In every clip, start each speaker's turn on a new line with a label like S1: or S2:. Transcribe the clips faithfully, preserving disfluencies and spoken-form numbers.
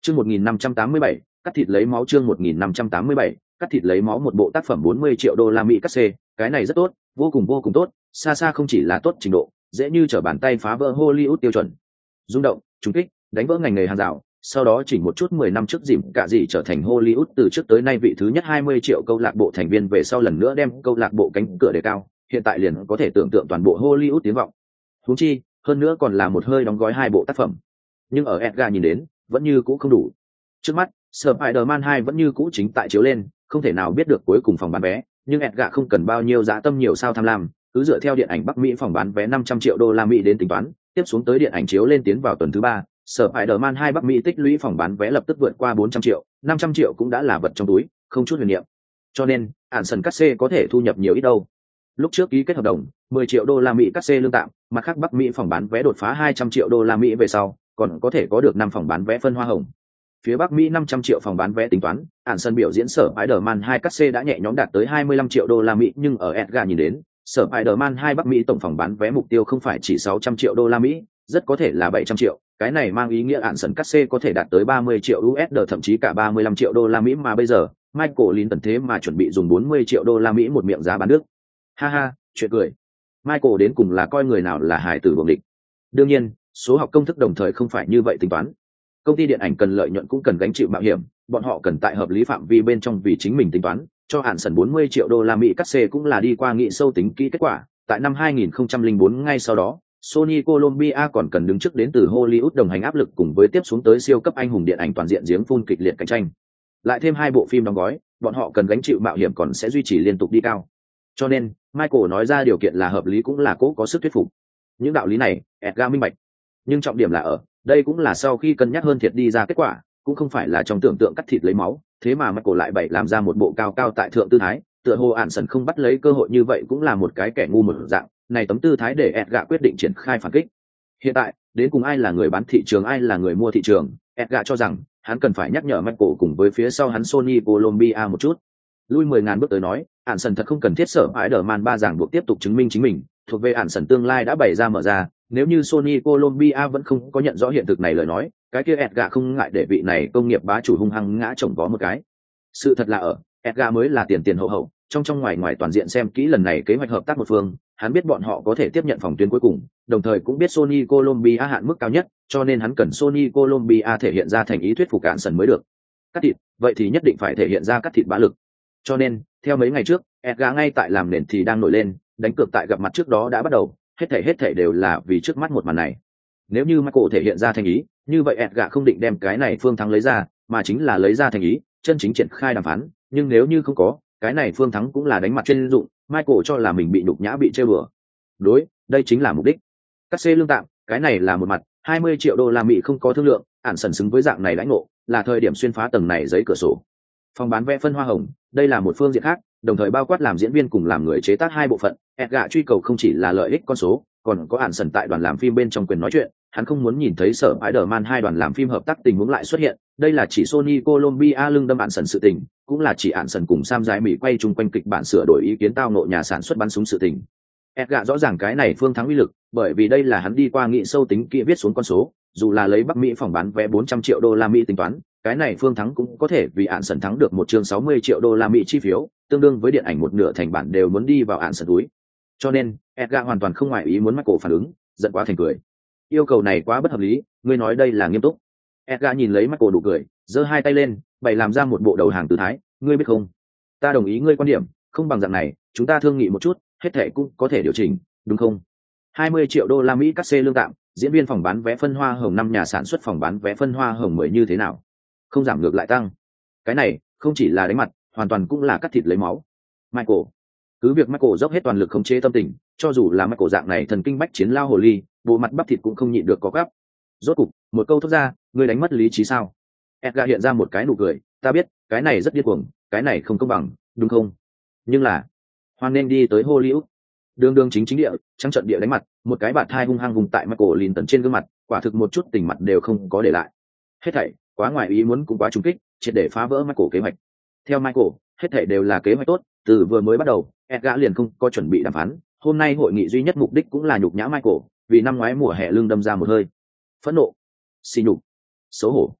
S1: Chương một nghìn năm trăm tám mươi bảy, cắt thịt lấy máu chương một nghìn năm trăm tám mươi bảy, cắt thịt lấy máu một bộ tác phẩm bốn mươi triệu đô la Mỹ cắt xê, cái này rất tốt, vô cùng vô cùng tốt, xa xa không chỉ là tốt trình độ, dễ như trở bàn tay phá vỡ Hollywood tiêu chuẩn. Rung động, trùng kích, đánh vỡ ngành nghề hàng rào, sau đó chỉnh một chút mười năm trước dìm cả gì trở thành Hollywood từ trước tới nay vị thứ nhất hai mươi triệu câu lạc bộ thành viên về sau lần nữa đem câu lạc bộ cánh cửa đề cao, hiện tại liền có thể tưởng tượng toàn bộ Hollywood tiếng vọng. Huống chi, hơn nữa còn là một hơi đóng gói hai bộ tác phẩm. Nhưng ở Edgar nhìn đến, vẫn như cũ không đủ. Trước mắt, Spider-Man hai vẫn như cũ chính tại chiếu lên, không thể nào biết được cuối cùng phòng bán vé, nhưng Edgar không cần bao nhiêu giá tâm nhiều sao tham lam, cứ dựa theo điện ảnh Bắc Mỹ phòng bán vé năm trăm triệu đô la Mỹ đến tính toán, tiếp xuống tới điện ảnh chiếu lên tiến vào tuần thứ ba, Spider-Man hai Bắc Mỹ tích lũy phòng bán vé lập tức vượt qua bốn trăm triệu, năm trăm triệu cũng đã là vật trong túi, không chút huyền niệm. Cho nên, Anderson cắt xê có thể thu nhập nhiều ít đâu. Lúc trước ký kết hợp đồng, mười triệu đô la Mỹ cắt xê lương tạm, mặt khác Bắc Mỹ phòng bán vé đột phá hai trăm triệu đô la Mỹ về sau, còn có thể có được năm phòng bán vé phân hoa hồng. Phía Bắc Mỹ năm trăm triệu phòng bán vé tính toán, Anderson biểu diễn sở Spider-Man hai cắt xê đã nhẹ nhõm đạt tới hai mươi lăm triệu đô la Mỹ, nhưng ở Edgar nhìn đến, sở Spider-Man hai Bắc Mỹ tổng phòng bán vé mục tiêu không phải chỉ sáu trăm triệu đô la Mỹ, rất có thể là bảy trăm triệu, cái này mang ý nghĩa Anderson cắt xê có thể đạt tới ba mươi triệu đô la Mỹ thậm chí cả ba mươi lăm triệu đô la Mỹ mà bây giờ, Michael Lynn tận thế mà chuẩn bị dùng bốn mươi triệu đô la Mỹ một miệng giá bán nước. Ha ha, chuyện cười. Michael đến cùng là coi người nào là hài tử buồng địch. Đương nhiên, số học công thức đồng thời không phải như vậy tính toán. Công ty điện ảnh cần lợi nhuận cũng cần gánh chịu mạo hiểm, bọn họ cần tại hợp lý phạm vi bên trong vì chính mình tính toán, cho Anderson bốn mươi triệu đô la Mỹ cắt xê cũng là đi qua nghị sâu tính kỹ kết quả, tại năm hai nghìn không trăm lẻ bốn ngay sau đó, Sony Columbia còn cần đứng trước đến từ Hollywood đồng hành áp lực cùng với tiếp xuống tới siêu cấp anh hùng điện ảnh toàn diện giếng phun kịch liệt cạnh tranh. Lại thêm hai bộ phim đóng gói, bọn họ cần gánh chịu mạo hiểm còn sẽ duy trì liên tục đi cao. Cho nên, Michael nói ra điều kiện là hợp lý cũng là cố có sức thuyết phục. Những đạo lý này, Edgar minh bạch. Nhưng trọng điểm là ở, đây cũng là sau khi cân nhắc hơn thiệt đi ra kết quả, cũng không phải là trong tưởng tượng cắt thịt lấy máu, thế mà Michael lại bày làm ra một bộ cao cao tại thượng tư thái, tựa hồ Anderson không bắt lấy cơ hội như vậy cũng là một cái kẻ ngu một dạng, này tấm tư thái để Edgar quyết định triển khai phản kích. Hiện tại, đến cùng ai là người bán thị trường ai là người mua thị trường, Edgar cho rằng, hắn cần phải nhắc nhở Michael cùng với phía sau hắn Sony Columbia một chút. Lui mười ngàn bước tới nói, Anderson thật không cần thiết sở Spider-Man ba giảng buộc tiếp tục chứng minh chính mình, thuộc về Anderson tương lai đã bày ra mở ra, nếu như Sony Columbia vẫn không có nhận rõ hiện thực này lời nói, cái kia Edgar không ngại để vị này công nghiệp bá chủ hung hăng ngã chồng vó một cái. Sự thật là ở, Edgar mới là tiền tiền hậu hậu, trong trong ngoài ngoài toàn diện xem kỹ lần này kế hoạch hợp tác một phương, hắn biết bọn họ có thể tiếp nhận phòng tuyến cuối cùng, đồng thời cũng biết Sony Columbia hạn mức cao nhất, cho nên hắn cần Sony Columbia thể hiện ra thành ý thuyết phục Anderson mới được. Cắt thịt, vậy thì nhất định phải thể hiện ra cắt thịt bá lực. Cho nên, theo mấy ngày trước, Edgar ngay tại làm nền thì đang nổi lên, đánh cược tại gặp mặt trước đó đã bắt đầu, hết thảy hết thảy đều là vì trước mắt một màn này. Nếu như Michael thể hiện ra thành ý, như vậy Edgar không định đem cái này phương thắng lấy ra, mà chính là lấy ra thành ý, chân chính triển khai đàm phán, nhưng nếu như không có, cái này phương thắng cũng là đánh mặt trên dụng, Michael cho là mình bị nhục nhã bị trêu bừa. Đối, đây chính là mục đích. Cắt xê lương tạm, cái này là một mặt, hai mươi triệu đô la Mỹ không có thương lượng, Anderson xứng với dạng này lãnh ngộ, là thời điểm xuyên phá tầng này giấy cửa sổ. Phòng bán vé phân hoa hồng, đây là một phương diện khác, đồng thời bao quát làm diễn viên cùng làm người chế tác hai bộ phận. Edgar truy cầu không chỉ là lợi ích con số, còn có Anderson tại đoàn làm phim bên trong quyền nói chuyện, hắn không muốn nhìn thấy sở Spider-Man hai đoàn làm phim hợp tác tình huống lại xuất hiện, đây là chỉ Sony Columbia lưng đâm Anderson sự tình, cũng là chỉ Anderson cùng Sam Giải Mỹ quay chung quanh kịch bản sửa đổi ý kiến tao nộ nhà sản xuất bắn súng sự tình. Edgar rõ ràng cái này phương thắng uy lực, bởi vì đây là hắn đi qua nghị sâu tính kỹ viết xuống con số, dù là lấy Bắc Mỹ phòng bán vé bốn trăm triệu đô la Mỹ tính toán, cái này phương thắng cũng có thể vì Anderson thắng được một chương sáu mươi triệu đô la Mỹ chi phiếu, tương đương với điện ảnh một nửa thành bản đều muốn đi vào Anderson túi. Cho nên, Edgar hoàn toàn không ngoại ý muốn Michael phản ứng, giận quá thành cười. Yêu cầu này quá bất hợp lý, ngươi nói đây là nghiêm túc. Edgar nhìn lấy Michael đủ cười, giơ hai tay lên, bày làm ra một bộ đầu hàng tư thái, ngươi biết không? Ta đồng ý ngươi quan điểm, không bằng dạng này, chúng ta thương nghị một chút, hết thảy cũng có thể điều chỉnh, đúng không? hai mươi triệu đô la Mỹ cắt xê lương tạm, diễn viên phòng bán vé phân hoa hồng năm nhà sản xuất phòng bán vé phân hoa hồng mười như thế nào? Không giảm ngược lại tăng. Cái này, không chỉ là đánh mặt, hoàn toàn cũng là cắt thịt lấy máu. Michael, cứ việc Michael dốc hết toàn lực khống chế tâm tình, cho dù là Michael dạng này thần kinh bách chiến lao hồ ly, bộ mặt bắp thịt cũng không nhịn được có gắp. Rốt cục, một câu thốt ra, ngươi đánh mất lý trí sao? Edgar hiện ra một cái nụ cười, ta biết, cái này rất điên cuồng, cái này không công bằng, đúng không? Nhưng là, hoan nên đi tới Hollywood. Đường đường chính chính địa, trắng trận địa đánh mặt, một cái bạt thai hung hăng vùng tại Michael Lynn tận trên gương mặt, quả thực một chút tình mặt đều không có để lại. Hết thảy, quá ngoài ý muốn cũng quá trùng kích, triệt để phá vỡ Michael kế hoạch. Theo Michael, hết thảy đều là kế hoạch tốt, từ vừa mới bắt đầu, Edgar liền không có chuẩn bị đàm phán, hôm nay hội nghị duy nhất mục đích cũng là nhục nhã Michael, vì năm ngoái mùa hè lương đâm ra một hơi. Phẫn nộ, xỉ nhục, xấu hổ.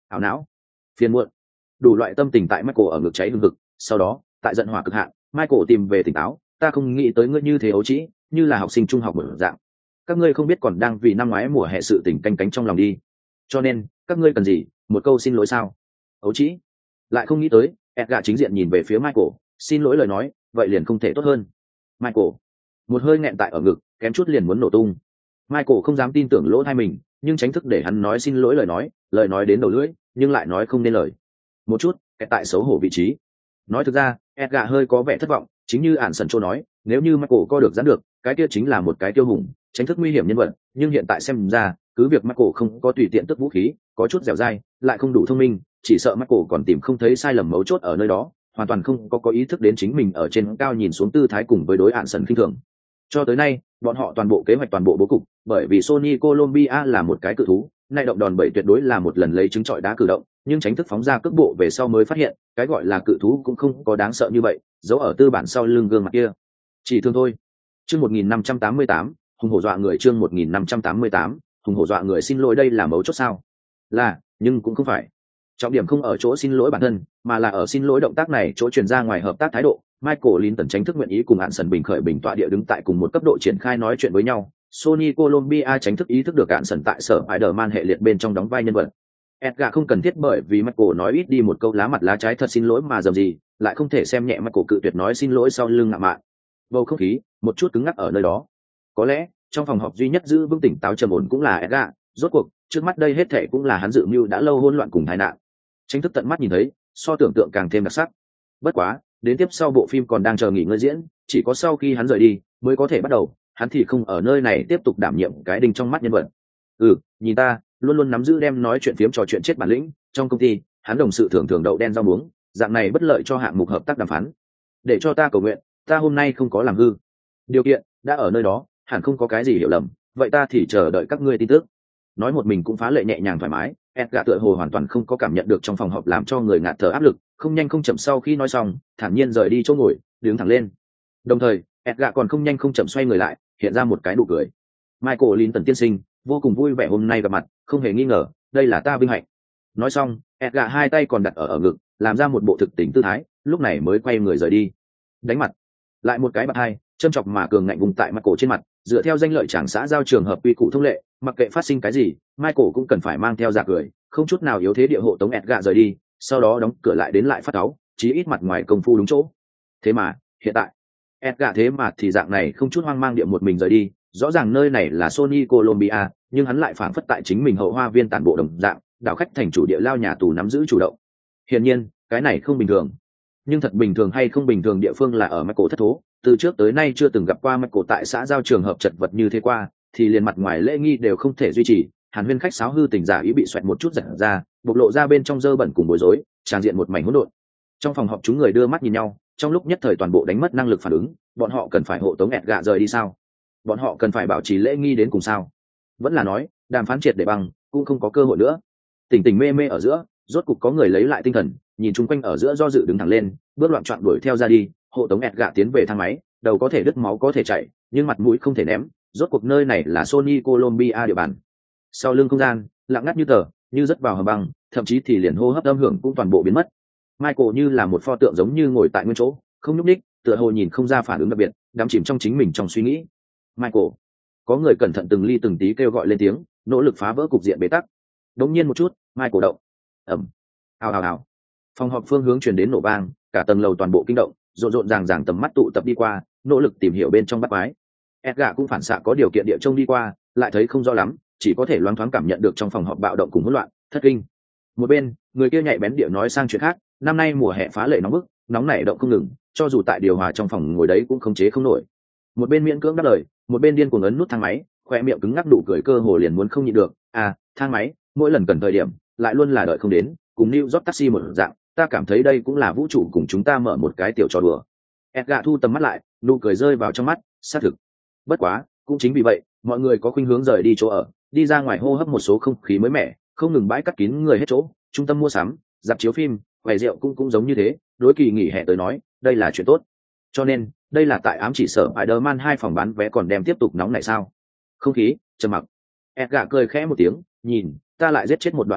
S1: ảo não, phiền muộn, đủ loại tâm tình tại Michael ở ngực cháy hừng hực. Sau đó tại giận hỏa cực hạn, Michael tìm về tỉnh táo. Ta không nghĩ tới ngươi như thế ấu trĩ, như là học sinh trung học một dạng. Các ngươi không biết còn đang vì năm ngoái mùa hè sự tình canh cánh trong lòng đi. Cho nên các ngươi cần gì, một câu xin lỗi sao? Ấu trĩ. Lại không nghĩ tới, Edgar chính diện nhìn về phía Michael, xin lỗi lời nói, vậy liền không thể tốt hơn. Michael, một hơi nghẹn tại ở ngực, kém chút liền muốn nổ tung. Michael không dám tin tưởng lỗ tai mình, nhưng tránh thức để hắn nói xin lỗi lời nói, lời nói đến đầu lưỡi, nhưng lại nói không nên lời. Một chút, kẹt tại xấu hổ vị trí. Nói thực ra, Edgar hơi có vẻ thất vọng, chính như ản sần châu nói, nếu như Michael co được giãn được, cái kia chính là một cái tiêu hùng, tránh thức nguy hiểm nhân vật, nhưng hiện tại xem ra, cứ việc Michael không có tùy tiện tức vũ khí, có chút dẻo dai, lại không đủ thông minh, chỉ sợ Michael còn tìm không thấy sai lầm mấu chốt ở nơi đó, hoàn toàn không có có ý thức đến chính mình ở trên cao nhìn xuống tư thái cùng với đối ản sần khinh thường. Cho tới nay, bọn họ toàn bộ kế hoạch toàn bộ bố cục, bởi vì Sony Colombia là một cái cự thú, nay động đòn bẩy tuyệt đối là một lần lấy trứng trọi đá cử động, nhưng tránh thức phóng ra cước bộ về sau mới phát hiện, cái gọi là cự thú cũng không có đáng sợ như vậy, giấu ở tư bản sau lưng gương mặt kia. Chỉ thương thôi. Chương một nghìn năm trăm tám mươi tám, hùng hổ dọa người chương một nghìn năm trăm tám mươi tám, hùng hổ dọa người xin lỗi đây là mấu chốt sao? Là, nhưng cũng không phải. Trọng điểm không ở chỗ xin lỗi bản thân, mà là ở xin lỗi động tác này chỗ truyền ra ngoài hợp tác thái độ. Michael Linton tránh thức nguyện ý cùng hạn sần bình khởi bình tọa địa đứng tại cùng một cấp độ triển khai nói chuyện với nhau. Sony Colombia tránh thức ý thức được hạn sần tại sở Spider-Man hệ liệt bên trong đóng vai nhân vật. Edgar không cần thiết bởi vì Michael nói ít đi một câu lá mặt lá trái thật xin lỗi mà dầm gì, lại không thể xem nhẹ Michael cự tuyệt nói xin lỗi sau lưng ngạo mạn. Bầu không khí một chút cứng ngắc ở nơi đó. Có lẽ trong phòng họp duy nhất giữ vững tỉnh táo trầm ổn cũng là Edgar, rốt cuộc trước mắt đây hết thảy cũng là hắn dự mưu đã lâu hỗn loạn cùng tai nạn. Tranh thức tận mắt nhìn thấy, so tưởng tượng càng thêm đặc sắc. Bất quá, đến tiếp sau bộ phim còn đang chờ nghỉ ngơi diễn, chỉ có sau khi hắn rời đi mới có thể bắt đầu, hắn thì không ở nơi này tiếp tục đảm nhiệm cái đinh trong mắt nhân vật. Ừ, nhìn ta, luôn luôn nắm giữ đem nói chuyện phiếm trò chuyện chết bản lĩnh, trong công ty, hắn đồng sự thường thường đậu đen rau muống, dạng này bất lợi cho hạng mục hợp tác đàm phán. Để cho ta cầu nguyện, ta hôm nay không có làm hư. Điều kiện đã ở nơi đó, hẳn không có cái gì hiểu lầm, vậy ta thì chờ đợi các ngươi tin tức. Nói một mình cũng phá lệ nhẹ nhàng thoải mái, Edgar tựa hồ hoàn toàn không có cảm nhận được trong phòng họp làm cho người ngạt thở áp lực, không nhanh không chậm sau khi nói xong, thản nhiên rời đi chỗ ngồi, đứng thẳng lên. Đồng thời, Edgar còn không nhanh không chậm xoay người lại, hiện ra một cái nụ cười. Michael Linton tiên sinh, vô cùng vui vẻ hôm nay gặp mặt, không hề nghi ngờ, đây là ta vinh hạnh. Nói xong, Edgar hai tay còn đặt ở ở ngực, làm ra một bộ thực tình tư thái, lúc này mới quay người rời đi. Đánh mặt, lại một cái bạt hai, châm chọc mà cường ngạnh vùng tại Michael trên mặt, dựa theo danh lợi trảng xã giao trường hợp quy củ thông lệ, mặc kệ phát sinh cái gì, Michael cũng cần phải mang theo giả cười, không chút nào yếu thế địa hộ tống Edgar rời đi, sau đó đóng cửa lại đến lại phát cáu, chí ít mặt ngoài công phu đúng chỗ. Thế mà, hiện tại, Edgar thế mà thì dạng này không chút hoang mang địa một mình rời đi, rõ ràng nơi này là Sony Colombia, nhưng hắn lại phản phất tại chính mình hậu hoa viên tản bộ đồng dạng, đảo khách thành chủ địa lao nhà tù nắm giữ chủ động. Hiển nhiên, cái này không bình thường. Nhưng thật bình thường hay không bình thường địa phương là ở Michael thất thố, từ trước tới nay chưa từng gặp qua Michael tại xã giao trường hợp chật vật như thế qua, thì liền mặt ngoài lễ nghi đều không thể duy trì, Hàn Huyên khách sáo hư tình giả ý bị xoẹt một chút giật ra, bộc lộ ra bên trong dơ bẩn cùng bối rối, tràn diện một mảnh hỗn độn. Trong phòng họp chúng người đưa mắt nhìn nhau, trong lúc nhất thời toàn bộ đánh mất năng lực phản ứng, bọn họ cần phải hộ tống Edgar rời đi sao? Bọn họ cần phải bảo trì lễ nghi đến cùng sao? Vẫn là nói, đàm phán triệt để bằng, cũng không có cơ hội nữa. Tỉnh tỉnh mê mê ở giữa, rốt cục có người lấy lại tinh thần, nhìn chung quanh ở giữa do dự đứng thẳng lên, bước loạn trọn đuổi theo ra đi, hộ tống Edgar tiến về thang máy, đầu có thể đứt máu có thể chảy, nhưng mặt mũi không thể ném, rốt cuộc nơi này là Sony Colombia địa bàn. Sau lưng không gian, lặng ngắt như tờ, như rất vào hầm băng, thậm chí thì liền hô hấp âm hưởng cũng toàn bộ biến mất. Michael như là một pho tượng giống như ngồi tại nguyên chỗ, không nhúc nhích, tựa hồ nhìn không ra phản ứng đặc biệt, đắm chìm trong chính mình trong suy nghĩ. Michael, có người cẩn thận từng ly từng tí kêu gọi lên tiếng, nỗ lực phá vỡ cục diện bế tắc. Đống nhiên một chút, Michael động. Ầm. Ào ào ào. Phòng họp phương hướng truyền đến nổ vang, cả tầng lầu toàn bộ kinh động, rộn rộn ràng ràng tầm mắt tụ tập đi qua, nỗ lực tìm hiểu bên trong bắt quái. Edgar cũng phản xạ có điều kiện địa trông đi qua, lại thấy không rõ lắm, chỉ có thể loáng thoáng cảm nhận được trong phòng họp bạo động cùng hỗn loạn, thất kinh. Một bên, người kia nhạy bén địa nói sang chuyện khác, năm nay mùa hè phá lệ nóng bức, nóng nảy động không ngừng, cho dù tại điều hòa trong phòng ngồi đấy cũng không chế không nổi. Một bên miễn cưỡng đáp lời, một bên điên cuồng ấn nút thang máy, khoe miệng cứng ngắc đủ cười cơ hồ liền muốn không nhịn được. À, thang máy, mỗi lần cần thời điểm, lại luôn là đợi không đến, cùng New York taxi một dạng, ta cảm thấy đây cũng là vũ trụ cùng chúng ta mở một cái tiểu trò đùa. Edgar thu tầm mắt lại, nụ cười rơi vào trong mắt, xác thực. Bất quá, cũng chính vì vậy, mọi người có khuynh hướng rời đi chỗ ở, đi ra ngoài hô hấp một số không khí mới mẻ, không ngừng bãi cắt kín người hết chỗ, trung tâm mua sắm, dạp chiếu phim, quầy rượu cũng cũng giống như thế, đối kỳ nghỉ hè tới nói, đây là chuyện tốt. Cho nên, đây là tại ám chỉ sở Spider-Man hai phòng bán vé còn đem tiếp tục nóng này sao? Không khí trầm mặc. Edgar cười khẽ một tiếng, nhìn, ta lại giết chết một đoạn đối thoại,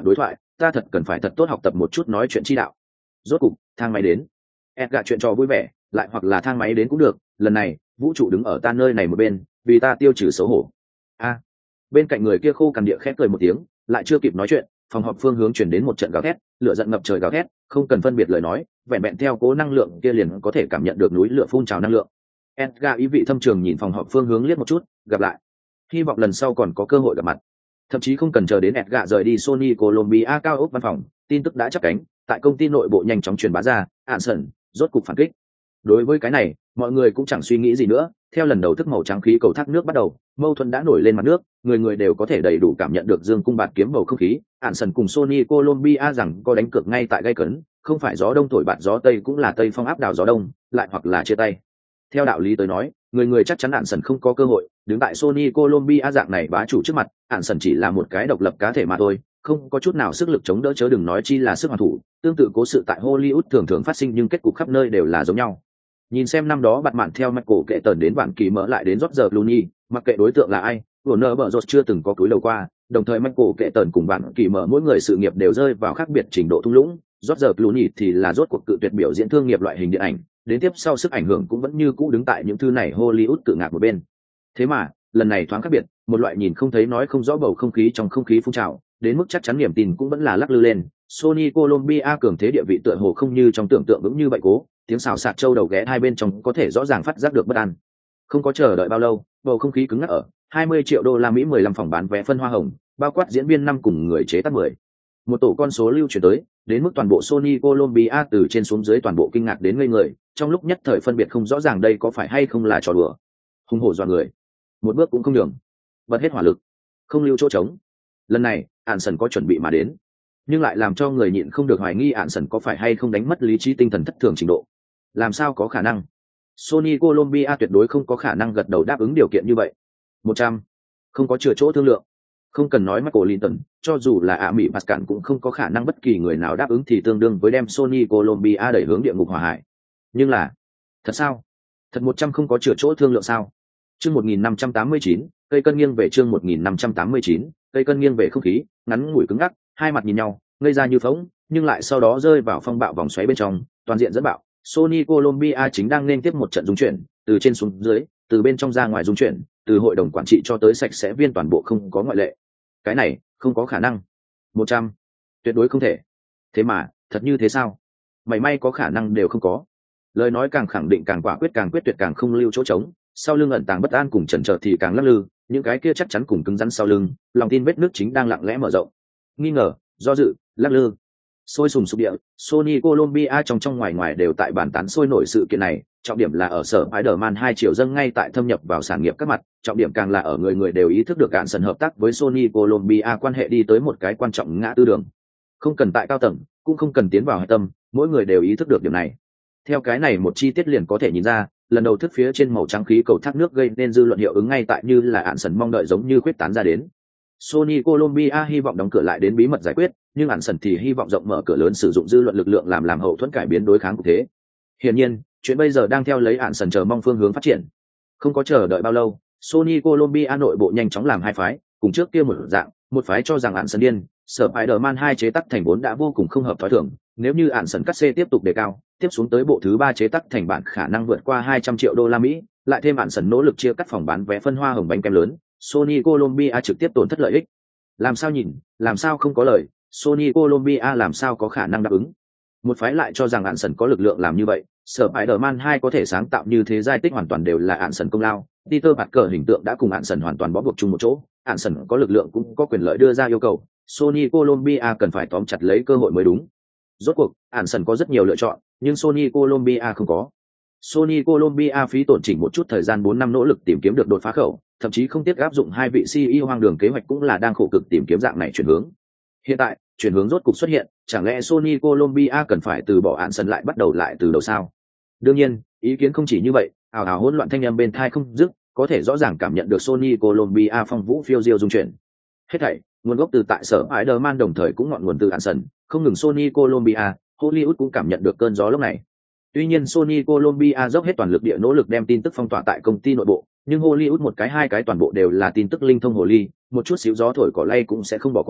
S1: ta thật cần phải thật tốt học tập một chút nói chuyện chi đạo. Rốt cục thang máy đến. Edgar chuyện trò vui vẻ, lại hoặc là thang máy đến cũng được, lần này vũ trụ đứng ở ta nơi này một bên, vì ta tiêu trừ xấu hổ. A. Bên cạnh người kia khô cằn địa khép cười một tiếng, lại chưa kịp nói chuyện, phòng họp phương hướng chuyển đến một trận gào thét, lửa giận ngập trời gào thét, không cần phân biệt lời nói, vẹn vẹn theo cố năng lượng kia liền có thể cảm nhận được núi lửa phun trào năng lượng. Edgar ý vị thâm trường nhìn phòng họp phương hướng liếc một chút, gặp lại. Hy vọng lần sau còn có cơ hội gặp mặt. Thậm chí không cần chờ đến Edgar rời đi Sony Colombia cao ốc văn phòng, tin tức đã chắp cánh, tại công ty nội bộ nhanh chóng truyền bá ra, Anderson rốt cục phản kích. Đối với cái này, mọi người cũng chẳng suy nghĩ gì nữa, theo lần đầu thức màu trắng khí cầu thác nước bắt đầu, mâu thuẫn đã nổi lên mặt nước, người người đều có thể đầy đủ cảm nhận được dương cung bạt kiếm bầu không khí. Anderson cùng Sony Colombia rằng có đánh cược ngay tại gây cấn, không phải gió đông thổi bạt gió tây cũng là tây phong áp đảo gió đông, lại hoặc là chia tay. Theo đạo lý tới nói, người người chắc chắn Anderson không có cơ hội, đứng tại Sony Colombia dạng này bá chủ trước mặt, Anderson chỉ là một cái độc lập cá thể mà thôi, không có chút nào sức lực chống đỡ, chớ đừng nói chi là sức hoàn thủ. Tương tự cố sự tại Hollywood thường thường phát sinh nhưng kết cục khắp nơi đều là giống nhau. Nhìn xem năm đó bạn mạn theo Michael kệ tần đến bản kỳ mở lại đến George Clooney, mặc kệ đối tượng là ai, Warner Bros chưa từng có cúi đầu qua, đồng thời Michael kệ tần cùng bạn kỳ mở mỗi người sự nghiệp đều rơi vào khác biệt trình độ thung lũng, George Clooney thì là rốt cuộc cự tuyệt biểu diễn thương nghiệp loại hình điện ảnh, đến tiếp sau sức ảnh hưởng cũng vẫn như cũ đứng tại những thứ này Hollywood tự ngạc một bên. Thế mà, lần này thoáng khác biệt, một loại nhìn không thấy nói không rõ bầu không khí trong không khí phun trào, đến mức chắc chắn niềm tin cũng vẫn là lắc lư lên. Sony Colombia cường thế địa vị tựa hồ không như trong tưởng tượng vững như vậy cố, tiếng xào xạc châu đầu ghé hai bên trong có thể rõ ràng phát giác được bất an. Không có chờ đợi bao lâu, bầu không khí cứng ngắc ở hai mươi triệu đô la Mỹ mười lăm phòng bán vé phân hoa hồng, bao quát diễn viên năm cùng người chế tác mười. Một tổ con số lưu truyền tới, đến mức toàn bộ Sony Colombia từ trên xuống dưới toàn bộ kinh ngạc đến ngây người, trong lúc nhất thời phân biệt không rõ ràng đây có phải hay không là trò đùa. Hùng hổ dọa người, một bước cũng không nhường, bật hết hỏa lực, không lưu chỗ trống. Lần này, Anderson có chuẩn bị mà đến, nhưng lại làm cho người nhịn không được hoài nghi Anderson có phải hay không đánh mất lý trí tinh thần thất thường trình độ. Làm sao có khả năng? Sony Colombia tuyệt đối không có khả năng gật đầu đáp ứng điều kiện như vậy. Một trăm, không có chừa chỗ thương lượng. Không cần nói Michael Linton, cho dù là ạ Mỹ Pascal cũng không có khả năng bất kỳ người nào đáp ứng thì tương đương với đem Sony Colombia đẩy hướng địa ngục hỏa hải. Nhưng là, thật sao? Thật một trăm không có chừa chỗ thương lượng sao? Chương một nghìn năm trăm tám mươi chín, cây cân nghiêng về chương một nghìn năm trăm tám mươi chín, cây cân nghiêng về không khí, ngắn ngủi cứng ngắc, hai mặt nhìn nhau, ngây ra như phỗng, nhưng lại sau đó rơi vào phong bạo vòng xoáy bên trong, toàn diện dẫn bạo. Sony Colombia chính đang nên tiếp một trận dung chuyển, từ trên xuống dưới, từ bên trong ra ngoài dung chuyển, từ hội đồng quản trị cho tới sạch sẽ viên toàn bộ không có ngoại lệ. Cái này, không có khả năng. Một trăm, tuyệt đối không thể. Thế mà, thật như thế sao? Mảy may có khả năng đều không có. Lời nói càng khẳng định càng quả quyết, càng quyết tuyệt càng không lưu chỗ trống, sau lưng ẩn tàng bất an cùng chần chờ thì càng lắc lư, những cái kia chắc chắn cùng cứng rắn sau lưng, lòng tin vết nước chính đang lặng lẽ mở rộng. Nghi ngờ, do dự, lắc lư, sôi sùng sục địa. Sony Colombia trong trong ngoài ngoài đều tại bàn tán sôi nổi sự kiện này, trọng điểm là ở sở Spider-Man hai triệu dân ngay tại thâm nhập vào sản nghiệp các mặt, trọng điểm càng là ở người người đều ý thức được cạn sần hợp tác với Sony Colombia quan hệ đi tới một cái quan trọng ngã tư đường. Không cần tại cao tầng, cũng không cần tiến vào hạch tâm, mỗi người đều ý thức được điểm này. Theo cái này một chi tiết liền có thể nhìn ra, lần đầu thức phía trên màu trắng khí cầu thác nước gây nên dư luận hiệu ứng ngay tại như là ạn sần mong đợi giống như khuyết tán ra đến. Sony Colombia hy vọng đóng cửa lại đến bí mật giải quyết, nhưng ạn sần thì hy vọng rộng mở cửa lớn sử dụng dư luận lực lượng làm làm hậu thuẫn cải biến đối kháng của thế. Hiển nhiên, chuyện bây giờ đang theo lấy ạn sần chờ mong phương hướng phát triển. Không có chờ đợi bao lâu, Sony Colombia nội bộ nhanh chóng làm hai phái, cùng trước kia một dạng, một phái cho rằng ạn sần điên, Spider-Man hai chế tác thành vốn đã vô cùng không hợp thói thường, nếu như ạn sần cắt xê tiếp tục đề cao, tiếp xuống tới bộ thứ ba chế tác thành bản khả năng vượt qua hai trăm triệu đô la Mỹ, lại thêm ạn sần nỗ lực chia cắt phòng bán vé phân hoa hồng bánh kem lớn, Sony Colombia trực tiếp tổn thất lợi ích. Làm sao nhìn, làm sao không có lời, Sony Colombia làm sao có khả năng đáp ứng. Một phái lại cho rằng ạn sần có lực lượng làm như vậy, Spider-Man hai có thể sáng tạo như thế giai tích hoàn toàn đều là ạn sần công lao. Peter Parker hình tượng đã cùng ạn sần hoàn toàn bó buộc chung một chỗ, ạn sần có lực lượng cũng có quyền lợi đưa ra yêu cầu, Sony Colombia cần phải tóm chặt lấy cơ hội mới đúng. Rốt cuộc, ạn sần có rất nhiều lựa chọn, nhưng Sony Colombia không có. Sony Colombia phí tổn chỉnh một chút thời gian bốn năm nỗ lực tìm kiếm được đột phá khẩu, thậm chí không tiếc áp dụng hai vị xê e ô hoang đường kế hoạch cũng là đang khổ cực tìm kiếm dạng này chuyển hướng. Hiện tại, chuyển hướng rốt cục xuất hiện, chẳng lẽ Sony Colombia cần phải từ bỏ ạn sần lại bắt đầu lại từ đầu sao? Đương nhiên, ý kiến không chỉ như vậy, ảo ảo hỗn loạn thanh âm bên tai không dứt, có thể rõ ràng cảm nhận được Sony Colombia phong vũ phiêu diêu dung chuyển. Hết thảy, nguồn gốc từ tại sở Spider-Man đồng thời cũng ngọn nguồn từ ạn sần, không ngừng Sony Colombia, Hollywood cũng cảm nhận được cơn gió lúc này. Tuy nhiên Sony Colombia dốc hết toàn lực địa nỗ lực đem tin tức phong tỏa tại công ty nội bộ, nhưng Hollywood một cái hai cái toàn bộ đều là tin tức linh thông hồ ly, một chút xíu gió thổi cỏ lay cũng sẽ không bỏ qua,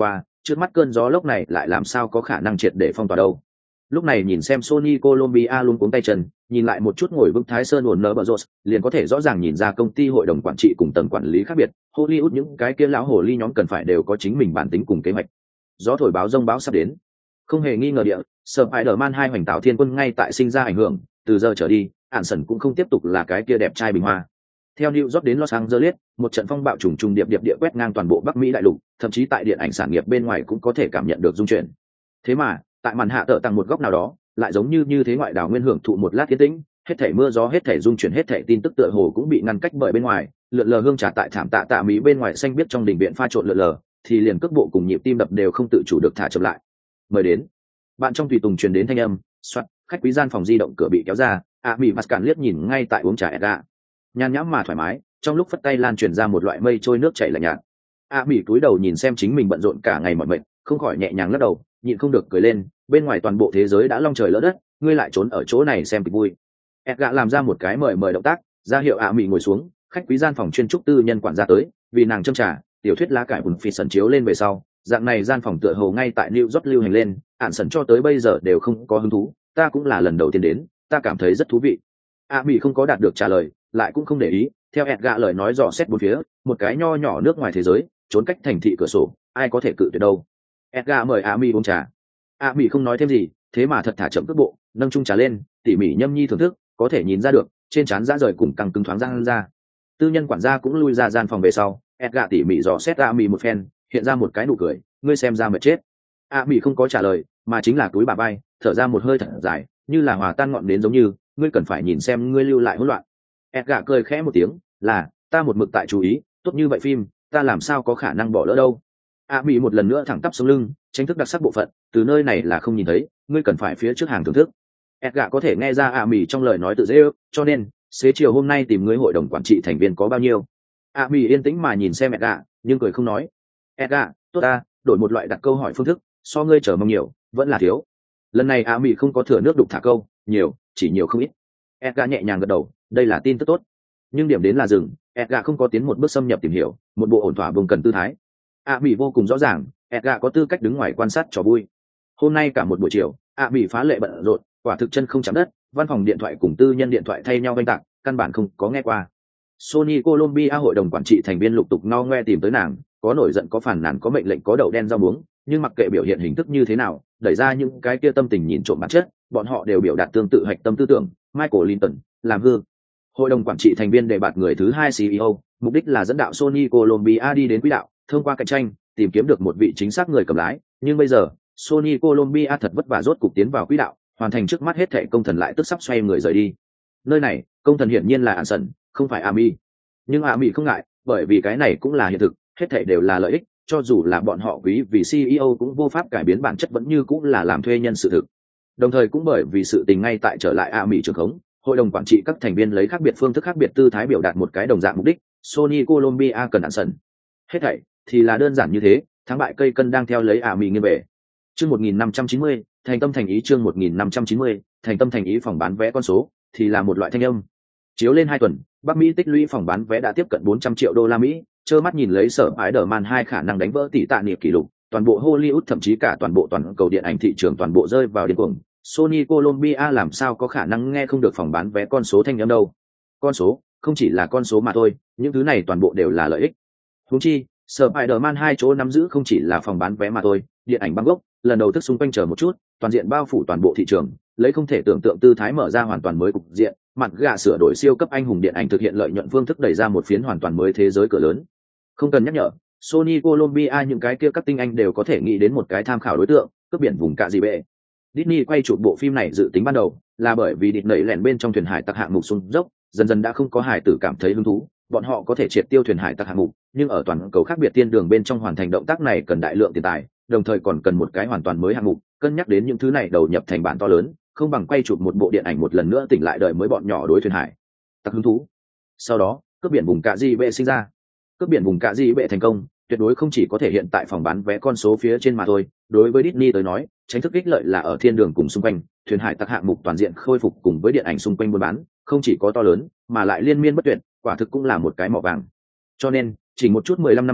S1: trước mắt cơn gió lốc này lại làm sao có khả năng triệt để phong tỏa đâu. Lúc này nhìn xem Sony Colombia luôn cuống tay chân, nhìn lại một chút ngồi vững Thái Sơn Warner Bros, liền có thể rõ ràng nhìn ra công ty hội đồng quản trị cùng tầng quản lý khác biệt. Hollywood những cái kia lão hồ ly nhóm cần phải đều có chính mình bản tính cùng kế hoạch. Gió thổi báo rông báo sắp đến. Không hề nghi ngờ địa, Spider-Man hai hoành tạo thiên quân ngay tại sinh ra ảnh hưởng, từ giờ trở đi, Anderson cũng không tiếp tục là cái kia đẹp trai bình hoa. Theo New York đến Los Angeles, một trận phong bạo trùng trùng điệp điệp địa quét ngang toàn bộ Bắc Mỹ đại lục, thậm chí tại điện ảnh sản nghiệp bên ngoài cũng có thể cảm nhận được dung chuyển. Thế mà, tại màn hạ tở tầng một góc nào đó, lại giống như như thế ngoại đảo nguyên hưởng thụ một lát tiến tĩnh, hết thảy mưa gió hết thảy dung chuyển hết thảy tin tức tựa hồ cũng bị ngăn cách bởi bên ngoài, lượn lờ hương trà tại thảm tạ tạ mỹ bên ngoài xanh biết trong đình viện pha trộn lượn lờ, thì liền cước bộ cùng nhịp tim đập đều không tự chủ được thả chậm lại. Mời đến. Bạn trong tùy tùng truyền đến thanh âm, xoát, khách quý gian phòng di động cửa bị kéo ra, ạ mỹ mặt cản liếc nhìn ngay tại uống trà Edgar. Nhan nhãm mà thoải mái, trong lúc phất tay lan truyền ra một loại mây trôi nước chảy lạnh nhạt. ạ mỹ cúi đầu nhìn xem chính mình bận rộn cả ngày mọi mệt, không khỏi nhẹ nhàng lắc đầu, nhịn không được cười lên, bên ngoài toàn bộ thế giới đã long trời lỡ đất, ngươi lại trốn ở chỗ này xem kịch vui. Edgar làm ra một cái mời mời động tác, ra hiệu ạ mỹ ngồi xuống, khách quý gian phòng chuyên trúc tư nhân quản gia tới, vì nàng châm trà, tiểu thuyết lá cải ùn phi sần chiếu lên về sau, dạng này gian phòng tựa hồ ngay tại New York lưu hành lên, ạn sần cho tới bây giờ đều không có hứng thú, ta cũng là lần đầu tiên đến, ta cảm thấy rất thú vị. ạ mỹ không có đạt được trả lời, lại cũng không để ý, theo Edgar lời nói dò xét bốn phía, một cái nho nhỏ nước ngoài thế giới, trốn cách thành thị cửa sổ, ai có thể cự tuyệt đâu. Edgar mời ạ mỹ uống trà. ạ mỹ không nói thêm gì, thế mà thật thả chậm cước bộ, nâng chung trà lên, tỉ mỉ nhâm nhi thưởng thức, có thể nhìn ra được, trên trán dã rời cùng căng cứng thoáng ra ra. Tư nhân quản gia cũng lui ra gian phòng về sau, Edgar tỉ mỉ dò xét ạ mỹ một phen, hiện ra một cái nụ cười, ngươi xem ra mệt chết. ạ mỹ không có trả lời, mà chính là túi bà bay, thở ra một hơi thật dài, như là hòa tan ngọn đến giống như, ngươi cần phải nhìn xem ngươi lưu lại hỗn loạn. Edgar cười khẽ một tiếng, là, ta một mực tại chú ý, tốt như vậy phim, ta làm sao có khả năng bỏ lỡ đâu. ạ mỹ một lần nữa thẳng tắp sống lưng, tranh thức đặc sắc bộ phận, từ nơi này là không nhìn thấy, ngươi cần phải phía trước hàng thưởng thức. Edgar có thể nghe ra ạ mỹ trong lời nói tự dễ ước, cho nên, xế chiều hôm nay tìm ngươi hội đồng quản trị thành viên có bao nhiêu. ạ mỹ yên tĩnh mà nhìn xem Edgar, nhưng cười không nói. Edgar, tốt ta, đổi một loại đặt câu hỏi phương thức, so ngươi chờ mong nhiều, vẫn là thiếu. Lần này ạ mỹ không có thừa nước đục thả câu, nhiều, chỉ nhiều không ít. Edgar nhẹ nhàng gật đầu, đây là tin tức tốt. Nhưng điểm đến là dừng, Edgar không có tiến một bước xâm nhập tìm hiểu, một bộ ổn thỏa vùng cần tư thái. ạ mỹ vô cùng rõ ràng, Edgar có tư cách đứng ngoài quan sát trò vui. Hôm nay cả một buổi chiều, ạ mỹ phá lệ bận rộn, quả thực chân không chạm đất, văn phòng điện thoại cùng tư nhân điện thoại thay nhau oanh tạc, căn bản không có nghe qua. Sony Colombia hội đồng quản trị thành viên lục tục no ngoe tìm tới nàng, có nổi giận có phản nàn có mệnh lệnh có đậu đen rau muống, nhưng mặc kệ biểu hiện hình thức như thế nào, đẩy ra những cái kia tâm tình nhìn trộm bản chất, bọn họ đều biểu đạt tương tự hạch tâm tư tưởng. Michael Linton làm hư. Hội đồng quản trị thành viên đề bạt người thứ hai xê e ô, mục đích là dẫn đạo Sony Colombia đi đến quỹ đạo, thông qua cạnh tranh, tìm kiếm được một vị chính xác người cầm lái, nhưng bây giờ, Sony Colombia thật vất vả rốt cục tiến vào quỹ đạo, hoàn thành trước mắt hết thảy công thần lại tức sắp xoay người rời đi. Nơi này, công thần hiển nhiên là Anderson, không phải Ami. Nhưng Ami không ngại, bởi vì cái này cũng là hiện thực, hết thảy đều là lợi ích, cho dù là bọn họ quý vì xê e ô cũng vô pháp cải biến bản chất vẫn như cũng là làm thuê nhân sự thực. Đồng thời cũng bởi vì sự tình ngay tại trở lại Ami trường khống, hội đồng quản trị các thành viên lấy khác biệt phương thức khác biệt tư thái biểu đạt một cái đồng dạng mục đích, Sony Colombia cần Anderson. Hết thảy thì là đơn giản như thế, thắng bại cây cân đang theo lấy Ami nghiêng về. Chương một nghìn năm trăm chín mươi, thành tâm thành ý chương một nghìn năm trăm chín mươi, thành tâm thành ý phòng bán vé con số thì là một loại thanh âm. Chiếu lên hai tuần, Bắc Mỹ tích lũy phòng bán vé đã tiếp cận bốn trăm triệu đô la Mỹ, trơ mắt nhìn lấy sở Spider-Man hai khả năng đánh vỡ tỷ tạ niệm kỷ lục, toàn bộ Hollywood thậm chí cả toàn bộ toàn cầu điện ảnh thị trường toàn bộ rơi vào điên cuồng. Sony Colombia làm sao có khả năng nghe không được phòng bán vé con số thanh âm đâu? Con số, không chỉ là con số mà thôi, những thứ này toàn bộ đều là lợi ích. Huống chi, Spider-Man hai chỗ nắm giữ không chỉ là phòng bán vé mà thôi, điện ảnh Bangkok, lần đầu thức xung quanh chờ một chút, toàn diện bao phủ toàn bộ thị trường, lấy không thể tưởng tượng tư thái mở ra hoàn toàn mới cục diện, mặt gà sửa đổi siêu cấp anh hùng điện ảnh thực hiện lợi nhuận phương thức đẩy ra một phiến hoàn toàn mới thế giới cửa lớn. Không cần nhắc nhở, Sony Colombia những cái kia các tinh anh đều có thể nghĩ đến một cái tham khảo đối tượng, cướp biển vùng cạ gì bệ. Disney quay chụp bộ phim này dự tính ban đầu là bởi vì địt nảy lẻn bên trong thuyền hải tặc hạng mục xuống dốc, dần dần đã không có hải tử cảm thấy hứng thú, bọn họ có thể triệt tiêu thuyền hải tặc hạng mục, nhưng ở toàn cầu khác biệt tiên đường bên trong hoàn thành động tác này cần đại lượng tiền tài, đồng thời còn cần một cái hoàn toàn mới hạng mục, cân nhắc đến những thứ này đầu nhập thành bản to lớn, không bằng quay chụp một bộ điện ảnh một lần nữa tỉnh lại đời mới bọn nhỏ đối thuyền hải tặc hứng thú. Sau đó, cướp biển vùng cạ di bệ sinh ra. Cướp biển vùng cạ di bệ thành công, tuyệt đối không chỉ có thể hiện tại phòng bán vé con số phía trên mà thôi, đối với Disney tới nói, tránh thức ích lợi là ở thiên đường cùng xung quanh, thuyền hải tặc hạng mục toàn diện khôi phục cùng với điện ảnh xung quanh buôn bán, không chỉ có to lớn, mà lại liên miên bất tuyệt, quả thực cũng là một cái mỏ vàng. Cho nên, chỉ một chút mười lăm năm sau,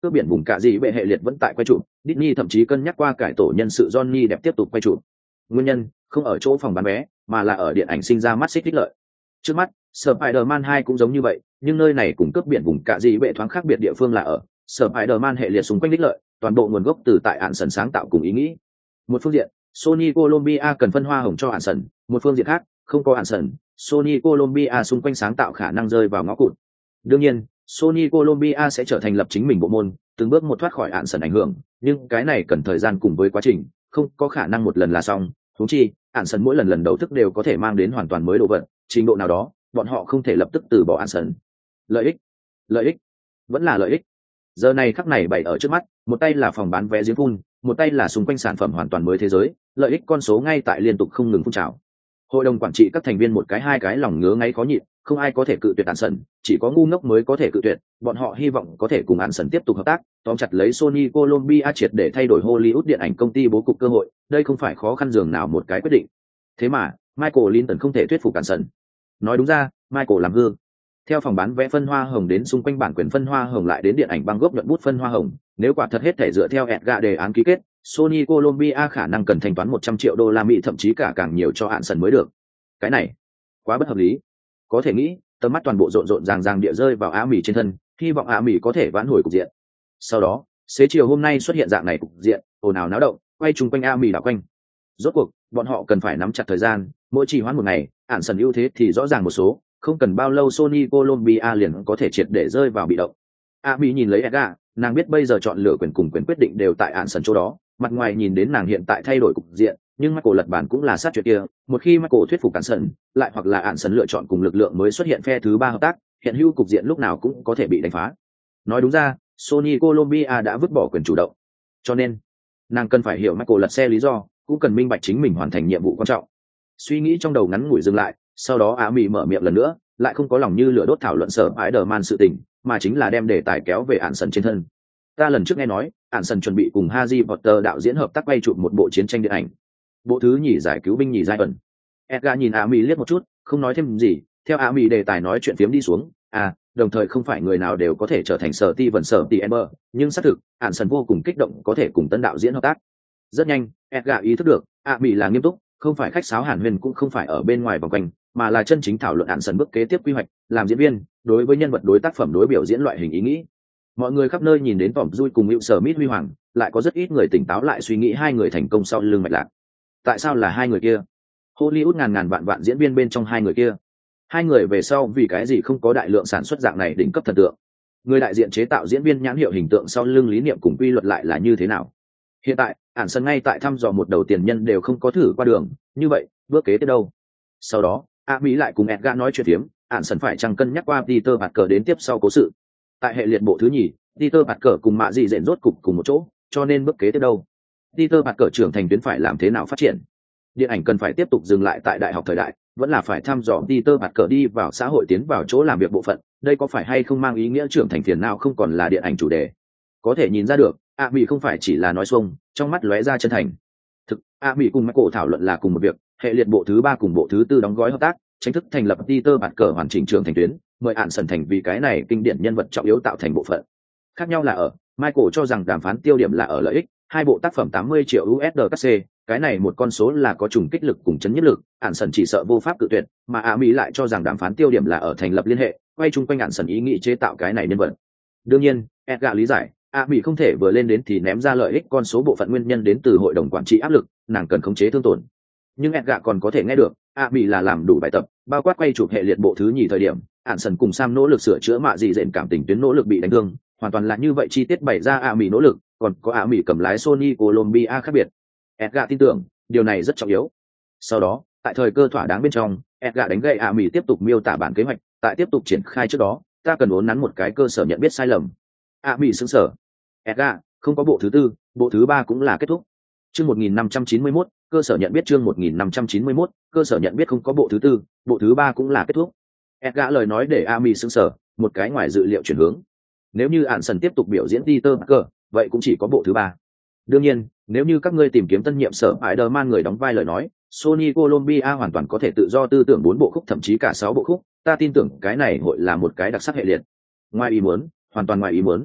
S1: cướp biển vùng cạ dị bệ hệ liệt vẫn tại quay chụp, Disney thậm chí cân nhắc qua cải tổ nhân sự Johnny đẹp tiếp tục quay chụp. Nguyên nhân không ở chỗ phòng bán vé, mà là ở điện ảnh sinh ra mắt xích ích lợi. Trước mắt, Spider-Man hai cũng giống như vậy, nhưng nơi này cùng cướp biển vùng cạ dị bệ thoáng khác biệt địa phương là ở Spider-Man hệ liệt xung quanh ích lợi, toàn bộ nguồn gốc từ tại án sần sáng tạo cùng ý nghĩ. Một phương diện, Sony Colombia cần phân hoa hồng cho án sần, một phương diện khác, không có án sần, Sony Colombia xung quanh sáng tạo khả năng rơi vào ngõ cụt. Đương nhiên, Sony Colombia sẽ trở thành lập chính mình bộ môn, từng bước một thoát khỏi án sần ảnh hưởng, nhưng cái này cần thời gian cùng với quá trình, không có khả năng một lần là xong. Huống chi, án sần mỗi lần lần đầu thức đều có thể mang đến hoàn toàn mới đồ vật, trình độ nào đó, bọn họ không thể lập tức từ bỏ án sần. Lợi ích, lợi ích, vẫn là lợi ích. Giờ này khắc này bày ở trước mắt, một tay là phòng bán vé giếng phun, một tay là xung quanh sản phẩm hoàn toàn mới thế giới, lợi ích con số ngay tại liên tục không ngừng phun trào. Hội đồng quản trị các thành viên một cái hai cái lòng ngứa ngáy khó nhịn, không ai có thể cự tuyệt án sần, chỉ có ngu ngốc mới có thể cự tuyệt. Bọn họ hy vọng có thể cùng án sần tiếp tục hợp tác, tóm chặt lấy Sony Colombia triệt để thay đổi Hollywood điện ảnh công ty bố cục cơ hội, đây không phải khó khăn dường nào một cái quyết định. Thế mà, Michael Linton không thể thuyết phục án sần. Nói đúng ra, Michael làm hư. Theo phòng bán vé phân hoa hồng đến xung quanh bản quyền phân hoa hồng lại đến điện ảnh băng gốc nhuận bút phân hoa hồng, nếu quả thật hết thể dựa theo Edgar đề án ký kết, Sony Colombia khả năng cần thanh toán một trăm triệu đô la Mỹ thậm chí cả càng nhiều cho hạn sần mới được. Cái này quá bất hợp lý. Có thể nghĩ, tầm mắt toàn bộ rộn rộn ràng ràng địa rơi vào Á Mỹ trên thân, hy vọng Á Mỹ có thể vãn hồi cục diện. Sau đó, xế chiều hôm nay xuất hiện dạng này cục diện, ồn ào náo động, quay chung quanh Á Mỹ đảo quanh. Rốt cuộc, bọn họ cần phải nắm chặt thời gian, mỗi trì hoãn một ngày, hạn sần ưu thế thì rõ ràng một số, không cần bao lâu Sony Colombia liền có thể triệt để rơi vào bị động. Á Mỹ nhìn lấy Edgar, nàng biết bây giờ chọn lựa quyền cùng quyền quyết định đều tại hạn sần chỗ đó, mặt ngoài nhìn đến nàng hiện tại thay đổi cục diện, nhưng Michael lật bản cũng là sát chuyện kia, một khi Michael thuyết phục hạn sần, lại hoặc là hạn sần lựa chọn cùng lực lượng mới xuất hiện phe thứ ba hợp tác, hiện hữu cục diện lúc nào cũng có thể bị đánh phá. Nói đúng ra, Sony Colombia đã vứt bỏ quyền chủ động, cho nên nàng cần phải hiểu Michael lật xe lý do, cũng cần minh bạch chính mình hoàn thành nhiệm vụ quan trọng. Suy nghĩ trong đầu ngắn ngủi dừng lại, sau đó Á Mỹ mở miệng lần nữa, lại không có lòng như lửa đốt thảo luận sở Spider-Man sự tình, mà chính là đem đề tài kéo về hạn sần trên thân. Ta lần trước nghe nói, hạn sần chuẩn bị cùng Harry Potter đạo diễn hợp tác quay chụp một bộ chiến tranh điện ảnh. Bộ thứ nhì giải cứu binh nhì giai ẩn. Edgar nhìn Á Mỹ liếc một chút, không nói thêm gì, theo Á Mỹ đề tài nói chuyện phiếm đi xuống, à, đồng thời không phải người nào đều có thể trở thành sở ti vần sở ti Ember, nhưng xác thực, hạn sần vô cùng kích động có thể cùng tân đạo diễn hợp tác. Rất nhanh, Edgar ý thức được, Á Mỹ là nghiêm túc, không phải khách sáo hàn huyên cũng không phải ở bên ngoài vòng quanh, mà là chân chính thảo luận hạn sần bước kế tiếp quy hoạch, làm diễn viên, đối với nhân vật đối tác phẩm đối biểu diễn loại hình ý nghĩ. Mọi người khắp nơi nhìn đến Tom Cruise cùng Will Smith huy hoàng, lại có rất ít người tỉnh táo lại suy nghĩ hai người thành công sau lưng mạch lạc. Tại sao là hai người kia? Hollywood ngàn ngàn vạn vạn diễn viên bên trong hai người kia, hai người về sau vì cái gì không có đại lượng sản xuất dạng này đỉnh cấp thần tượng? Người đại diện chế tạo diễn viên nhãn hiệu hình tượng sau lưng lý niệm cùng quy luật lại là như thế nào? Hiện tại, ản sân ngay tại thăm dò một đầu tiền nhân đều không có thử qua đường, như vậy, bước kế tiếp đâu? Sau đó, A Mỹ lại cùng Edgar nói chuyện phiếm, ản sân phải chăng cân nhắc qua Peter Parker đến tiếp sau cố sự. Tại hệ liệt bộ thứ nhì, Peter Parker cùng mạ dị dện rốt cục cùng một chỗ, cho nên bước kế tiếp đâu? Peter Parker trưởng thành tuyến phải làm thế nào phát triển? Điện ảnh cần phải tiếp tục dừng lại tại đại học thời đại, vẫn là phải thăm dò Peter Parker đi vào xã hội tiến vào chỗ làm việc bộ phận, đây có phải hay không mang ý nghĩa trưởng thành phiền nào không còn là điện ảnh chủ đề. Có thể nhìn ra được, A Mỹ không phải chỉ là nói xuông, trong mắt lóe ra chân thành. Thực, A Mỹ cùng Michael thảo luận là cùng một việc, hệ liệt bộ thứ ba cùng bộ thứ tư đóng gói hợp tác, chính thức thành lập Peter Parker hoàn chỉnh trưởng thành tuyến, mời ạn sần thành vì cái này kinh điển nhân vật trọng yếu tạo thành bộ phận. Khác nhau là ở, Michael cho rằng đàm phán tiêu điểm là ở lợi ích, hai bộ tác phẩm tám mươi triệu u ét đê các c, cái này một con số là có trùng kích lực cùng chấn nhất lực, ạn sần chỉ sợ vô pháp cự tuyệt, mà A Mỹ lại cho rằng đàm phán tiêu điểm là ở thành lập liên hệ, quay chung quanh ạn sần ý nghĩ chế tạo cái này nhân vật. Đương nhiên, Edgar lý giải, A Mỹ không thể vừa lên đến thì ném ra lợi ích con số bộ phận nguyên nhân đến từ hội đồng quản trị áp lực, nàng cần khống chế thương tổn. Nhưng Edgar còn có thể nghe được, A Mỹ là làm đủ bài tập, bao quát quay chụp hệ liệt bộ thứ nhì thời điểm, ạn sần cùng Sam nỗ lực sửa chữa mạ dị dện cảm tình tuyến nỗ lực bị đánh thương, hoàn toàn là như vậy chi tiết bày ra A Mỹ nỗ lực, còn có A Mỹ cầm lái Sony Colombia khác biệt. Edgar tin tưởng, điều này rất trọng yếu. Sau đó, tại thời cơ thỏa đáng bên trong, Edgar đánh gậy A Mỹ tiếp tục miêu tả bản kế hoạch, tại tiếp tục triển khai trước đó, ta cần uốn nắn một cái cơ sở nhận biết sai lầm. A Mỹ sững sờ. Edgar, không có bộ thứ tư, bộ thứ ba cũng là kết thúc. Chương một nghìn năm trăm chín mươi mốt, cơ sở nhận biết chương một nghìn năm trăm chín mươi mốt, cơ sở nhận biết không có bộ thứ tư, bộ thứ ba cũng là kết thúc. Edgar lời nói để A Mỹ sững sờ, một cái ngoài dự liệu chuyển hướng. Nếu như ạn sần tiếp tục biểu diễn Peter Parker, vậy cũng chỉ có bộ thứ ba. Đương nhiên, nếu như các ngươi tìm kiếm tân nhiệm sở Spider-Man người đóng vai lời nói, Sony Colombia hoàn toàn có thể tự do tư tưởng bốn bộ khúc thậm chí cả sáu bộ khúc, ta tin tưởng cái này hội là một cái đặc sắc hệ liệt. Ngoài ý muốn, hoàn toàn ngoài ý muốn.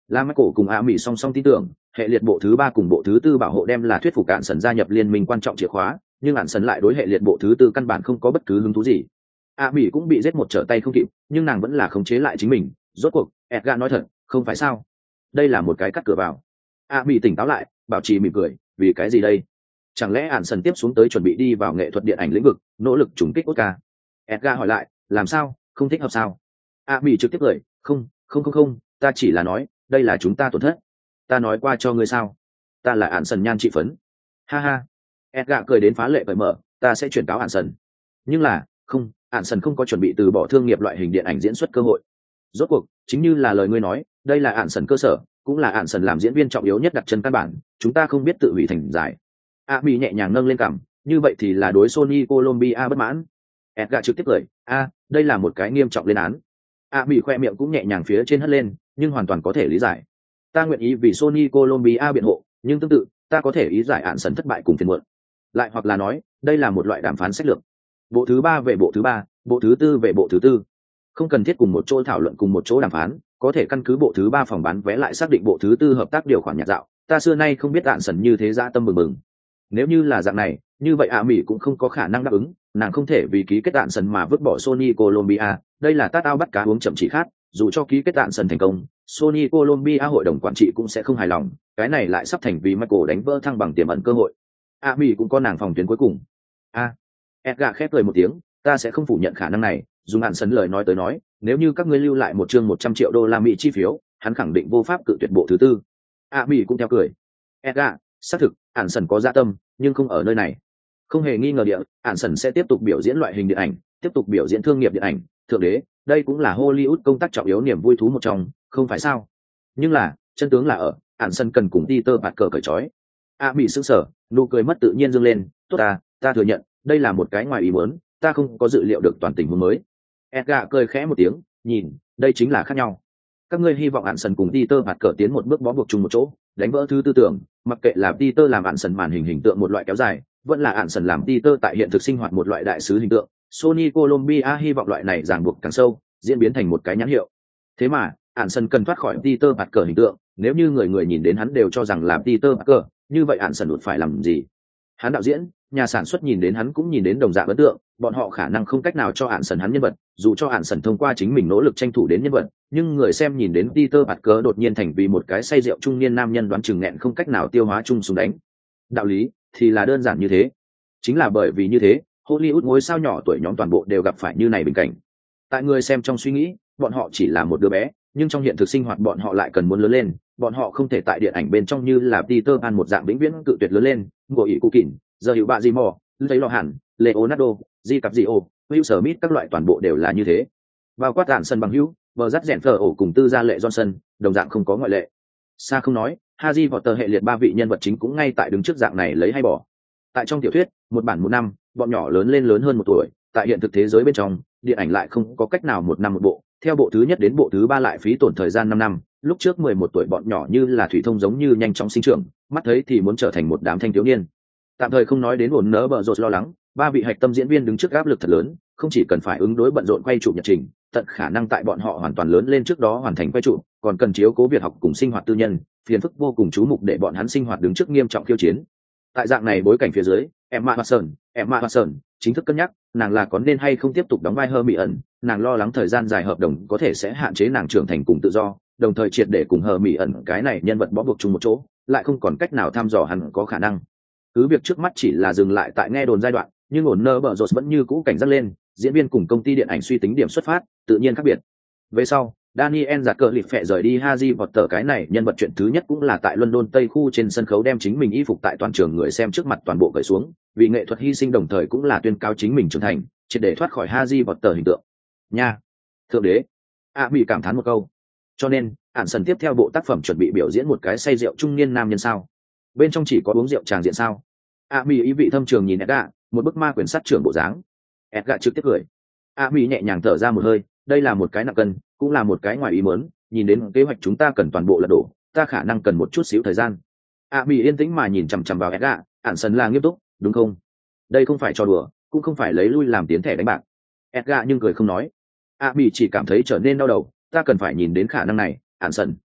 S1: La Michael cùng A Mỹ song song tin tưởng, hệ liệt bộ thứ ba cùng bộ thứ tư bảo hộ đem là thuyết phục Ản Sần gia nhập liên minh quan trọng chìa khóa, nhưng Ản Sần lại đối hệ liệt bộ thứ tư căn bản không có bất cứ hứng thú gì. A Mỹ cũng bị giết một trở tay không kịp, nhưng nàng vẫn là khống chế lại chính mình. Rốt cuộc, Edgar nói thật, không phải sao? Đây là một cái cắt cửa vào. A Mỹ tỉnh táo lại, bảo trì mỉm cười, vì cái gì đây? Chẳng lẽ Ản Sần tiếp xuống tới chuẩn bị đi vào nghệ thuật điện ảnh lĩnh vực, nỗ lực trùng kích Oscar? Edgar hỏi lại, làm sao, không thích hợp sao? A Mỹ trực tiếp cười, không, không không không, ta chỉ là nói, đây là chúng ta tổn thất. Ta nói qua cho ngươi sao? Ta là Ản Sần nhan trị phấn. Ha ha. Edgar cười đến phá lệ cởi mở, ta sẽ chuyển cáo Ản Sần. Nhưng là, không, Ản Sần không có chuẩn bị từ bỏ thương nghiệp loại hình điện ảnh diễn xuất cơ hội. Rốt cuộc, chính như là lời ngươi nói, đây là Ản Sần cơ sở, cũng là Ản Sần làm diễn viên trọng yếu nhất đặt chân căn bản, chúng ta không biết tự hủy thành giải. A Mỹ nhẹ nhàng nâng lên cằm, như vậy thì là đối Sony Colombia bất mãn. Edgar trực tiếp cười, a, đây là một cái nghiêm trọng lên án. A Mỹ khoe miệng cũng nhẹ nhàng phía trên hất lên, nhưng hoàn toàn có thể lý giải. Ta nguyện ý vì Sony Colombia biện hộ, nhưng tương tự, ta có thể ý giải Ản Sần thất bại cùng phiền muộn. Lại hoặc là nói, đây là một loại đàm phán sách lược. Bộ thứ ba về bộ thứ ba, bộ thứ tư về bộ thứ tư. Không cần thiết cùng một chỗ thảo luận cùng một chỗ đàm phán, có thể căn cứ bộ thứ ba phòng bán vé lại xác định bộ thứ tư hợp tác điều khoản nhạc dạo. Ta xưa nay không biết Ản Sần như thế dã tâm bừng bừng. Nếu như là dạng này, như vậy A Mỹ cũng không có khả năng đáp ứng, nàng không thể vì ký kết Ản Sần mà vứt bỏ Sony Colombia, đây là tát ao bắt cá uống chậm chỉ khát, dù cho ký kết Ản Sần thành công, Sony Colombia hội đồng quản trị cũng sẽ không hài lòng, cái này lại sắp thành vì Michael đánh vỡ thăng bằng tiềm ẩn cơ hội. A Mỹ cũng có nàng phòng tuyến cuối cùng. A. Edgar khép cười một tiếng, ta sẽ không phủ nhận khả năng này, dùng Ản Sần lời nói tới nói, nếu như các ngươi lưu lại một chương một trăm triệu đô la Mỹ chi phiếu, hắn khẳng định vô pháp cự tuyệt bộ thứ tư. A Mỹ cũng theo cười. Edgar, xác thực, Ản Sần có dạ tâm, nhưng không ở nơi này. Không hề nghi ngờ địa, Ản Sần sẽ tiếp tục biểu diễn loại hình điện ảnh, tiếp tục biểu diễn thương nghiệp điện ảnh, thượng đế, đây cũng là Hollywood công tác trọng yếu niềm vui thú một trong, không phải sao? Nhưng là, chân tướng là ở, Ản Sần cần cùng Peter Parker cởi trói. A Mỹ sững sờ, nụ cười mất tự nhiên dâng lên, tốt ta, ta thừa nhận, đây là một cái ngoài ý muốn, ta không có dự liệu được toàn tình huống mới. Edgar cười khẽ một tiếng, nhìn, đây chính là khác nhau. Các ngươi hy vọng Ản Sần cùng Peter Parker tiến một bước bó buộc chung một chỗ, đánh vỡ thứ tư tưởng, mặc kệ là Peter làm Ản Sần màn hình hình tượng một loại kéo dài, vẫn là Ản Sần làm Peter tại hiện thực sinh hoạt một loại đại sứ hình tượng. Sony Colombia hy vọng loại này ràng buộc càng sâu, diễn biến thành một cái nhãn hiệu. Thế mà, Ản Sần cần thoát khỏi Peter Parker hình tượng, nếu như người người nhìn đến hắn đều cho rằng là Peter Parker, như vậy Ản Sần đột phải làm gì? Hắn đạo diễn, nhà sản xuất nhìn đến hắn cũng nhìn đến đồng dạng ấn tượng, bọn họ khả năng không cách nào cho Ản Sần hắn nhân vật, dù cho Ản Sần thông qua chính mình nỗ lực tranh thủ đến nhân vật, nhưng người xem nhìn đến Peter Parker đột nhiên thành vì một cái say rượu trung niên nam nhân đoán chừng nghẹn không cách nào tiêu hóa chung súng đánh. Đạo lý thì là đơn giản như thế. Chính là bởi vì như thế, Hollywood ngôi sao nhỏ tuổi nhóm toàn bộ đều gặp phải như này bình cảnh. Tại người xem trong suy nghĩ, bọn họ chỉ là một đứa bé, nhưng trong hiện thực sinh hoạt bọn họ lại cần muốn lớn lên, bọn họ không thể tại điện ảnh bên trong như là Peter Pan một dạng vĩnh viễn cự tuyệt lớn lên, ngồi ỷ cụ kỉnh, giờ hiệu bạ gì mò, lấy lò hẳn, Leonardo, Di cặp gì ô, Will Smith các loại toàn bộ đều là như thế. Bao quát Ản Sần bằng hữu, bờ rắt rèn phở ổ cùng tư gia lệ Johnson, đồng dạng không có ngoại lệ. Xa không nói, Harry Potter hệ liệt ba vị nhân vật chính cũng ngay tại đứng trước dạng này lấy hay bỏ. Tại trong tiểu thuyết, một bản một năm, bọn nhỏ lớn lên lớn hơn một tuổi, tại hiện thực thế giới bên trong, điện ảnh lại không có cách nào một năm một bộ, theo bộ thứ nhất đến bộ thứ ba lại phí tổn thời gian năm năm, lúc trước mười một tuổi bọn nhỏ như là thủy thông giống như nhanh chóng sinh trưởng, mắt thấy thì muốn trở thành một đám thanh thiếu niên. Tạm thời không nói đến ổn nỡ bợ rột lo lắng, ba vị hạch tâm diễn viên đứng trước áp lực thật lớn, không chỉ cần phải ứng đối bận rộn quay chụp nhật trình, tận khả năng tại bọn họ hoàn toàn lớn lên trước đó hoàn thành quay chụp, còn cần chiếu cố việc học cùng sinh hoạt tư nhân, phiền phức vô cùng chú mục để bọn hắn sinh hoạt đứng trước nghiêm trọng khiêu chiến. Tại dạng này bối cảnh phía dưới, Emma Watson, Emma Watson chính thức cân nhắc, nàng là có nên hay không tiếp tục đóng vai Hermione, nàng lo lắng thời gian dài hợp đồng có thể sẽ hạn chế nàng trưởng thành cùng tự do, đồng thời triệt để cùng Hermione cái này nhân vật bó buộc chung một chỗ, lại không còn cách nào thăm dò hẳn có khả năng. Cứ việc trước mắt chỉ là dừng lại tại nghe đồn giai đoạn, nhưng ổn nơ bợ rột vẫn như cũ cảnh giác lên, diễn viên cùng công ty điện ảnh suy tính điểm xuất phát, tự nhiên khác biệt. Về sau, Daniel giặt cờ lịp phẹ rời đi Harry Potter cái này nhân vật chuyện thứ nhất cũng là tại London Tây khu trên sân khấu đem chính mình y phục tại toàn trường người xem trước mặt toàn bộ cởi xuống, vì nghệ thuật hy sinh đồng thời cũng là tuyên cáo chính mình trưởng thành, triệt để thoát khỏi Harry Potter hình tượng. Nha, thượng đế, A bị cảm thán một câu. Cho nên, Ản Sần tiếp theo bộ tác phẩm chuẩn bị biểu diễn một cái say rượu trung niên nam nhân sao? Bên trong chỉ có uống rượu tràng diện sao? A bị ý vị thâm trường nhìn Edgar, một bức ma quyền sát trưởng bộ dáng. Edgar trực tiếp cười. A bị nhẹ nhàng thở ra một hơi, đây là một cái nặng cân, cũng là một cái ngoài ý muốn, nhìn đến kế hoạch chúng ta cần toàn bộ lật đổ, ta khả năng cần một chút xíu thời gian. A bị yên tĩnh mà nhìn chằm chằm vào Edgar, Ản Sần là nghiêm túc, đúng không? Đây không phải trò đùa, cũng không phải lấy lui làm tiến thẻ đánh bạc. Edgar nhưng cười không nói. A bị chỉ cảm thấy trở nên đau đầu, ta cần phải nhìn đến khả năng này, Ản Sần.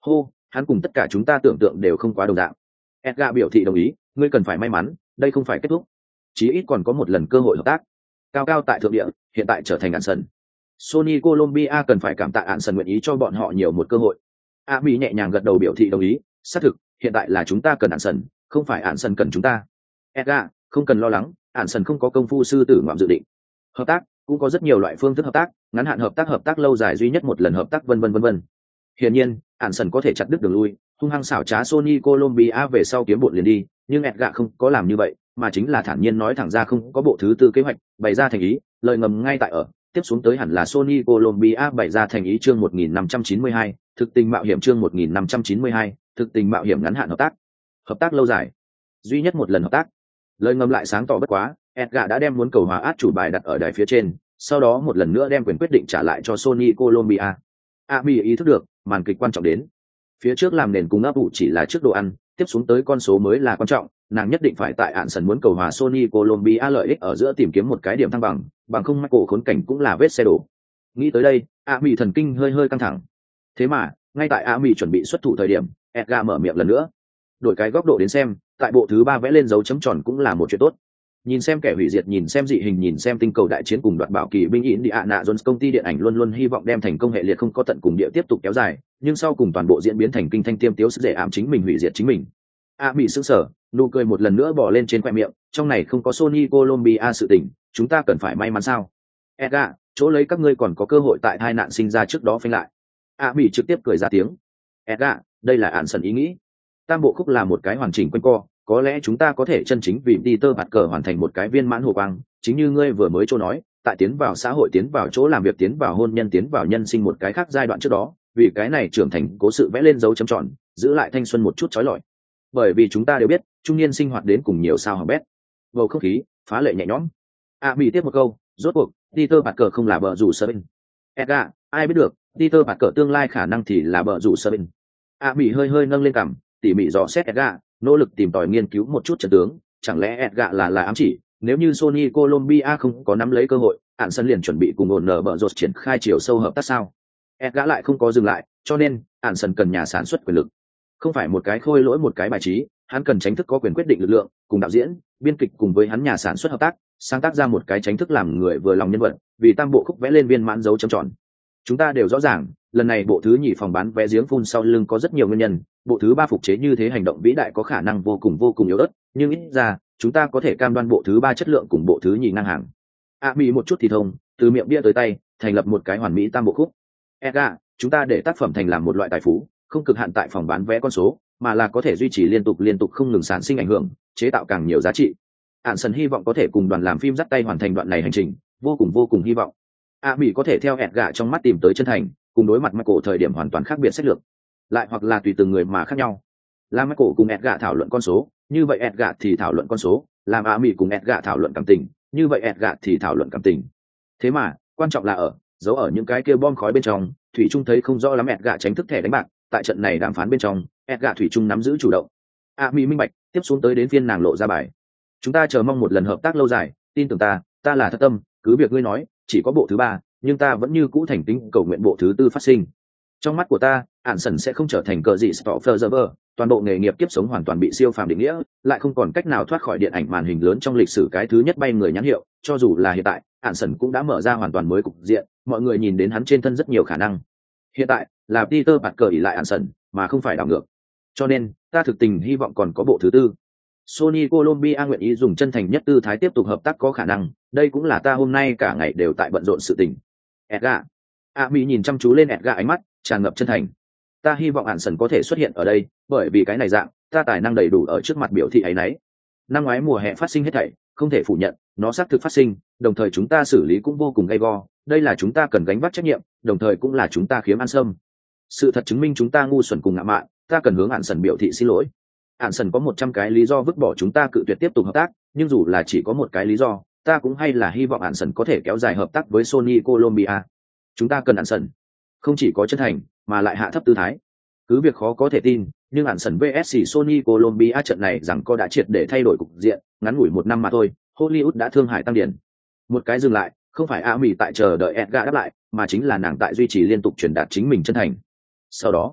S1: hô, hắn cùng tất cả chúng ta tưởng tượng đều không quá đồng dạng. Edgar biểu thị đồng ý, ngươi cần phải may mắn, đây không phải kết thúc, chí ít còn có một lần cơ hội hợp tác. Cao cao tại thượng địa, hiện tại trở thành ạn sần. Sony Colombia cần phải cảm tạ ạn sần nguyện ý cho bọn họ nhiều một cơ hội. A Mỹ nhẹ nhàng gật đầu biểu thị đồng ý, xác thực, hiện tại là chúng ta cần ạn sần, không phải ạn sần cần chúng ta. Edgar, không cần lo lắng, ạn sần không có công phu sư tử ngoạm dự định. Hợp tác cũng có rất nhiều loại phương thức hợp tác, ngắn hạn hợp tác, hợp tác lâu dài duy nhất một lần hợp tác, vân vân vân vân. Hiển nhiên, ạn sần có thể chặt đứt đường lui, hung hăng xảo trá Sony Colombia về sau kiếm bộn liền đi, nhưng Edgar không có làm như vậy, mà chính là thản nhiên nói thẳng ra không có bộ thứ tư kế hoạch, bày ra thành ý, lời ngầm ngay tại ở. Tiếp xuống tới hẳn là Sony Colombia bày ra thành ý chương một nghìn năm trăm chín mươi hai, thực tình mạo hiểm chương một nghìn năm trăm chín mươi hai, thực tình mạo hiểm ngắn hạn hợp tác. Hợp tác lâu dài, duy nhất một lần hợp tác. Lời ngầm lại sáng tỏ bất quá, Edgar đã đem muốn cầu hòa át chủ bài đặt ở đài phía trên, sau đó một lần nữa đem quyền quyết định trả lại cho Sony Colombia. Ami ý thức được, màn kịch quan trọng đến. Phía trước làm nền cung ấp ủ chỉ là trước đồ ăn, tiếp xuống tới con số mới là quan trọng, nàng nhất định phải tại ạn sần muốn cầu hòa Sony Colombia lợi ích ở giữa tìm kiếm một cái điểm thăng bằng, bằng không Michael khốn cảnh cũng là vết xe đổ. Nghĩ tới đây, Ami thần kinh hơi hơi căng thẳng. Thế mà, ngay tại Ami chuẩn bị xuất thủ thời điểm, Edgar mở miệng lần nữa. Đổi cái góc độ đến xem, tại bộ thứ ba vẽ lên dấu chấm tròn cũng là một chuyện tốt. Nhìn xem kẻ hủy diệt, nhìn xem dị hình, nhìn xem tinh cầu đại chiến cùng đoạt bảo kỳ binh Indiana Jones, công ty điện ảnh luôn luôn hy vọng đem thành công hệ liệt không có tận cùng địa tiếp tục kéo dài, nhưng sau cùng toàn bộ diễn biến thành kinh thanh tiêm tiếu sức dễ ảm chính mình hủy diệt chính mình. A bị sững sờ, nụ cười một lần nữa bỏ lên trên khoe miệng, trong này không có Sony Colombia sự tình, chúng ta cần phải may mắn sao? Edgar, chỗ lấy các ngươi còn có cơ hội tại tai nạn sinh ra trước đó phanh lại. A bị trực tiếp cười ra tiếng. Edgar, đây là ạn sần ý nghĩ. Tam bộ khúc là một cái hoàn chỉnh quanh co, có lẽ chúng ta có thể chân chính vì Peter Parker hoàn thành một cái viên mãn hồ quang, chính như ngươi vừa mới chỗ nói, tại tiến vào xã hội, tiến vào chỗ làm việc, tiến vào hôn nhân, tiến vào nhân sinh một cái khác giai đoạn trước đó, vì cái này trưởng thành cố sự vẽ lên dấu chấm tròn, giữ lại thanh xuân một chút chói lọi. Bởi vì chúng ta đều biết, trung niên sinh hoạt đến cùng nhiều sao hỏng bét. Bầu không khí phá lệ nhẹ nhõm. A bị tiếp một câu, rốt cuộc, Peter Parker không là bờ rủ Sabin. Edgar, ai biết được, Peter Parker tương lai khả năng thì là bờ rủ Sabin. A bị hơi hơi nâng lên cằm, tỉ mỉ dò xét Edgar, nỗ lực tìm tòi nghiên cứu một chút trận tướng, chẳng lẽ Edgar là là ám chỉ, nếu như Sony Colombia không có nắm lấy cơ hội, ạn sân liền chuẩn bị cùng ổn nở bờ rột triển khai chiều sâu hợp tác sao? Edgar lại không có dừng lại, cho nên ạn sân cần nhà sản xuất quyền lực, không phải một cái khôi lỗi một cái bài trí, hắn cần chính thức có quyền quyết định lực lượng, cùng đạo diễn, biên kịch cùng với hắn nhà sản xuất hợp tác, sáng tác ra một cái chính thức làm người vừa lòng nhân vật, vì tam bộ khúc vẽ lên viên mãn dấu chấm tròn. Chúng ta đều rõ ràng, lần này bộ thứ nhì phòng bán vé giếng phun sau lưng có rất nhiều nguyên nhân, bộ thứ ba phục chế như thế hành động vĩ đại có khả năng vô cùng vô cùng yếu ớt, nhưng ít ra chúng ta có thể cam đoan bộ thứ ba chất lượng cùng bộ thứ nhì ngang hàng. A bị một chút thì thông, từ miệng bia tới tay, thành lập một cái hoàn mỹ tam bộ khúc. Edgar, chúng ta để tác phẩm thành làm một loại tài phú, không cực hạn tại phòng bán vé con số, mà là có thể duy trì liên tục liên tục không ngừng sản sinh ảnh hưởng, chế tạo càng nhiều giá trị. Ản sần hy vọng có thể cùng đoàn làm phim dắt tay hoàn thành đoạn này hành trình, vô cùng vô cùng hy vọng. A Mỹ có thể theo Edgar trong mắt tìm tới chân thành, cùng đối mặt Michael thời điểm hoàn toàn khác biệt sách lược, lại hoặc là tùy từng người mà khác nhau. Làm Michael cùng Edgar thảo luận con số, như vậy Edgar thì thảo luận con số, làm A Mỹ cùng Edgar thảo luận cảm tình, như vậy Edgar thì thảo luận cảm tình. Thế mà, quan trọng là ở, giấu ở những cái kia bom khói bên trong, thủy trung thấy không rõ lắm Edgar tránh thức thẻ đánh bạc, tại trận này đàm phán bên trong, Edgar thủy trung nắm giữ chủ động. A Mỹ minh bạch, tiếp xuống tới đến phiên nàng lộ ra bài. Chúng ta chờ mong một lần hợp tác lâu dài, tin tưởng ta, ta là thật tâm, cứ việc ngươi nói, chỉ có bộ thứ ba, nhưng ta vẫn như cũ thành kính cầu nguyện bộ thứ tư phát sinh. Trong mắt của ta, ạn sần sẽ không trở thành cờ gì Stoffer, toàn bộ nghề nghiệp kiếp sống hoàn toàn bị siêu phàm định nghĩa, lại không còn cách nào thoát khỏi điện ảnh màn hình lớn trong lịch sử cái thứ nhất bay người nhãn hiệu, cho dù là hiện tại, ạn sần cũng đã mở ra hoàn toàn mới cục diện, mọi người nhìn đến hắn trên thân rất nhiều khả năng. Hiện tại, là Peter Parker ỷ lại ạn sần, mà không phải đảo ngược. Cho nên, ta thực tình hy vọng còn có bộ thứ tư. Sony Colombia nguyện ý dùng chân thành nhất tư thái tiếp tục hợp tác có khả năng, đây cũng là ta hôm nay cả ngày đều tại bận rộn sự tình. Edgar. A Mỹ nhìn chăm chú lên Edgar, ánh mắt tràn ngập chân thành. Ta hy vọng ạn sần có thể xuất hiện ở đây, bởi vì cái này dạng, ta tài năng đầy đủ ở trước mặt biểu thị ấy nấy. Năm ngoái mùa hè phát sinh hết thảy, không thể phủ nhận, nó xác thực phát sinh, đồng thời chúng ta xử lý cũng vô cùng gay go, đây là chúng ta cần gánh vác trách nhiệm, đồng thời cũng là chúng ta khiếm an sâm. Sự thật chứng minh chúng ta ngu xuẩn cùng ngạo mạn, ta cần hướng ạn sần biểu thị xin lỗi. Ạn sần có một trăm cái lý do vứt bỏ chúng ta cự tuyệt tiếp tục hợp tác, nhưng dù là chỉ có một cái lý do, ta cũng hay là hy vọng ạn sần có thể kéo dài hợp tác với Sony Colombia. Chúng ta cần ạn sần, không chỉ có chân thành, mà lại hạ thấp tư thái. Cứ việc khó có thể tin, nhưng ạn sần vs Sony Colombia trận này rằng co đã triệt để thay đổi cục diện, ngắn ngủi một năm mà thôi, Hollywood đã thương hại tăng điển. Một cái dừng lại, không phải A Mỹ tại chờ đợi Edgar đáp lại, mà chính là nàng tại duy trì liên tục truyền đạt chính mình chân thành. Sau đó,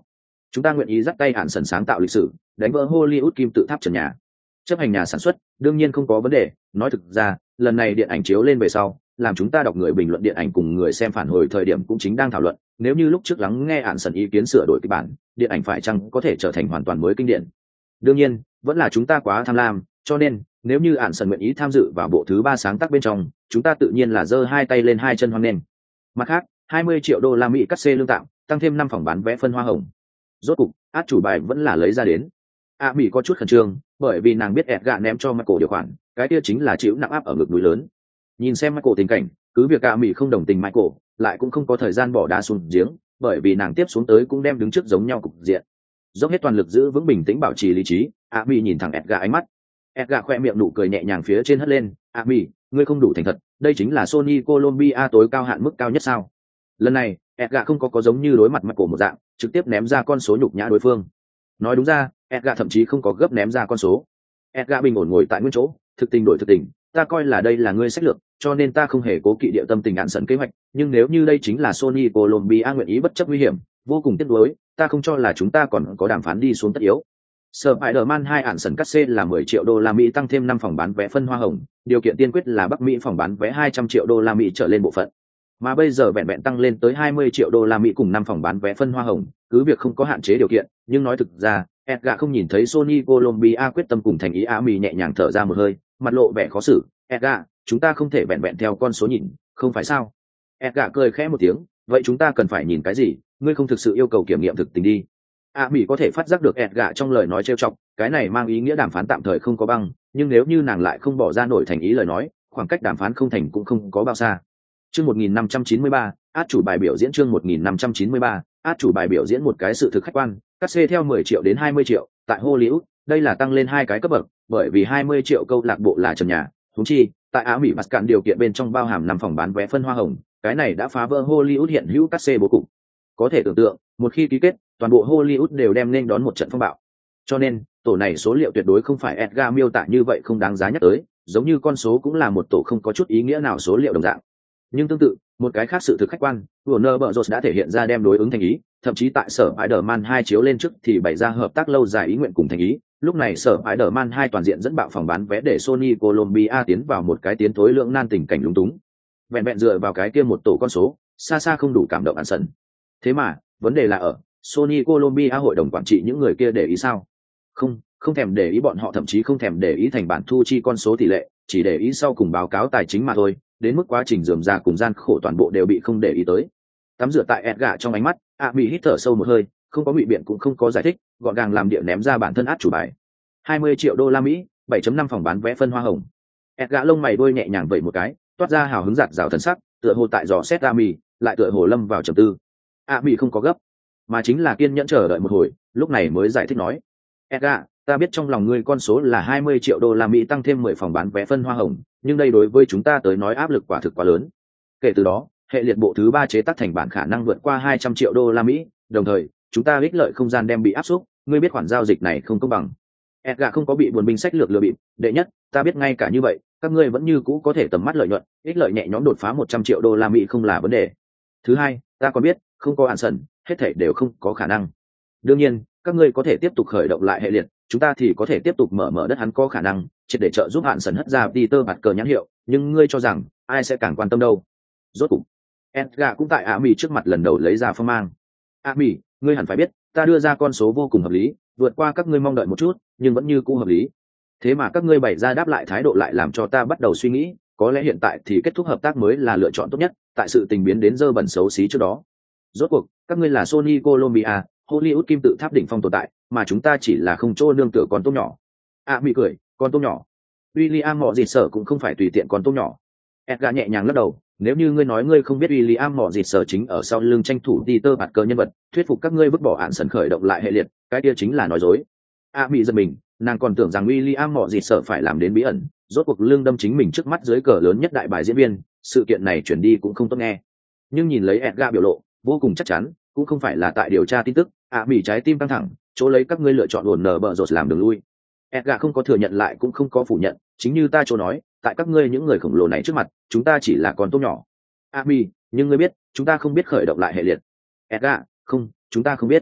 S1: chúng ta nguyện ý dắt tay ạn sần sáng tạo lịch sử, đánh vỡ Hollywood kim tự tháp trần nhà. Chấp hành nhà sản xuất đương nhiên không có vấn đề, nói thực ra lần này điện ảnh chiếu lên về sau, làm chúng ta đọc người bình luận điện ảnh cùng người xem phản hồi thời điểm cũng chính đang thảo luận, nếu như lúc trước lắng nghe ạn sần ý kiến sửa đổi kịch bản, điện ảnh phải chăng có thể trở thành hoàn toàn mới kinh điển. Đương nhiên vẫn là chúng ta quá tham lam, cho nên nếu như ạn sần nguyện ý tham dự vào bộ thứ ba sáng tác bên trong, chúng ta tự nhiên là giơ hai tay lên hai chân hoan nghênh. Mặt khác, hai mươi triệu đô la Mỹ cắt xê lương tạm, tăng thêm năm phòng bán vé phân hoa hồng. Rốt cục át chủ bài vẫn là lấy ra đến. A Mỹ có chút khẩn trương, bởi vì nàng biết Edgar ném cho Michael điều khoản, cái kia chính là chịu nặng áp ở ngực núi lớn. Nhìn xem Michael tình cảnh, cứ việc A Mỹ không đồng tình Michael, lại cũng không có thời gian bỏ đá xuống giếng, bởi vì nàng tiếp xuống tới cũng đem đứng trước giống nhau cục diện. Dốc hết toàn lực giữ vững bình tĩnh bảo trì lý trí, A Mỹ nhìn thẳng Edgar ánh mắt. Edgar khoe miệng nụ cười nhẹ nhàng phía trên hất lên, "A Mỹ, ngươi không đủ thành thật, đây chính là Sony Colombia tối cao hạn mức cao nhất sao?" Lần này, Edgar không có có giống như đối mặt Michael một dạng, trực tiếp ném ra con số nhục nhã đối phương. Nói đúng ra, Edgar thậm chí không có gấp ném ra con số. Edgar bình ổn ngồi tại nguyên chỗ, thực tình đổi thực tình, ta coi là đây là ngươi sách lược, cho nên ta không hề cố kỵ địa tâm tình ạn sẵn kế hoạch, nhưng nếu như đây chính là Sony Colombia nguyện ý bất chấp nguy hiểm, vô cùng tiếc nuối, ta không cho là chúng ta còn có đàm phán đi xuống tất yếu. Spider-Man hai ạn sẵn cắt xê là mười triệu đô la Mỹ tăng thêm năm phòng bán vé phân hoa hồng, điều kiện tiên quyết là Bắc Mỹ phòng bán vé hai trăm triệu đô la Mỹ trở lên bộ phận. Mà bây giờ vẹn vẹn tăng lên tới hai mươi triệu đô la Mỹ cùng năm phòng bán vé phân hoa hồng, cứ việc không có hạn chế điều kiện, nhưng nói thực ra, Edgar không nhìn thấy Sony Colombia quyết tâm cùng thành ý. Á Mỹ nhẹ nhàng thở ra một hơi, mặt lộ vẻ khó xử. Edgar, chúng ta không thể vẹn vẹn theo con số nhìn, không phải sao? Edgar cười khẽ một tiếng, vậy chúng ta cần phải nhìn cái gì? Ngươi không thực sự yêu cầu kiểm nghiệm thực tình đi. Á Mỹ có thể phát giác được Edgar trong lời nói trêu chọc, cái này mang ý nghĩa đàm phán tạm thời không có băng, nhưng nếu như nàng lại không bỏ ra nổi thành ý lời nói, khoảng cách đàm phán không thành cũng không có bao xa. Chương một nghìn năm trăm chín mươi ba, át chủ bài biểu diễn chương một nghìn năm trăm chín mươi ba, át chủ bài biểu diễn một cái sự thực khách quan, cắt xê theo mười triệu đến hai mươi triệu, tại Hollywood, đây là tăng lên hai cái cấp bậc, bởi vì hai mươi triệu câu lạc bộ là trần nhà, huống chi, tại Á Mỹ mặt cạn điều kiện bên trong bao hàm năm phòng bán vé phân hoa hồng, cái này đã phá vỡ Hollywood hiện hữu cắt xê bố cục. Có thể tưởng tượng, một khi ký kết, toàn bộ Hollywood đều đem nên đón một trận phong bạo. Cho nên, tổ này số liệu tuyệt đối không phải Edgar miêu tả như vậy không đáng giá nhắc tới, giống như con số cũng là một tổ không có chút ý nghĩa nào số liệu đồng dạng. Nhưng tương tự, một cái khác sự thực khách quan, Warner Bros đã thể hiện ra đem đối ứng thành ý, thậm chí tại sở Spider-Man hai chiếu lên trước thì bày ra hợp tác lâu dài ý nguyện cùng thành ý. Lúc này sở Spider-Man hai toàn diện dẫn bạo phòng bán vé để Sony Colombia tiến vào một cái tiến thối lượng nan tình cảnh lúng túng. Vẹn vẹn dựa vào cái kia một tổ con số, xa xa không đủ cảm động ăn sần. Thế mà, vấn đề là ở Sony Colombia hội đồng quản trị những người kia để ý sao? Không, không thèm để ý bọn họ, thậm chí không thèm để ý thành bản thu chi con số tỷ lệ, chỉ để ý sau cùng báo cáo tài chính mà thôi. Đến mức quá trình rườm rà cùng gian khổ toàn bộ đều bị không để ý tới. Tắm rửa tại Edgar trong ánh mắt, A Mỹ hít thở sâu một hơi, không có ngụy biện cũng không có giải thích, gọn gàng làm địa ném ra bản thân át chủ bài. hai mươi triệu đô la Mỹ, bảy chấm năm phòng bán vé phân hoa hồng. Edgar lông mày đuôi nhẹ nhàng vẩy một cái, toát ra hào hứng giạt rào thần sắc, tựa hồ tại dò xét A Mỹ, lại tựa hồ lâm vào trầm tư. A Mỹ không có gấp, mà chính là kiên nhẫn chờ đợi một hồi, lúc này mới giải thích nói: "Edgar, ta biết trong lòng ngươi con số là hai mươi triệu đô la Mỹ tăng thêm mười phòng bán vé phân hoa hồng, nhưng đây đối với chúng ta tới nói áp lực quả thực quá lớn. Kể từ đó, hệ liệt bộ thứ ba chế tác thành bản khả năng vượt qua hai trăm triệu đô la Mỹ, đồng thời, chúng ta ích lợi không gian đem bị áp suất, ngươi biết khoản giao dịch này không công bằng." Edgar không có bị buồn binh sách lược lừa bịp, đệ nhất, ta biết ngay cả như vậy, các ngươi vẫn như cũ có thể tầm mắt lợi nhuận, ích lợi nhẹ nhõm đột phá một trăm triệu đô la Mỹ không là vấn đề. Thứ hai, ta còn biết, không có hạn sần, hết thảy đều không có khả năng. Đương nhiên, các ngươi có thể tiếp tục khởi động lại hệ liệt, chúng ta thì có thể tiếp tục mở mở đất hắn có khả năng triệt để trợ giúp hạn sần hất ra Peter bạt cờ nhãn hiệu, nhưng ngươi cho rằng ai sẽ càng quan tâm đâu? Rốt cục, Edgar cũng tại Á Mỹ trước mặt lần đầu lấy ra phong mang. Á Mỹ, ngươi hẳn phải biết, ta đưa ra con số vô cùng hợp lý, vượt qua các ngươi mong đợi một chút, nhưng vẫn như cũ hợp lý. Thế mà các ngươi bày ra đáp lại thái độ lại làm cho ta bắt đầu suy nghĩ, có lẽ hiện tại thì kết thúc hợp tác mới là lựa chọn tốt nhất, tại sự tình biến đến dơ bẩn xấu xí trước đó. Rốt cuộc, các ngươi là Sony Colombia, Hollywood kim tự tháp đỉnh phong tồn tại, mà chúng ta chỉ là không chỗ nương tựa con tôm nhỏ. À Mỹ cười, con tôm nhỏ. William mọ dịt sở cũng không phải tùy tiện con tôm nhỏ. Edgar nhẹ nhàng lắc đầu, nếu như ngươi nói ngươi không biết William mọ dịt sở chính ở sau lưng tranh thủ Peter bạt cờ nhân vật, thuyết phục các ngươi vứt bỏ án sần khởi động lại hệ liệt, cái kia chính là nói dối. À Mỹ giật mình, nàng còn tưởng rằng William mọ dịt sở phải làm đến bí ẩn, rốt cuộc lương đâm chính mình trước mắt dưới cờ lớn nhất đại bài diễn viên, sự kiện này chuyển đi cũng không tốt nghe. Nhưng nhìn lấy Edgar biểu lộ, vô cùng chắc chắn, cũng không phải là tại điều tra tin tức. À Mỹ trái tim căng thẳng, chỗ lấy các ngươi lựa chọn ổn nở bợ rột làm đường lui. Edgar không có thừa nhận lại cũng không có phủ nhận, chính như ta chỗ nói, tại các ngươi những người khổng lồ này trước mặt, chúng ta chỉ là con tôm nhỏ. À Mỹ, nhưng ngươi biết, chúng ta không biết khởi động lại hệ liệt. Edgar, không, chúng ta không biết.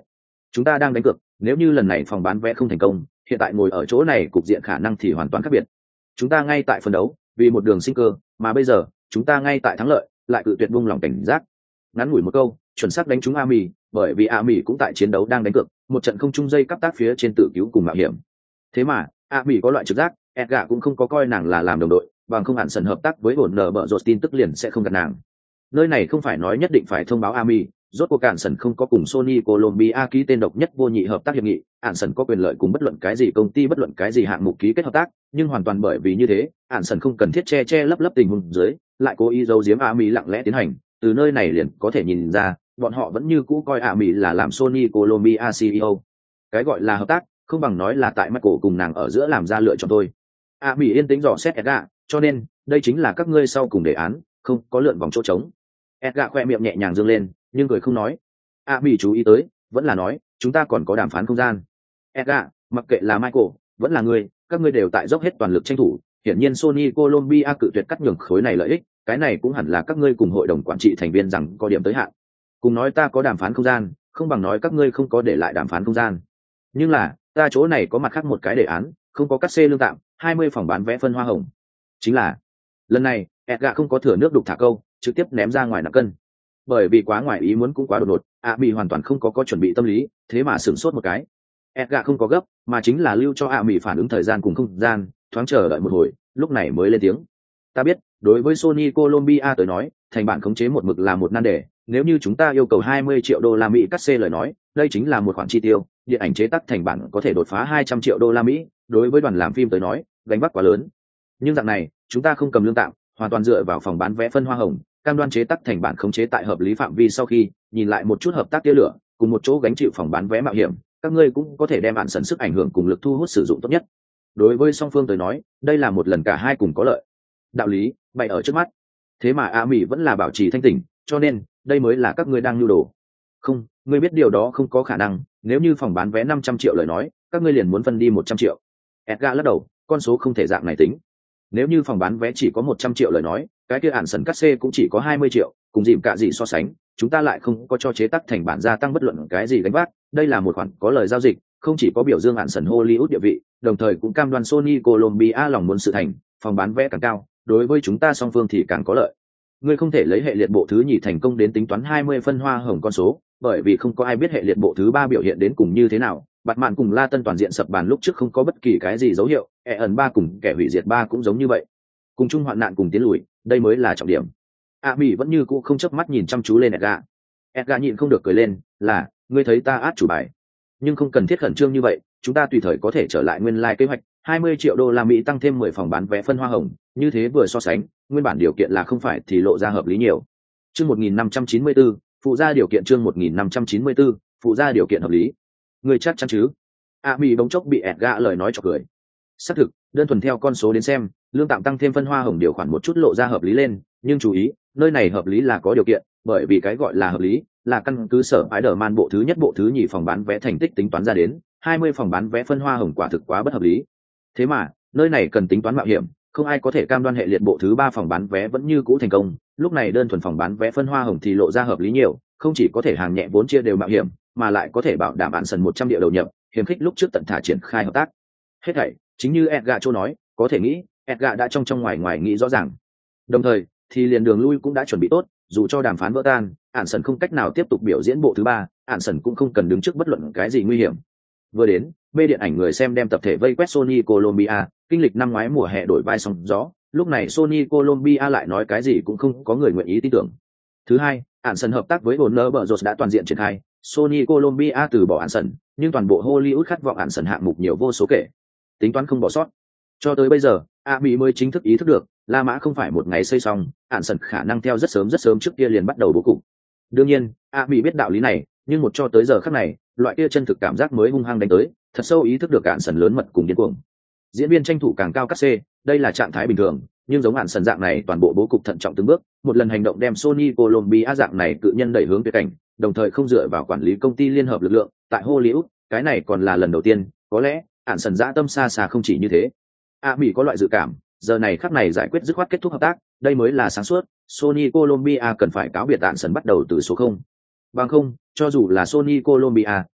S1: chúng ta đang đánh cược, nếu như lần này phòng bán vé không thành công, hiện tại ngồi ở chỗ này cục diện khả năng thì hoàn toàn khác biệt. Chúng ta ngay tại phân đấu vì một đường sinh cơ, mà bây giờ chúng ta ngay tại thắng lợi lại cự tuyệt buông lòng cảnh giác. Ngắn ngủi một câu chuẩn xác đánh trúng a mì, bởi vì a mì cũng tại chiến đấu đang đánh cược một trận không chung dây cắp tác phía trên tự cứu cùng mạo hiểm. Thế mà a mì có loại trực giác Edgar cũng không có coi nàng là làm đồng đội, bằng không hẳn sần hợp tác với ổn nở bợ rột tin tức liền sẽ không gặp nàng. Nơi này không phải nói nhất định phải thông báo a mì, rốt cuộc cản sần không có cùng Sony Colombia ký tên độc nhất vô nhị hợp tác hiệp nghị, ản sần có quyền lợi cùng bất luận cái gì công ty bất luận cái gì hạng mục ký kết hợp tác, nhưng hoàn toàn bởi vì như thế ản sần không cần thiết che che lấp lấp tình huống dưới lại cố ý giấu giếm a mỹ lặng lẽ tiến hành. Từ nơi này liền có thể nhìn ra bọn họ vẫn như cũ coi a mỹ là làm Sony Colombia xê e ô. Cái gọi là hợp tác không bằng nói là tại Michael cùng nàng ở giữa làm ra lựa chọn thôi. a mỹ yên tĩnh dò xét Edgar, cho nên đây chính là các ngươi sau cùng đề án, không có lượn vòng chỗ trống. Edgar khoe miệng nhẹ nhàng dương lên nhưng cười không nói. a mỹ chú ý tới vẫn là nói chúng ta còn có đàm phán không gian. Edgar, mặc kệ là Michael vẫn là ngươi, các ngươi đều tại dốc hết toàn lực tranh thủ, hiển nhiên Sony Colombia cự tuyệt cắt nhường khối này lợi ích, cái này cũng hẳn là các ngươi cùng hội đồng quản trị thành viên rằng có điểm tới hạn. Cùng nói ta có đàm phán không gian, không bằng nói các ngươi không có để lại đàm phán không gian. Nhưng là, ta chỗ này có mặt khác một cái đề án, không có cắt xê lương tạm, hai mươi phòng bán vé phân hoa hồng. Chính là, lần này, Edgar không có thừa nước đục thả câu, trực tiếp ném ra ngoài nặng cân. Bởi vì quá ngoài ý muốn cũng quá đột ngột, a mỹ hoàn toàn không có có chuẩn bị tâm lý, thế mà sửng sốt một cái. Edgar không có gấp, mà chính là lưu cho a mỹ phản ứng thời gian cùng không gian, thoáng chờ đợi một hồi, lúc này mới lên tiếng. Ta biết, đối với Sony Colombia tới nói, thành bản khống chế một mực là một nan đề, nếu như chúng ta yêu cầu hai mươi triệu đô la Mỹ cắt xê lời nói, đây chính là một khoản chi tiêu, điện ảnh chế tác thành bản có thể đột phá hai trăm triệu đô la Mỹ, đối với đoàn làm phim tới nói, gánh vác quá lớn. Nhưng dạng này, chúng ta không cầm lương tạm, hoàn toàn dựa vào phòng bán vé phân hoa hồng, cam đoan chế tác thành bản khống chế tại hợp lý phạm vi sau khi, nhìn lại một chút hợp tác tia lửa, cùng một chỗ gánh chịu phòng bán vé mạo hiểm, các ngươi cũng có thể đem bạn sẵn sức ảnh hưởng cùng lực thu hút sử dụng tốt nhất. Đối với song phương tới nói, đây là một lần cả hai cùng có lợi. Đạo lý bày ở trước mắt, thế mà a mỹ vẫn là bảo trì thanh tỉnh, cho nên đây mới là các ngươi đang nhu đồ. Không, ngươi biết điều đó không có khả năng, nếu như phòng bán vé năm trăm triệu lời nói, các ngươi liền muốn phân đi một trăm triệu. Edgar lắc đầu, con số không thể dạng này tính. Nếu như phòng bán vé chỉ có một trăm triệu lời nói, cái kia ản sần cắt xê cũng chỉ có hai mươi triệu, cùng dìm cả gì so sánh, chúng ta lại không có cho chế tác thành bản gia tăng bất luận cái gì gánh vác, đây là một khoản có lời giao dịch, không chỉ có biểu dương ản sần Hollywood địa vị, đồng thời cũng cam đoan Sony Colombia lòng muốn sự thành, phòng bán vé càng cao, đối với chúng ta song phương thì càng có lợi. Ngươi không thể lấy hệ liệt bộ thứ nhì thành công đến tính toán hai mươi phân hoa hồng con số, bởi vì không có ai biết hệ liệt bộ thứ ba biểu hiện đến cùng như thế nào. Bạt mạn cùng La Tân toàn diện sập bàn lúc trước không có bất kỳ cái gì dấu hiệu, e ẩn ba cùng kẻ hủy diệt ba cũng giống như vậy. Cùng chung hoạn nạn cùng tiến lùi, đây mới là trọng điểm. A mỹ vẫn như cũ không chớp mắt nhìn chăm chú lên Edgar. Edgar nhịn không được cười lên, là, ngươi thấy ta át chủ bài. Nhưng không cần thiết khẩn trương như vậy, chúng ta tùy thời có thể trở lại nguyên lai kế hoạch, hai mươi triệu đô la Mỹ tăng thêm mười phòng bán vé phân hoa hồng, như thế vừa so sánh, nguyên bản điều kiện là không phải thì lộ ra hợp lý nhiều. Chương một nghìn năm trăm chín mươi tư, phụ gia điều kiện chương một nghìn năm trăm chín mươi tư, phụ gia điều kiện hợp lý. Ngươi chắc chắn chứ? A mỹ bỗng chốc bị Edgar lời nói chọc cười. Xác thực, đơn thuần theo con số đến xem, lương tạm tăng thêm phân hoa hồng điều khoản một chút lộ ra hợp lý lên, nhưng chú ý, nơi này hợp lý là có điều kiện, bởi vì cái gọi là hợp lý là căn cứ sở Spider-Man bộ thứ nhất bộ thứ nhì phòng bán vé thành tích tính toán ra đến, hai mươi phòng bán vé phân hoa hồng quả thực quá bất hợp lý. Thế mà, nơi này cần tính toán mạo hiểm, không ai có thể cam đoan hệ liệt bộ thứ ba phòng bán vé vẫn như cũ thành công, lúc này đơn thuần phòng bán vé phân hoa hồng thì lộ ra hợp lý nhiều, không chỉ có thể hàng nhẹ vốn chia đều mạo hiểm, mà lại có thể bảo đảm bạn sần một trăm triệu đầu nhập, hiếm khích lúc trước tận thả triển khai hợp tác. Hết thảy, chính như Edgar Cho nói, có thể nghĩ, Edgar đã trong trong ngoài ngoài nghĩ rõ ràng. Đồng thời, thì liền đường lui cũng đã chuẩn bị tốt, dù cho đàm phán vỡ tan, ản sần không cách nào tiếp tục biểu diễn bộ thứ ba, ản sần cũng không cần đứng trước bất luận cái gì nguy hiểm. Vừa đến, mê điện ảnh người xem đem tập thể vây quét Sony Colombia, kinh lịch năm ngoái mùa hè đổi vai sóng gió, lúc này Sony Colombia lại nói cái gì cũng không có người nguyện ý tin tưởng. Thứ hai, ản sần hợp tác với Warner Bros đã toàn diện triển khai, Sony Colombia từ bỏ ản sần, nhưng toàn bộ Hollywood khát vọng ản sần hạng mục nhiều vô số kể, tính toán không bỏ sót. Cho tới bây giờ, a mỹ mới chính thức ý thức được, La Mã không phải một ngày xây xong, ản sần khả năng theo rất sớm rất sớm trước kia liền bắt đầu bố cục. Đương nhiên, a mỹ biết đạo lý này, nhưng một cho tới giờ khắc này, loại kia chân thực cảm giác mới hung hăng đánh tới, thật sâu ý thức được ản sần lớn mật cùng điên cuồng. Diễn viên tranh thủ càng cao cắt xê, đây là trạng thái bình thường, nhưng giống ản sần dạng này toàn bộ bố cục thận trọng từng bước, một lần hành động đem Sony Colombia dạng này cự nhân đẩy hướng tuyệt cảnh, đồng thời không dựa vào quản lý công ty liên hợp lực lượng, tại Hollywood, cái này còn là lần đầu tiên, có lẽ, ản sần dã tâm xa xa không chỉ như thế. A mỹ có loại dự cảm, giờ này khắc này giải quyết dứt khoát kết thúc hợp tác, đây mới là sáng suốt. Sony Colombia cần phải cáo biệt ản sần bắt đầu từ số không. Bằng không, cho dù là Sony Colombia,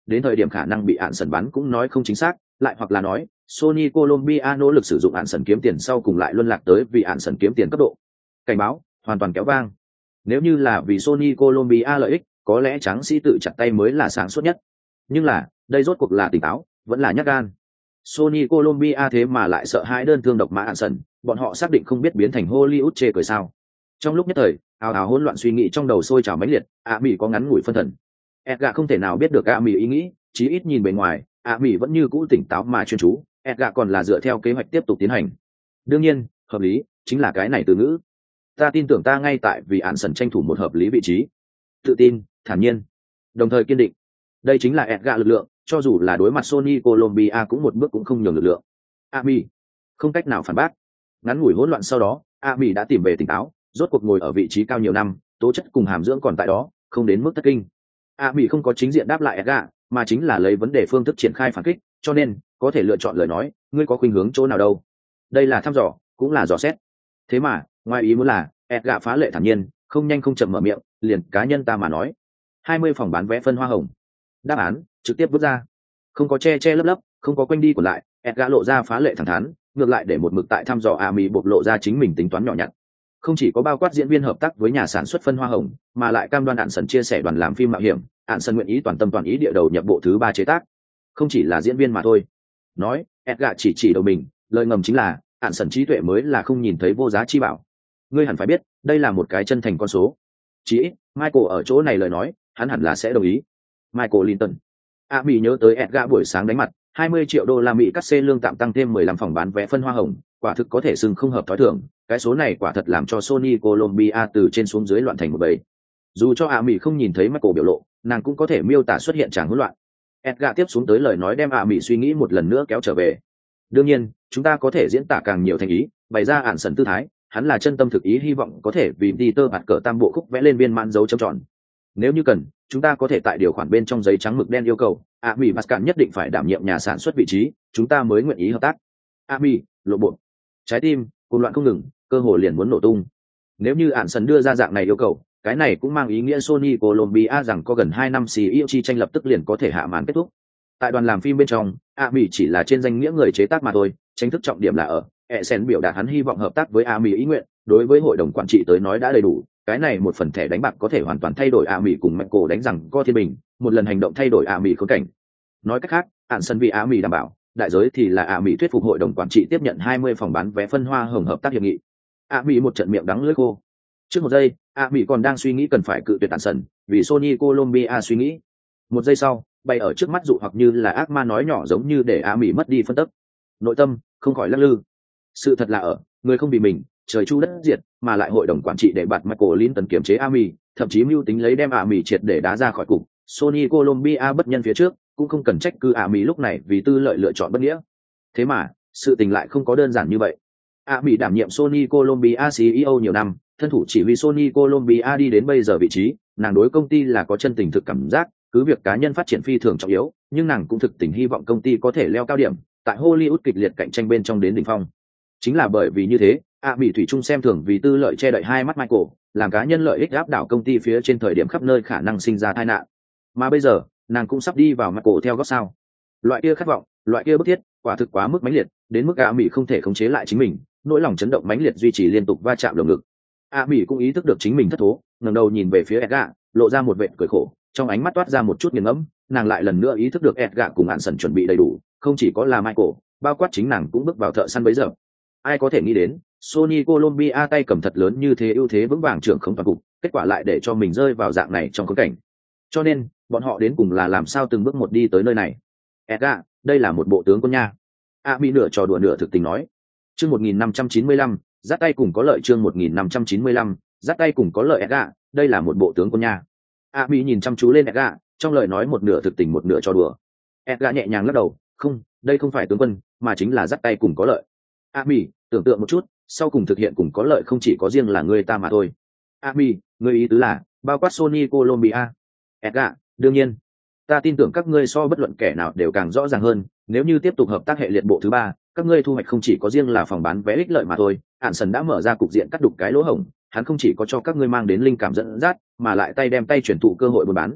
S1: đến thời điểm khả năng bị ạn sần bắn cũng nói không chính xác, lại hoặc là nói Sony Colombia nỗ lực sử dụng ạn sần kiếm tiền sau cùng lại luân lạc tới vì ạn sần kiếm tiền cấp độ. Cảnh báo hoàn toàn kéo vang. Nếu như là vì Sony Colombia lợi ích, có lẽ tráng sĩ tự chặt tay mới là sáng suốt nhất. Nhưng là, đây rốt cuộc là tỉnh táo, vẫn là nhát gan. Sony Colombia thế mà lại sợ hãi đơn thương độc mã ạn sần, bọn họ xác định không biết biến thành Hollywood chê cười sao. Trong lúc nhất thời, ào ào hỗn loạn suy nghĩ trong đầu sôi trào mãnh liệt, ạ mỹ có ngắn ngủi phân thần. Edgar không thể nào biết được ạ mỹ ý nghĩ, chí ít nhìn bề ngoài, ạ mỹ vẫn như cũ tỉnh táo mà chuyên chú, Edgar còn là dựa theo kế hoạch tiếp tục tiến hành. Đương nhiên, hợp lý chính là cái này từ ngữ. Ta tin tưởng ta ngay tại vì ạn sần tranh thủ một hợp lý vị trí. Tự tin, thản nhiên, đồng thời kiên định. Đây chính là Edgar lực lượng, cho dù là đối mặt Sony Colombia cũng một bước cũng không nhường lực lượng. ạ mỹ không cách nào phản bác. Ngắn ngủi hỗn loạn sau đó, ạ mỹ đã tìm về tỉnh táo, rốt cuộc ngồi ở vị trí cao nhiều năm, tố chất cùng hàm dưỡng còn tại đó, không đến mức thất kinh. ạ mỹ không có chính diện đáp lại Edgar, mà chính là lấy vấn đề phương thức triển khai phản kích, cho nên có thể lựa chọn lời nói, ngươi có khuynh hướng chỗ nào đâu. Đây là thăm dò, cũng là dò xét. Thế mà ngoài ý muốn là Edgar phá lệ thản nhiên, không nhanh không chậm mở miệng, liền cá nhân ta mà nói, hai mươi phòng bán vé phân hoa hồng. Đáp án trực tiếp vứt ra, không có che che lấp lấp, không có quanh đi của lại. Edgar lộ ra phá lệ thẳng thắn, ngược lại để một mực tại thăm dò ạ mỹ bộc lộ ra chính mình tính toán nhỏ nhặt. Không chỉ có bao quát diễn viên hợp tác với nhà sản xuất phân hoa hồng, mà lại cam đoan ạn sần chia sẻ đoàn làm phim mạo hiểm, ạn sần nguyện ý toàn tâm toàn ý địa đầu nhập bộ thứ ba chế tác. Không chỉ là diễn viên mà thôi. Nói, Edgar chỉ chỉ đầu mình, lời ngầm chính là ạn sần trí tuệ mới là không nhìn thấy vô giá chi bảo. Ngươi hẳn phải biết, đây là một cái chân thành con số. Chỉ ít, Michael ở chỗ này lời nói, hắn hẳn là sẽ đồng ý. Michael Linton. A Mỹ nhớ tới Edgar buổi sáng đánh mặt, hai mươi triệu đô la Mỹ cắt xê lương tạm tăng thêm mười lăm phòng bán vé phân hoa hồng, quả thực có thể xưng không hợp thói thường. Cái số này quả thật làm cho Sony Colombia từ trên xuống dưới loạn thành một bầy. Dù cho A Mỹ không nhìn thấy Michael biểu lộ, nàng cũng có thể miêu tả xuất hiện tràng hỗn loạn. Edgar tiếp xuống tới lời nói đem A Mỹ suy nghĩ một lần nữa kéo trở về. Đương nhiên, chúng ta có thể diễn tả càng nhiều thành ý, bày ra ạn sần tư thái, hắn là chân tâm thực ý hy vọng có thể vì Peter bạt cỡ tam bộ khúc vẽ lên viên mãn dấu chấm tròn. Nếu như cần, chúng ta có thể tại điều khoản bên trong giấy trắng mực đen yêu cầu, A Mỹ Pascal nhất định phải đảm nhiệm nhà sản xuất vị trí, chúng ta mới nguyện ý hợp tác. A Mỹ, lộ bộ, trái tim, cuồng loạn không ngừng, cơ hồ liền muốn nổ tung. Nếu như ạn sần đưa ra dạng này yêu cầu, cái này cũng mang ý nghĩa Sony Colombia rằng có gần hai năm xê e ô chi tranh lập tức liền có thể hạ màn kết thúc. Tại đoàn làm phim bên trong, A Mỹ chỉ là trên danh nghĩa người chế tác mà thôi, tranh thức trọng điểm là ở Essen biểu đạt hắn hy vọng hợp tác với A Mỹ ý nguyện, đối với hội đồng quản trị tới nói đã đầy đủ. Cái này một phần thẻ đánh bạc có thể hoàn toàn thay đổi A Mỹ cùng Michael đánh rằng co thiên bình, một lần hành động thay đổi A Mỹ khốn cảnh. Nói cách khác, ạn sân vì A Mỹ đảm bảo, đại giới thì là A Mỹ thuyết phục hội đồng quản trị tiếp nhận hai mươi phòng bán vé phân hoa hồng hợp tác hiệp nghị. A Mỹ một trận miệng đắng lưỡi khô. Trước một giây, A Mỹ còn đang suy nghĩ cần phải cự tuyệt ạn sân, vì Sony Colombia suy nghĩ. Một giây sau, bay ở trước mắt dụ hoặc như là ác ma nói nhỏ giống như để A Mỹ mất đi phân tích. Nội tâm không khỏi lắc lư. Sự thật là ở, người không bị mình, trời chu đất diệt, mà lại hội đồng quản trị để bạt Michael Linton kiểm chế A Mỹ, thậm chí mưu tính lấy đem A Mỹ triệt để đá ra khỏi cục. Sony Colombia bất nhân phía trước, cũng không cần trách cứ A Mỹ lúc này vì tư lợi lựa chọn bất nghĩa. Thế mà, sự tình lại không có đơn giản như vậy. A Mỹ đảm nhiệm Sony Colombia xê e ô nhiều năm, thân thủ chỉ huy Sony Colombia đi đến bây giờ vị trí, nàng đối công ty là có chân tình thực cảm giác, cứ việc cá nhân phát triển phi thường trọng yếu, nhưng nàng cũng thực tình hy vọng công ty có thể leo cao điểm, tại Hollywood kịch liệt cạnh tranh bên trong đến đỉnh phong. Chính là bởi vì như thế, A Mỹ thủy chung xem thường vì tư lợi che đậy hai mắt Michael, làm cá nhân lợi ích áp đảo công ty phía trên thời điểm khắp nơi khả năng sinh ra tai nạn. Mà bây giờ, nàng cũng sắp đi vào Michael theo gót sao. Loại kia khát vọng, loại kia bức thiết, quả thực quá mức mãnh liệt, đến mức A Mỹ không thể khống chế lại chính mình, nỗi lòng chấn động mãnh liệt duy trì liên tục va chạm lồng ngực. A Mỹ cũng ý thức được chính mình thất thố, ngẩng đầu nhìn về phía Edgar, lộ ra một vệt cười khổ, trong ánh mắt toát ra một chút nghiền ngẫm. Nàng lại lần nữa ý thức được Edgar cùng ạn sần chuẩn bị đầy đủ, không chỉ có là Michael, bao quát chính nàng cũng bước vào thợ săn bấy giờ. Ai có thể nghĩ đến, Sony Colombia tay cầm thật lớn như thế ưu thế vững vàng trưởng không toàn cục, kết quả lại để cho mình rơi vào dạng này trong khốn cảnh. Cho nên, bọn họ đến cùng là làm sao từng bước một đi tới nơi này. Edgar, đây là một bộ tướng quân nha. A Mỹ nửa trò đùa nửa thực tình nói. Chương một nghìn năm trăm chín mươi lăm, dắt tay cùng có lợi chương một nghìn năm trăm chín mươi lăm, dắt tay cùng có lợi Edgar, đây là một bộ tướng quân nha. A Mỹ nhìn chăm chú lên Edgar, trong lời nói một nửa thực tình một nửa trò đùa. Edgar nhẹ nhàng lắc đầu, không, đây không phải tướng quân, mà chính là dắt tay cùng có lợi. A Mỹ, tưởng tượng một chút, sau cùng thực hiện cùng có lợi không chỉ có riêng là người ta mà thôi. A Mỹ, người ý tứ là bao quát Sony Colombia. Edgar, đương nhiên, ta tin tưởng các ngươi so bất luận kẻ nào đều càng rõ ràng hơn, nếu như tiếp tục hợp tác hệ liệt bộ thứ ba, các ngươi thu hoạch không chỉ có riêng là phòng bán vé ích lợi mà thôi. Ạn sần đã mở ra cục diện cắt đục cái lỗ hổng, hắn không chỉ có cho các ngươi mang đến linh cảm dẫn dắt, mà lại tay đem tay chuyển thụ cơ hội buôn bán.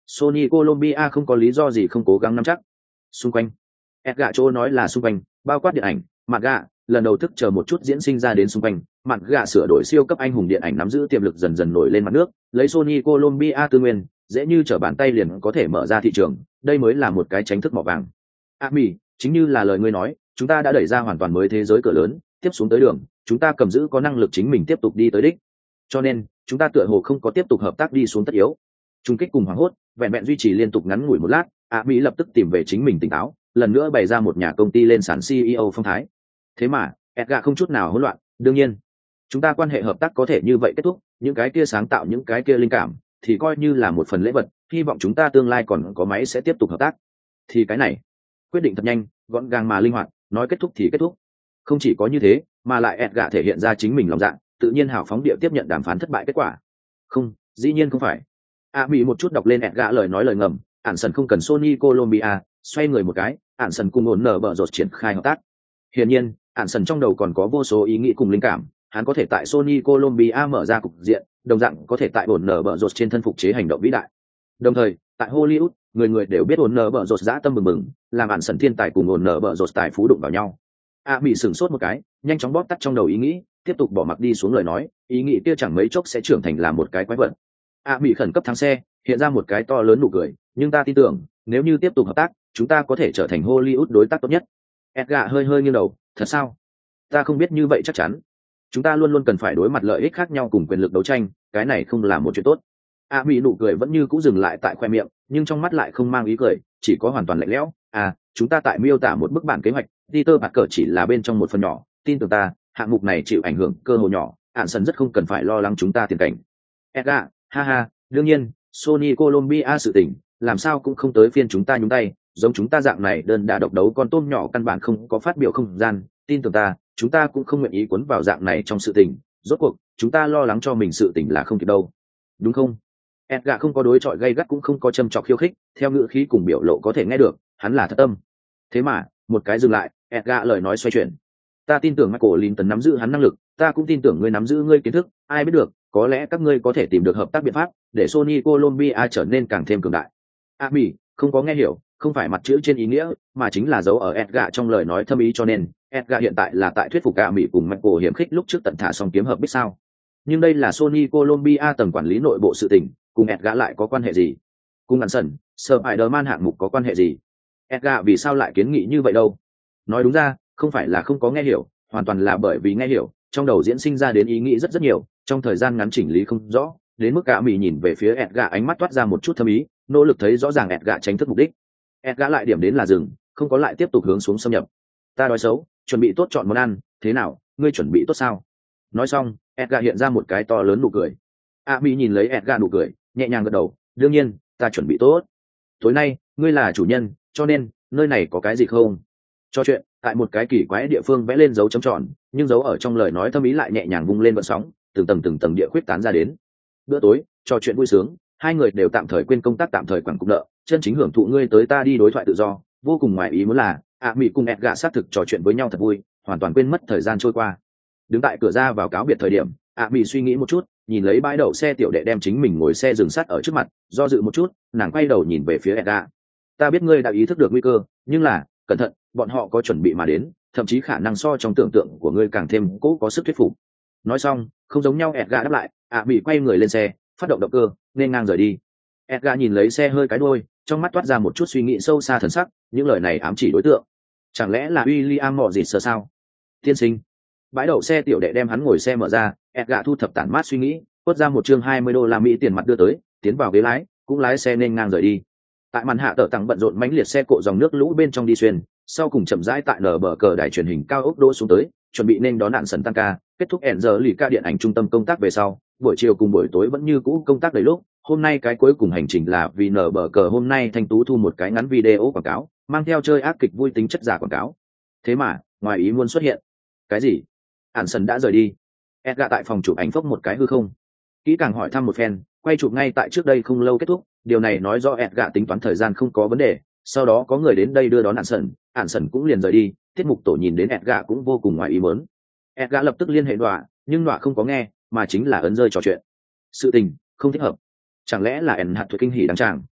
S1: Sony Colombia không có lý do gì không cố gắng nắm chắc. Xung quanh, Edgar chỗ nói là xung quanh, bao quát điện ảnh, mặt gạ, lần đầu thức chờ một chút diễn sinh ra đến xung quanh, mặt gạ sửa đổi siêu cấp anh hùng điện ảnh nắm giữ tiềm lực dần dần nổi lên mặt nước, lấy Sony Colombia tư nguyên, dễ như trở bàn tay liền có thể mở ra thị trường, đây mới là một cái chính thức mỏ vàng. À mì, chính như là lời ngươi nói, chúng ta đã đẩy ra hoàn toàn mới thế giới cửa lớn, tiếp xuống tới đường, chúng ta cầm giữ có năng lực chính mình tiếp tục đi tới đích. Cho nên, chúng ta tựa hồ không có tiếp tục hợp tác đi xuống tất yếu. Trung kích cùng hoảng hốt, vẹn vẹn duy trì liên tục ngắn ngủi một lát, ạ mỹ lập tức tìm về chính mình tỉnh táo, lần nữa bày ra một nhà công ty lên sàn xê e ô phong thái. Thế mà, Edgar không chút nào hỗn loạn, đương nhiên, chúng ta quan hệ hợp tác có thể như vậy kết thúc, những cái kia sáng tạo những cái kia linh cảm, thì coi như là một phần lễ vật, hy vọng chúng ta tương lai còn có máy sẽ tiếp tục hợp tác. Thì cái này, quyết định thật nhanh, gọn gàng mà linh hoạt, nói kết thúc thì kết thúc. Không chỉ có như thế, mà lại Edgar thể hiện ra chính mình lòng dạ, tự nhiên hào phóng địa tiếp nhận đàm phán thất bại kết quả. Không, dĩ nhiên không phải. A mỹ một chút đọc lên Edgar lời nói lời ngầm, ản sần không cần Sony Colombia, xoay người một cái, ản sần cùng ổn nở bờ rột triển khai hợp tác. Hiển nhiên, ản sần trong đầu còn có vô số ý nghĩ cùng linh cảm, hắn có thể tại Sony Colombia mở ra cục diện, đồng dạng có thể tại ổn nở bờ rột trên thân phục chế hành động vĩ đại. Đồng thời, tại Hollywood, người người đều biết ổn nở bờ rột dã tâm bừng bừng, làm ản sần thiên tài cùng ổn nở bờ rột tài phú đụng vào nhau. A mỹ sửng sốt một cái, nhanh chóng bóp tắt trong đầu ý nghĩ, tiếp tục bỏ mặc đi xuống lời nói, ý nghĩ kia chẳng mấy chốc sẽ trưởng thành là một cái quái vật. A mỹ khẩn cấp thắng xe, hiện ra một cái to lớn nụ cười, nhưng ta tin tưởng, nếu như tiếp tục hợp tác, chúng ta có thể trở thành Hollywood đối tác tốt nhất. Edgar hơi hơi nghiêng đầu, thật sao? Ta không biết như vậy chắc chắn. Chúng ta luôn luôn cần phải đối mặt lợi ích khác nhau cùng quyền lực đấu tranh, cái này không là một chuyện tốt. A mỹ nụ cười vẫn như cũ dừng lại tại khoe miệng, nhưng trong mắt lại không mang ý cười, chỉ có hoàn toàn lạnh lẽo. À, chúng ta tại miêu tả một bức bản kế hoạch, Peter Parker chỉ là bên trong một phần nhỏ, tin tưởng ta, hạng mục này chịu ảnh hưởng cơ hội nhỏ, ạn sần rất không cần phải lo lắng chúng ta tiền cảnh. Edgar, ha ha, đương nhiên, Sony Colombia sự tình, làm sao cũng không tới phiên chúng ta nhúng tay, giống chúng ta dạng này đơn đà độc đấu con tôm nhỏ căn bản không có phát biểu không gian, tin tưởng ta, chúng ta cũng không nguyện ý cuốn vào dạng này trong sự tình, rốt cuộc, chúng ta lo lắng cho mình sự tình là không kịp đâu. Đúng không? Edgar không có đối chọi gay gắt cũng không có châm chọc khiêu khích, theo ngữ khí cùng biểu lộ có thể nghe được, hắn là thật tâm. Thế mà, một cái dừng lại, Edgar lời nói xoay chuyển. Ta tin tưởng Michael Linton nắm giữ hắn năng lực, ta cũng tin tưởng ngươi nắm giữ ngươi kiến thức, ai biết được, có lẽ các ngươi có thể tìm được hợp tác biện pháp, để Sony Colombia trở nên càng thêm cường đại. A Mỹ, không có nghe hiểu, không phải mặt chữ trên ý nghĩa, mà chính là dấu ở Edgar trong lời nói thâm ý cho nên, Edgar hiện tại là tại thuyết phục A Mỹ cùng Michael hiểm khích lúc trước tận thả xong kiếm hợp biết sao. Nhưng đây là Sony Colombia tầng quản lý nội bộ sự tình, cùng Edgar lại có quan hệ gì? Cùng Anderson, Spider-Man hạng mục có quan hệ gì? Edgar vì sao lại kiến nghị như vậy đâu? Nói đúng ra, không phải là không có nghe hiểu, hoàn toàn là bởi vì nghe hiểu, trong đầu diễn sinh ra đến ý nghĩ rất rất nhiều, trong thời gian ngắn chỉnh lý không rõ, đến mức cả mỹ nhìn về phía Edgar ánh mắt toát ra một chút thâm ý, nỗ lực thấy rõ ràng Edgar tránh thức mục đích. Edgar lại điểm đến là dừng, không có lại tiếp tục hướng xuống xâm nhập. Ta đói xấu, chuẩn bị tốt chọn món ăn, thế nào, ngươi chuẩn bị tốt sao? Nói xong, Edgar hiện ra một cái to lớn nụ cười. A mỹ nhìn lấy Edgar nụ cười, nhẹ nhàng gật đầu, đương nhiên, ta chuẩn bị tốt. Tối nay, ngươi là chủ nhân, cho nên, nơi này có cái gì không? Cho chuyện, tại một cái kỳ quái địa phương vẽ lên dấu chấm tròn, nhưng dấu ở trong lời nói thâm ý lại nhẹ nhàng vung lên vận sóng, từng tầng từng tầng địa khuyết tán ra đến. Bữa tối, trò chuyện vui sướng, hai người đều tạm thời quên công tác tạm thời quản cục nợ, chân chính hưởng thụ ngươi tới ta đi đối thoại tự do, vô cùng ngoài ý muốn là, ạ mỹ cùng Edgar xác thực trò chuyện với nhau thật vui, hoàn toàn quên mất thời gian trôi qua. Đứng tại cửa ra vào cáo biệt thời điểm, ạ mỹ suy nghĩ một chút, nhìn lấy bãi đậu xe tiểu đệ đem chính mình ngồi xe dừng sát ở trước mặt, do dự một chút, nàng quay đầu nhìn về phía Edgar. Ta biết ngươi đã ý thức được nguy cơ, nhưng là, cẩn thận, bọn họ có chuẩn bị mà đến, thậm chí khả năng so trong tưởng tượng của ngươi càng thêm cố có sức thuyết phục. Nói xong, không giống nhau Edgar đáp lại, ạ mỹ quay người lên xe, phát động động cơ, nên ngang rời đi. Edgar nhìn lấy xe hơi cái đuôi, trong mắt toát ra một chút suy nghĩ sâu xa thần sắc, những lời này ám chỉ đối tượng. Chẳng lẽ là William mọ gì sơ sao? Tiên sinh. Bãi đậu xe tiểu đệ đem hắn ngồi xe mở ra, Edgar thu thập tản mát suy nghĩ, quất ra một chương hai mươi đô la Mỹ tiền mặt đưa tới, tiến vào ghế lái, cũng lái xe nên ngang rời đi. Tại màn hạ tờ tặng bận rộn mãnh liệt xe cộ dòng nước lũ bên trong đi xuyên, sau cùng chậm rãi tại nở bờ cờ đài truyền hình cao ốc đỗ xuống tới, chuẩn bị nên đón nạn sần tăng ca, kết thúc hẹn giờ lì ca điện ảnh trung tâm công tác về sau, buổi chiều cùng buổi tối vẫn như cũ công tác đầy lúc. Hôm nay cái cuối cùng hành trình là vì nở bờ cờ hôm nay Thanh Tú thu một cái ngắn video quảng cáo, mang theo chơi ác kịch vui tính chất giả quảng cáo. Thế mà, ngoài ý muốn xuất hiện. Cái gì? Ản sần đã rời đi. Edgar tại phòng chụp ảnh phốc một cái hư không. Kỹ càng hỏi thăm một phen, quay chụp ngay tại trước đây không lâu kết thúc, điều này nói rõ Edgar tính toán thời gian không có vấn đề. Sau đó có người đến đây đưa đón Ản sần, Ản sần cũng liền rời đi, tiết mục tổ nhìn đến Edgar cũng vô cùng ngoài ý muốn. Edgar lập tức liên hệ Đọa, nhưng Đọa không có nghe, mà chính là ấn rơi trò chuyện. Sự tình không thích hợp. Chẳng lẽ là ẩn hạt thuật kinh hỉ đăng tràng?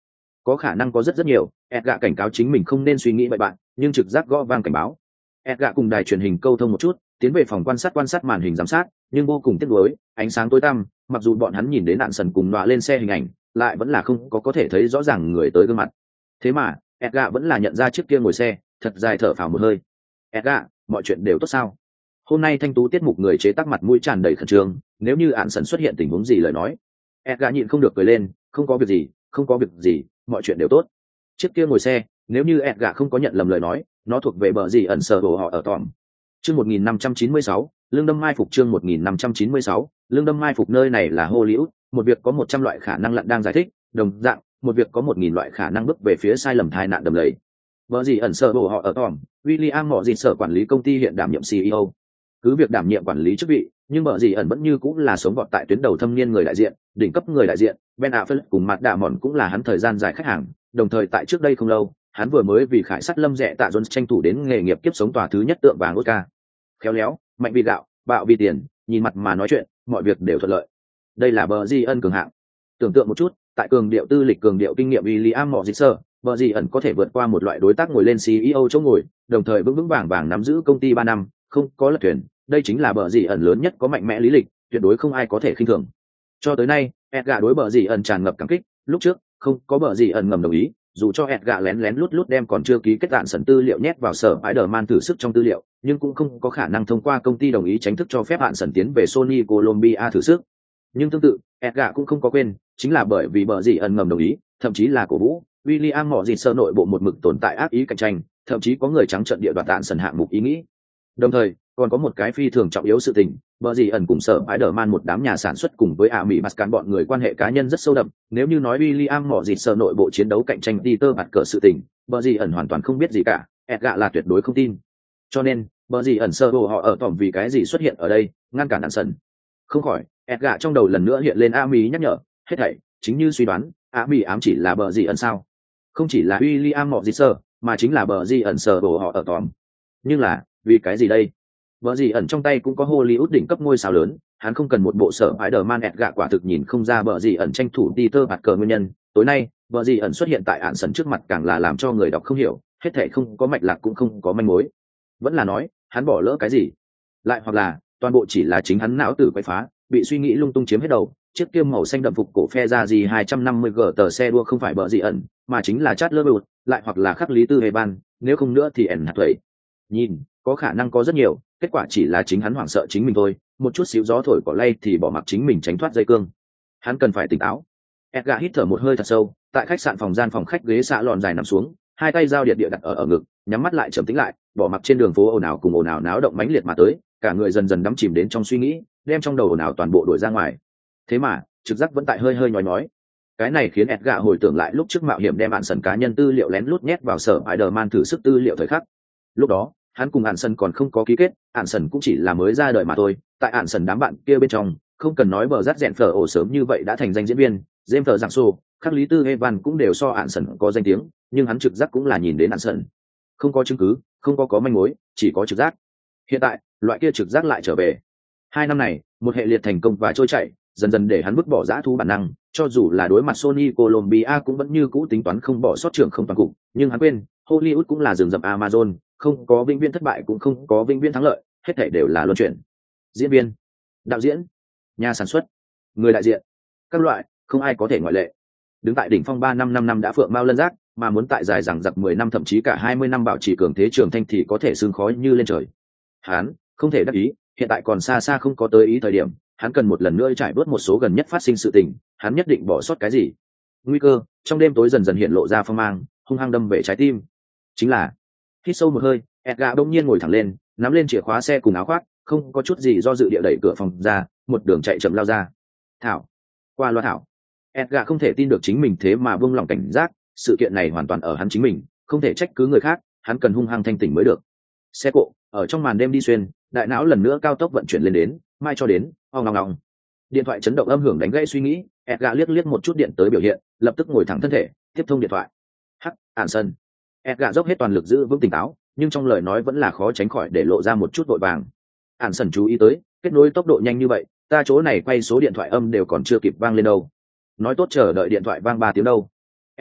S1: Có khả năng có rất rất nhiều, Edgar cảnh cáo chính mình không nên suy nghĩ bậy bạn, nhưng trực giác gõ vang cảnh báo. Edgar cùng đài truyền hình câu thông một chút, tiến về phòng quan sát quan sát màn hình giám sát, nhưng vô cùng tiếc nuối, ánh sáng tối tăm, mặc dù bọn hắn nhìn đến nạn sần cùng nọa lên xe hình ảnh, lại vẫn là không có có thể thấy rõ ràng người tới gương mặt. Thế mà, Edgar vẫn là nhận ra chiếc kia ngồi xe, thật dài thở phào một hơi. Edgar, mọi chuyện đều tốt sao? Hôm nay thanh tú tiết mục người chế tác mặt mũi tràn đầy khẩn trương, nếu như án sần xuất hiện tình huống gì lời nói. Edgar nhịn không được cười lên, không có việc gì, không có việc gì, mọi chuyện đều tốt. Chiếc kia ngồi xe, nếu như Edgar không có nhận lầm lời nói, nó thuộc về bờ gì ẩn sở bộ họ ở tòm. Chương một nghìn năm trăm chín mươi sáu, lương đâm mai phục chương một nghìn năm trăm chín mươi sáu, lương đâm mai phục nơi này là Hollywood, một việc có một trăm loại khả năng lặn đang giải thích, đồng dạng, một việc có một nghìn loại khả năng bước về phía sai lầm tai nạn đầm lầy. Bờ gì ẩn sở bộ họ ở tòm, William Mọ gì sở quản lý công ty hiện đảm nhiệm xê e ô. Cứ việc đảm nhiệm quản lý chức vị, nhưng bờ gì ẩn vẫn như cũng là sống vọt tại tuyến đầu thâm niên người đại diện, đỉnh cấp người đại diện, Ben Affleck cùng mặt đạ mòn cũng là hắn thời gian dài khách hàng, đồng thời tại trước đây không lâu, hắn vừa mới vì khải sắt lâm rẻ tạ Jones tranh thủ đến nghề nghiệp kiếp sống tòa thứ nhất tượng vàng Oscar. Khéo léo, mạnh vì gạo, bạo vì tiền, nhìn mặt mà nói chuyện, mọi việc đều thuận lợi. Đây là bờ gì ẩn cường hạng. Tưởng tượng một chút, tại cường điệu tư lịch cường điệu kinh nghiệm William Mọ gì sở, bờ gì ẩn có thể vượt qua một loại đối tác ngồi lên xê e ô chỗ ngồi, đồng thời vững vững vàng vàng nắm giữ công ty ba năm, không có lật thuyền, đây chính là bờ gì ẩn lớn nhất có mạnh mẽ lý lịch, tuyệt đối không ai có thể khinh thường. Cho tới nay, Edgar đối bờ gì ẩn tràn ngập cảm kích, lúc trước không có bờ gì ẩn ngầm đồng ý, dù cho Edgar lén lén lút lút đem còn chưa ký kết đạn sẩn tư liệu nhét vào sở Spider-Man thử sức trong tư liệu, nhưng cũng không có khả năng thông qua công ty đồng ý tránh thức cho phép hạn sẩn tiến về Sony Columbia thử sức. Nhưng tương tự, Edgar cũng không có quên, chính là bởi vì bờ gì ẩn ngầm đồng ý, thậm chí là cổ vũ, William Mọ gì sơ nội bộ một mực tồn tại ác ý cạnh tranh, thậm chí có người trắng trợn địa đoạt đạn sẩn hạng mục ý nghĩ. Đồng thời, còn có một cái phi thường trọng yếu sự tình, bờ gì ẩn cùng sở Spider-Man một đám nhà sản xuất cùng với ả Mỹ Bascan bọn người quan hệ cá nhân rất sâu đậm, nếu như nói William Mọ gì sở nội bộ chiến đấu cạnh tranh Peter bạt cờ sự tình, bờ gì ẩn hoàn toàn không biết gì cả, Edgar là tuyệt đối không tin. Cho nên, bờ gì ẩn sơ bộ họ ở tỏm vì cái gì xuất hiện ở đây, ngăn cản đạn sẩn. Không khỏi, Edgar trong đầu lần nữa hiện lên ả Mỹ nhắc nhở, hết thảy, chính như suy đoán, ả Mỹ ám chỉ là bờ gì ẩn sao? Không chỉ là William Mọ gì sở, mà chính là bờ gì ẩn sơ bộ họ ở tỏm. Nhưng là, vì cái gì đây? Bờ gì ẩn trong tay cũng có Hollywood đỉnh cấp ngôi sao lớn, hắn không cần một bộ sở Spider-Man Edgar quả thực nhìn không ra bờ gì ẩn tranh thủ Peter Parker nguyên nhân. Tối nay, bờ gì ẩn xuất hiện tại án sẩn trước mặt càng là làm cho người đọc không hiểu, hết thảy không có mạch lạc cũng không có manh mối. Vẫn là nói, hắn bỏ lỡ cái gì? Lại hoặc là, toàn bộ chỉ là chính hắn não tử quay phá, bị suy nghĩ lung tung chiếm hết đầu. Chiếc kiêm màu xanh đậm phục cổ phe ra gì hai trăm năm mươi g tờ xe đua không phải bờ gì ẩn, mà chính là Chad Lerbert, lại hoặc là khắc lý tư hề ban, nếu không nữa thì ẩn hạt vậy. Nhìn, có khả năng có rất nhiều, kết quả chỉ là chính hắn hoảng sợ chính mình thôi, một chút xíu gió thổi cỏ lay thì bỏ mặc chính mình tránh thoát dây cương. Hắn cần phải tỉnh táo. Edgar hít thở một hơi thật sâu, tại khách sạn phòng gian phòng khách ghế xạ lòn dài nằm xuống, hai tay giao điện địa đặt ở ở ngực, nhắm mắt lại trầm tĩnh lại, bỏ mặc trên đường phố ồn ào cùng ồn ào náo động mãnh liệt mà tới, cả người dần dần đắm chìm đến trong suy nghĩ, đem trong đầu ồn ào toàn bộ đuổi ra ngoài. Thế mà, trực giác vẫn tại hơi hơi nhói nhói. Cái này khiến Edgar hồi tưởng lại lúc trước mạo hiểm đem bạn sần cá nhân tư liệu lén lút nhét vào sở Spider-Man thử sức tư liệu thời khắc. Lúc đó, hắn cùng ạn sần còn không có ký kết, ạn sần cũng chỉ là mới ra đời mà thôi. Tại ạn sần đám bạn kia bên trong, không cần nói bờ rát rẽn phở ổ sớm như vậy đã thành danh diễn viên, James Phở Giang Sô, khắc lý tư Evan cũng đều so ạn sần có danh tiếng, nhưng hắn trực giác cũng là nhìn đến ạn sần. Không có chứng cứ, không có có manh mối, chỉ có trực giác. Hiện tại, loại kia trực giác lại trở về. Hai năm này, một hệ liệt thành công và trôi chảy, dần dần để hắn vứt bỏ dã thú bản năng, cho dù là đối mặt Sony Columbia cũng vẫn như cũ tính toán không bỏ sót trưởng không toàn cục, nhưng hắn quên, Hollywood cũng là rừng rậm Amazon, không có vĩnh viễn thất bại cũng không có vĩnh viễn thắng lợi, hết thảy đều là luân chuyển. Diễn viên, đạo diễn, nhà sản xuất, người đại diện, các loại, không ai có thể ngoại lệ. Đứng tại đỉnh phong ba năm năm năm đã phượng mao lân giác, mà muốn tại dài rằng giặc mười năm thậm chí cả hai mươi năm bảo trì cường thế trường thanh thì có thể sương khói như lên trời. Hắn không thể đắc ý, hiện tại còn xa xa không có tới ý thời điểm, hắn cần một lần nữa trải bớt một số gần nhất phát sinh sự tình, hắn nhất định bỏ sót cái gì. Nguy cơ trong đêm tối dần dần hiện lộ ra phong mang, hung hăng đâm về trái tim. Chính là hít sâu một hơi, Edgar đông nhiên ngồi thẳng lên, nắm lên chìa khóa xe cùng áo khoác, không có chút gì do dự địa đẩy cửa phòng ra, một đường chạy chậm lao ra. Thảo, qua loa thảo. Edgar không thể tin được chính mình thế mà buông lỏng cảnh giác, sự kiện này hoàn toàn ở hắn chính mình, không thể trách cứ người khác, hắn cần hung hăng thanh tỉnh mới được. Xe cộ ở trong màn đêm đi xuyên, đại não lần nữa cao tốc vận chuyển lên đến, mai cho đến, ong ong ong. Điện thoại chấn động âm hưởng đánh gãy suy nghĩ, Edgar liếc liếc một chút điện tới biểu hiện, lập tức ngồi thẳng thân thể, tiếp thông điện thoại. Hắc, Anderson. Edgar dốc hết toàn lực giữ vững tỉnh táo, nhưng trong lời nói vẫn là khó tránh khỏi để lộ ra một chút vội vàng. Anderson chú ý tới, kết nối tốc độ nhanh như vậy, ta chỗ này quay số điện thoại âm đều còn chưa kịp vang lên đâu. Nói tốt chờ đợi điện thoại vang ba tiếng đâu. Edgar,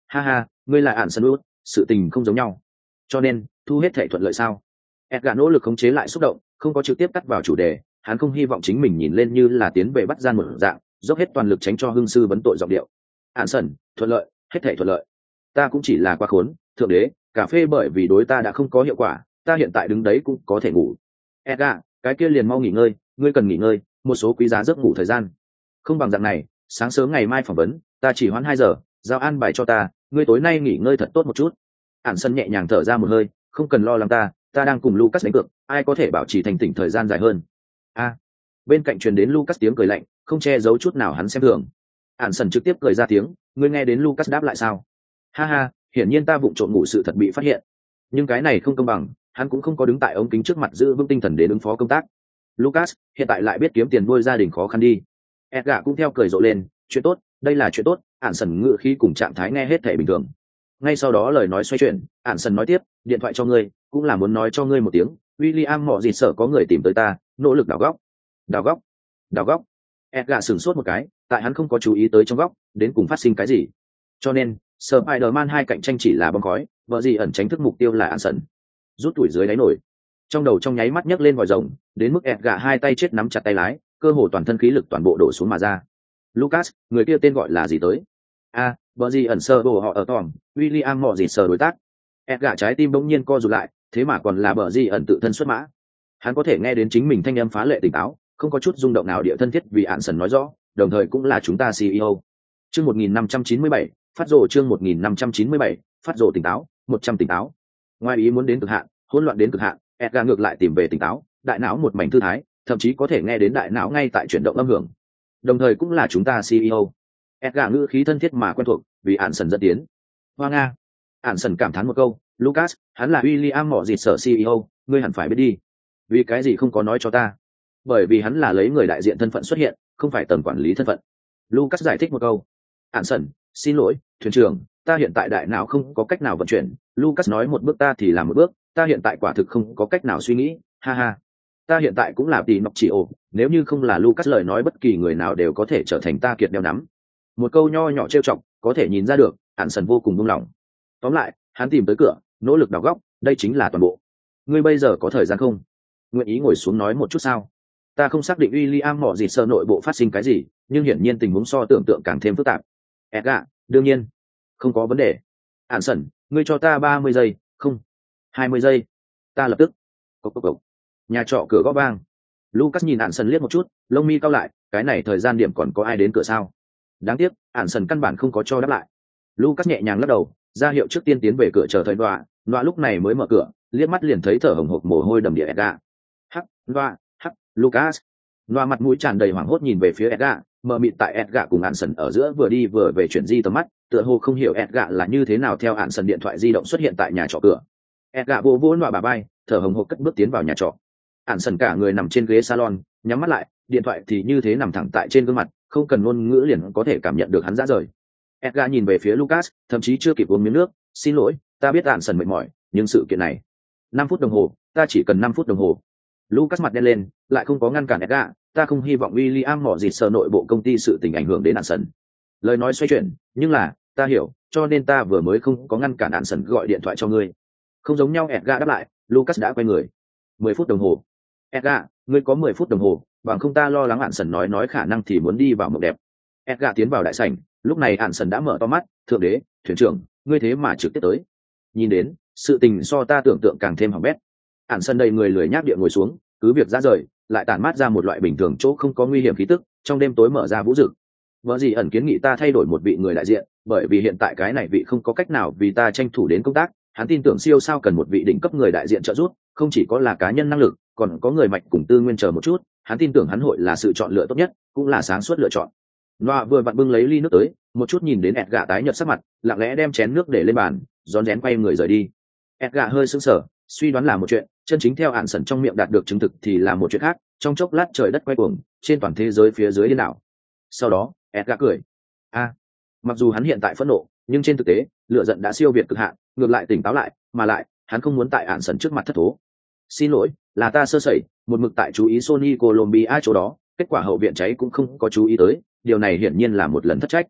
S1: ha ha, ngươi là ản sân út, sự tình không giống nhau, cho nên thu hết thể thuận lợi sao? Edgar nỗ lực khống chế lại xúc động, không có trực tiếp cắt vào chủ đề, hắn không hy vọng chính mình nhìn lên như là tiến về bắt gian một dạng, dốc hết toàn lực tránh cho hương sư vấn tội giọng điệu. Ản sân, thuận lợi, hết thể thuận lợi. Ta cũng chỉ là quá khốn, thượng đế, cà phê bởi vì đối ta đã không có hiệu quả, ta hiện tại đứng đấy cũng có thể ngủ. Edgar, cái kia liền mau nghỉ ngơi, ngươi cần nghỉ ngơi, một số quý giá giấc ngủ thời gian. Không bằng dạng này, sáng sớm ngày mai phỏng vấn, ta chỉ hoãn hai giờ, giao an bài cho ta, ngươi tối nay nghỉ ngơi thật tốt một chút. Ản sân nhẹ nhàng thở ra một hơi, không cần lo lắng ta, ta đang cùng Lucas đánh cược, ai có thể bảo trì thành tỉnh thời gian dài hơn. A. Bên cạnh truyền đến Lucas tiếng cười lạnh, không che giấu chút nào hắn xem thường. Ản sân trực tiếp cười ra tiếng, ngươi nghe đến Lucas đáp lại sao? Ha ha, hiển nhiên ta vụng trộm ngủ sự thật bị phát hiện. Nhưng cái này không công bằng, hắn cũng không có đứng tại ống kính trước mặt giữ vững tinh thần để ứng phó công tác. Lucas hiện tại lại biết kiếm tiền nuôi gia đình khó khăn đi. Edgar cũng theo cười rộ lên, chuyện tốt, đây là chuyện tốt. Ản sân ngự khí cùng trạng thái nghe hết thể bình thường. Ngay sau đó lời nói xoay chuyển, Ản sân nói tiếp, điện thoại cho ngươi, cũng là muốn nói cho ngươi một tiếng, William mọ gì sợ có người tìm tới ta, nỗ lực đào góc, đào góc, đào góc. Edgar sửng sốt một cái, tại hắn không có chú ý tới trong góc, đến cùng phát sinh cái gì. Cho nên, Spider-Man hai cạnh tranh chỉ là bong khói, vợ gì ẩn tránh thức mục tiêu là Ản sân. Rút tuổi dưới đáy nổi. Trong đầu trong nháy mắt nhấc lên vòi rồng, đến mức Edgar hai tay chết nắm chặt tay lái, cơ hồ toàn thân khí lực toàn bộ đổ xuống mà ra. Lucas, người kia tên gọi là gì tới? A, vợ gì ẩn sơ bộ họ ở Tom, William mọ gì sờ đối tác. Edgar trái tim bỗng nhiên co rụt lại, thế mà còn là bờ gì ẩn tự thân xuất mã. Hắn có thể nghe đến chính mình thanh âm phá lệ tỉnh táo, không có chút rung động nào địa thân thiết vì Ản sân nói rõ, đồng thời cũng là chúng ta xê e ô. Chương một nghìn năm trăm chín mươi bảy, phát rồ chương một nghìn năm trăm chín mươi bảy, phát rồ tỉnh táo, một trăm tỉnh táo. Ngoài ý muốn đến cực hạn, hỗn loạn đến cực hạn, Edgar ngược lại tìm về tỉnh táo, đại não một mảnh thư thái, thậm chí có thể nghe đến đại não ngay tại chuyển động âm hưởng. Đồng thời cũng là chúng ta xê e ô. Edgar ngữ khí thân thiết mà quen thuộc, vì Ản sân dẫn tiến. Hoa nga. Ản sân cảm thán một câu, Lucas, hắn là William mọ gì sở xê e ô, ngươi hẳn phải biết đi. Vì cái gì không có nói cho ta? Bởi vì hắn là lấy người đại diện thân phận xuất hiện, không phải tầng quản lý thân phận. Lucas giải thích một câu. Ản sân, xin lỗi, thuyền trưởng, ta hiện tại đại não không có cách nào vận chuyển. Lucas nói một bước ta thì làm một bước, ta hiện tại quả thực không có cách nào suy nghĩ, ha ha. Ta hiện tại cũng là tỷ nọc chỉ ổ, nếu như không là Lucas lời nói bất kỳ người nào đều có thể trở thành ta kiệt đeo nắm. Một câu nho nhỏ trêu chọc, có thể nhìn ra được, Ản sân vô cùng buông lỏng. Tóm lại, hắn tìm tới cửa, nỗ lực đào góc, đây chính là toàn bộ. Ngươi bây giờ có thời gian không? Nguyện ý ngồi xuống nói một chút sao? Ta không xác định William mọ gì sơ nội bộ phát sinh cái gì, nhưng hiển nhiên tình huống so tưởng tượng càng thêm phức tạp. Edgar, đương nhiên, không có vấn đề. Ản sân, ngươi cho ta ba mươi giây, không, hai mươi giây. Ta lập tức. Cộc cộc cộc. Nhà trọ cửa gõ vang. Lucas nhìn Ản sân liếc một chút, lông mi cau lại, cái này thời gian điểm còn có ai đến cửa sao? Đáng tiếc, Ản sân căn bản không có cho đáp lại. Lucas nhẹ nhàng lắc đầu, ra hiệu trước tiên tiến về cửa chờ thời đoạ, đoạ lúc này mới mở cửa, liếc mắt liền thấy thở hổn hộc mồ hôi đầm địa Edgar. Hắc, đoạ, hắc, Lucas. Đoạ mặt mũi tràn đầy hoảng hốt nhìn về phía Edgar, mờ mịt tại Edgar cùng Ản sân ở giữa vừa đi vừa về chuyển di tầm mắt, tựa hồ không hiểu Edgar là như thế nào theo Ản sân điện thoại di động xuất hiện tại nhà trọ cửa. Edgar vỗ vỗ đoạ bà bay, thở hổn hộc cất bước tiến vào nhà trọ. Ản sân cả người nằm trên ghế salon, nhắm mắt lại, điện thoại thì như thế nằm thẳng tại trên gương mặt, không cần ngôn ngữ liền có thể cảm nhận được hắn rã rời. Edgar nhìn về phía Lucas, thậm chí chưa kịp uống miếng nước, xin lỗi, ta biết Ản sân mệt mỏi, nhưng sự kiện này, năm phút đồng hồ, ta chỉ cần năm phút đồng hồ. Lucas mặt đen lên, lại không có ngăn cản Edgar, ta không hy vọng William mọ gì sợ nội bộ công ty sự tình ảnh hưởng đến Ản sân. Lời nói xoay chuyển, nhưng là, ta hiểu, cho nên ta vừa mới không có ngăn cản Ản sân gọi điện thoại cho ngươi. Không giống nhau, Edgar đáp lại, Lucas đã quay người. mười phút đồng hồ. Edgar, ngươi có mười phút đồng hồ, bằng không ta lo lắng Ản sân nói nói khả năng thì muốn đi vào mộng đẹp. Edgar tiến vào đại sảnh, lúc này Ản sân đã mở to mắt, thượng đế, thuyền trưởng, ngươi thế mà trực tiếp tới. Nhìn đến, sự tình so ta tưởng tượng càng thêm hỏng bét. Ản sân đầy người lười nhác địa ngồi xuống, cứ việc ra rời, lại tản mát ra một loại bình thường chỗ không có nguy hiểm khí tức, trong đêm tối mở ra vũ dực. Vợ gì ẩn kiến nghị ta thay đổi một vị người đại diện, bởi vì hiện tại cái này vị không có cách nào vì ta tranh thủ đến công tác, hắn tin tưởng siêu sao cần một vị đỉnh cấp người đại diện trợ giúp, không chỉ có là cá nhân năng lực, còn có người mạch cùng tư nguyên chờ một chút, hắn tin tưởng hắn hội là sự chọn lựa tốt nhất, cũng là sáng suốt lựa chọn. Noa vừa vặn bưng lấy ly nước tới, một chút nhìn đến Edgar tái nhợt sắc mặt, lặng lẽ đem chén nước để lên bàn, rón rén quay người rời đi. Edgar hơi sững sờ, suy đoán là một chuyện, chân chính theo Ản sân trong miệng đạt được chứng thực thì là một chuyện khác, trong chốc lát trời đất quay cuồng, trên toàn thế giới phía dưới điên đảo. Sau đó, Edgar cười. A, mặc dù hắn hiện tại phẫn nộ, nhưng trên thực tế, lửa giận đã siêu việt cực hạn, ngược lại tỉnh táo lại, mà lại, hắn không muốn tại Ản sân trước mặt thất thố. Xin lỗi, là ta sơ sẩy, một mực tại chú ý Sony Colombia chỗ đó, kết quả hậu viện cháy cũng không có chú ý tới, điều này hiển nhiên là một lần thất trách.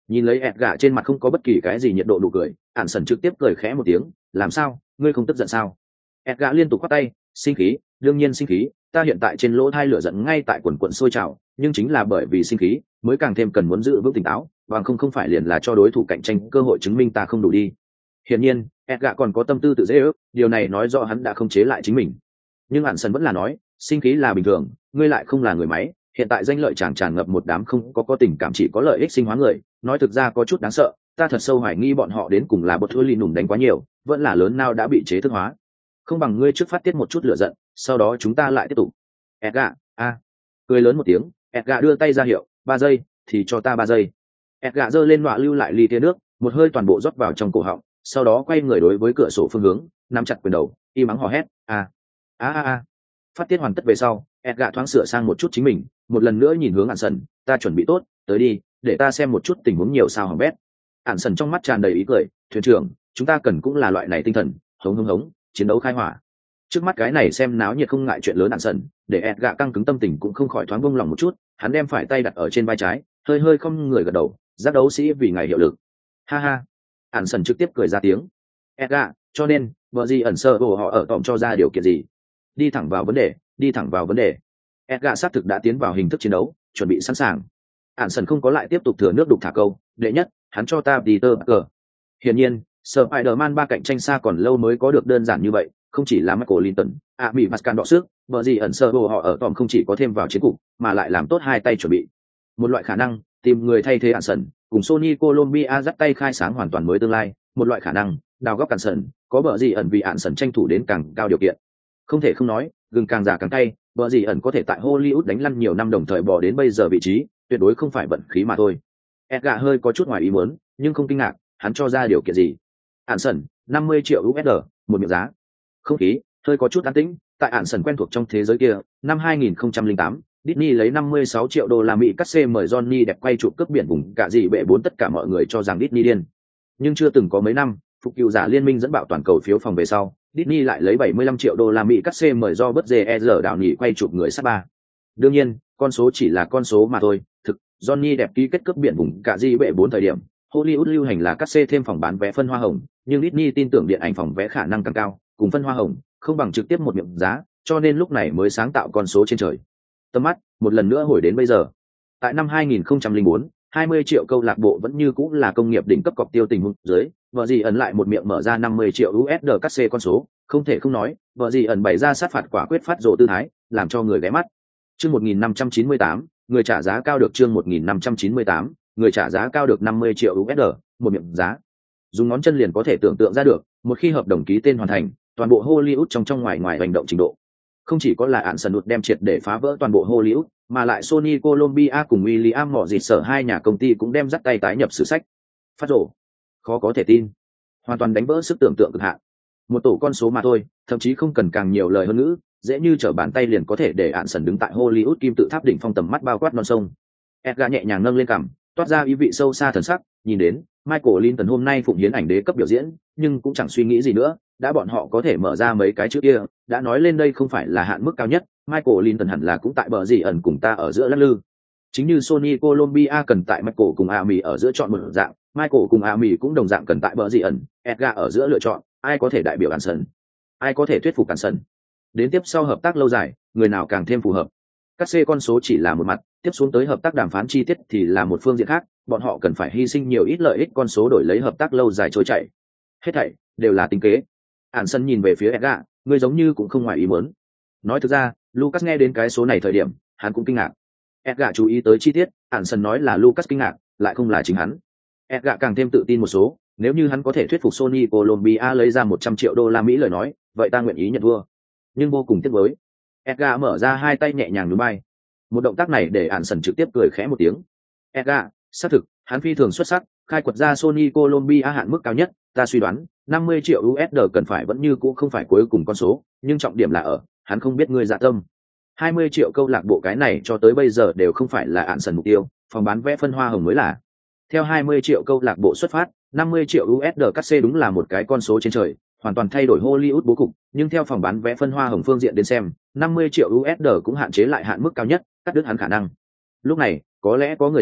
S1: Nhìn lấy Edgar trên mặt không có bất kỳ cái gì nhiệt độ nụ cười, ản sần trực tiếp cười khẽ một tiếng, làm sao, ngươi không tức giận sao? Edgar liên tục quát tay, sinh khí, đương nhiên sinh khí, ta hiện tại trên lỗ thai lửa giận ngay tại quần quận sôi trào, nhưng chính là bởi vì sinh khí mới càng thêm cần muốn giữ vững tỉnh táo, bằng không không phải liền là cho đối thủ cạnh tranh cơ hội chứng minh ta không đủ đi. Hiển nhiên, Edgar còn có tâm tư tự dễ ước, điều này nói rõ hắn đã không chế lại chính mình. Nhưng ản sần vẫn là nói, sinh khí là bình thường, ngươi lại không là người máy, hiện tại danh lợi chẳng tràn ngập một đám không có có tình cảm chỉ có lợi ích sinh hóa người, nói thực ra có chút đáng sợ, ta thật sâu hoài nghi bọn họ đến cùng là bột thua lì nùng đánh quá nhiều, vẫn là lớn nào đã bị chế thức hóa. Không bằng ngươi trước phát tiết một chút lửa giận, sau đó chúng ta lại tiếp tục. Edgar, a, cười lớn một tiếng, Edgar đưa tay ra hiệu, ba giây, thì cho ta ba giây. Edgar giơ lên nọa lưu lại ly tia nước, một hơi toàn bộ rót vào trong cổ họng, sau đó quay người đối với cửa sổ phương hướng, nắm chặt quyền đầu, y mắng hò hét, a, a a a. Phát tiết hoàn tất về sau, Edgar thoáng sửa sang một chút chính mình, một lần nữa nhìn hướng ản sần, ta chuẩn bị tốt, tới đi, để ta xem một chút tình huống nhiều sao hỏng bét. Ản sần trong mắt tràn đầy ý cười, thuyền trưởng, chúng ta cần cũng là loại này tinh thần, hống hống hống, chiến đấu khai hỏa. Trước mắt cái này xem náo nhiệt không ngại chuyện lớn ản sần, để Edgar căng cứng tâm tình cũng không khỏi thoáng bông lòng một chút, hắn đem phải tay đặt ở trên vai trái, hơi hơi không người gật đầu, giác đấu sĩ vì ngày hiệu lực. Ha ha. Ản sần trực tiếp cười ra tiếng. Edgar, cho nên, vợ gì ẩn sơ bộ họ ở tòm cho ra điều kiện gì? Đi thẳng vào vấn đề, đi thẳng vào vấn đề. Edgar xác thực đã tiến vào hình thức chiến đấu, chuẩn bị sẵn sàng. Ản sần không có lại tiếp tục thừa nước đục thả câu, đệ nhất, hắn cho ta Peter Parker. Hiển nhiên, Spider-Man ba cạnh tranh xa còn lâu mới có được đơn giản như vậy, không chỉ là Michael Linton, à bị Pascal đọ sức, vợ gì ẩn sơ bộ họ ở tòm không chỉ có thêm vào chiến cục, mà lại làm tốt hai tay chuẩn bị. Một loại khả năng, tìm người thay thế Ản sần, cùng Sony Columbia dắt tay khai sáng hoàn toàn mới tương lai, một loại khả năng, đào góc Ản sần, có vợ gì ẩn vì Ản sần tranh thủ đến càng cao điều kiện. Không thể không nói, gừng càng già càng cay, vợ gì ẩn có thể tại Hollywood đánh lăn nhiều năm đồng thời bỏ đến bây giờ vị trí, tuyệt đối không phải vận khí mà thôi. Edgar hơi có chút ngoài ý muốn, nhưng không kinh ngạc, hắn cho ra điều kiện gì? Ản sần, năm mươi triệu đô la, một miệng giá. Không khí hơi có chút an tĩnh, tại Ản sần quen thuộc trong thế giới kia, năm hai nghìn không trăm lẻ tám, Disney lấy năm mươi sáu triệu đô la Mỹ cắt xê mời Johnny đẹp quay chụp cướp biển vùng cả gì bệ bốn, tất cả mọi người cho rằng Disney điên. Nhưng chưa từng có mấy năm, phục cựu giả liên minh dẫn bạo toàn cầu phiếu phòng về sau, Disney lại lấy bảy mươi lăm triệu đô la Mỹ cắt xê mời do bất dê e rờ đạo nhị quay chụp người sát ba. Đương nhiên, con số chỉ là con số mà thôi, thực, Johnny đẹp ký kết cướp biển vùng cả di bệ bốn thời điểm, Hollywood lưu hành là cắt xê thêm phòng bán vé phân hoa hồng, nhưng Disney tin tưởng điện ảnh phòng vé khả năng càng cao, cùng phân hoa hồng, không bằng trực tiếp một miệng giá, cho nên lúc này mới sáng tạo con số trên trời. Tầm mắt, một lần nữa hồi đến bây giờ. Tại năm hai nghìn không trăm lẻ bốn, hai mươi triệu câu lạc bộ vẫn như cũng là công nghiệp đỉnh cấp cọc tiêu tình huống dưới, vợ gì ẩn lại một miệng mở ra năm mươi triệu đô la cắt xê con số, không thể không nói, vợ gì ẩn bày ra sát phạt quả quyết phát rồ tư thái, làm cho người ghé mắt. Chương một nghìn năm trăm chín mươi tám, người trả giá cao được chương một nghìn năm trăm chín mươi tám, người trả giá cao được năm mươi triệu đô la, một miệng giá. Dùng ngón chân liền có thể tưởng tượng ra được, một khi hợp đồng ký tên hoàn thành, toàn bộ Hollywood trong trong ngoài ngoài hành động trình độ. Không chỉ có là Ản sần đột đem triệt để phá vỡ toàn bộ Hollywood, mà lại Sony Columbia cùng William mỏ dịt sở hai nhà công ty cũng đem dắt tay tái nhập sử sách. Phát rổ. Khó có thể tin. Hoàn toàn đánh vỡ sức tưởng tượng cực hạn. Một tổ con số mà thôi, thậm chí không cần càng nhiều lời hơn ngữ, dễ như trở bàn tay liền có thể để Ản sần đứng tại Hollywood kim tự tháp đỉnh phong tầm mắt bao quát non sông. Edgar nhẹ nhàng nâng lên cằm, toát ra ý vị sâu xa thần sắc, nhìn đến Michael Linton hôm nay phụng hiến ảnh đế cấp biểu diễn, nhưng cũng chẳng suy nghĩ gì nữa, đã bọn họ có thể mở ra mấy cái chữ kia, đã nói lên đây không phải là hạn mức cao nhất, Michael Linton hẳn là cũng tại bờ gì ẩn cùng ta ở giữa lắc lư. Chính như Sony Columbia cần tại Michael cùng Amy ở giữa chọn một dạng, Michael cùng Amy cũng đồng dạng cần tại bờ gì ẩn, Edgar ở giữa lựa chọn, ai có thể đại biểu Ản sần, ai có thể thuyết phục Ản sần. Đến tiếp sau hợp tác lâu dài, người nào càng thêm phù hợp. Các C con số chỉ là một mặt, tiếp xuống tới hợp tác đàm phán chi tiết thì là một phương diện khác, bọn họ cần phải hy sinh nhiều ít lợi ích con số đổi lấy hợp tác lâu dài trôi chảy. Hết thảy đều là tính kế. Ản sần nhìn về phía Edgar, người giống như cũng không ngoài ý muốn. Nói thực ra, Lucas nghe đến cái số này thời điểm, hắn cũng kinh ngạc. Edgar chú ý tới chi tiết, Ản sần nói là Lucas kinh ngạc, lại không là chính hắn. Edgar càng thêm tự tin một số, nếu như hắn có thể thuyết phục Sony Columbia lấy ra một trăm triệu đô la Mỹ lời nói, vậy ta nguyện ý nhận thua. Nhưng vô cùng tiếc nuối. Edgar mở ra hai tay nhẹ nhàng núi bay. Một động tác này để Ản sần trực tiếp cười khẽ một tiếng. Edgar, xác thực, hắn phi thường xuất sắc, khai quật ra Sony Columbia hạn mức cao nhất, ta suy đoán, năm mươi triệu đô la cần phải vẫn như cũ không phải cuối cùng con số, nhưng trọng điểm là ở, hắn không biết ngươi dạ tâm. hai mươi triệu câu lạc bộ cái này cho tới bây giờ đều không phải là Ản sần mục tiêu, phòng bán vé phân hoa hồng mới là. Theo hai mươi triệu câu lạc bộ xuất phát, năm mươi triệu đô la cắt xê đúng là một cái con số trên trời, hoàn toàn thay đổi Hollywood bố cục, nhưng theo phòng bán vé phân hoa hồng phương diện đến xem, năm mươi triệu đô la cũng hạn chế lại hạn mức cao nhất, cắt đứt hắn khả năng. Lúc này, có lẽ có người nói,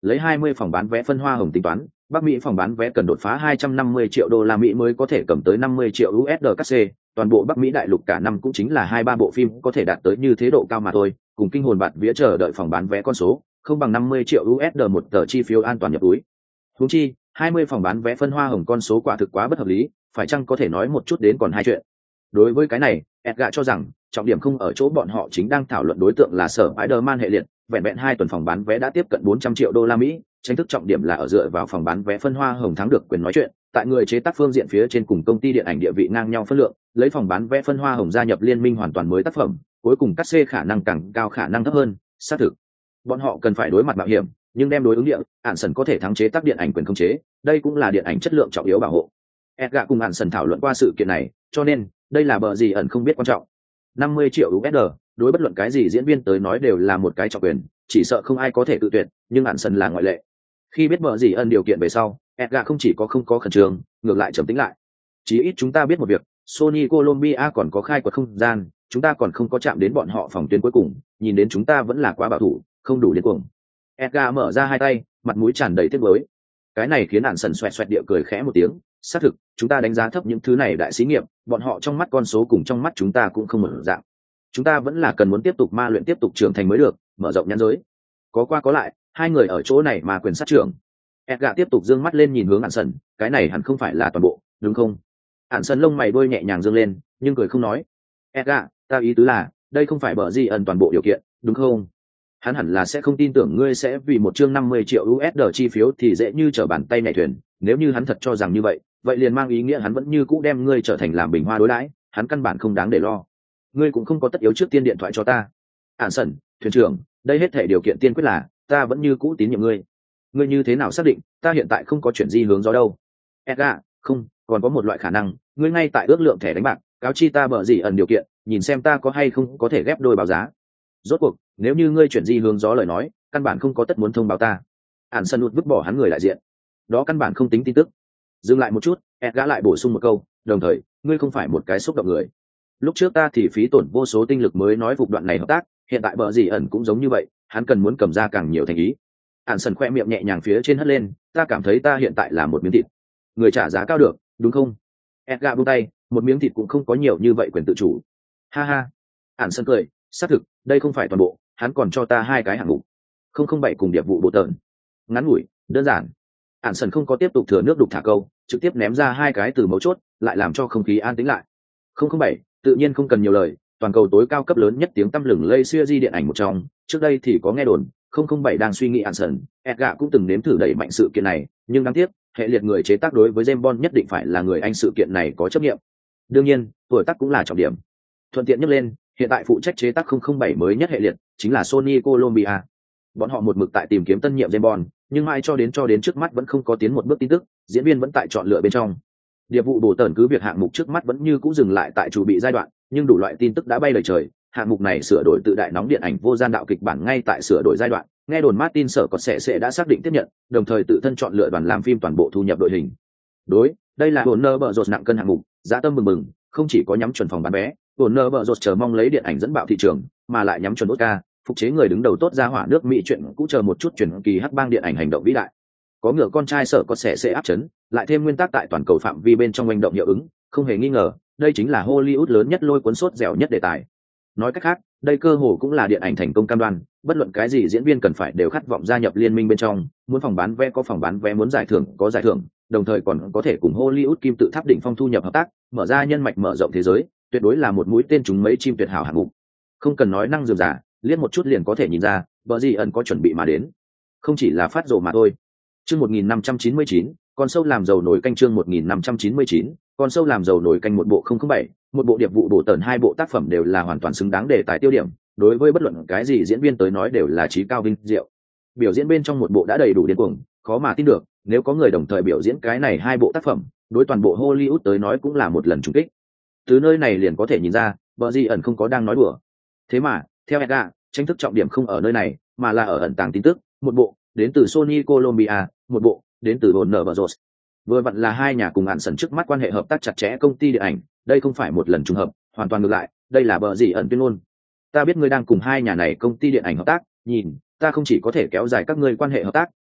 S1: lấy hai mươi phòng bán vé phân hoa hồng tính toán, Bắc Mỹ phòng bán vé cần đột phá hai trăm năm mươi triệu đô la Mỹ mới có thể cầm tới năm mươi triệu u ét đê cắt xê, toàn bộ Bắc Mỹ đại lục cả năm cũng chính là hai ba bộ phim có thể đạt tới như thế độ cao mà thôi, cùng kinh hồn bạt vía chờ đợi phòng bán vé con số, không bằng năm mươi triệu u ét đê một tờ chi phiếu an toàn nhập túi. Huống chi, hai mươi phòng bán vé phân hoa hồng con số quả thực quá bất hợp lý, phải chăng có thể nói một chút đến còn hai chuyện. Đối với cái này, Edgar cho rằng trọng điểm không ở chỗ bọn họ chính đang thảo luận đối tượng là sở Spider-Man hệ liệt, vẹn vẹn hai tuần phòng bán vé đã tiếp cận bốn trăm triệu đô la Mỹ, chính thức trọng điểm là ở dựa vào phòng bán vé phân hoa hồng thắng được quyền nói chuyện, tại người chế tác phương diện phía trên cùng công ty điện ảnh địa vị ngang nhau phân lượng, lấy phòng bán vé phân hoa hồng gia nhập liên minh hoàn toàn mới tác phẩm, cuối cùng cắt xê khả năng càng cao khả năng thấp hơn, xác thực. Bọn họ cần phải đối mặt mạo hiểm, nhưng đem đối ứng địa, Ản Sần có thể thắng chế tác điện ảnh quyền khống chế, đây cũng là điện ảnh chất lượng trọng yếu bảo hộ. Edgar cùng Ản Sần thảo luận qua sự kiện này, cho nên đây là bờ gì ẩn không biết quan trọng. năm mươi triệu u ét đê, đối bất luận cái gì diễn viên tới nói đều là một cái trọng quyền, chỉ sợ không ai có thể tự tuyệt, nhưng Ản Sần là ngoại lệ. Khi biết bờ gì ẩn điều kiện về sau, Edgar không chỉ có không có khẩn trương, ngược lại trầm tĩnh lại. Chí ít chúng ta biết một việc, Sony Colombia còn có khai quật không gian, chúng ta còn không có chạm đến bọn họ phòng tuyến cuối cùng, nhìn đến chúng ta vẫn là quá bảo thủ, không đủ điên cuồng. Edgar mở ra hai tay, mặt mũi tràn đầy tiếc nuối. Cái này khiến Ản Sần xoẹt xoẹt địa cười khẽ một tiếng, xác thực, chúng ta đánh giá thấp những thứ này đại xí nghiệp, bọn họ trong mắt con số cùng trong mắt chúng ta cũng không một dạng. Chúng ta vẫn là cần muốn tiếp tục ma luyện tiếp tục trưởng thành mới được, mở rộng nhãn giới. Có qua có lại, hai người ở chỗ này mà quyền sát trưởng. Edgar tiếp tục dương mắt lên nhìn hướng Ản Sần, cái này hẳn không phải là toàn bộ, đúng không? Ản Sần lông mày đuôi nhẹ nhàng dương lên, nhưng cười không nói. Edgar, ta ý tứ là, đây không phải bở gì ẩn toàn bộ điều kiện, đúng không? Hắn hẳn là sẽ không tin tưởng ngươi sẽ vì một chương năm mươi triệu u ét đê chi phiếu thì dễ như trở bàn tay nhảy thuyền, nếu như hắn thật cho rằng như vậy, vậy liền mang ý nghĩa hắn vẫn như cũ đem ngươi trở thành làm bình hoa đối đãi, hắn căn bản không đáng để lo. Ngươi cũng không có tất yếu trước tiên điện thoại cho ta. Ản Sần, thuyền trưởng, đây hết thể điều kiện tiên quyết là, ta vẫn như cũ tín nhiệm ngươi. Ngươi như thế nào xác định, ta hiện tại không có chuyện gì hướng gió đâu. Edgar, không, còn có một loại khả năng, ngươi ngay tại ước lượng thẻ đánh bạc, cáo chi ta bở gì ẩn điều kiện, nhìn xem ta có hay không có thể ghép đôi báo giá. Rốt cuộc, nếu như ngươi chuyển di hướng gió lời nói, căn bản không có tất muốn thông báo ta. Ản Sần vứt bỏ hắn người đại diện, đó căn bản không tính tin tức. Dừng lại một chút, Edgar lại bổ sung một câu, đồng thời, ngươi không phải một cái xúc động người. Lúc trước ta thì phí tổn vô số tinh lực mới nói phục đoạn này hợp tác, hiện tại bở gì ẩn cũng giống như vậy, hắn cần muốn cầm ra càng nhiều thành ý. Ản Sần khoe miệng nhẹ nhàng phía trên hất lên, ta cảm thấy ta hiện tại là một miếng thịt, người trả giá cao được, đúng không? Edgar buông tay, một miếng thịt cũng không có nhiều như vậy quyền tự chủ. Ha ha. Ản Sần cười, xác thực, đây không phải toàn bộ, hắn còn cho ta hai cái hạng mục. Không không bảy cùng điệp vụ bộ tợn. Ngắn ngủi, đơn giản. Ản Sần không có tiếp tục thừa nước đục thả câu, trực tiếp ném ra hai cái từ mấu chốt, lại làm cho không khí an tĩnh lại. Không không bảy, tự nhiên không cần nhiều lời, toàn cầu tối cao cấp lớn nhất tiếng tăm lừng lây series điện ảnh một trong, trước đây thì có nghe đồn, không không bảy đang suy nghĩ Ản Sần, Edgar cũng từng nếm thử đẩy mạnh sự kiện này, nhưng đáng tiếc, hệ liệt người chế tác đối với James Bond nhất định phải là người Anh sự kiện này có chấp nghiệm. Đương nhiên, tuổi tác cũng là trọng điểm. Thuận tiện nhắc lên, hiện tại phụ trách chế tác không không bảy mới nhất hệ liệt chính là Sony Colombia. Bọn họ một mực tại tìm kiếm tân nhiệm James Bond, nhưng mai cho đến cho đến trước mắt vẫn không có tiến một bước tin tức, diễn viên vẫn tại chọn lựa bên trong. Điệp vụ bổ tẩn cứ việc hạng mục trước mắt vẫn như cũ dừng lại tại chuẩn bị giai đoạn, nhưng đủ loại tin tức đã bay lời trời, hạng mục này sửa đổi tự đại nóng điện ảnh vô gian đạo kịch bản ngay tại sửa đổi giai đoạn, nghe đồn Martin sở có sẽ sẽ đã xác định tiếp nhận, đồng thời tự thân chọn lựa đoàn làm phim toàn bộ thu nhập đội hình. Đối, đây là Warner Bros nặng cân hạng mục, giá tâm mừng mừng, không chỉ có nhắm chuẩn phòng bán vé, Warner Bros chờ mong lấy điện ảnh dẫn bạo thị trường, mà lại nhắm chuẩn Oscar, phục chế người đứng đầu tốt ra hỏa nước Mỹ chuyện cũ chờ một chút chuyển kỳ hắc bang điện ảnh hành động vĩ đại. Có ngựa con trai sở có sẽ sẽ áp chấn, lại thêm nguyên tắc tại toàn cầu phạm vi bên trong hành động hiệu ứng, không hề nghi ngờ, đây chính là Hollywood lớn nhất lôi cuốn sốt dẻo nhất đề tài. Nói cách khác, đây cơ hồ cũng là điện ảnh thành công cam đoan, bất luận cái gì diễn viên cần phải đều khát vọng gia nhập liên minh bên trong, muốn phòng bán vé có phòng bán vé, muốn giải thưởng có giải thưởng, đồng thời còn có thể cùng Hollywood kim tự tháp đỉnh phong thu nhập hợp tác, mở ra nhân mạch mở rộng thế giới, tuyệt đối là một mũi tên trúng mấy chim tuyệt hảo hạng mục. Không cần nói năng dườm giả, liếc một chút liền có thể nhìn ra, bờ gì ẩn có chuẩn bị mà đến, không chỉ là phát rồ mà thôi. Chương một nghìn năm trăm chín mươi chín, con sâu làm giàu nổi canh chương một nghìn năm trăm chín mươi chín, con sâu làm giàu nổi canh một bộ không không bảy, một bộ điệp vụ bổ tẩn hai bộ tác phẩm đều là hoàn toàn xứng đáng đề tài tiêu điểm, đối với bất luận cái gì diễn viên tới nói đều là chí cao vinh diệu. Biểu diễn bên trong một bộ đã đầy đủ điên cuồng, khó mà tin được, nếu có người đồng thời biểu diễn cái này hai bộ tác phẩm, đối toàn bộ Hollywood tới nói cũng là một lần trùng kích. Từ nơi này liền có thể nhìn ra, bờ gì ẩn không có đang nói đùa. Thế mà, theo Edgar, tranh thức trọng điểm không ở nơi này, mà là ở ẩn tàng tin tức, một bộ đến từ Sony Colombia, một bộ đến từ Warner Bros. Vừa vặn là hai nhà cùng Ản Sần trước mắt quan hệ hợp tác chặt chẽ công ty điện ảnh, đây không phải một lần trùng hợp, hoàn toàn ngược lại, đây là bờ gì ẩn tuyên ngôn. Ta biết ngươi đang cùng hai nhà này công ty điện ảnh hợp tác, nhìn, ta không chỉ có thể kéo dài các ngươi quan hệ hợp tác,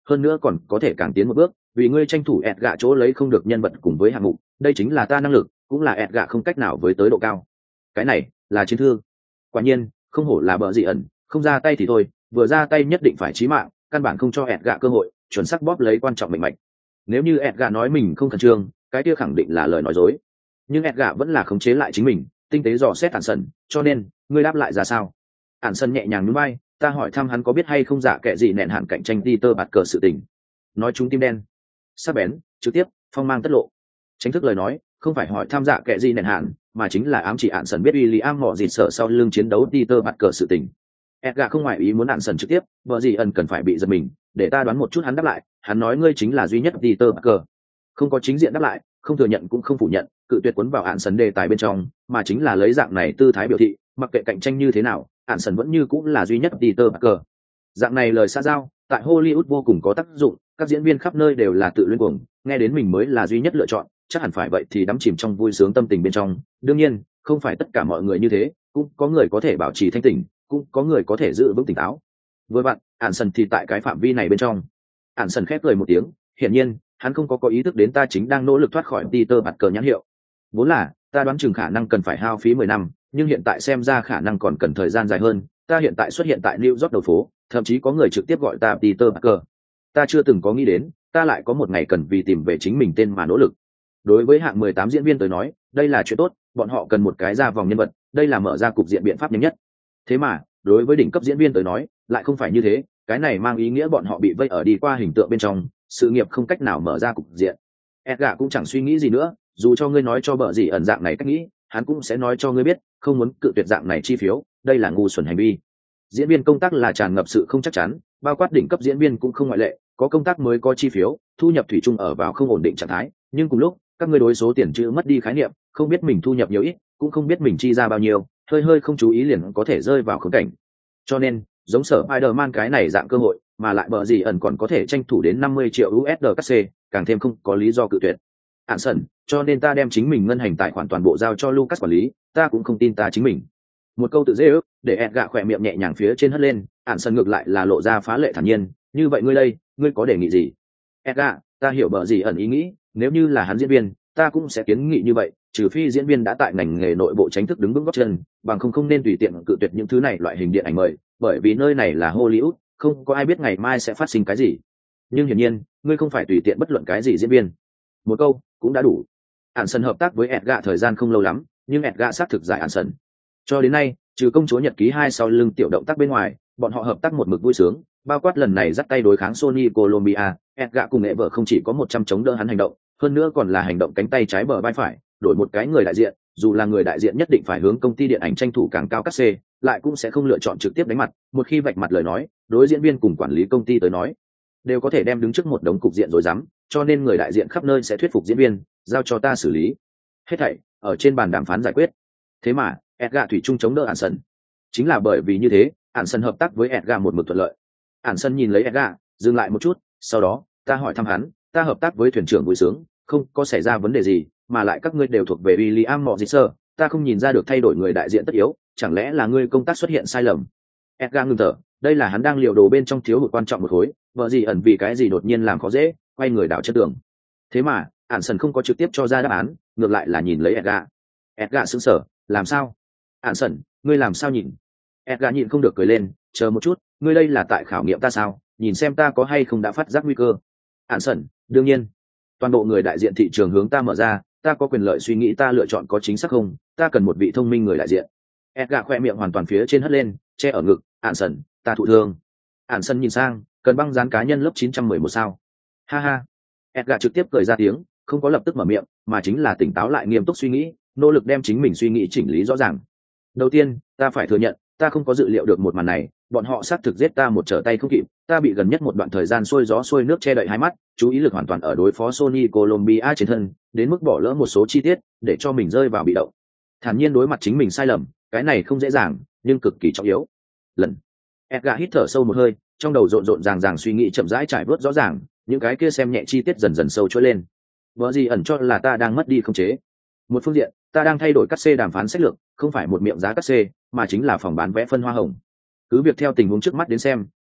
S1: hơn nữa còn có thể càng tiến một bước, vì ngươi tranh thủ ẹt gạ chỗ lấy không được nhân vật cùng với hạng mục, đây chính là ta năng lực, cũng là ẹt gạ không cách nào với tới độ cao. Cái này là chiến thương. Quả nhiên, không hổ là bợ dị ẩn, không ra tay thì thôi, vừa ra tay nhất định phải chí mạng, căn bản không cho ẹt gạ cơ hội, chuẩn xác bóp lấy quan trọng mệnh mạch. Nếu như ẹt gạ nói mình không khẩn trương, cái kia khẳng định là lời nói dối. Nhưng ẹt gạ vẫn là khống chế lại chính mình, tinh tế dò xét ản sần, cho nên ngươi đáp lại ra sao? Ản sần nhẹ nhàng nhún vai, ta hỏi thăm hắn có biết hay không dạ kệ gì nẹn hạn cạnh tranh Peter bạt cờ sự tình. Nói chúng tim đen, sắc bén, trực tiếp, phong mang tất lộ. Tránh thức lời nói, không phải hỏi tham dạ kệ gì nẹn hạn, mà chính là ám chỉ ản sần biết William mỏ dịt sợ sau lưng chiến đấu Peter bạt cờ sự tình. Edgar không ngoại ý muốn ản sần trực tiếp, vợ gì ẩn cần phải bị giật mình, để ta đoán một chút hắn đáp lại, hắn nói ngươi chính là duy nhất Peter Parker. Không có chính diện đáp lại, không thừa nhận cũng không phủ nhận, cự tuyệt cuốn vào ản sần đề tài bên trong, mà chính là lấy dạng này tư thái biểu thị, mặc kệ cạnh tranh như thế nào, ản sần vẫn như cũng là duy nhất Peter Parker. Dạng này lời xã giao, tại Hollywood vô cùng có tác dụng, các diễn viên khắp nơi đều là tự luyến cuồng, nghe đến mình mới là duy nhất lựa chọn, chắc hẳn phải vậy thì đắm chìm trong vui sướng tâm tình bên trong. Đương nhiên, không phải tất cả mọi người như thế, cũng có người có thể bảo trì thanh tỉnh, cũng có người có thể giữ vững tỉnh táo. Với bạn, ản sần thì tại cái phạm vi này bên trong. Ản sần khép cười một tiếng, hiển nhiên, hắn không có có ý thức đến ta chính đang nỗ lực thoát khỏi Peter Parker nhãn hiệu. Vốn là, ta đoán chừng khả năng cần phải hao phí mười năm, nhưng hiện tại xem ra khả năng còn cần thời gian dài hơn. Ta hiện tại xuất hiện tại New York đầu phố, thậm chí có người trực tiếp gọi ta Peter Parker. Ta chưa từng có nghĩ đến, ta lại có một ngày cần vì tìm về chính mình tên mà nỗ lực. Đối với hạng mười tám diễn viên tới nói, đây là chuyện tốt, bọn họ cần một cái ra vòng nhân vật, đây là mở ra cục diện biện pháp nhanh nhất. Thế mà, đối với đỉnh cấp diễn viên tới nói, lại không phải như thế, cái này mang ý nghĩa bọn họ bị vây ở đi qua hình tượng bên trong, sự nghiệp không cách nào mở ra cục diện. Edgar cũng chẳng suy nghĩ gì nữa, dù cho ngươi nói cho bợ gì ẩn dạng này cách nghĩ, hắn cũng sẽ nói cho ngươi biết, không muốn cự tuyệt dạng này chi phiếu, đây là ngu xuẩn hành vi. Diễn viên công tác là tràn ngập sự không chắc chắn, bao quát đỉnh cấp diễn viên cũng không ngoại lệ, có công tác mới có chi phiếu, thu nhập thủy chung ở vào không ổn định trạng thái, nhưng cùng lúc, các ngươi đối số tiền chữ mất đi khái niệm, không biết mình thu nhập nhiều ít, cũng không biết mình chi ra bao nhiêu, hơi hơi không chú ý liền có thể rơi vào khốn cảnh. Cho nên, giống sở Spider-Man cái này dạng cơ hội, mà lại bợ gì ẩn còn có thể tranh thủ đến năm mươi triệu u ét đê cắt xê, càng thêm không có lý do cự tuyệt. Ản sần, cho nên ta đem chính mình ngân hành tài khoản toàn bộ giao cho Lucas quản lý, ta cũng không tin ta chính mình. Một câu tự dễ ước, để Edgar khỏe miệng nhẹ nhàng phía trên hất lên, Ản sần ngược lại là lộ ra phá lệ thản nhiên, như vậy ngươi đây, ngươi có đề nghị gì? Edgar, ta hiểu bợ gì ẩn ý nghĩ, nếu như là hắn diễn viên, ta cũng sẽ kiến nghị như vậy, trừ phi diễn viên đã tại ngành nghề nội bộ chính thức đứng vững gót chân, bằng không không nên tùy tiện cự tuyệt những thứ này loại hình điện ảnh mời, bởi vì nơi này là Hollywood, không có ai biết ngày mai sẽ phát sinh cái gì. Nhưng hiển nhiên, ngươi không phải tùy tiện bất luận cái gì diễn viên. Một câu cũng đã đủ. Ản sần hợp tác với Edgar thời gian không lâu lắm, nhưng Edgar xác thực giải Ản sần. Cho đến nay, trừ công chúa nhật ký hai sau lưng tiểu động tác bên ngoài, bọn họ hợp tác một mực vui sướng, bao quát lần này dắt tay đối kháng Sony Colombia, Edgar cùng nghệ vợ không chỉ có một trăm chống đỡ hắn hành động, hơn nữa còn là hành động cánh tay trái bờ vai phải, đổi một cái người đại diện, dù là người đại diện nhất định phải hướng công ty điện ảnh tranh thủ càng cao cát xê, lại cũng sẽ không lựa chọn trực tiếp đánh mặt, một khi vạch mặt lời nói, đối diễn viên cùng quản lý công ty tới nói, đều có thể đem đứng trước một đống cục diện rối rắm, cho nên người đại diện khắp nơi sẽ thuyết phục diễn viên, giao cho ta xử lý. Hết thảy ở trên bàn đàm phán giải quyết. Thế mà, Edgar thủy chung chống đỡ Anderson. Chính là bởi vì như thế, Anderson hợp tác với Edgar một mực thuận lợi. Anderson nhìn lấy Edgar, dừng lại một chút, sau đó, ta hỏi thăm hắn, ta hợp tác với thuyền trưởng vui sướng, không có xảy ra vấn đề gì, mà lại các ngươi đều thuộc về William Morrison, ta không nhìn ra được thay đổi người đại diện tất yếu, chẳng lẽ là ngươi công tác xuất hiện sai lầm? Edgar ngừng thở, đây là hắn đang liều đồ bên trong thiếu hụt quan trọng một khối, vợ gì ẩn vì cái gì đột nhiên làm khó dễ, quay người đảo chân tường. Thế mà, Anderson không có trực tiếp cho ra đáp án, ngược lại là nhìn lấy Edgar. Edgar sững sờ, làm sao? Anderson, ngươi làm sao nhìn? Edgar nhịn không được cười lên, chờ một chút, ngươi đây là tại khảo nghiệm ta sao? Nhìn xem ta có hay không đã phát giác nguy cơ. Anderson, đương nhiên. Toàn bộ người đại diện thị trường hướng ta mở ra, ta có quyền lợi suy nghĩ ta lựa chọn có chính xác không, ta cần một vị thông minh người đại diện. Edgar khoe miệng hoàn toàn phía trên hất lên, che ở ngực, Anderson, ta thụ thương. Anderson nhìn sang, cần băng dán cá nhân lớp chín trăm mười một sao. Ha ha. Edgar trực tiếp cười ra tiếng, không có lập tức mở miệng, mà chính là tỉnh táo lại nghiêm túc suy nghĩ, nỗ lực đem chính mình suy nghĩ chỉnh lý rõ ràng. Đầu tiên, ta phải thừa nhận, ta không có dự liệu được một màn này, bọn họ xác thực giết ta một trở tay không kịp, ta bị gần nhất một đoạn thời gian xuôi gió xuôi nước che đậy hai mắt, chú ý lực hoàn toàn ở đối phó Sony Colombia trên thân, đến mức bỏ lỡ một số chi tiết, để cho mình rơi vào bị động. Thản nhiên đối mặt chính mình sai lầm, cái này không dễ dàng, nhưng cực kỳ trọng yếu. Lần. Edgar hít thở sâu một hơi, trong đầu rộn rộn ràng ràng suy nghĩ chậm rãi trải vớt rõ ràng, những cái kia xem nhẹ chi tiết dần dần sâu trỗi lên. Vợ gì ẩn cho là ta đang mất đi không chế. Một phương diện, ta đang thay đổi cắt xê đàm phán sách lược, không phải một miệng giá cắt xê, mà chính là phòng bán vé phân hoa hồng. Cứ việc theo tình huống trước mắt đến xem,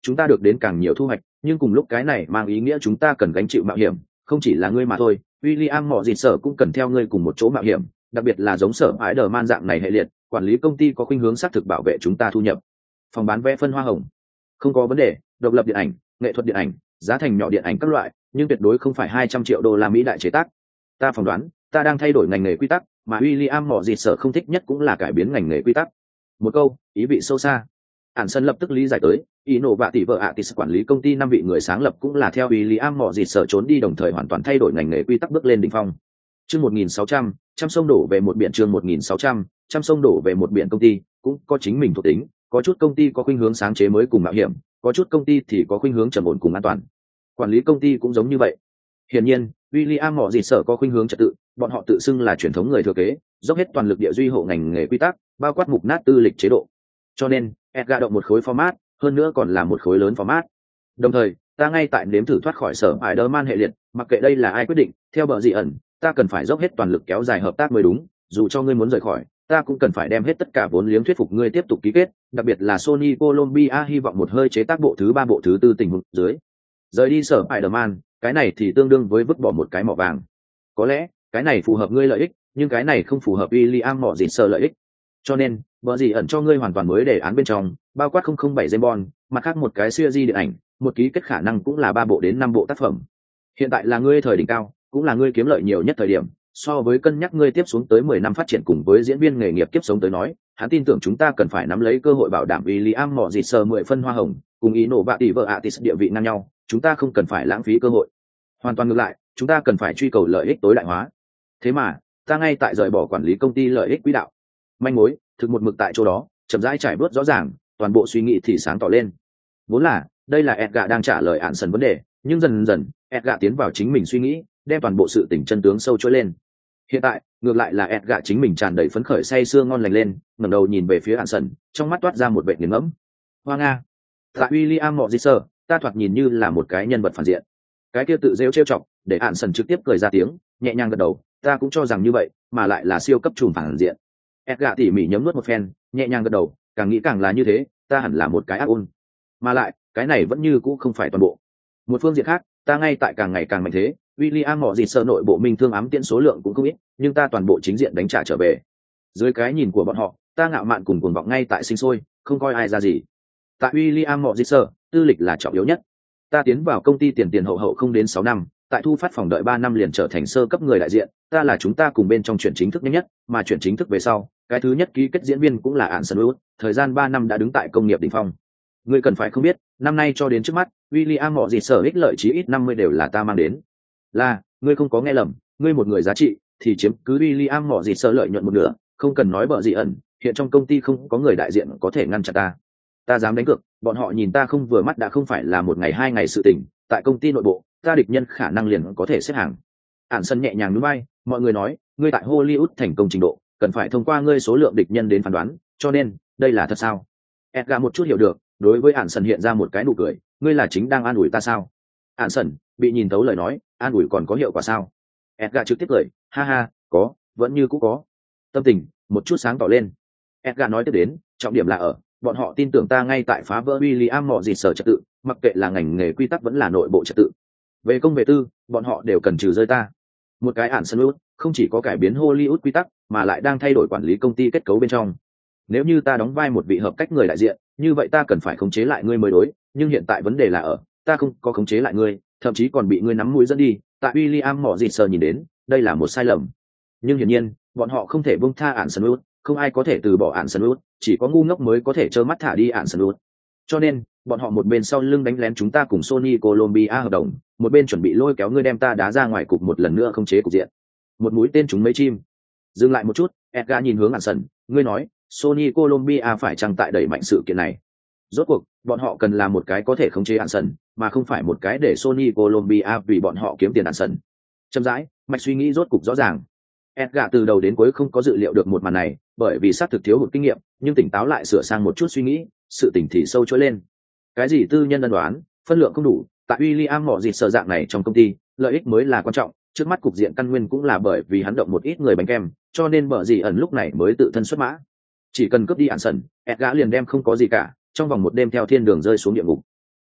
S1: chúng ta được đến càng nhiều thu hoạch, nhưng cùng lúc cái này mang ý nghĩa chúng ta cần gánh chịu mạo hiểm, không chỉ là ngươi mà thôi, William mọ dịt sở cũng cần theo ngươi cùng một chỗ mạo hiểm, đặc biệt là giống sở ái đờ man dạng này hệ liệt, quản lý công ty có khuynh hướng xác thực bảo vệ chúng ta thu nhập. Phòng bán vé phân hoa hồng, không có vấn đề, độc lập điện ảnh, nghệ thuật điện ảnh, giá thành nhỏ điện ảnh các loại, nhưng tuyệt đối không phải hai trăm triệu đô la Mỹ đại chế tác. Ta phỏng đoán, ta đang thay đổi ngành nghề quy tắc, mà William mọ dịt sở không thích nhất cũng là cải biến ngành nghề quy tắc. Một câu, ý vị sâu xa. Ản sân lập tức lý giải tới, ý nổ vạ tỷ vợ Atis quản lý công ty năm vị người sáng lập cũng là theo William mọ dịt sở trốn đi đồng thời hoàn toàn thay đổi ngành nghề quy tắc bước lên đỉnh phong. Chương một nghìn sáu trăm, trăm sông đổ về một biển chương một nghìn sáu trăm, trăm sông đổ về một biển công ty, cũng có chính mình thuộc tính, có chút công ty có khuynh hướng sáng chế mới cùng mạo hiểm, có chút công ty thì có khuynh hướng trầm ổn cùng an toàn. Quản lý công ty cũng giống như vậy. Hiển nhiên, William mọ dịt sở có khuynh hướng trật tự, bọn họ tự xưng là truyền thống người thừa kế, dốc hết toàn lực địa duy hộ ngành nghề quy tắc, bao quát mục nát tư lịch chế độ. Cho nên, Edgar động một khối format, hơn nữa còn là một khối lớn format. Đồng thời, ta ngay tại nếm thử thoát khỏi sở Spider-Man hệ liệt, mặc kệ đây là ai quyết định, theo bờ dị ẩn, ta cần phải dốc hết toàn lực kéo dài hợp tác mới đúng, dù cho ngươi muốn rời khỏi, ta cũng cần phải đem hết tất cả vốn liếng thuyết phục ngươi tiếp tục ký kết, đặc biệt là Sony Colombia hy vọng một hơi chế tác bộ thứ ba bộ thứ tư tình huống dưới. Rời đi sở Spider-Man, cái này thì tương đương với vứt bỏ một cái mỏ vàng. Có lẽ, cái này phù hợp ngươi lợi ích, nhưng cái này không phù hợp William mọ dịt sở lợi ích. Cho nên, bờ gì ẩn cho ngươi hoàn toàn mới đề án bên trong, bao quát không không bảy James Bond, mặt khác một cái series điện ảnh, một ký kết khả năng cũng là ba bộ đến năm bộ tác phẩm. Hiện tại là ngươi thời đỉnh cao, cũng là ngươi kiếm lợi nhiều nhất thời điểm, so với cân nhắc ngươi tiếp xuống tới mười năm phát triển cùng với diễn viên nghề nghiệp kiếp sống tới nói, hắn tin tưởng chúng ta cần phải nắm lấy cơ hội bảo đảm William mọ dịt sở mười phân hoa hồng, cùng ý nổ bạ tỷ vợ Atis địa vị ngang nhau, chúng ta không cần phải lãng phí cơ hội. Hoàn toàn ngược lại, chúng ta cần phải truy cầu lợi ích tối đại hóa. Thế mà, ta ngay tại rời bỏ quản lý công ty lợi ích quỹ đạo. Manh mối thực một mực tại chỗ đó, chậm rãi trải bớt rõ ràng, toàn bộ suy nghĩ thì sáng tỏ lên. Vốn là, đây là Edgar đang trả lời Ản sần vấn đề, nhưng dần dần, Edgar tiến vào chính mình suy nghĩ, đem toàn bộ sự tình chân tướng sâu trỗi lên. Hiện tại, ngược lại là Edgar chính mình tràn đầy phấn khởi say sưa ngon lành lên, ngẩng đầu nhìn về phía Ản sần, trong mắt toát ra một vẻ nghiền ngẫm. Hoa nga, tại William mọ dịt sở, ta thoạt nhìn như là một cái nhân vật phản diện. Cái kia tự rêu trêu chọc, để Ản sần trực tiếp cười ra tiếng, nhẹ nhàng gật đầu, ta cũng cho rằng như vậy, mà lại là siêu cấp trùm phản diện. Edgar tỉ mỉ nhấm nuốt một phen, nhẹ nhàng gật đầu, càng nghĩ càng là như thế, ta hẳn là một cái ác ôn. Mà lại, cái này vẫn như cũ không phải toàn bộ. Một phương diện khác, ta ngay tại càng ngày càng mạnh thế, William mọ dịt sở nội bộ minh thương ám tiễn số lượng cũng không ít, nhưng ta toàn bộ chính diện đánh trả trở về. Dưới cái nhìn của bọn họ, ta ngạo mạn cùng cuồng vọng ngay tại sinh sôi, không coi ai ra gì. Tại William mọ dịt sở, tư lịch là trọng yếu nhất. Ta tiến vào công ty tiền tiền hậu hậu không đến sáu năm, tại thu phát phòng đợi ba năm liền trở thành sơ cấp người đại diện, ta là chúng ta cùng bên trong chuyển chính thức nhanh nhất, mà chuyển chính thức về sau, cái thứ nhất ký kết diễn viên cũng là Anson Wood, thời gian ba năm đã đứng tại công nghiệp đỉnh phong. Ngươi cần phải không biết, năm nay cho đến trước mắt, William mọ dịt sở ích lợi chí ít năm mươi đều là ta mang đến. Là, ngươi không có nghe lầm, ngươi một người giá trị thì chiếm cứ William mọ dịt sở lợi nhuận một nửa, không cần nói bợ gì ẩn, hiện trong công ty không có người đại diện có thể ngăn chặn ta. Ta dám đánh cược, bọn họ nhìn ta không vừa mắt đã không phải là một ngày hai ngày sự tình, tại công ty nội bộ, ta địch nhân khả năng liền có thể xếp hàng. Ản sân nhẹ nhàng nhún vai, mọi người nói, ngươi tại Hollywood thành công trình độ, cần phải thông qua ngươi số lượng địch nhân đến phán đoán, cho nên, đây là thật sao? Edgar một chút hiểu được, đối với Ản sân hiện ra một cái nụ cười, ngươi là chính đang an ủi ta sao? Ản sân bị nhìn thấu lời nói, an ủi còn có hiệu quả sao? Edgar trực tiếp cười, ha ha, có, vẫn như cũ có. Tâm tình một chút sáng tỏ lên. Edgar nói tiếp đến, trọng điểm là ở, bọn họ tin tưởng ta ngay tại phá vỡ William mọ dịt sở trật tự, mặc kệ là ngành nghề quy tắc vẫn là nội bộ trật tự. Về công về tư, bọn họ đều cần trừ rơi ta. Một cái ản sân không chỉ có cải biến Hollywood quy tắc, mà lại đang thay đổi quản lý công ty kết cấu bên trong. Nếu như ta đóng vai một vị hợp cách người đại diện, như vậy ta cần phải khống chế lại ngươi mới đối, nhưng hiện tại vấn đề là ở, ta không có khống chế lại ngươi, thậm chí còn bị ngươi nắm mũi dẫn đi, tại William mọ dịt sở nhìn đến, đây là một sai lầm. Nhưng hiển nhiên, bọn họ không thể buông tha ản sân không ai có thể từ bỏ ản sân chỉ có ngu ngốc mới có thể trơ mắt thả đi ản sân. Cho nên, bọn họ một bên sau lưng đánh lén chúng ta cùng Sony Colombia hợp đồng, một bên chuẩn bị lôi kéo ngươi đem ta đá ra ngoài cục một lần nữa không chế cục diện. Một mũi tên trúng mấy chim. Dừng lại một chút, Edgar nhìn hướng Anderson, ngươi nói, Sony Colombia phải chăng tại đẩy mạnh sự kiện này? Rốt cuộc, bọn họ cần là một cái có thể khống chế Anderson, mà không phải một cái để Sony Colombia vì bọn họ kiếm tiền Anderson. Chậm rãi, mạch suy nghĩ rốt cục rõ ràng. Edgar từ đầu đến cuối không có dự liệu được một màn này, bởi vì xác thực thiếu hụt kinh nghiệm, nhưng tỉnh táo lại sửa sang một chút suy nghĩ, sự tỉnh thì sâu trỗi lên. Cái gì tư nhân ân đoán, phân lượng không đủ, tại William mọ dịt sở dạng này trong công ty, lợi ích mới là quan trọng, trước mắt cục diện căn nguyên cũng là bởi vì hắn động một ít người bánh kem, cho nên bở gì ẩn lúc này mới tự thân xuất mã. Chỉ cần cướp đi Anderson, Edgar liền đem không có gì cả, trong vòng một đêm theo thiên đường rơi xuống địa ngục.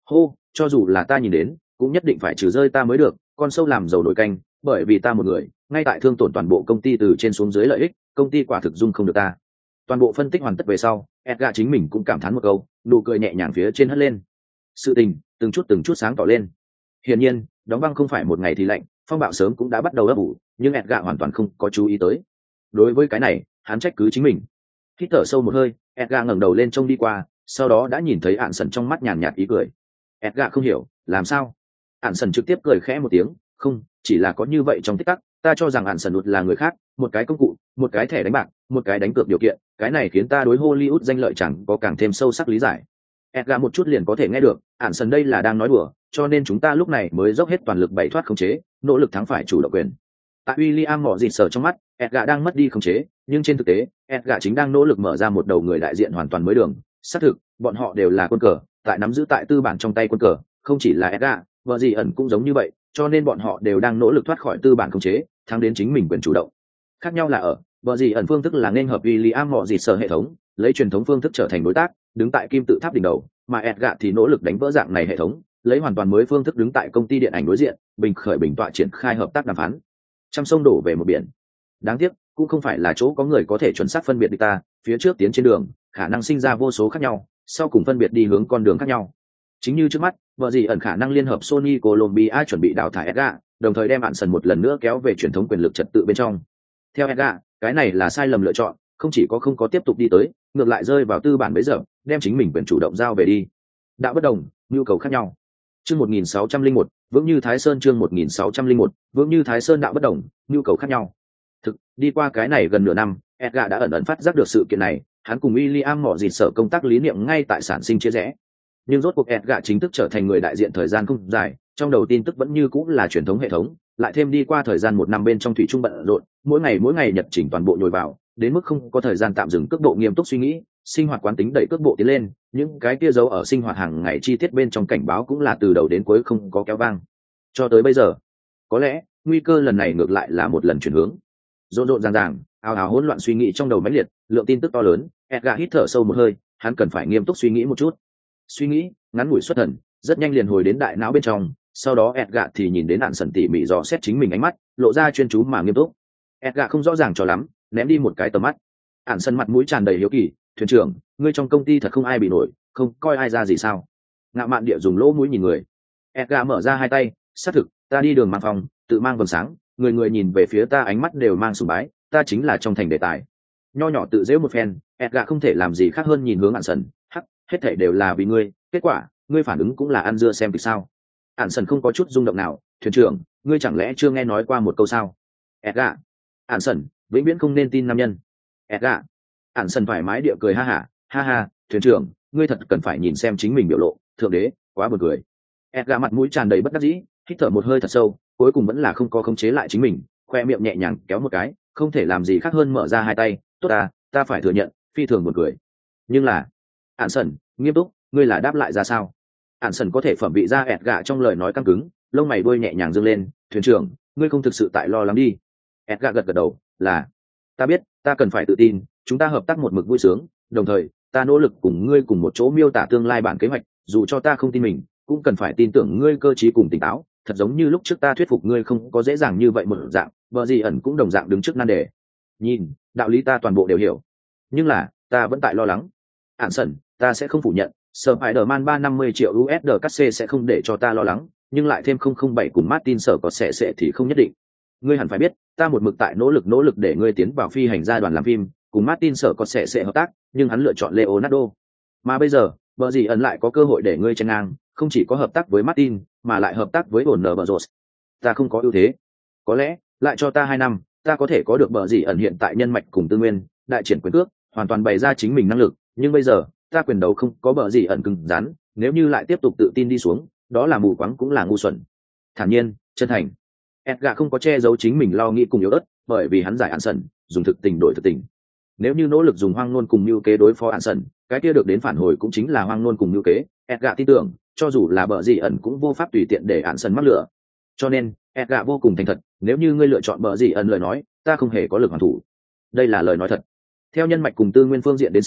S1: hô, cho dù là ta nhìn đến cũng nhất định phải trừ rơi ta mới được, con sâu làm dầu nổi canh, bởi vì ta một người ngay tại thương tổn toàn bộ công ty từ trên xuống dưới lợi ích, công ty quả thực dung không được ta. Toàn bộ phân tích hoàn tất về sau, Edgar chính mình cũng cảm thán một câu, nụ cười nhẹ nhàng phía trên hất lên. Sự tình từng chút từng chút sáng tỏ lên. Hiển nhiên đóng băng không phải một ngày thì lạnh, phong bạo sớm cũng đã bắt đầu ấp ủ, nhưng Edgar hoàn toàn không có chú ý tới. Đối với cái này hắn trách cứ chính mình. Hít thở sâu một hơi, Edgar ngẩng đầu lên trông đi qua, sau đó đã nhìn thấy Ản Sần trong mắt nhàn nhạt ý cười. Edgar không hiểu làm sao, Ản Sần trực tiếp cười khẽ một tiếng, không, chỉ là có như vậy trong tích tắc, ta cho rằng Ản Sần là người khác, một cái công cụ, một cái thẻ đánh bạc, một cái đánh cược điều kiện, cái này khiến ta đối Hollywood danh lợi chẳng có càng thêm sâu sắc lý giải. Edgar một chút liền có thể nghe được, Ản Sần đây là đang nói đùa, cho nên chúng ta lúc này mới dốc hết toàn lực bày thoát khống chế, nỗ lực thắng phải chủ động quyền. Tại William mỏ dịt sở trong mắt, Edgar đang mất đi khống chế, nhưng trên thực tế, Edgar chính đang nỗ lực mở ra một đầu người đại diện hoàn toàn mới đường. Xác thực, bọn họ đều là quân cờ, tại nắm giữ tại tư bản trong tay quân cờ, không chỉ là Edgar, vợ gì ẩn cũng giống như vậy, cho nên bọn họ đều đang nỗ lực thoát khỏi tư bản khống chế, thắng đến chính mình quyền chủ động. Khác nhau là ở, vợ gì ẩn phương thức là nên hợp William mỏ dịt sở hệ thống, lấy truyền thống phương thức trở thành đối tác, đứng tại kim tự tháp đỉnh đầu, mà Edgar thì nỗ lực đánh vỡ dạng này hệ thống, lấy hoàn toàn mới phương thức đứng tại công ty điện ảnh đối diện, bình khởi bình tọa triển khai hợp tác đàm phán. Trăm sông đổ về một biển. Đáng tiếc cũng không phải là chỗ có người có thể chuẩn xác phân biệt được ta, phía trước tiến trên đường khả năng sinh ra vô số khác nhau, sau cùng phân biệt đi hướng con đường khác nhau. Chính như trước mắt, vợ gì ẩn khả năng liên hợp Sony Colombia chuẩn bị đào thải Edgar, đồng thời đem Ản Sần một lần nữa kéo về truyền thống quyền lực trật tự bên trong. Theo Edgar, cái này là sai lầm lựa chọn, không chỉ có không có tiếp tục đi tới, ngược lại rơi vào tư bản bấy giờ, đem chính mình quyền chủ động giao về đi. Đạo bất đồng, nhu cầu khác nhau. Chương một nghìn sáu trăm lẻ một, vững như Thái Sơn. Chương một nghìn sáu trăm lẻ một, vững như Thái Sơn. Đạo bất đồng, nhu cầu khác nhau. Thực, đi qua cái này gần nửa năm, Edgar đã ẩn ẩn phát giác được sự kiện này, hắn cùng William mỏ dịt sở công tác lý niệm ngay tại sản sinh chia rẽ. Nhưng rốt cuộc Edgar chính thức trở thành người đại diện thời gian không dài, trong đầu tin tức vẫn như cũng là truyền thống hệ thống, lại thêm đi qua thời gian một năm bên trong thủy chung bận rộn, mỗi ngày mỗi ngày nhật chỉnh toàn bộ nhồi vào, đến mức không có thời gian tạm dừng cước bộ nghiêm túc suy nghĩ, sinh hoạt quán tính đẩy cước bộ tiến lên, những cái kia dấu ở sinh hoạt hàng ngày chi tiết bên trong cảnh báo cũng là từ đầu đến cuối không có kéo vang. Cho tới bây giờ, có lẽ nguy cơ lần này ngược lại là một lần chuyển hướng. Rộn rộn ràng ràng, ào ào hỗn loạn suy nghĩ trong đầu mãnh liệt, lượng tin tức to lớn, Edgar hít thở sâu một hơi, hắn cần phải nghiêm túc suy nghĩ một chút. Suy nghĩ, ngắn ngủi xuất thần, rất nhanh liền hồi đến đại não bên trong, sau đó Edgar thì nhìn đến Ản Sần tỉ mỉ dò xét chính mình ánh mắt, lộ ra chuyên chú mà nghiêm túc. Edgar không rõ ràng cho lắm, ném đi một cái tầm mắt. Ản Sần mặt mũi tràn đầy hiếu kỳ, thuyền trưởng, ngươi trong công ty thật không ai bị nổi, không coi ai ra gì sao? Ngạo mạn địa dùng lỗ mũi nhìn người. Edgar mở ra hai tay, xác thực, ta đi đường mang phòng, tự mang vầng sáng, người người nhìn về phía ta ánh mắt đều mang sùng bái, ta chính là trong thành đề tài. Nho nhỏ tự dễ một phen, Edgar không thể làm gì khác hơn nhìn hướng Ản Sần, hắc, hết thảy đều là vì ngươi, kết quả, ngươi phản ứng cũng là ăn dưa xem kịch sao? Ản Sần không có chút rung động nào, thuyền trưởng, ngươi chẳng lẽ chưa nghe nói qua một câu sao? Edgar, Ản Sần, vĩnh viễn không nên tin nam nhân. Edgar, Ản Sần thoải mái địa cười ha ha, ha ha, thuyền trưởng, ngươi thật cần phải nhìn xem chính mình biểu lộ, thượng đế, quá buồn cười. Edgar mặt mũi tràn đầy bất đắc dĩ, hít thở một hơi thật sâu, cuối cùng vẫn là không có khống chế lại chính mình, khoe miệng nhẹ nhàng kéo một cái, không thể làm gì khác hơn mở ra hai tay, tốt ta, ta phải thừa nhận, phi thường buồn cười. Nhưng là, Ản Sần, nghiêm túc, ngươi là đáp lại ra sao? Ản Sần có thể phẩm vị ra Edgar trong lời nói căng cứng, lông mày đuôi nhẹ nhàng dương lên, thuyền trưởng, ngươi không thực sự tại lo lắng đi. Edgar gật gật đầu, là, ta biết, ta cần phải tự tin, chúng ta hợp tác một mực vui sướng, đồng thời, ta nỗ lực cùng ngươi cùng một chỗ miêu tả tương lai bản kế hoạch, dù cho ta không tin mình, cũng cần phải tin tưởng ngươi cơ trí cùng tỉnh táo, thật giống như lúc trước ta thuyết phục ngươi không có dễ dàng như vậy một dạng, vợ gì ẩn cũng đồng dạng đứng trước nan đề. Nhìn, đạo lý ta toàn bộ đều hiểu, nhưng là, ta vẫn tại lo lắng. Ản Sần, ta sẽ không phủ nhận, Spider-Man ba trăm năm mươi triệu u ét đê cắt xê sẽ không để cho ta lo lắng, nhưng lại thêm không không bảy cùng Martin sở có sẽ sẽ thì không nhất định. Ngươi hẳn phải biết, ta một mực tại nỗ lực nỗ lực để ngươi tiến vào phi hành gia đoàn làm phim, cùng Martin sở có sẽ sẽ hợp tác, nhưng hắn lựa chọn Leonardo. Mà bây giờ, bờ gì ẩn lại có cơ hội để ngươi chen ngang, không chỉ có hợp tác với Martin, mà lại hợp tác với Warner Bros. Ta không có ưu thế. Có lẽ, lại cho ta hai năm, ta có thể có được bờ gì ẩn hiện tại nhân mạch cùng tư nguyên, đại triển quyền cước, hoàn toàn bày ra chính mình năng lực, nhưng bây giờ, ta quyền đấu không có bờ gì ẩn cứng rắn, nếu như lại tiếp tục tự tin đi xuống, đó là mù quáng cũng là ngu xuẩn. Thản nhiên, chân thành. Edgar không có che giấu chính mình lo nghĩ cùng yếu ớt, bởi vì hắn giải Ản Sần, dùng thực tình đổi thực tình. Nếu như nỗ lực dùng hoang nôn cùng mưu kế đối phó Ản Sần, cái kia được đến phản hồi cũng chính là hoang nôn cùng mưu kế. Edgar tin tưởng, cho dù là bờ gì ẩn cũng vô pháp tùy tiện để Ản Sần mắc lửa. Cho nên, Edgar vô cùng thành thật, nếu như ngươi lựa chọn bờ gì ẩn lời nói, ta không hề có lực hoàn thủ. Đây là lời nói thật. Theo nhân mạch cùng tư nguyên phương diện đến xem,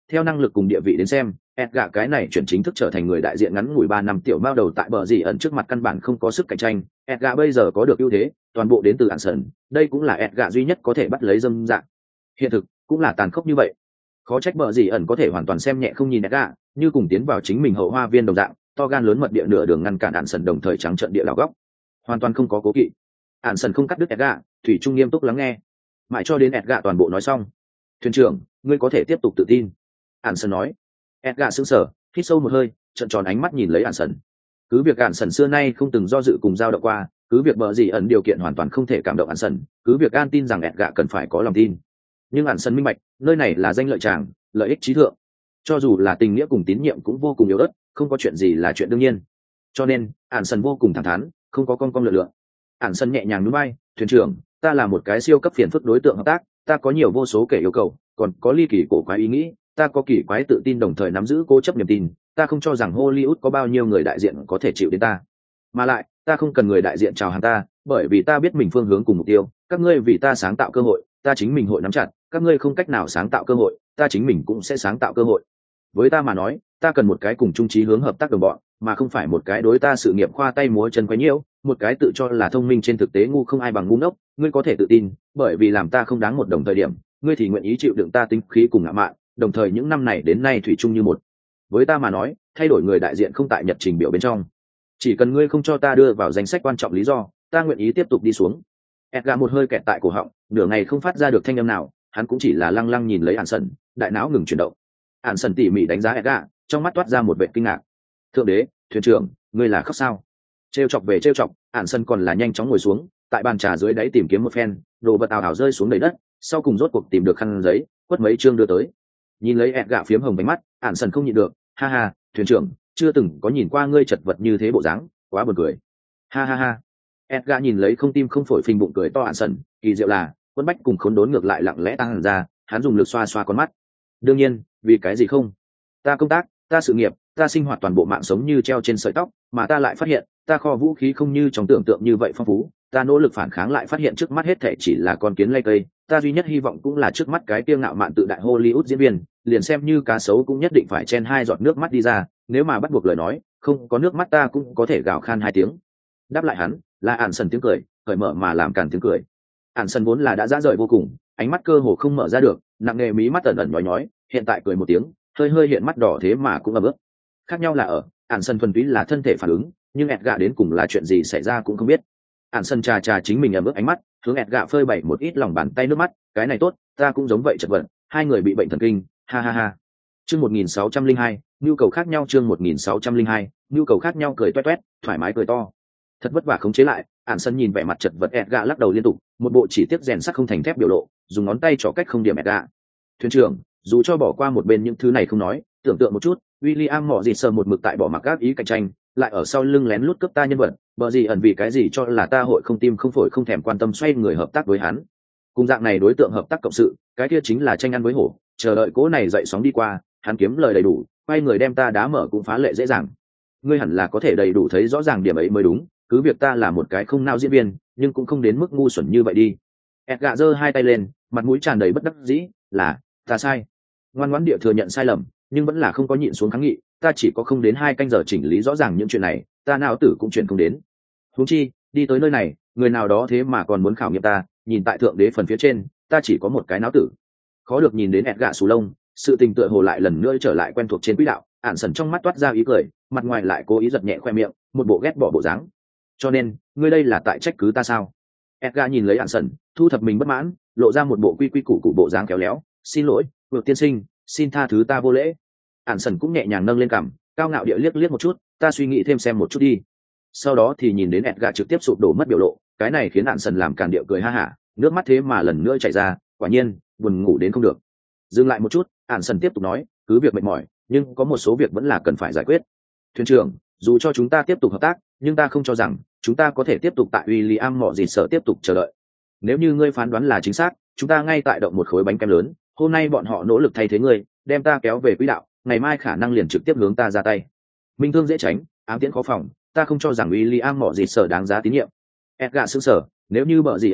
S1: Theo năng lực cùng địa vị đến xem, Edgar cái này chuyển chính thức trở thành người đại diện ngắn ngủi ba năm tiểu mao đầu tại bờ gì ẩn trước mặt căn bản không có sức cạnh tranh. Edgar bây giờ có được ưu thế, toàn bộ đến từ Anderson, đây cũng là Edgar duy nhất có thể bắt lấy dâm dạng. Hiện thực cũng là tàn khốc như vậy. Khó trách bờ gì ẩn có thể hoàn toàn xem nhẹ không nhìn Edgar, như cùng tiến vào chính mình hậu hoa viên đồng dạng, to gan lớn mật địa nửa đường ngăn cản Anderson đồng thời trắng trận địa đảo góc. Hoàn toàn không có cố kỵ. Anderson không cắt đứt Edgar, thủy trung nghiêm túc lắng nghe. Mãi cho đến Edgar toàn bộ nói xong. Thuyền trưởng, ngươi có thể tiếp tục tự tin. Anderson nói. Edgar sững sờ, hít sâu một hơi, trợn tròn ánh mắt nhìn lấy Anderson. Cứ việc Anderson xưa nay không từng do dự cùng dao động qua, cứ việc bờ gì ẩn điều kiện hoàn toàn không thể cảm động Anderson, cứ việc an tin rằng Edgar cần phải có lòng tin. Nhưng Anderson minh bạch, nơi này là danh lợi tràng, lợi ích trí thượng. Cho dù là tình nghĩa cùng tín nhiệm cũng vô cùng yếu ớt, không có chuyện gì là chuyện đương nhiên. Cho nên, Anderson vô cùng thẳng thắn, không có con con lựa lựa. Anderson nhẹ nhàng nhún vai, thuyền trưởng, ta là một cái siêu cấp phiền phức đối tượng hợp tác, ta có nhiều vô số kể yêu cầu, còn có ly kỳ cổ quái ý nghĩ, ta có kỳ quái tự tin đồng thời nắm giữ cố chấp niềm tin, ta không cho rằng Hollywood có bao nhiêu người đại diện có thể chịu đến ta. Mà lại, ta không cần người đại diện chào hàng ta, bởi vì ta biết mình phương hướng cùng mục tiêu, các ngươi vì ta sáng tạo cơ hội, ta chính mình hội nắm chặt, các ngươi không cách nào sáng tạo cơ hội, ta chính mình cũng sẽ sáng tạo cơ hội. Với ta mà nói, ta cần một cái cùng chung chí hướng hợp tác đồng bọn, mà không phải một cái đối ta sự nghiệp khoa tay múa chân quấy nhiễu, một cái tự cho là thông minh trên thực tế ngu không ai bằng ngu ngốc. Ngươi có thể tự tin, bởi vì làm ta không đáng một đồng thời điểm, ngươi thì nguyện ý chịu đựng ta tính khí cùng ngạo mạn, đồng thời những năm này đến nay thủy chung như một. Với ta mà nói, thay đổi người đại diện không tại nhật trình biểu bên trong. Chỉ cần ngươi không cho ta đưa vào danh sách quan trọng lý do, ta nguyện ý tiếp tục đi xuống. Edgar một hơi kẹt tại cổ họng, nửa ngày không phát ra được thanh âm nào, hắn cũng chỉ là lăng lăng nhìn lấy Anderson, đại não ngừng chuyển động. Anderson tỉ mỉ đánh giá Edgar, trong mắt toát ra một vẻ kinh ngạc. Thượng đế, thuyền trưởng, ngươi là khóc sao? Trêu chọc về trêu chọc, Anderson còn là nhanh chóng ngồi xuống, tại bàn trà dưới đáy tìm kiếm một phen, đồ vật ảo ảo rơi xuống đầy đất, sau cùng rốt cuộc tìm được khăn giấy, quất mấy chương đưa tới. Nhìn lấy Edgar phiếm hồng bánh mắt, Anderson không nhịn được, ha ha, thuyền trưởng, chưa từng có nhìn qua ngươi chật vật như thế bộ dáng, quá buồn cười. Ha ha ha. Edgar nhìn lấy không tim không phổi phình bụng cười to Anderson, kỳ diệu là, Quân Bách cùng khốn đốn ngược lại lặng lẽ tăng hẳn ra, hắn dùng lực xoa xoa con mắt. Đương nhiên, vì cái gì không? Ta công tác, ta sự nghiệp, ta sinh hoạt toàn bộ mạng sống như treo trên sợi tóc, mà ta lại phát hiện, ta kho vũ khí không như trong tưởng tượng như vậy phong phú, ta nỗ lực phản kháng lại phát hiện trước mắt hết thảy chỉ là con kiến lay cây, ta duy nhất hy vọng cũng là trước mắt cái kiêu ngạo mạn tự đại Hollywood diễn viên, liền xem như cá sấu cũng nhất định phải chen hai giọt nước mắt đi ra, nếu mà bắt buộc lời nói, không có nước mắt ta cũng có thể gào khan hai tiếng. Đáp lại hắn, là Anderson tiếng cười, cởi mở mà làm càn tiếng cười. Anderson vốn là đã dã rời vô cùng, ánh mắt cơ hồ không mở ra được, nặng nề mí mắt ẩn ẩn nhói nhói, hiện tại cười một tiếng, hơi hơi hiện mắt đỏ thế mà cũng ấm ức. Khác nhau là ở, Anderson thuần túy là thân thể phản ứng, nhưng Edgar đến cùng là chuyện gì xảy ra cũng không biết. Anderson trà trà chính mình ấm ức ánh mắt, hướng Edgar phơi bày một ít lòng bàn tay nước mắt, cái này tốt, ta cũng giống vậy chật vật, hai người bị bệnh thần kinh, ha ha ha. Chương một nghìn sáu trăm lẻ hai, nhu cầu khác nhau chương một nghìn sáu trăm lẻ hai, nhu cầu khác nhau cười toét toét, thoải mái cười to. Thật vất vả khống chế lại, Anderson nhìn vẻ mặt chật vật Edgar lắc đầu liên tục, một bộ chỉ tiếc rèn sắt không thành thép biểu lộ, dùng ngón tay trỏ cách không điểm Edgar. Thuyền trưởng, dù cho bỏ qua một bên những thứ này không nói, tưởng tượng một chút, William mỏ gì sờ một mực tại bỏ mặc các ý cạnh tranh, lại ở sau lưng lén lút cướp ta nhân vật, bờ gì ẩn vì cái gì cho là ta hội không tim không phổi không thèm quan tâm xoay người hợp tác với hắn. Cùng dạng này đối tượng hợp tác cộng sự, cái kia chính là tranh ăn với hổ, chờ đợi cố này dậy sóng đi qua, hắn kiếm lời đầy đủ, quay người đem ta đá mở cũng phá lệ dễ dàng. Ngươi hẳn là có thể đầy đủ thấy rõ ràng điểm ấy mới đúng, cứ việc ta là một cái không nao diễn viên, nhưng cũng không đến mức ngu xuẩn như vậy đi. Edgar giơ hai tay lên, mặt mũi tràn đầy bất đắc dĩ, là ta sai. Ngoan ngoãn địa thừa nhận sai lầm, nhưng vẫn là không có nhịn xuống kháng nghị, ta chỉ có không đến hai canh giờ chỉnh lý rõ ràng những chuyện này, ta não tử cũng chuyện không đến. Huống chi, đi tới nơi này, người nào đó thế mà còn muốn khảo nghiệm ta, nhìn tại thượng đế phần phía trên, ta chỉ có một cái não tử. Khó được nhìn đến Edgar sù lông, sự tình tựa hồ lại lần nữa trở lại quen thuộc trên quỹ đạo, Anderson trong mắt toát ra ý cười, mặt ngoài lại cố ý giật nhẹ khoe miệng, một bộ ghét bỏ bộ dáng. Cho nên, ngươi đây là tại trách cứ ta sao? Edgar nhìn lấy Anderson, thu thập mình bất mãn, lộ ra một bộ quy quy củ củ bộ dáng khéo léo, xin lỗi, vượt tiên sinh, xin tha thứ ta vô lễ. Anderson cũng nhẹ nhàng nâng lên cằm, cao ngạo địa liếc liếc một chút, ta suy nghĩ thêm xem một chút đi. Sau đó thì nhìn đến Edgar trực tiếp sụp đổ mất biểu lộ, cái này khiến Anderson làm càn điệu cười ha hả, nước mắt thế mà lần nữa chảy ra, quả nhiên, buồn ngủ đến không được. Dừng lại một chút, Anderson tiếp tục nói, cứ việc mệt mỏi, nhưng có một số việc vẫn là cần phải giải quyết. Thuyền trưởng, dù cho chúng ta tiếp tục hợp tác, nhưng ta không cho rằng chúng ta có thể tiếp tục tại William mỏ gì sở tiếp tục chờ đợi. Nếu như ngươi phán đoán là chính xác, chúng ta ngay tại động một khối bánh kem lớn, hôm nay bọn họ nỗ lực thay thế ngươi, đem ta kéo về quỹ đạo, ngày mai khả năng liền trực tiếp hướng ta ra tay. Minh thương dễ tránh, ám tiễn khó phòng, ta không cho rằng William mỏ gì sở đáng giá tín nhiệm. Edgar sững sờ, nếu như bợ gì ẩn biết,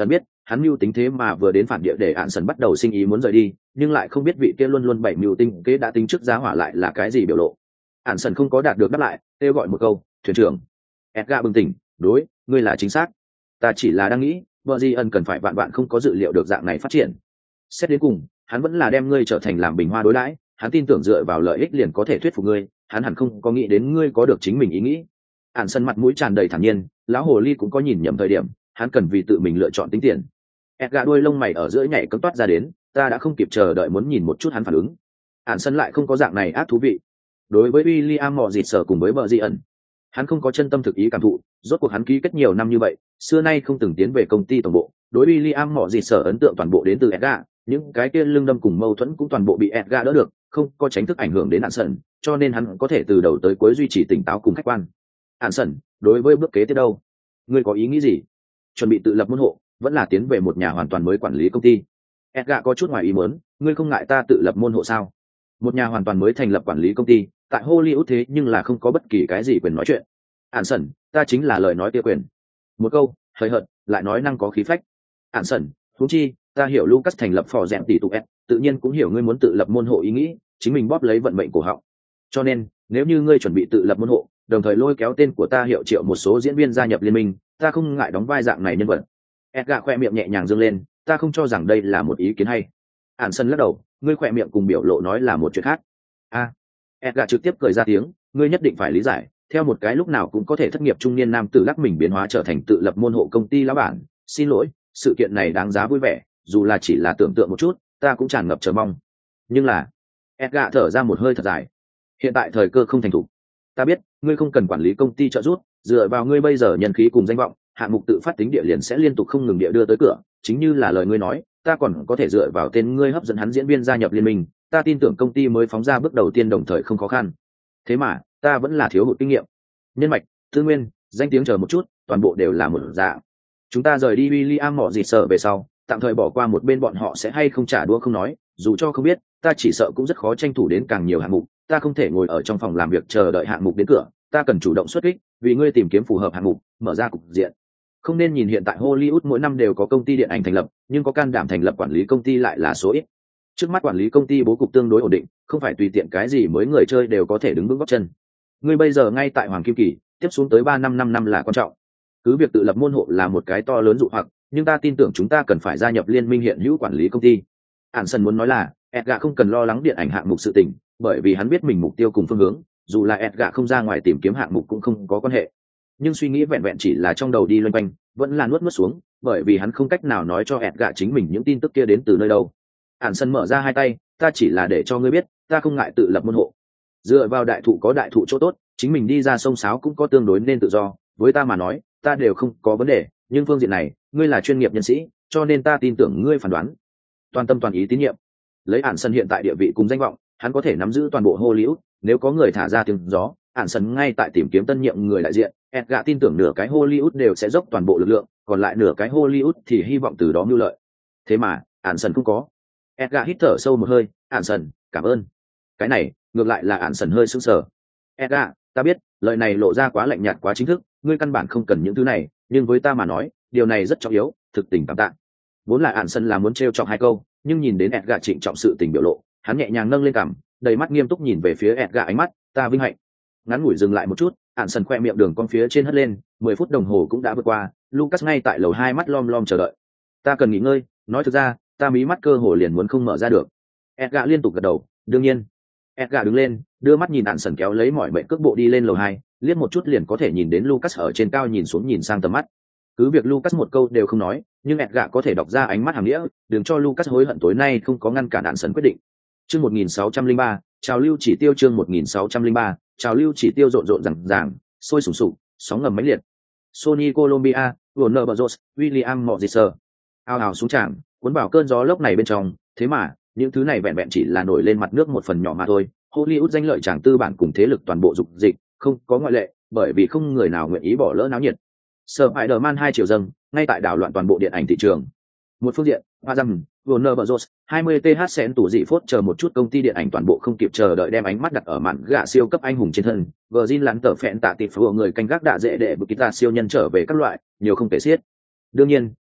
S1: hắn mưu tính thế mà vừa đến phản địa để ạn sần bắt đầu sinh ý muốn rời đi, nhưng lại không biết vị kia luôn luôn bảy mưu tinh kế đã tính trước giá hỏa lại là cái gì biểu lộ. Ạn sần không có đạt được đáp lại, kêu gọi một câu, thuyền trưởng. Edgar bừng tỉnh, đối, ngươi là chính xác. Ta chỉ là đang nghĩ, vợ di ân cần phải vạn vạn không có dự liệu được dạng này phát triển. Xét đến cùng, hắn vẫn là đem ngươi trở thành làm bình hoa đối đãi, hắn tin tưởng dựa vào lợi ích liền có thể thuyết phục ngươi, hắn hẳn không có nghĩ đến ngươi có được chính mình ý nghĩ. Ản sân mặt mũi tràn đầy thản nhiên, lão hồ ly cũng có nhìn nhầm thời điểm, hắn cần vì tự mình lựa chọn tính tiền. Edgar đuôi lông mày ở giữa nhảy cấm toát ra đến, ta đã không kịp chờ đợi muốn nhìn một chút hắn phản ứng. Ản sân lại không có dạng này ác thú vị. Đối với William mò dịt sở cùng với bờ di ẩn, hắn không có chân tâm thực ý cảm thụ, rốt cuộc hắn ký kết nhiều năm như vậy, xưa nay không từng tiến về công ty tổng bộ. Đối William mò dịt sở ấn tượng toàn bộ đến từ Edgar, những cái kia lương đâm cùng mâu thuẫn cũng toàn bộ bị Edgar đỡ được, không có tránh thức ảnh hưởng đến Ản sân, cho nên hắn có thể từ đầu tới cuối duy trì tỉnh táo cùng khách quan. Ản sân, đối với bước kế tiếp đâu, ngươi có ý nghĩ gì? Chuẩn bị tự lập môn hộ, vẫn là tiến về một nhà hoàn toàn mới quản lý công ty? Edgar có chút ngoài ý muốn, ngươi không ngại ta tự lập môn hộ sao? Một nhà hoàn toàn mới thành lập quản lý công ty, tại Hollywood thế nhưng là không có bất kỳ cái gì quyền nói chuyện. Ản sân, ta chính là lời nói kia quyền. Một câu, hơi hợt, lại nói năng có khí phách. Ản sân, huống chi, ta hiểu Lucas thành lập phò rèn tỷ tụ ép, tự nhiên cũng hiểu ngươi muốn tự lập môn hộ ý nghĩ, chính mình bóp lấy vận mệnh của họng. Cho nên, nếu như ngươi chuẩn bị tự lập môn hộ, đồng thời lôi kéo tên của ta hiệu triệu một số diễn viên gia nhập liên minh, ta không ngại đóng vai dạng này nhân vật. Edgar khoe miệng nhẹ nhàng dương lên, ta không cho rằng đây là một ý kiến hay. Ản sân lắc đầu, ngươi khoe miệng cùng biểu lộ nói là một chuyện khác. A, à, Edgar trực tiếp cười ra tiếng, ngươi nhất định phải lý giải, theo một cái lúc nào cũng có thể thất nghiệp trung niên nam tử lắc mình biến hóa trở thành tự lập môn hộ công ty lão bản, xin lỗi, sự kiện này đáng giá vui vẻ, dù là chỉ là tưởng tượng một chút, ta cũng tràn ngập chờ mong. Nhưng là, Edgar thở ra một hơi thật dài. Hiện tại thời cơ không thành thủ. Ta biết, ngươi không cần quản lý công ty trợ giúp, dựa vào ngươi bây giờ nhân khí cùng danh vọng, hạng mục tự phát tính địa liền sẽ liên tục không ngừng địa đưa tới cửa, chính như là lời ngươi nói, ta còn có thể dựa vào tên ngươi hấp dẫn hắn diễn viên gia nhập liên minh, ta tin tưởng công ty mới phóng ra bước đầu tiên đồng thời không khó khăn. Thế mà, ta vẫn là thiếu hụt kinh nghiệm. Nhân mạch, tư nguyên, danh tiếng chờ một chút, toàn bộ đều là một dạng. Chúng ta rời đi William mỏ gì sợ về sau, tạm thời bỏ qua một bên bọn họ sẽ hay không trả đũa không nói, dù cho không biết, ta chỉ sợ cũng rất khó tranh thủ đến càng nhiều hạng mục, ta không thể ngồi ở trong phòng làm việc chờ đợi hạng mục đến cửa, ta cần chủ động xuất kích, vì ngươi tìm kiếm phù hợp hạng mục, mở ra cục diện. Không nên nhìn hiện tại Hollywood mỗi năm đều có công ty điện ảnh thành lập, nhưng có can đảm thành lập quản lý công ty lại là số ít. Trước mắt quản lý công ty bố cục tương đối ổn định, không phải tùy tiện cái gì mới người chơi đều có thể đứng vững gót chân. Ngươi bây giờ ngay tại Hoàng Kim Kỳ, tiếp xuống tới ba năm năm năm là quan trọng. Cứ việc tự lập môn hộ là một cái to lớn dụ hoặc, nhưng ta tin tưởng chúng ta cần phải gia nhập liên minh hiện hữu quản lý công ty. Ản sân muốn nói là, Edgar không cần lo lắng điện ảnh hạng mục sự tình, bởi vì hắn biết mình mục tiêu cùng phương hướng, dù là Edgar không ra ngoài tìm kiếm hạng mục cũng không có quan hệ. Nhưng suy nghĩ vẹn vẹn chỉ là trong đầu đi loanh quanh, vẫn là nuốt nuốt xuống, bởi vì hắn không cách nào nói cho Edgar chính mình những tin tức kia đến từ nơi đâu. Ản sân mở ra hai tay, ta chỉ là để cho ngươi biết, ta không ngại tự lập môn hộ. Dựa vào đại thụ có đại thụ chỗ tốt, chính mình đi ra sông sáo cũng có tương đối nên tự do, với ta mà nói, ta đều không có vấn đề, nhưng phương diện này, ngươi là chuyên nghiệp nhân sĩ, cho nên ta tin tưởng ngươi phán đoán. Toàn tâm toàn ý tín nhiệm. Lấy Ản sân hiện tại địa vị cùng danh vọng, hắn có thể nắm giữ toàn bộ Hollywood, nếu có người thả ra tiếng gió, Ản sân ngay tại tìm kiếm tân nhiệm người đại diện, Edgar tin tưởng nửa cái Hollywood đều sẽ dốc toàn bộ lực lượng, còn lại nửa cái Hollywood thì hy vọng từ đó mưu lợi. Thế mà, Ản sân không có. Edgar hít thở sâu một hơi, Ản sân, cảm ơn. Cái này, ngược lại là Ản sân hơi sững sờ. Edgar, ta biết, lời này lộ ra quá lạnh nhạt quá chính thức, ngươi căn bản không cần những thứ này, nhưng với ta mà nói, điều này rất trọng yếu, thực tình cảm tạ. Vốn là Ản sân là muốn trêu chọc hai câu, nhưng nhìn đến Edgar trịnh trọng sự tình biểu lộ, hắn nhẹ nhàng nâng lên cằm, đầy mắt nghiêm túc nhìn về phía Edgar, ánh mắt, ta vinh hạnh. Ngắn ngủi dừng lại một chút, Ản sân khoe miệng đường con phía trên hất lên, mười phút đồng hồ cũng đã vượt qua, Lucas ngay tại lầu hai mắt lom lom chờ đợi. Ta cần nghỉ ngơi, nói thực ra, ta mí mắt cơ hồ liền muốn không mở ra được. Edgar liên tục gật đầu, đương nhiên. Edgar đứng lên, đưa mắt nhìn Ản sân kéo lấy mọi mệnh cước bộ đi lên lầu hai, liếc một chút liền có thể nhìn đến Lucas ở trên cao nhìn xuống nhìn sang tầm mắt. Cứ việc Lucas một câu đều không nói, nhưng Edgar có thể đọc ra ánh mắt hàm nghĩa, đừng cho Lucas hối hận tối nay không có ngăn cản Ản sân quyết định. Chương một nghìn sáu trăm lẻ ba, trào lưu chỉ tiêu chương một nghìn sáu trăm lẻ ba, trào lưu chỉ tiêu rộn rộn ràng ràng, sôi sùng sục, sóng ngầm mãnh liệt. Sony Colombia, Warner Bros, William Morrison. Ao ào xuống tràng, cuốn vào cơn gió lốc này bên trong, thế mà, những thứ này vẹn vẹn chỉ là nổi lên mặt nước một phần nhỏ mà thôi. Hollywood danh lợi chàng tư bản cùng thế lực toàn bộ dục dịch, không có ngoại lệ, bởi vì không người nào nguyện ý bỏ lỡ náo nhiệt. Spider-Man hai triệu dâng, ngay tại đảo loạn toàn bộ điện ảnh thị trường. Một phương diện, Azam, Warner Bros, hai mươi th sen tủ dị phốt chờ một chút công ty điện ảnh toàn bộ không kịp chờ đợi đem ánh mắt đặt ở màn gạ siêu cấp anh hùng trên thân. Virgin lắn tờ phẹn tạ tịp vừa người canh gác đạ dễ để bực kita siêu nhân trở về các loại, nhiều không kể xiết. Đương nhiên,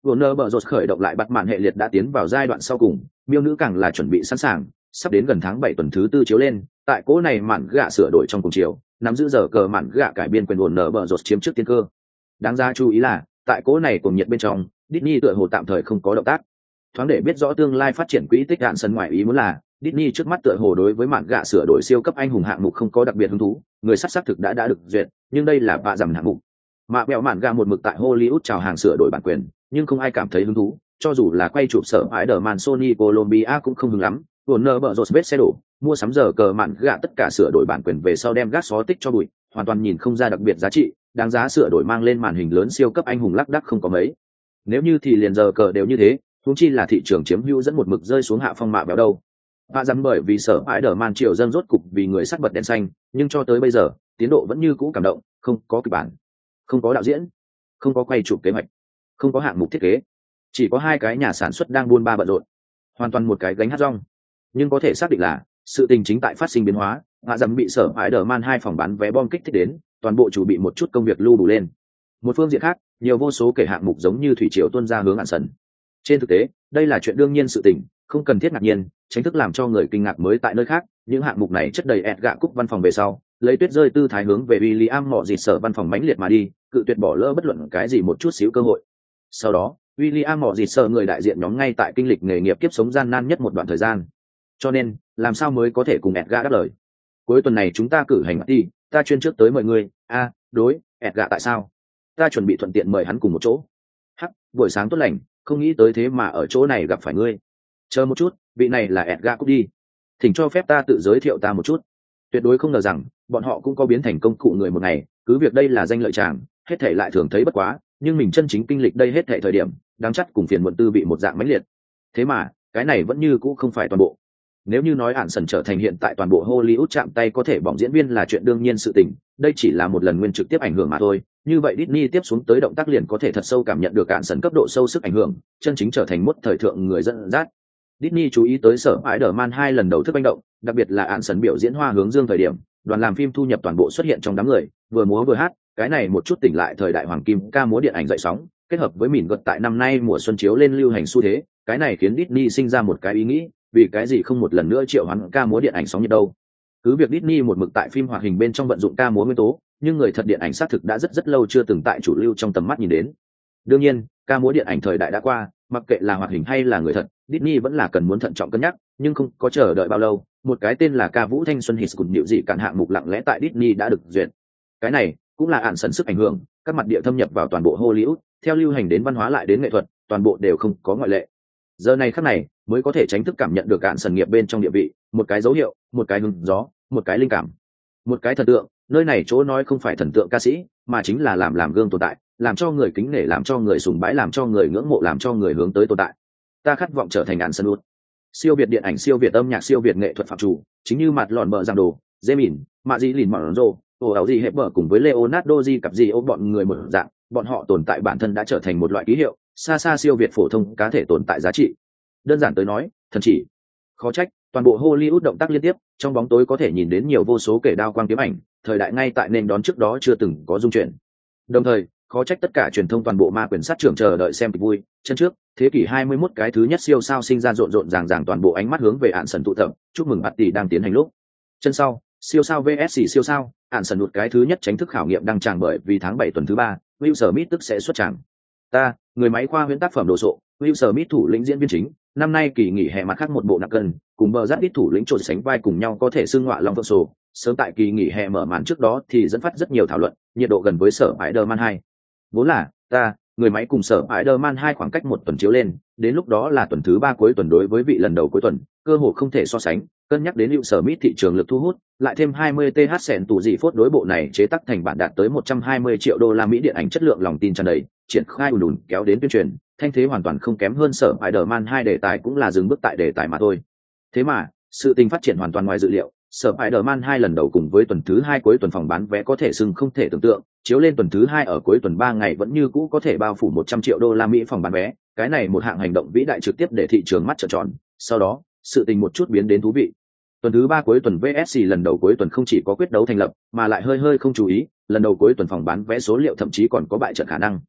S1: Warner Bros khởi động lại bắt màn hệ liệt đã tiến vào giai đoạn sau cùng, miêu nữ càng là chuẩn bị sẵn sàng, sắp đến gần tháng bảy tuần thứ tư chiếu lên, tại cố này mạn gạ sửa đổi trong cùng chiều, nắm giữ giờ cờ mạn gạ cải biên quyền Warner Bros chiếm trước tiên cơ. Đáng ra chú ý là, tại cố này cùng nhiệt bên trong, Disney tựa hồ tạm thời không có động tác. Thoáng để biết rõ tương lai phát triển quỹ tích đạn sân ngoại ý muốn là, Disney trước mắt tựa hồ đối với mạn gạ sửa đổi siêu cấp anh hùng hạng mục không có đặc biệt hứng thú, người sát xác thực đã đã được duyệt, nhưng đây là bạ giảm hạng mục. Mạ bẹo mạn gạ một mực tại Hollywood chào hàng sửa đổi bản quyền, nhưng không ai cảm thấy hứng thú, cho dù là quay chụp sở Spider-Man Sony Columbia cũng không hứng lắm. Warner Bros vết xe đổ, mua sắm giờ cờ mạn gạ tất cả sửa đổi bản quyền về sau đem gác xó tích cho bụi, hoàn toàn nhìn không ra đặc biệt giá trị, đáng giá sửa đổi mang lên màn hình lớn siêu cấp anh hùng lác đác không có mấy. Nếu như thì liền giờ cờ đều như thế, huống chi là thị trường chiếm hữu dẫn một mực rơi xuống hạ phong mạ béo đâu. Và rằng bởi vì sở Spider-Man triệu dân rốt cục vì người sắc bật đèn xanh, nhưng cho tới bây giờ, tiến độ vẫn như cũ cảm động, không có kịch bản, không có đạo diễn, không có quay chụp kế hoạch, không có hạng mục thiết kế, chỉ có hai cái nhà sản xuất đang buôn ba bận rộn, hoàn toàn một cái gánh hát rong. Nhưng có thể xác định là sự tình chính tại phát sinh biến hóa, hạ dầm bị sở Spider-Man hai phòng bán vé bom kích thích đến, toàn bộ chủ bị một chút công việc lưu đủ lên. Một phương diện khác, nhiều vô số kể hạng mục giống như thủy triều tuôn ra hướng Ạn Sần. Trên thực tế, đây là chuyện đương nhiên sự tình, không cần thiết ngạc nhiên, tránh thức làm cho người kinh ngạc mới tại nơi khác. Những hạng mục này chất đầy ẹt gạ cúc văn phòng về sau, lấy tuyết rơi tư thái hướng về William mọ dịt sở văn phòng mãnh liệt mà đi, cự tuyệt bỏ lỡ bất luận cái gì một chút xíu cơ hội. Sau đó, William mọ dịt sở người đại diện nhóm ngay tại kinh lịch nghề nghiệp kiếp sống gian nan nhất một đoạn thời gian. Cho nên, làm sao mới có thể cùng ẹt gạ đáp lời? Cuối tuần này chúng ta cử hành đi, ta chuyên trước tới mời người. A, à, đối, ẹt gạ tại sao? Ta chuẩn bị thuận tiện mời hắn cùng một chỗ. Hắc, buổi sáng tốt lành, không nghĩ tới thế mà ở chỗ này gặp phải ngươi. Chờ một chút, vị này là Edgar Cúc đi. Thỉnh cho phép ta tự giới thiệu ta một chút. Tuyệt đối không ngờ rằng, bọn họ cũng có biến thành công cụ người một ngày, cứ việc đây là danh lợi chàng, hết thảy lại thường thấy bất quá, nhưng mình chân chính kinh lịch đây hết thảy thời điểm, đáng chắc cùng phiền muộn tư vị một dạng mãnh liệt. Thế mà, cái này vẫn như cũ không phải toàn bộ. Nếu như nói Ạn Sần trở thành hiện tại toàn bộ Hollywood chạm tay có thể bỏng diễn viên là chuyện đương nhiên sự tình, đây chỉ là một lần nguyên trực tiếp ảnh hưởng mà thôi. Như vậy Disney tiếp xuống tới động tác liền có thể thật sâu cảm nhận được Ạn Sần cấp độ sâu sức ảnh hưởng, chân chính trở thành một thời thượng người dẫn dắt. Disney chú ý tới sở Spider-Man hai lần đầu thức manh động, đặc biệt là Ạn Sần biểu diễn hoa hướng dương thời điểm, đoàn làm phim thu nhập toàn bộ xuất hiện trong đám người, vừa múa vừa hát, cái này một chút tỉnh lại thời đại hoàng kim ca múa điện ảnh dậy sóng, kết hợp với mỉn gật tại năm nay mùa xuân chiếu lên lưu hành xu thế, cái này khiến Disney sinh ra một cái ý nghĩ, vì cái gì không một lần nữa triệu hoán ca múa điện ảnh sóng nhiệt đâu. Cứ việc Disney một mực tại phim hoạt hình bên trong vận dụng ca múa nguyên tố, nhưng người thật điện ảnh xác thực đã rất rất lâu chưa từng tại chủ lưu trong tầm mắt nhìn đến. Đương nhiên, ca múa điện ảnh thời đại đã qua, mặc kệ là hoạt hình hay là người thật, Disney vẫn là cần muốn thận trọng cân nhắc, nhưng không có chờ đợi bao lâu, một cái tên là ca vũ thanh xuân hit cùng nhịu dị cản hạng mục lặng lẽ tại Disney đã được duyệt. Cái này cũng là Ạn Sần sức ảnh hưởng, các mặt địa thâm nhập vào toàn bộ Hollywood, theo lưu hành đến văn hóa lại đến nghệ thuật, toàn bộ đều không có ngoại lệ. Giờ này khắc này mới có thể tránh thức cảm nhận được Ạn Sần nghiệp bên trong địa vị, một cái dấu hiệu, một cái hứng gió, một cái linh cảm, một cái thần tượng. Nơi này chỗ nói không phải thần tượng ca sĩ, mà chính là làm làm gương tồn tại, làm cho người kính nể, làm cho người sùng bái, làm cho người ngưỡng mộ, làm cho người hướng tới tồn tại. Ta khát vọng trở thành Ạn Sần. Siêu việt điện ảnh, siêu việt âm nhạc, siêu việt nghệ thuật phạm chủ, chính như mặt lọn bờ giang đồ, dê mìn, mạ dĩ lìn mọn rô, ồ ảo gì hẹp bờ cùng với Leonardo di cặp gì ô bọn người một dạng, bọn họ tồn tại bản thân đã trở thành một loại ký hiệu, xa xa siêu việt phổ thông cá thể tồn tại giá trị. Đơn giản tới nói, thần chỉ. Khó trách, toàn bộ Hollywood động tác liên tiếp, trong bóng tối có thể nhìn đến nhiều vô số kẻ đao quang kiếm ảnh, thời đại ngay tại nên đón trước đó chưa từng có dung chuyển. Đồng thời, khó trách tất cả truyền thông toàn bộ ma quyền sát trưởng chờ đợi xem kịch vui, chân trước, thế kỷ hai mươi mốt cái thứ nhất siêu sao sinh ra rộn rộn ràng ràng toàn bộ ánh mắt hướng về Ạn Sần tụ tập, chúc mừng Bạt tỷ đang tiến hành lúc. Chân sau, siêu sao vs siêu sao, Ạn Sần một cái thứ nhất chính thức khảo nghiệm đăng tràng bởi vì tháng bảy tuần thứ ba, Will Smith tức sẽ xuất tràng. Ta, người máy khoa huyễn tác phẩm đồ sộ, Will Smith thủ lĩnh diễn viên chính, năm nay kỳ nghỉ hè mặt khác một bộ nặng cân, cùng bờ rát ít thủ lĩnh trộn sánh vai cùng nhau có thể xưng ngọa long phượng sổ. Sớm tại kỳ nghỉ hè mở màn trước đó thì dẫn phát rất nhiều thảo luận, nhiệt độ gần với sở Spider-Man hai. Vốn là, ta, người máy cùng sở Spider-Man hai khoảng cách một tuần chiếu lên, đến lúc đó là tuần thứ ba cuối tuần đối với vị lần đầu cuối tuần, cơ hội không thể so sánh, cân nhắc đến Will Smith thị trường lực thu hút, lại thêm hai mươi th sẹn tủ dị phốt đối bộ này chế tác thành bản đạt tới một trăm hai mươi triệu đô la Mỹ điện ảnh chất lượng lòng tin tràn đầy, triển khai ùn ùn kéo đến tuyên truyền, thanh thế hoàn toàn không kém hơn sở Spider-Man hai đề tài cũng là dừng bước tại đề tài mà thôi. Thế mà, sự tình phát triển hoàn toàn ngoài dự liệu, sở Spider-Man hai lần đầu cùng với tuần thứ hai cuối tuần phòng bán vé có thể xưng không thể tưởng tượng, chiếu lên tuần thứ hai ở cuối tuần ba ngày vẫn như cũ có thể bao phủ một trăm triệu đô la Mỹ phòng bán vé, cái này một hạng hành động vĩ đại trực tiếp để thị trường mắt trợn tròn. Sau đó, sự tình một chút biến đến thú vị. Tuần thứ ba cuối tuần vê ét xê lần đầu cuối tuần không chỉ có quyết đấu thành lập, mà lại hơi hơi không chú ý, lần đầu cuối tuần phòng bán vé số liệu thậm chí còn có bại trận khả năng.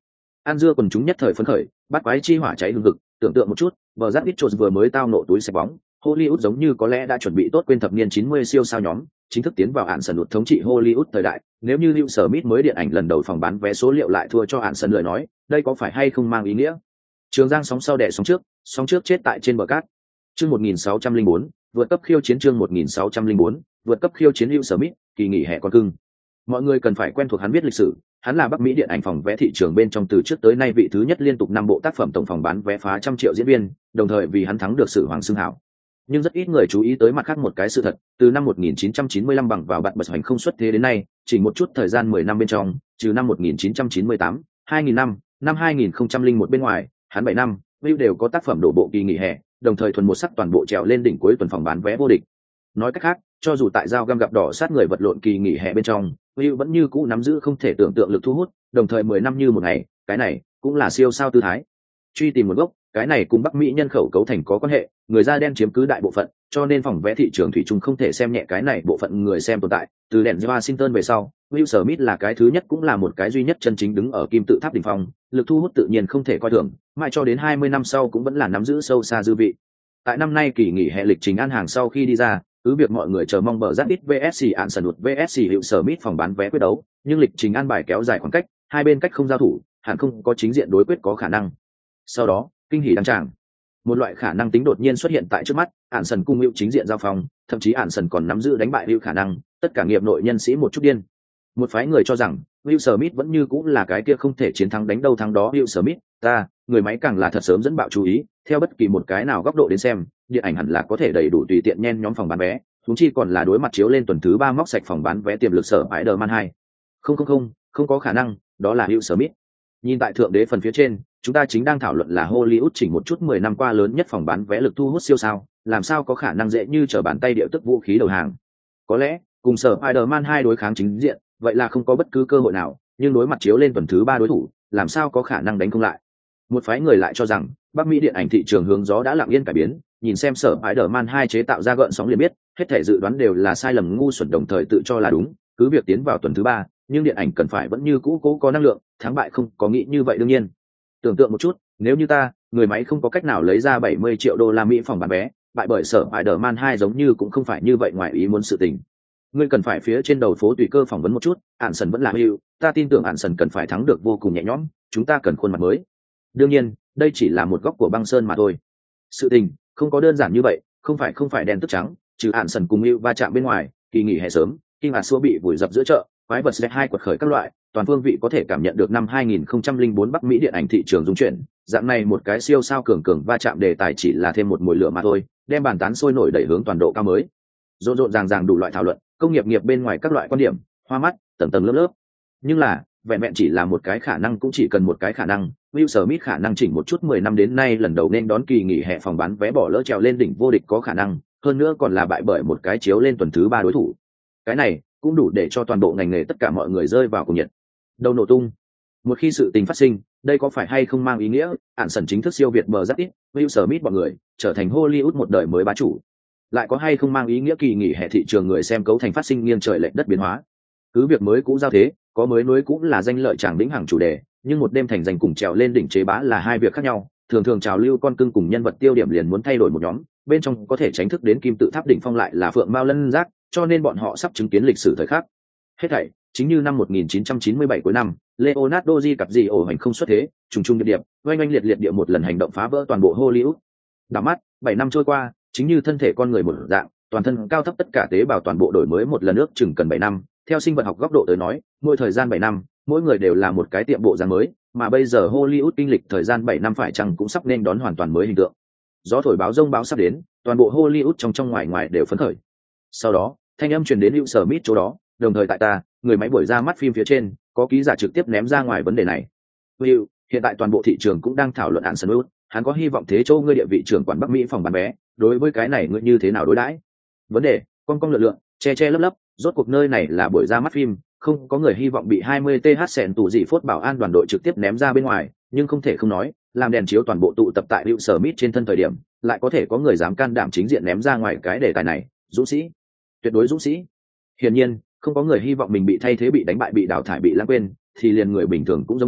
S1: An dưa quần chúng nhất thời phấn khởi, bắt quái chi hỏa cháy hừng hực, tưởng tượng một chút, vợ Jack Richards vừa mới tao nộ túi xẻ bóng, Hollywood giống như có lẽ đã chuẩn bị tốt quên thập niên chín mươi siêu sao nhóm, chính thức tiến vào hạn sân đột thống trị Hollywood thời đại. Nếu như Will Smith mới điện ảnh lần đầu phòng bán vé số liệu lại thua cho hạn sân lời nói, đây có phải hay không mang ý nghĩa? Trường Giang sóng sau đẻ sóng trước, sóng trước chết tại trên bờ cát. Chương một nghìn sáu trăm lẻ bốn, vượt cấp khiêu chiến chương một nghìn sáu trăm lẻ bốn, vượt cấp khiêu chiến Will Smith, kỳ nghỉ hè con cưng. Mọi người cần phải quen thuộc hắn biết lịch sử, hắn là Bắc Mỹ điện ảnh phòng vé thị trường bên trong từ trước tới nay vị thứ nhất liên tục năm bộ tác phẩm tổng phòng bán vé phá trăm triệu diễn viên, đồng thời vì hắn thắng được sự hoàng xưng hảo. Nhưng rất ít người chú ý tới mặt khác một cái sự thật, từ năm một nghìn chín trăm chín mươi lăm bằng vào bạn bật hành không xuất thế đến nay, chỉ một chút thời gian mười năm bên trong, trừ năm một nghìn chín trăm chín mươi tám, hai nghìn năm, năm hai nghìn không trăm lẻ một bên ngoài, hắn bảy năm, Will đều có tác phẩm đổ bộ kỳ nghỉ hè, đồng thời thuần một sắc toàn bộ trèo lên đỉnh cuối tuần phòng bán vé vô địch. Nói cách khác, cho dù tại giao găm gặp đỏ sát người vật lộn kỳ nghỉ hè bên trong, Will vẫn như cũ nắm giữ không thể tưởng tượng lực thu hút, đồng thời mười năm như một ngày, cái này cũng là siêu sao tư thái. Truy tìm nguồn gốc, cái này cùng Bắc Mỹ nhân khẩu cấu thành có quan hệ, người da đen chiếm cứ đại bộ phận, cho nên phòng vé thị trường thủy chung không thể xem nhẹ cái này bộ phận người xem tồn tại. Từ đèn Washington về sau, Will Smith là cái thứ nhất cũng là một cái duy nhất chân chính đứng ở kim tự tháp đỉnh phong, lực thu hút tự nhiên không thể coi thường, mãi cho đến hai mươi năm sau cũng vẫn là nắm giữ sâu xa dư vị. Tại năm nay kỳ nghỉ hè lịch trình ăn hàng sau khi đi ra, cứ việc mọi người chờ mong bờ giáp ít vs Anson vs Will Smith phòng bán vé quyết đấu, nhưng lịch trình ăn bài kéo dài khoảng cách, hai bên cách không giao thủ, hẳn không có chính diện đối quyết có khả năng. Sau đó, kinh hỉ đăng tràng. Một loại khả năng tính đột nhiên xuất hiện tại trước mắt, Anson cùng Will chính diện giao phong, thậm chí Anson còn nắm giữ đánh bại Will khả năng, tất cả nghiệp nội nhân sĩ một chút điên. Một phái người cho rằng, Will Smith vẫn như cũng là cái kia không thể chiến thắng đánh đâu thắng đó Will Smith, ta, người máy càng là thật sớm dẫn bạo chú ý, theo bất kỳ một cái nào góc độ đến xem, điện ảnh hẳn là có thể đầy đủ tùy tiện nhen nhóm phòng bán vé, chúng chi còn là đối mặt chiếu lên tuần thứ ba móc sạch phòng bán vé tiềm lực sở Spider-Man hai. Không không không, không có khả năng, đó là Will Smith. Nhìn tại thượng đế phần phía trên, chúng ta chính đang thảo luận là Hollywood chỉnh một chút mười năm qua lớn nhất phòng bán vé lực thu hút siêu sao, làm sao có khả năng dễ như trở bàn tay điệu tức vũ khí đầu hàng. Có lẽ, cùng sở Spider-Man hai đối kháng chính diện, vậy là không có bất cứ cơ hội nào, nhưng đối mặt chiếu lên tuần thứ ba đối thủ, làm sao có khả năng đánh không lại. Một phái người lại cho rằng, Bắc Mỹ điện ảnh thị trường hướng gió đã lặng yên cải biến, nhìn xem sở Spider-Man hai chế tạo ra gợn sóng liền biết, hết thể dự đoán đều là sai lầm ngu xuẩn đồng thời tự cho là đúng, cứ việc tiến vào tuần thứ ba, nhưng điện ảnh cần phải vẫn như cũ cố có năng lượng, thắng bại không có nghĩ như vậy đương nhiên. Tưởng tượng một chút, nếu như ta, người máy không có cách nào lấy ra bảy mươi triệu đô la Mỹ phòng bán vé, bại bởi sở Spider-Man hai giống như cũng không phải như vậy ngoài ý muốn sự tình. Ngươi cần phải phía trên đầu phố tùy cơ phỏng vấn một chút, Anson vẫn là Will, ta tin tưởng Anson cần phải thắng được vô cùng nhẹ nhõm, chúng ta cần khuôn mặt mới. Đương nhiên, đây chỉ là một góc của băng sơn mà thôi. Sự tình không có đơn giản như vậy, không phải không phải đen tức trắng, trừ Anson cùng Will va chạm bên ngoài, kỳ nghỉ hè sớm, khi mà xua bị vùi dập giữa chợ, quái vật Sled hai quật khởi các loại, toàn phương vị có thể cảm nhận được năm hai nghìn không trăm lẻ bốn Bắc Mỹ điện ảnh thị trường dung chuyển, dạng này một cái siêu sao cường cường va chạm đề tài chỉ là thêm một mùi lửa mà thôi, đem bàn tán sôi nổi đẩy hướng toàn độ cao mới. Rộn rộn ràng ràng đủ loại thảo luận, công nghiệp nghiệp bên ngoài các loại quan điểm, hoa mắt, tầng tầng lớp lớp. Nhưng là, vẹn vẹn chỉ là một cái khả năng cũng chỉ cần một cái khả năng, Will Smith khả năng chỉnh một chút mười năm đến nay lần đầu nên đón kỳ nghỉ hè phòng bán vé bỏ lỡ trèo lên đỉnh vô địch có khả năng, hơn nữa còn là bại bởi một cái chiếu lên tuần thứ ba đối thủ. Cái này cũng đủ để cho toàn bộ ngành nghề tất cả mọi người rơi vào cùng nhiệt. Đầu nổ tung. Một khi sự tình phát sinh, đây có phải hay không mang ý nghĩa, Anson chính thức siêu việt bờ rất ít, Will Smith bọn người trở thành Hollywood một đời mới bá chủ. Lại có hay không mang ý nghĩa kỳ nghỉ hè thị trường người xem cấu thành phát sinh nghiêng trời lệch đất biến hóa. Cứ việc mới cũ giao thế, có mới nối cũng là danh lợi chàng đỉnh hàng chủ đề, nhưng một đêm thành danh cùng trèo lên đỉnh chế bá là hai việc khác nhau, thường thường trào lưu con cưng cùng nhân vật tiêu điểm liền muốn thay đổi một nhóm, bên trong có thể tránh thức đến kim tự tháp đỉnh phong lại là phượng mao lân giác, cho nên bọn họ sắp chứng kiến lịch sử thời khắc. Hết thảy, chính như năm một nghìn chín trăm chín mươi bảy cuối năm, Leonardo Di cặp gì ổ hành không xuất thế, trùng trùng điệp điệp, oanh oanh liệt liệt địa một lần hành động phá vỡ toàn bộ Hollywood. Đảo mắt, bảy năm trôi qua, chính như thân thể con người một dạng, toàn thân cao thấp tất cả tế bào toàn bộ đổi mới một lần ước chừng cần bảy năm, theo sinh vật học góc độ tới nói, mỗi thời gian bảy năm, mỗi người đều là một cái tiệm bộ dáng mới, mà bây giờ Hollywood kinh lịch thời gian bảy năm phải chăng cũng sắp nên đón hoàn toàn mới hình tượng. Gió thổi báo rông báo sắp đến, toàn bộ Hollywood trong trong ngoài ngoài đều phấn khởi. Sau đó, thanh âm truyền đến Will Smith chỗ đó, đồng thời tại ta, người máy buổi ra mắt phim phía trên, có ký giả trực tiếp ném ra ngoài vấn đề này. Will, hiện tại toàn bộ thị trường cũng đang thảo luận Anson Wood, hắn có hy vọng thế châu ngươi địa vị trưởng quản Bắc Mỹ phòng bán vé, đối với cái này ngươi như thế nào đối đãi? Vấn đề, con con lượn lượn, che che lấp lấp, rốt cuộc nơi này là buổi ra mắt phim, không có người hy vọng bị hai mươi th sẹn tủ dị phốt bảo an đoàn đội trực tiếp ném ra bên ngoài, nhưng không thể không nói, làm đèn chiếu toàn bộ tụ tập tại Will Smith trên thân thời điểm, lại có thể có người dám can đảm chính diện ném ra ngoài cái đề tài này, dũng sĩ, tuyệt đối dũng sĩ. Hiển nhiên, không có người hy vọng mình bị thay thế bị đánh bại bị đào thải bị lãng quên, thì liền người bình thường cũng giống vậy,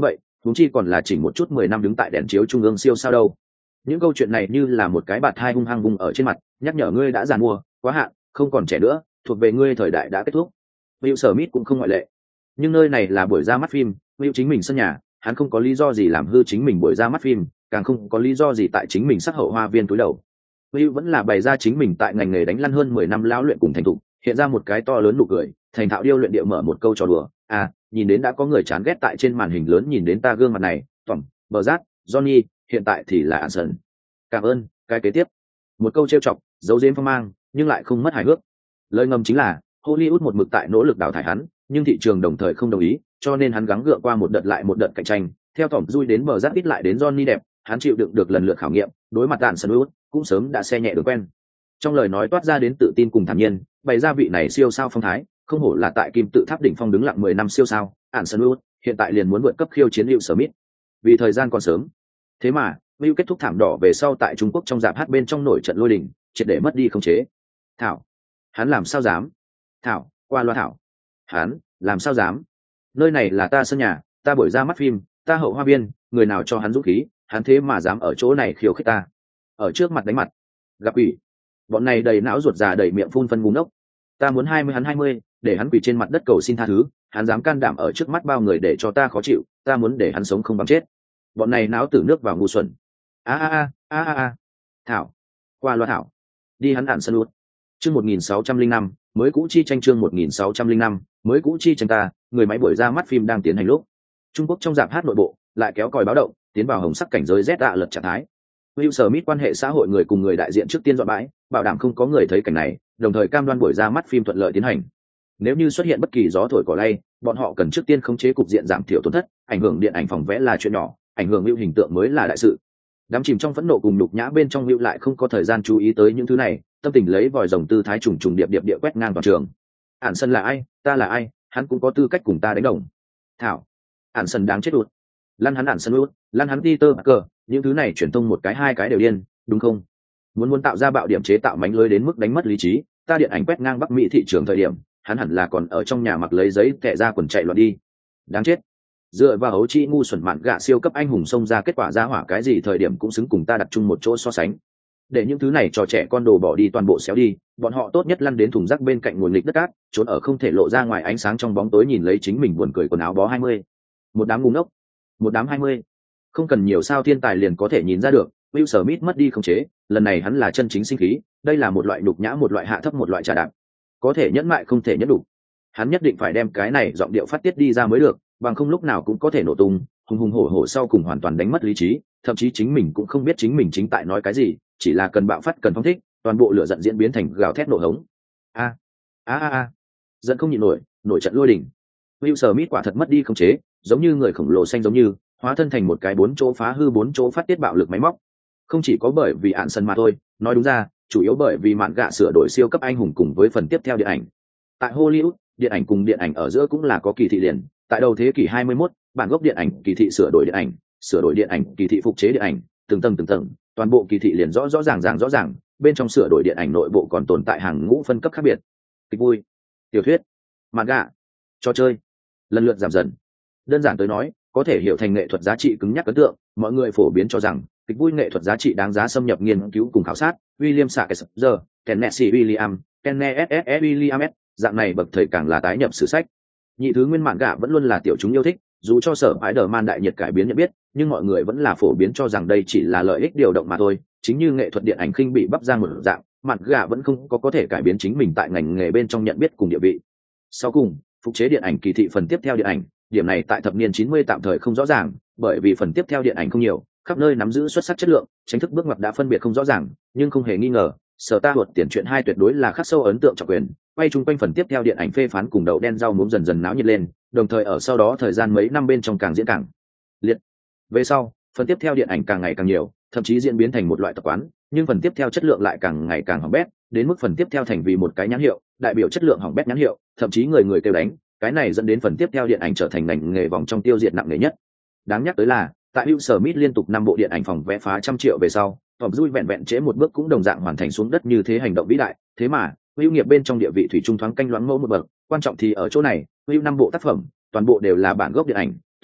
S1: huống chi còn là chỉnh một chút mười năm đứng tại đèn chiếu trung ương siêu sao đâu. Những câu chuyện này như là một cái bạt hai hung hăng vùng ở trên mặt, nhắc nhở ngươi đã già mua quá hạn, không còn trẻ nữa, thuộc về ngươi thời đại đã kết thúc. Will Smith cũng không ngoại lệ. Nhưng nơi này là buổi ra mắt phim, Will chính mình sân nhà, hắn không có lý do gì làm hư chính mình buổi ra mắt phim, càng không có lý do gì tại chính mình sắc hậu hoa viên túi đầu. Will vẫn là bày ra chính mình tại ngành nghề đánh lăn hơn mười năm lão luyện cùng thành thục, hiện ra một cái to lớn nụ cười, thành thạo điêu luyện địa mở một câu trò đùa. À, nhìn đến đã có người chán ghét tại trên màn hình lớn nhìn đến ta gương mặt này, Tom, bờ rát, Johnny, hiện tại thì là Anson. Cảm ơn, cái kế tiếp. Một câu trêu chọc, giấu giếm phong mang, nhưng lại không mất hài hước. Lời ngầm chính là, Hollywood một mực tại nỗ lực đào thải hắn, nhưng thị trường đồng thời không đồng ý, cho nên hắn gắng gượng qua một đợt lại một đợt cạnh tranh, theo Tom Cruise đến bờ rát ít lại đến Johnny đẹp, hắn chịu đựng được lần lượt khảo nghiệm, đối mặt Anson Wood cũng sớm đã xe nhẹ đường quen. Trong lời nói toát ra đến tự tin cùng thản nhiên, bày ra vị này siêu sao phong thái, không hổ là tại kim tự tháp đỉnh phong đứng lặng mười năm siêu sao, Anson Wood hiện tại liền muốn vượt cấp khiêu chiến Will Smith. Vì thời gian còn sớm. Thế mà, Will kết thúc thảm đỏ về sau tại Trung Quốc trong rạp hát bên trong nổi trận lôi đình, triệt để mất đi khống chế. Thảo, hắn làm sao dám? Thảo, qua loa thảo. Hắn, làm sao dám? Nơi này là ta sân nhà, ta buổi ra mắt phim, ta hậu hoa viên, người nào cho hắn dũng khí, hắn thế mà dám ở chỗ này khiêu khích ta. Ở trước mặt đánh mặt. Gặp quỷ. Bọn này đầy não ruột già đầy miệng phun phân ngu ngốc. Ta muốn hai mươi hắn hai mươi, để hắn quỳ trên mặt đất cầu xin tha thứ, hắn dám can đảm ở trước mắt bao người để cho ta khó chịu, ta muốn để hắn sống không bằng chết. Bọn này não tử nước vào ngu xuẩn. A a a, a a a. Thảo, qua loa thảo. Đi hắn đạn sân lút. Chương một nghìn sáu trăm linh năm, mới cũ chi tranh chương một nghìn sáu trăm linh năm, mới cũ chi tranh ta, người máy buổi ra mắt phim đang tiến hành lúc. Trung Quốc trong rạp hát nội bộ lại kéo còi báo động, tiến vào hồng sắc cảnh giới rét đạ lật trạng thái. Will Smith quan hệ xã hội người cùng người đại diện trước tiên dọn bãi, bảo đảm không có người thấy cảnh này, đồng thời cam đoan buổi ra mắt phim thuận lợi tiến hành. Nếu như xuất hiện bất kỳ gió thổi cỏ lay, bọn họ cần trước tiên khống chế cục diện giảm thiểu tổn thất, ảnh hưởng điện ảnh phòng vẽ là chuyện nhỏ, ảnh hưởng Will hình tượng mới là đại sự. Đám chìm trong phẫn nộ cùng nhục nhã bên trong Will lại không có thời gian chú ý tới những thứ này, tâm tình lấy vòi rồng tư thái trùng trùng điệp điệp địa quét ngang toàn trường. Ản Sân là ai, ta là ai, hắn cũng có tư cách cùng ta đánh đồng. Thảo, Ản Sân đáng chết đụt. Lăn hắn Ản Sân đụt, lăn hắn Peter Parker, những thứ này truyền thông một cái hai cái đều điên, đúng không? Muốn muốn tạo ra bạo điểm chế tạo mánh lưới đến mức đánh mất lý trí, ta điện ảnh quét ngang Bắc Mỹ thị trường thời điểm, hắn hẳn là còn ở trong nhà mặc lấy giấy tẻ ra quần chạy loạn đi. Đáng chết. Dựa vào hấu chi ngu xuẩn mạn gạ siêu cấp anh hùng xông ra kết quả ra hỏa cái gì thời điểm cũng xứng cùng ta đặt chung một chỗ so sánh. Để những thứ này cho trẻ con đồ bỏ đi toàn bộ xéo đi, bọn họ tốt nhất lăn đến thùng rác bên cạnh nguồn lịch đất cát, trốn ở không thể lộ ra ngoài ánh sáng trong bóng tối nhìn lấy chính mình buồn cười quần áo bó hai mươi. Một đám ngu ngốc, một đám hai mươi. Không cần nhiều sao thiên tài liền có thể nhìn ra được, Will Smith mất đi khống chế, lần này hắn là chân chính sinh khí, đây là một loại nhục nhã, một loại hạ thấp, một loại trà đạp. Có thể nhẫn mại không thể nhẫn đủ. Hắn nhất định phải đem cái này giọng điệu phát tiết đi ra mới được, bằng không lúc nào cũng có thể nổ tung, hùng hùng hổ hổ sau cùng hoàn toàn đánh mất lý trí, thậm chí chính mình cũng không biết chính mình chính tại nói cái gì, chỉ là cần bạo phát cần phóng thích, toàn bộ lửa giận diễn biến thành gào thét nổ hống. A a a a, giận không nhịn nổi, nổi trận lôi đình. Will Smith quả thật mất đi khống chế, giống như người khổng lồ xanh giống như, hóa thân thành một cái bốn chỗ phá hư bốn chỗ phát tiết bạo lực máy móc. Không chỉ có bởi vì ạn sân mà thôi, nói đúng ra, chủ yếu bởi vì mạn gạ sửa đổi siêu cấp anh hùng cùng với phần tiếp theo điện ảnh. Tại Hollywood, điện ảnh cùng điện ảnh ở giữa cũng là có kỳ thị liền. Tại đầu thế kỷ hai mươi mốt, bản gốc điện ảnh kỳ thị sửa đổi điện ảnh, sửa đổi điện ảnh kỳ thị phục chế điện ảnh, từng tầng từng tầng, toàn bộ kỳ thị liền rõ rõ ràng ràng rõ ràng. Bên trong sửa đổi điện ảnh nội bộ còn tồn tại hàng ngũ phân cấp khác biệt. Kịch vui, tiểu thuyết, mạn gạ, trò chơi, lần lượt giảm dần. Đơn giản tới nói, có thể hiểu thành nghệ thuật giá trị cứng nhắc ấn tượng, mọi người phổ biến cho rằng kịch vui nghệ thuật giá trị đáng giá xâm nhập nghiên cứu cùng khảo sát. William Shakespeare, Tennessee William, Kenneth S. Williams, dạng này bậc thầy càng là tái nhập sử sách. Nhị thứ nguyên mạn gạ vẫn luôn là tiểu chúng yêu thích, dù cho sở Spider-Man đại nhiệt cải biến nhận biết, nhưng mọi người vẫn là phổ biến cho rằng đây chỉ là lợi ích điều động mà thôi, chính như nghệ thuật điện ảnh khinh bị bắp ra một dạng, mạn gạ vẫn không có có thể cải biến chính mình tại ngành nghề bên trong nhận biết cùng địa vị. Sau cùng, phục chế điện ảnh kỳ thị phần tiếp theo điện ảnh, điểm này tại thập niên chín mươi tạm thời không rõ ràng, bởi vì phần tiếp theo điện ảnh không nhiều, khắp nơi nắm giữ xuất sắc chất lượng, chính thức bước ngoặt đã phân biệt không rõ ràng, nhưng không hề nghi ngờ, sở ta luật tiền truyện hai tuyệt đối là khắc sâu ấn tượng trọng quyền, quay chung quanh phần tiếp theo điện ảnh phê phán cùng đậu đen rau muống dần dần náo nhiệt lên, đồng thời ở sau đó thời gian mấy năm bên trong càng diễn càng liệt. Về sau, phần tiếp theo điện ảnh càng ngày càng nhiều, thậm chí diễn biến thành một loại tập quán, nhưng phần tiếp theo chất lượng lại càng ngày càng hỏng bét, đến mức phần tiếp theo thành vì một cái nhãn hiệu, đại biểu chất lượng hỏng bét nhãn hiệu, thậm chí người người kêu đánh, cái này dẫn đến phần tiếp theo điện ảnh trở thành ngành nghề vòng trong tiêu diệt nặng nề nhất. Đáng nhắc tới là, tại Will Smith liên tục năm bộ điện ảnh phòng vé phá trăm triệu về sau, Tom Cruise vẹn vẹn trễ một bước cũng đồng dạng hoàn thành xuống đất như thế hành động vĩ đại, thế mà, Will nghiệp bên trong địa vị thủy chung thoáng canh loãng mẫu một bậc, quan trọng thì ở chỗ này, Will năm bộ tác phẩm, toàn bộ đều là bản gốc điện ảnh,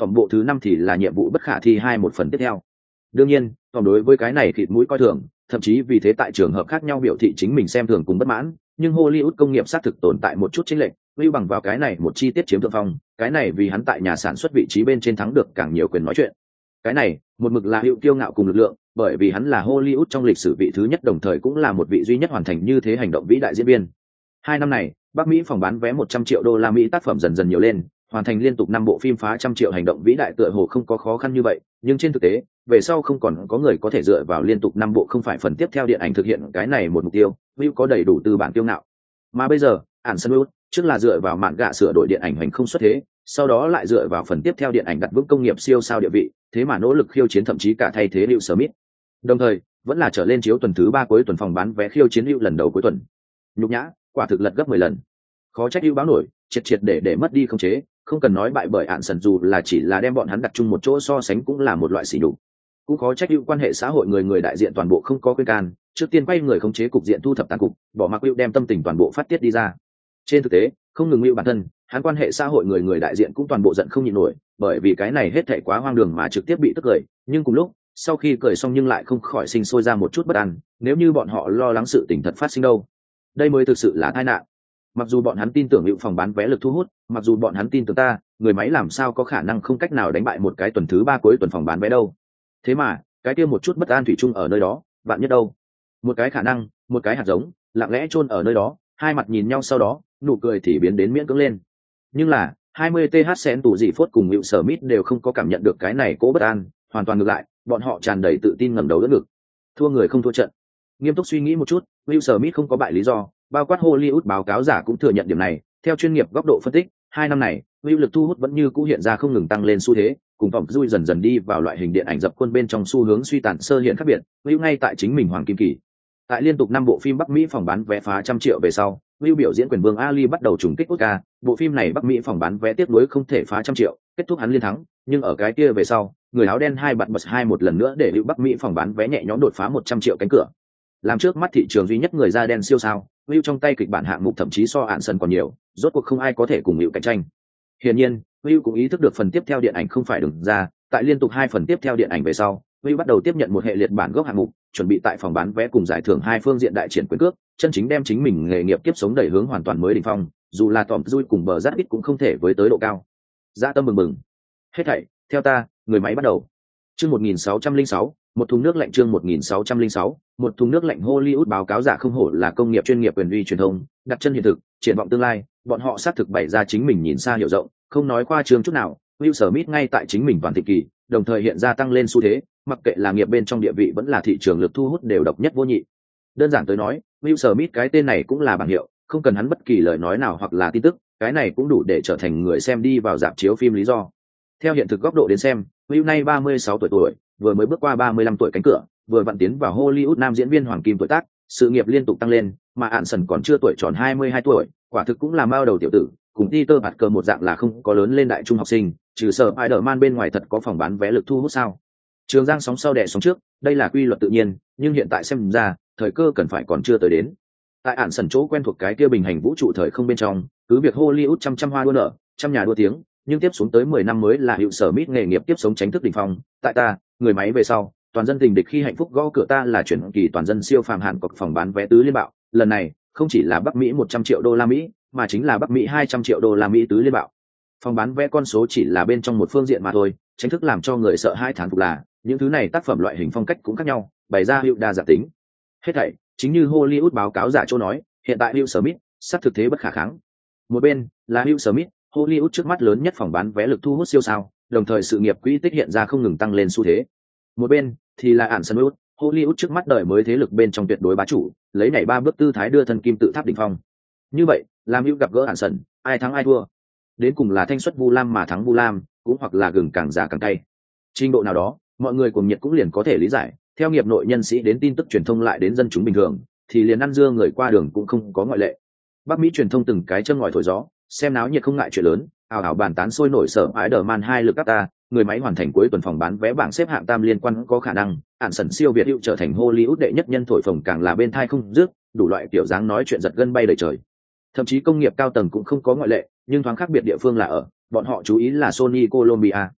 S1: tổng bộ thứ năm thì là nhiệm vụ bất khả thi hai một phần tiếp theo. Đương nhiên tổng đối với cái này thịt mũi coi thường, thậm chí vì thế tại trường hợp khác nhau biểu thị chính mình xem thường cùng bất mãn, nhưng Hollywood công nghiệp xác thực tồn tại một chút chênh lệch, Will bằng vào cái này một chi tiết chiếm thượng phong, cái này vì hắn tại nhà sản xuất vị trí bên trên thắng được càng nhiều quyền nói chuyện. Cái này, một mực là Will kiêu ngạo cùng lực lượng, bởi vì hắn là Hollywood trong lịch sử vị thứ nhất đồng thời cũng là một vị duy nhất hoàn thành như thế hành động vĩ đại diễn viên. Hai năm này, Bắc Mỹ phòng bán vé một trăm triệu đô la Mỹ tác phẩm dần dần nhiều lên, hoàn thành liên tục năm bộ phim phá trăm triệu hành động vĩ đại tựa hồ không có khó khăn như vậy, nhưng trên thực tế, về sau không còn có người có thể dựa vào liên tục năm bộ không phải phần tiếp theo điện ảnh thực hiện cái này một mục tiêu, Will có đầy đủ tư bản kiêu ngạo. Mà bây giờ, Anson Will, trước là dựa vào mạn gạ sửa đổi điện ảnh hành không xuất thế, sau đó lại dựa vào phần tiếp theo điện ảnh đặt vững công nghiệp siêu sao địa vị, thế mà nỗ lực khiêu chiến thậm chí cả thay thế Will Smith. Đồng thời, vẫn là trở lên chiếu tuần thứ ba cuối tuần phòng bán vé khiêu chiến Will lần đầu cuối tuần. Nhục nhã, quả thực lật gấp mười lần. Khó trách Will báo nổi, triệt triệt để để mất đi không chế, không cần nói bại bởi Anson dù là chỉ là đem bọn hắn đặt chung một chỗ so sánh cũng là một loại sỉ nhục. Cũng khó trách Will quan hệ xã hội người người đại diện toàn bộ không có khuyên can, trước tiên quay người khống chế cục diện thu thập tàn cục, bỏ mặc Will đem tâm tình toàn bộ phát tiết đi ra. Trên thực tế, không ngừng Will bản thân, hắn quan hệ xã hội người người đại diện cũng toàn bộ giận không nhịn nổi, bởi vì cái này hết thảy quá hoang đường mà trực tiếp bị tức cười, nhưng cùng lúc, sau khi cười xong nhưng lại không khỏi sinh sôi ra một chút bất an, nếu như bọn họ lo lắng sự tình thật phát sinh đâu, đây mới thực sự là tai nạn. Mặc dù bọn hắn tin tưởng Will phòng bán vé lực thu hút, mặc dù bọn hắn tin tưởng ta, người máy làm sao có khả năng không cách nào đánh bại một cái tuần thứ ba cuối tuần phòng bán vé đâu. Thế mà, cái kia một chút bất an thủy chung ở nơi đó, vạn nhất đâu. Một cái khả năng, một cái hạt giống, lặng lẽ chôn ở nơi đó, hai mặt nhìn nhau sau đó, nụ cười thì biến đến miễn cưỡng lên. Nhưng là, hai mươi th sen tủ dị phốt cùng Will Smith đều không có cảm nhận được cái này cố bất an, hoàn toàn ngược lại, bọn họ tràn đầy tự tin ngẩng đầu đỡ ngực. Thua người không thua trận. Nghiêm túc suy nghĩ một chút, Will Smith không có bại lý do, bao quát Hollywood báo cáo giả cũng thừa nhận điểm này. Theo chuyên nghiệp góc độ phân tích, hai năm này, Will lực thu hút vẫn như cũ hiện ra không ngừng tăng lên xu thế, cùng vòng dui dần dần đi vào loại hình điện ảnh dập khuôn bên trong xu hướng suy tàn sơ hiện khác biệt. Will ngay tại chính mình hoàng kim kỳ. Tại liên tục năm bộ phim Bắc Mỹ phòng bán vé phá trăm triệu về sau, Will biểu diễn quyền vương Ali bắt đầu trùng kích Oscar, bộ phim này Bắc Mỹ phòng bán vé tiếp nối không thể phá trăm triệu, kết thúc hắn liên thắng, nhưng ở cái kia về sau, người áo đen hai bạn bật hai một lần nữa để Will Bắc Mỹ phòng bán vé nhẹ nhõm đột phá một trăm triệu cánh cửa. Làm trước mắt thị trường duy nhất người da đen siêu sao, Will trong tay kịch bản hạng mục thậm chí so Anson còn nhiều, rốt cuộc không ai có thể cùng Will cạnh tranh. Hiển nhiên, Will cũng ý thức được phần tiếp theo điện ảnh không phải đường ra, tại liên tục hai phần tiếp theo điện ảnh về sau, Will bắt đầu tiếp nhận một hệ liệt bản gốc hạng mục, chuẩn bị tại phòng bán vé cùng giải thưởng hai phương diện đại triển quyền cước, chân chính đem chính mình nghề nghiệp kiếp sống đẩy hướng hoàn toàn mới đỉnh phong, dù là Tom Cruise cùng bờ rát ít cũng không thể với tới độ cao. Dạ tâm mừng mừng. Hết thảy, theo ta, người máy bắt đầu. Chương một nghìn sáu trăm lẻ sáu, một thùng nước lạnh chương một nghìn sáu trăm lẻ sáu, một thùng nước lạnh Hollywood báo cáo giả không hổ là công nghiệp chuyên nghiệp quyền uy truyền thông, đặt chân hiện thực, triển vọng tương lai, bọn họ xác thực bày ra chính mình nhìn xa hiểu rộng, không nói qua trương chút nào. Will Smith ngay tại chính mình toàn thị kỳ, đồng thời hiện ra tăng lên xu thế, mặc kệ là nghiệp bên trong địa vị vẫn là thị trường lực thu hút đều độc nhất vô nhị. Đơn giản tới nói, Will Smith cái tên này cũng là bảng hiệu, không cần hắn bất kỳ lời nói nào hoặc là tin tức, cái này cũng đủ để trở thành người xem đi vào rạp chiếu phim lý do. Theo hiện thực góc độ đến xem, Will nay ba mươi sáu tuổi tuổi, vừa mới bước qua ba mươi lăm tuổi cánh cửa, vừa vặn tiến vào Hollywood nam diễn viên hoàng kim tuổi tác, sự nghiệp liên tục tăng lên, mà Anson còn chưa tuổi tròn hai mươi hai tuổi, quả thực cũng là mao đầu tiểu tử, cùng Peter Parker một dạng là không có lớn lên đại trung học sinh, trừ sở Spider-Man bên ngoài thật có phòng bán vé lực thu hút sao? Trường giang sóng sau đẻ sóng trước, đây là quy luật tự nhiên, nhưng hiện tại xem ra, thời cơ cần phải còn chưa tới đến. Tại Anson chỗ quen thuộc cái kia bình hành vũ trụ thời không bên trong, cứ việc Hollywood trăm trăm hoa đua nở, trăm nhà đua tiếng, nhưng tiếp xuống tới mười năm mới là Will Smith nghề nghiệp tiếp sống chính thức đỉnh phong. Tại ta, người máy về sau, toàn dân tình địch khi hạnh phúc gõ cửa ta là chuyển kỳ toàn dân siêu phàm hạn cọc phòng bán vé tứ liên bạo, lần này không chỉ là Bắc Mỹ một trăm triệu đô la Mỹ, mà chính là Bắc Mỹ hai trăm triệu đô la Mỹ tứ liên bạo. Phòng bán vé con số chỉ là bên trong một phương diện mà thôi, chính thức làm cho người sợ hai thán phục là những thứ này tác phẩm loại hình phong cách cũng khác nhau, bày ra hiệu đa dạng tính. Hết thảy chính như Hollywood báo cáo giả chỗ nói, hiện tại Will Smith sắp thực thế bất khả kháng. Một bên là Will Smith, Hollywood trước mắt lớn nhất phòng bán vé lực thu hút siêu sao, đồng thời sự nghiệp quỹ tích hiện ra không ngừng tăng lên xu thế. Một bên thì là Anson Will, Hollywood trước mắt đời mới thế lực bên trong tuyệt đối bá chủ, lấy nhảy ba bước tư thái đưa thân kim tự tháp đỉnh phong. Như vậy, làm Will gặp gỡ Anson, ai thắng ai thua? Đến cùng là thanh xuất Vu Lam mà thắng Vu Lam, cũng hoặc là gừng càng già càng cay. Trình độ nào đó, mọi người cùng nhiệt cũng liền có thể lý giải, theo nghiệp nội nhân sĩ đến tin tức truyền thông lại đến dân chúng bình thường, thì liền ăn dưa người qua đường cũng không có ngoại lệ. Bắc Mỹ truyền thông từng cái châm ngòi thổi gió, xem náo nhiệt không ngại chuyện lớn, ào ào bàn tán sôi nổi sở Spider-Man hai lực các ta, người máy hoàn thành cuối tuần phòng bán vé bảng xếp hạng tam liên quan có khả năng, Anson siêu việt hữu trở thành Hollywood đệ nhất nhân thổi phồng càng là bên thai không dứt, đủ loại kiểu dáng nói chuyện giật gân bay đầy trời. Thậm chí công nghiệp cao tầng cũng không có ngoại lệ, nhưng thoáng khác biệt địa phương là ở, bọn họ chú ý là Sony Columbia.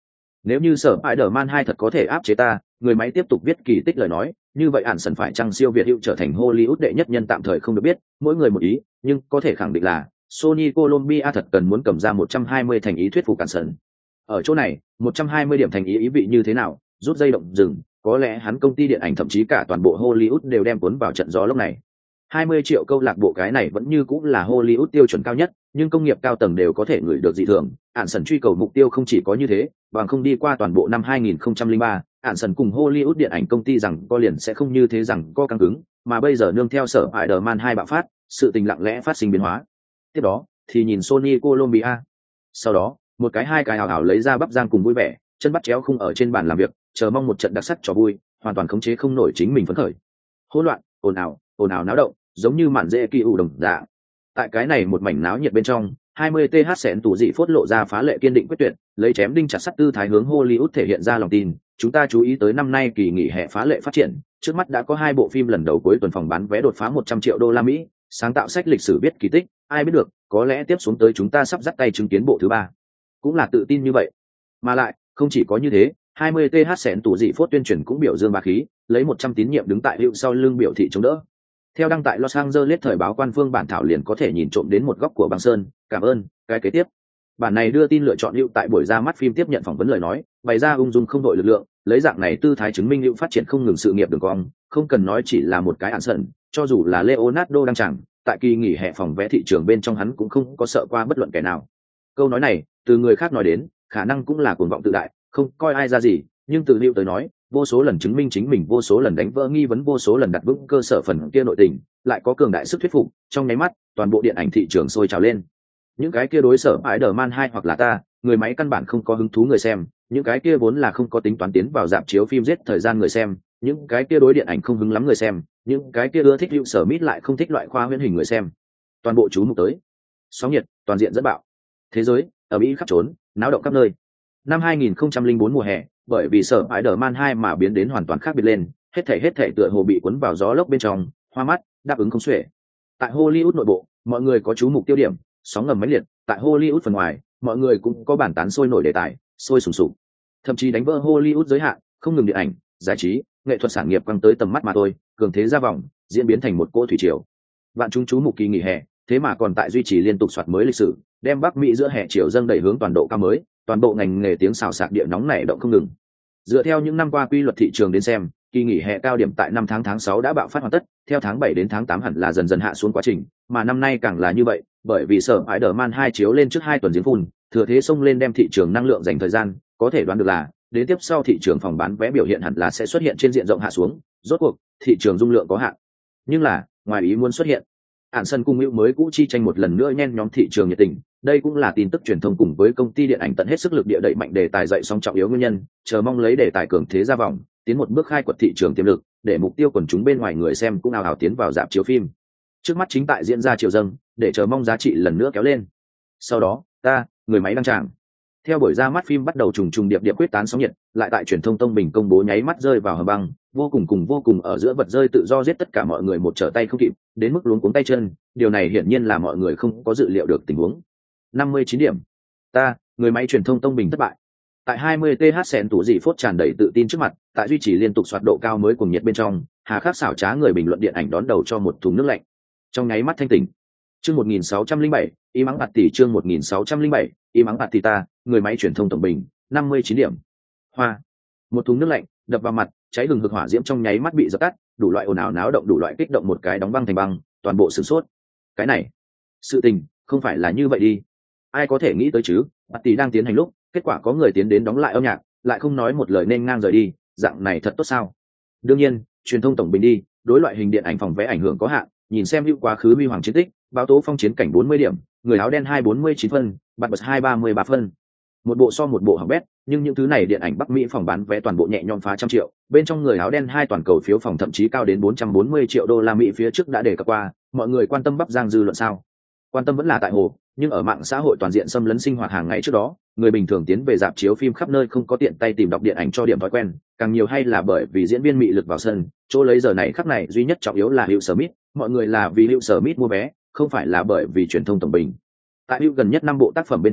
S1: Nếu như sở Spider-Man hai thật có thể áp chế ta, người máy tiếp tục viết kỳ tích lời nói, như vậy ản sần phải chăng siêu việt hữu trở thành Hollywood đệ nhất nhân tạm thời không được biết, mỗi người một ý, nhưng có thể khẳng định là Sony Colombia thật cần muốn cầm ra một trăm hai mươi thành ý thuyết phục ản sần. Ở chỗ này, một trăm hai mươi điểm thành ý ý vị như thế nào, rút dây động dừng, có lẽ hắn công ty điện ảnh thậm chí cả toàn bộ Hollywood đều đem cuốn vào trận gió lúc này. hai mươi triệu câu lạc bộ cái này vẫn như cũng là Hollywood tiêu chuẩn cao nhất, nhưng công nghiệp cao tầng đều có thể ngửi được dị thường. Ản sần truy cầu mục tiêu không chỉ có như thế, bằng không đi qua toàn bộ năm hai nghìn không trăm lẻ ba, Ản sần cùng Hollywood điện ảnh công ty rằng co liền sẽ không như thế rằng co căng cứng, mà bây giờ nương theo sở Spider-Man hai bạo phát, sự tình lặng lẽ phát sinh biến hóa. Tiếp đó, thì nhìn Sony Colombia. Sau đó, một cái hai cái hào hào lấy ra bắp giang cùng vui vẻ, chân bắt chéo không ở trên bàn làm việc, chờ mong một trận đặc sắc cho vui, hoàn toàn khống chế không nổi chính mình phấn khởi. Hỗn loạn, ồn ào, ồn ào náo động, giống như màn dễ kỳ ủ đồng dạng. Tại cái này một mảnh náo nhiệt bên trong, hai mươi th sẹn tủ dị phốt lộ ra phá lệ kiên định quyết tuyệt, lấy chém đinh chặt sắt tư thái hướng Hollywood thể hiện ra lòng tin. Chúng ta chú ý tới năm nay kỳ nghỉ hè phá lệ phát triển, trước mắt đã có hai bộ phim lần đầu cuối tuần phòng bán vé đột phá một trăm triệu đô la Mỹ, sáng tạo sách lịch sử viết kỳ tích, ai biết được, có lẽ tiếp xuống tới chúng ta sắp dắt tay chứng kiến bộ thứ ba. Cũng là tự tin như vậy. Mà lại, không chỉ có như thế, hai mươi th sẹn tủ dị phốt tuyên truyền cũng biểu dương bá khí, lấy một trăm tín nhiệm đứng tại hữu sau lưng biểu thị chống đỡ. Theo đăng tại Los Angeles thời báo quan phương bản thảo liền có thể nhìn trộm đến một góc của băng sơn, cảm ơn, cái kế tiếp. Bản này đưa tin lựa chọn hữu tại buổi ra mắt phim tiếp nhận phỏng vấn lời nói, bày ra ung dung không đội lực lượng, lấy dạng này tư thái chứng minh hữu phát triển không ngừng sự nghiệp đường cong, không cần nói chỉ là một cái ản sần, cho dù là Leonardo đang chẳng, tại kỳ nghỉ hè phòng vé thị trường bên trong hắn cũng không có sợ qua bất luận kẻ nào. Câu nói này, từ người khác nói đến, khả năng cũng là cuồng vọng tự đại, không coi ai ra gì, nhưng từ hữu tới nói, vô số lần chứng minh chính mình, vô số lần đánh vỡ nghi vấn, vô số lần đặt vững cơ sở phần kia nội tình, lại có cường đại sức thuyết phục, trong nháy mắt, toàn bộ điện ảnh thị trường sôi trào lên. Những cái kia đối sở Spider-Man hai hoặc là ta, người máy căn bản không có hứng thú người xem, những cái kia vốn là không có tính toán tiến vào rạp chiếu phim giết thời gian người xem, những cái kia đối điện ảnh không hứng lắm người xem, những cái kia ưa thích hữu sở mít lại không thích loại khoa huyễn hình người xem. Toàn bộ chú mục tới. Sóng nhiệt, toàn diện dẫn bạo. Thế giới, ở Mỹ khắp trốn, náo động khắp nơi. Năm hai nghìn không trăm lẻ bốn mùa hè, bởi vì sở Spider-Man hai mà biến đến hoàn toàn khác biệt lên, hết thảy hết thảy tựa hồ bị cuốn vào gió lốc bên trong, hoa mắt, đáp ứng không xuể. Tại Hollywood nội bộ, mọi người có chú mục tiêu điểm, sóng ngầm mãnh liệt, tại Hollywood phần ngoài, mọi người cũng có bản tán sôi nổi đề tài, sôi sùng sục. Thậm chí đánh vỡ Hollywood giới hạn, không ngừng điện ảnh, giải trí, nghệ thuật sản nghiệp quăng tới tầm mắt mà thôi, cường thế ra vòng, diễn biến thành một cỗ thủy triều. Vạn chúng chú mục kỳ nghỉ hè, thế mà còn tại duy trì liên tục soạt mới lịch sử, đem Bắc Mỹ giữa hè chiều dâng đẩy hướng toàn độ cao mới, toàn bộ ngành nghề tiếng xào xạc địa nóng này động không ngừng. Dựa theo những năm qua quy luật thị trường đến xem, kỳ nghỉ hè cao điểm tại năm tháng tháng sáu đã bạo phát hoàn tất, theo tháng bảy đến tháng tám hẳn là dần dần hạ xuống quá trình, mà năm nay càng là như vậy, bởi vì sở Spider-Man hai chiếu lên trước hai tuần diễn phun, thừa thế xông lên đem thị trường năng lượng dành thời gian, có thể đoán được là đến tiếp sau thị trường phòng bán vé biểu hiện hẳn là sẽ xuất hiện trên diện rộng hạ xuống, rốt cuộc thị trường dung lượng có hạn. Nhưng là, ngoài ý muốn xuất hiện, ản sân cung hữu mới cũ chi tranh một lần nữa nhen nhóm thị trường nhiệt tình, đây cũng là tin tức truyền thông cùng với công ty điện ảnh tận hết sức lực địa đẩy mạnh đề tài dậy song trọng yếu nguyên nhân, chờ mong lấy đề tài cường thế ra vòng, tiến một bước khai quật thị trường tiềm lực, để mục tiêu quần chúng bên ngoài người xem cũng ào ào tiến vào rạp chiếu phim. Trước mắt chính tại diễn ra chiều dâng, để chờ mong giá trị lần nữa kéo lên. Sau đó, ta, người máy đăng tràng. Theo buổi ra mắt phim bắt đầu trùng trùng điệp điệp quyết tán sóng nhiệt, lại tại truyền thông Tông Bình công bố nháy mắt rơi vào hầm băng, vô cùng cùng vô cùng ở giữa vật rơi tự do giết tất cả mọi người một trở tay không kịp, đến mức luống cuống tay chân, điều này hiển nhiên là mọi người không có dự liệu được tình huống. năm mươi chín điểm. Ta, người máy truyền thông Tông Bình thất bại. Tại hai mươi th sẹn tủ dị phốt tràn đầy tự tin trước mặt, tại duy trì liên tục soạt độ cao mới cùng nhiệt bên trong, hà khắc xảo trá người bình luận điện ảnh đón đầu cho một thùng nước lạnh. Trong nháy mắt thanh tỉnh. Chương một nghìn sáu trăm lẻ bảy, y mắng bạt tỷ chương một nghìn sáu trăm lẻ bảy, y mắng bạt tỷ ta, người máy truyền thông Tổng Bình, năm mươi chín điểm. Hoa. Một thùng nước lạnh đập vào mặt, cháy hừng hực hỏa diễm trong nháy mắt bị dập tắt, đủ loại ồn ào náo động, đủ loại kích động một cái đóng băng thành băng, toàn bộ sửng sốt. Cái này, sự tình không phải là như vậy đi. Ai có thể nghĩ tới chứ? Bạt tỷ đang tiến hành lúc, kết quả có người tiến đến đóng lại âm nhạc, lại không nói một lời nên ngang rời đi, dạng này thật tốt sao? Đương nhiên, truyền thông Tổng Bình đi, đối loại hình điện ảnh phòng vẽ ảnh hưởng có hạn, nhìn xem hữu quá khứ huy hoàng chiến tích, báo tố phong chiến cảnh bốn mươi điểm, người áo đen hai bốn mươi chín phân, bạt bật hai ba mươi ba phân. Một bộ so một bộ hỏng bét, nhưng những thứ này điện ảnh Bắc Mỹ phòng bán vé toàn bộ nhẹ nhõm phá trăm triệu, bên trong người áo đen hai toàn cầu phiếu phòng thậm chí cao đến bốn trăm bốn mươi triệu đô la Mỹ phía trước đã đề cập qua, mọi người quan tâm Bắc Giang dư luận sao? Quan tâm vẫn là tại hồ, nhưng ở mạng xã hội toàn diện xâm lấn sinh hoạt hàng ngày trước đó, người bình thường tiến về rạp chiếu phim khắp nơi không có tiện tay tìm đọc điện ảnh cho điểm thói quen, càng nhiều hay là bởi vì diễn viên mị lực vào sân, chỗ lấy giờ này khắc này duy nhất trọng yếu là Hugh Smith, mọi người là vì Hugh Smith mua vé, không phải là bởi vì truyền thông Tổng Bình. Tại Hugh gần nhất năm bộ tác phẩm bên trong,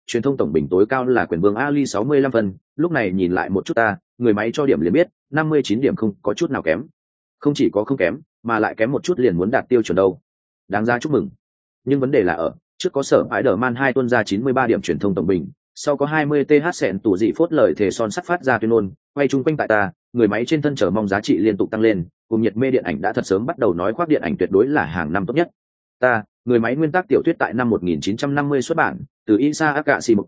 S1: truyền thông tổng bình tối cao là quyền vương Ali sáu mươi lăm phân, lúc này nhìn lại một chút ta, người máy cho điểm liền biết, năm mươi chín điểm không có chút nào kém. Không chỉ có không kém, mà lại kém một chút liền muốn đạt tiêu chuẩn đâu. Đáng ra chúc mừng. Nhưng vấn đề là ở, trước có sở Spider-Man hai tuân ra chín mươi ba điểm truyền thông tổng bình, sau có hai mươi th sẹn tủ dị phốt lời thể son sắt phát ra tuyên ngôn, quay chung quanh tại ta, người máy trên thân chờ mong giá trị liên tục tăng lên, cùng nhiệt mê điện ảnh đã thật sớm bắt đầu nói khoác điện ảnh tuyệt đối là hàng năm tốt nhất. Ta, người máy nguyên tác tiểu thuyết tại năm một nghìn chín trăm năm mươi xuất bản, từ Isaac Asimov,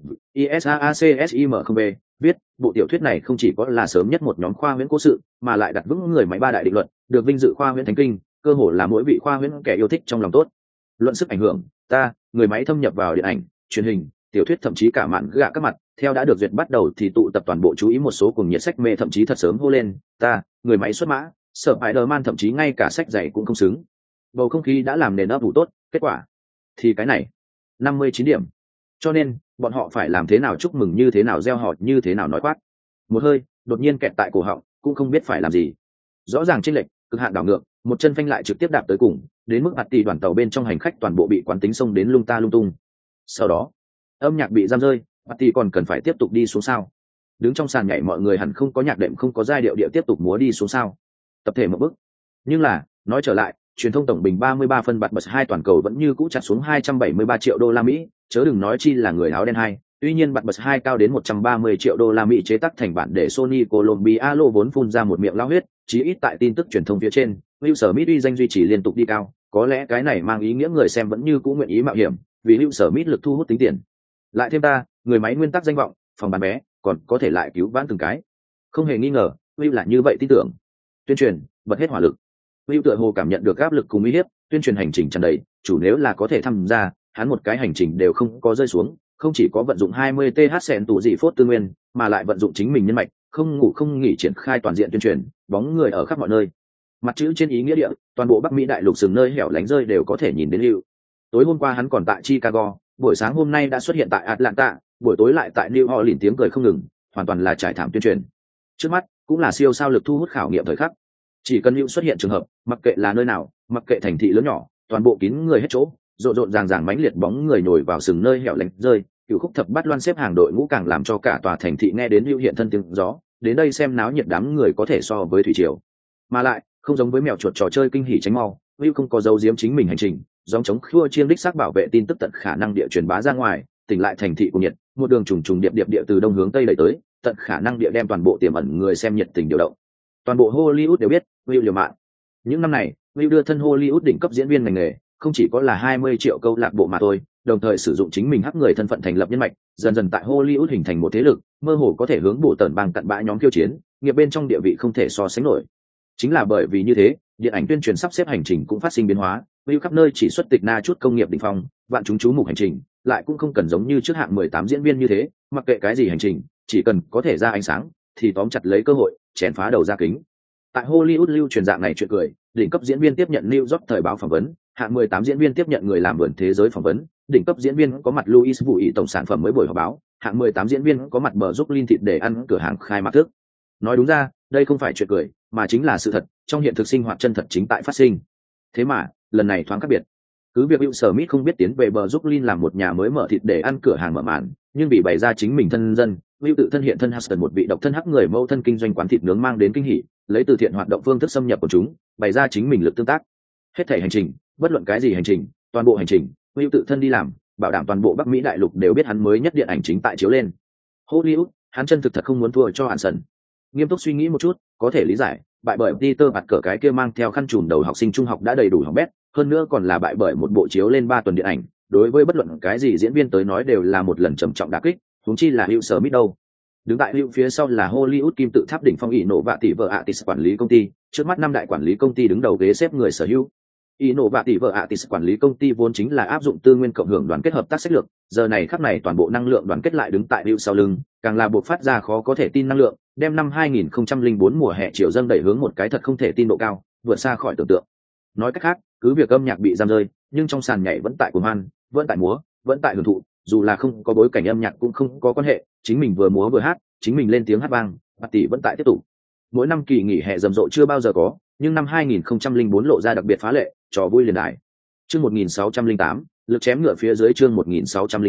S1: Isaac không b viết, bộ tiểu thuyết này không chỉ có là sớm nhất một nhóm khoa huyễn cố sự, mà lại đặt vững người máy ba đại định luật, được vinh dự khoa huyễn thánh kinh, cơ hồ là mỗi vị khoa huyễn kẻ yêu thích trong lòng tốt. Luận sức ảnh hưởng, ta, người máy thâm nhập vào điện ảnh, truyền hình, tiểu thuyết thậm chí cả mạn gạ các mặt, theo đã được duyệt bắt đầu thì tụ tập toàn bộ chú ý một số cùng nhiệt sách mê thậm chí thật sớm hô lên, ta, người máy xuất mã, sợ Spider-Man thậm chí ngay cả sách giày cũng không xứng. Bầu không khí đã làm nền ấp đủ tốt, kết quả thì cái này, năm mươi chín điểm. Cho nên, bọn họ phải làm thế nào chúc mừng như thế nào gieo họ như thế nào nói quát. Một hơi, đột nhiên kẹt tại cổ họng, cũng không biết phải làm gì. Rõ ràng chênh lệch, cực hạn đảo ngược, một chân phanh lại trực tiếp đạp tới cùng, đến mức mặt tỷ đoàn tàu bên trong hành khách toàn bộ bị quán tính xông đến lung ta lung tung. Sau đó, âm nhạc bị giam rơi, mặt tỷ còn cần phải tiếp tục đi xuống sao? Đứng trong sàn nhảy mọi người hẳn không có nhạc đệm không có giai điệu điệu tiếp tục múa đi xuống sao? Tập thể một bước. Nhưng là, nói trở lại, truyền thông tổng bình ba mươi ba phân bạt bật hai toàn cầu vẫn như cũ chặt xuống hai trăm bảy mươi ba triệu đô la Mỹ, chớ đừng nói chi là người áo đen hai. Tuy nhiên bạt bật hai cao đến một trăm ba mươi triệu đô la Mỹ chế tác thành bản để Sony Columbia lô vốn phun ra một miệng lao huyết, chí ít tại tin tức truyền thông phía trên, Will Smith uy danh duy trì liên tục đi cao, có lẽ cái này mang ý nghĩa người xem vẫn như cũ nguyện ý mạo hiểm, vì Will Smith lực thu hút tính tiền. Lại thêm ta, người máy nguyên tắc danh vọng, phòng bán vé, còn có thể lại cứu vãn từng cái. Không hề nghi ngờ, Will là như vậy tin tưởng. Tuyên truyền, bật hết hỏa lực. Will tựa hồ cảm nhận được áp lực cùng uy hiếp, tuyên truyền hành trình tràn đầy, chủ nếu là có thể tham gia, hắn một cái hành trình đều không có rơi xuống, không chỉ có vận dụng hai mươi th sẹn tủ dị phốt tư nguyên, mà lại vận dụng chính mình nhân mạch, không ngủ không nghỉ triển khai toàn diện tuyên truyền, bóng người ở khắp mọi nơi. Mặt chữ trên ý nghĩa địa, toàn bộ Bắc Mỹ đại lục sừng nơi hẻo lánh rơi đều có thể nhìn đến Will. Tối hôm qua hắn còn tại Chicago, buổi sáng hôm nay đã xuất hiện tại Atlanta, buổi tối lại tại New Orleans tiếng cười không ngừng, hoàn toàn là trải thảm tuyên truyền. Trước mắt, cũng là siêu sao lực thu hút khảo nghiệm thời khắc. Chỉ cần Hữu xuất hiện trường hợp, mặc kệ là nơi nào, mặc kệ thành thị lớn nhỏ, toàn bộ kín người hết chỗ, rộn rộn ràng ràng mãnh liệt bóng người nhồi vào sừng nơi hẻo lánh rơi, cửu khúc thập bát loan xếp hàng đội ngũ càng làm cho cả tòa thành thị nghe đến Hữu hiện thân tiếng gió, đến đây xem náo nhiệt đám người có thể so với thủy triều. Mà lại, không giống với mèo chuột trò chơi kinh hỉ tránh mau, Hữu không có giấu giếm chính mình hành trình, giống chống khua chiên đích xác bảo vệ tin tức tận khả năng địa truyền bá ra ngoài, tỉnh lại thành thị của nhiệt, một đường trùng trùng điệp điệp địa từ đông hướng tây đẩy tới, tận khả năng địa đem toàn bộ tiềm ẩn người xem nhiệt tình điều động. Toàn bộ Hollywood đều biết, Will liều mạng. Những năm này, Will đưa thân Hollywood đỉnh cấp diễn viên ngành nghề, không chỉ có là hai mươi triệu câu lạc bộ mà thôi, đồng thời sử dụng chính mình hắc người thân phận thành lập nhân mạch, dần dần tại Hollywood hình thành một thế lực, mơ hồ có thể hướng bộ tần bang cặn bã nhóm khiêu chiến, nghiệp bên trong địa vị không thể so sánh nổi. Chính là bởi vì như thế, điện ảnh tuyên truyền sắp xếp hành trình cũng phát sinh biến hóa, Will khắp nơi chỉ xuất tịch na chút công nghiệp đỉnh phong, vạn chúng chú mục hành trình, lại cũng không cần giống như trước hạng mười tám diễn viên như thế, mặc kệ cái gì hành trình, chỉ cần có thể ra ánh sáng, thì tóm chặt lấy cơ hội, chèn phá đầu ra kính. Tại Hollywood lưu truyền dạng này chuyện cười, đỉnh cấp diễn viên tiếp nhận New York thời báo phỏng vấn, hạng mười tám diễn viên tiếp nhận người làm vườn thế giới phỏng vấn, đỉnh cấp diễn viên có mặt Louis Vũ ý tổng sản phẩm mới buổi họp báo, hạng mười tám diễn viên có mặt bờ giúp Linh thịt để ăn cửa hàng khai mạc thức. Nói đúng ra, đây không phải chuyện cười, mà chính là sự thật, trong hiện thực sinh hoạt chân thật chính tại phát sinh. Thế mà, lần này thoáng khác biệt. Cứ việc Will Smith không biết tiến về bờ giúp Linh làm một nhà mới mở thịt để ăn cửa hàng mở màn, nhưng vì bày ra chính mình thân dân, Will tự thân hiện thân Huston một vị độc thân hắc người mâu thân kinh doanh quán thịt nướng mang đến kinh hỉ, lấy từ thiện hoạt động phương thức xâm nhập của chúng, bày ra chính mình lực tương tác. Hết thảy hành trình, bất luận cái gì hành trình, toàn bộ hành trình, Will tự thân đi làm, bảo đảm toàn bộ Bắc Mỹ đại lục đều biết hắn mới nhất điện ảnh chính tại chiếu lên. Hollywood, hắn chân thực thật không muốn thua cho Hanson. Nghiêm túc suy nghĩ một chút, có thể lý giải, bại bởi Peter bạt cỡ cái kia mang theo khăn trùm đầu học sinh trung học đã đầy đủ hỏng bét, hơn nữa còn là bại bởi một bộ chiếu lên ba tuần điện ảnh, đối với bất luận cái gì diễn viên tới nói đều là một lần trầm trọng đả kích, huống chi là Will Smith đâu. Đứng tại Will phía sau là Hollywood kim tự tháp đỉnh phong ỷ nổ vạ tỷ vợ Atis quản lý công ty, trước mắt năm đại quản lý công ty đứng đầu ghế xếp người sở hữu. ỷ nổ vạ tỷ vợ Atis quản lý công ty vốn chính là áp dụng tư nguyên cộng hưởng đoàn kết hợp tác sách lược, giờ này khắc này toàn bộ năng lượng đoàn kết lại đứng tại Will sau lưng, càng là buộc phát ra khó có thể tin năng lượng, đem năm hai nghìn không trăm lẻ bốn mùa hè chiều dâng đẩy hướng một cái thật không thể tin độ cao, vượt xa khỏi tưởng tượng. Nói cách khác, cứ việc âm nhạc bị giam rơi, nhưng trong sàn nhảy vẫn tại cuồng hoan, vẫn tại múa, vẫn tại hưởng thụ, dù là không có bối cảnh âm nhạc cũng không có quan hệ, chính mình vừa múa vừa hát, chính mình lên tiếng hát vang, bạt tỷ vẫn tại tiếp tục. Mỗi năm kỳ nghỉ hè rầm rộ chưa bao giờ có, nhưng năm hai nghìn không trăm lẻ bốn lộ ra đặc biệt phá lệ, trò vui liền đại. Chương một nghìn sáu trăm lẻ tám, lực chém ngựa phía dưới chương một nghìn sáu trăm lẻ tám,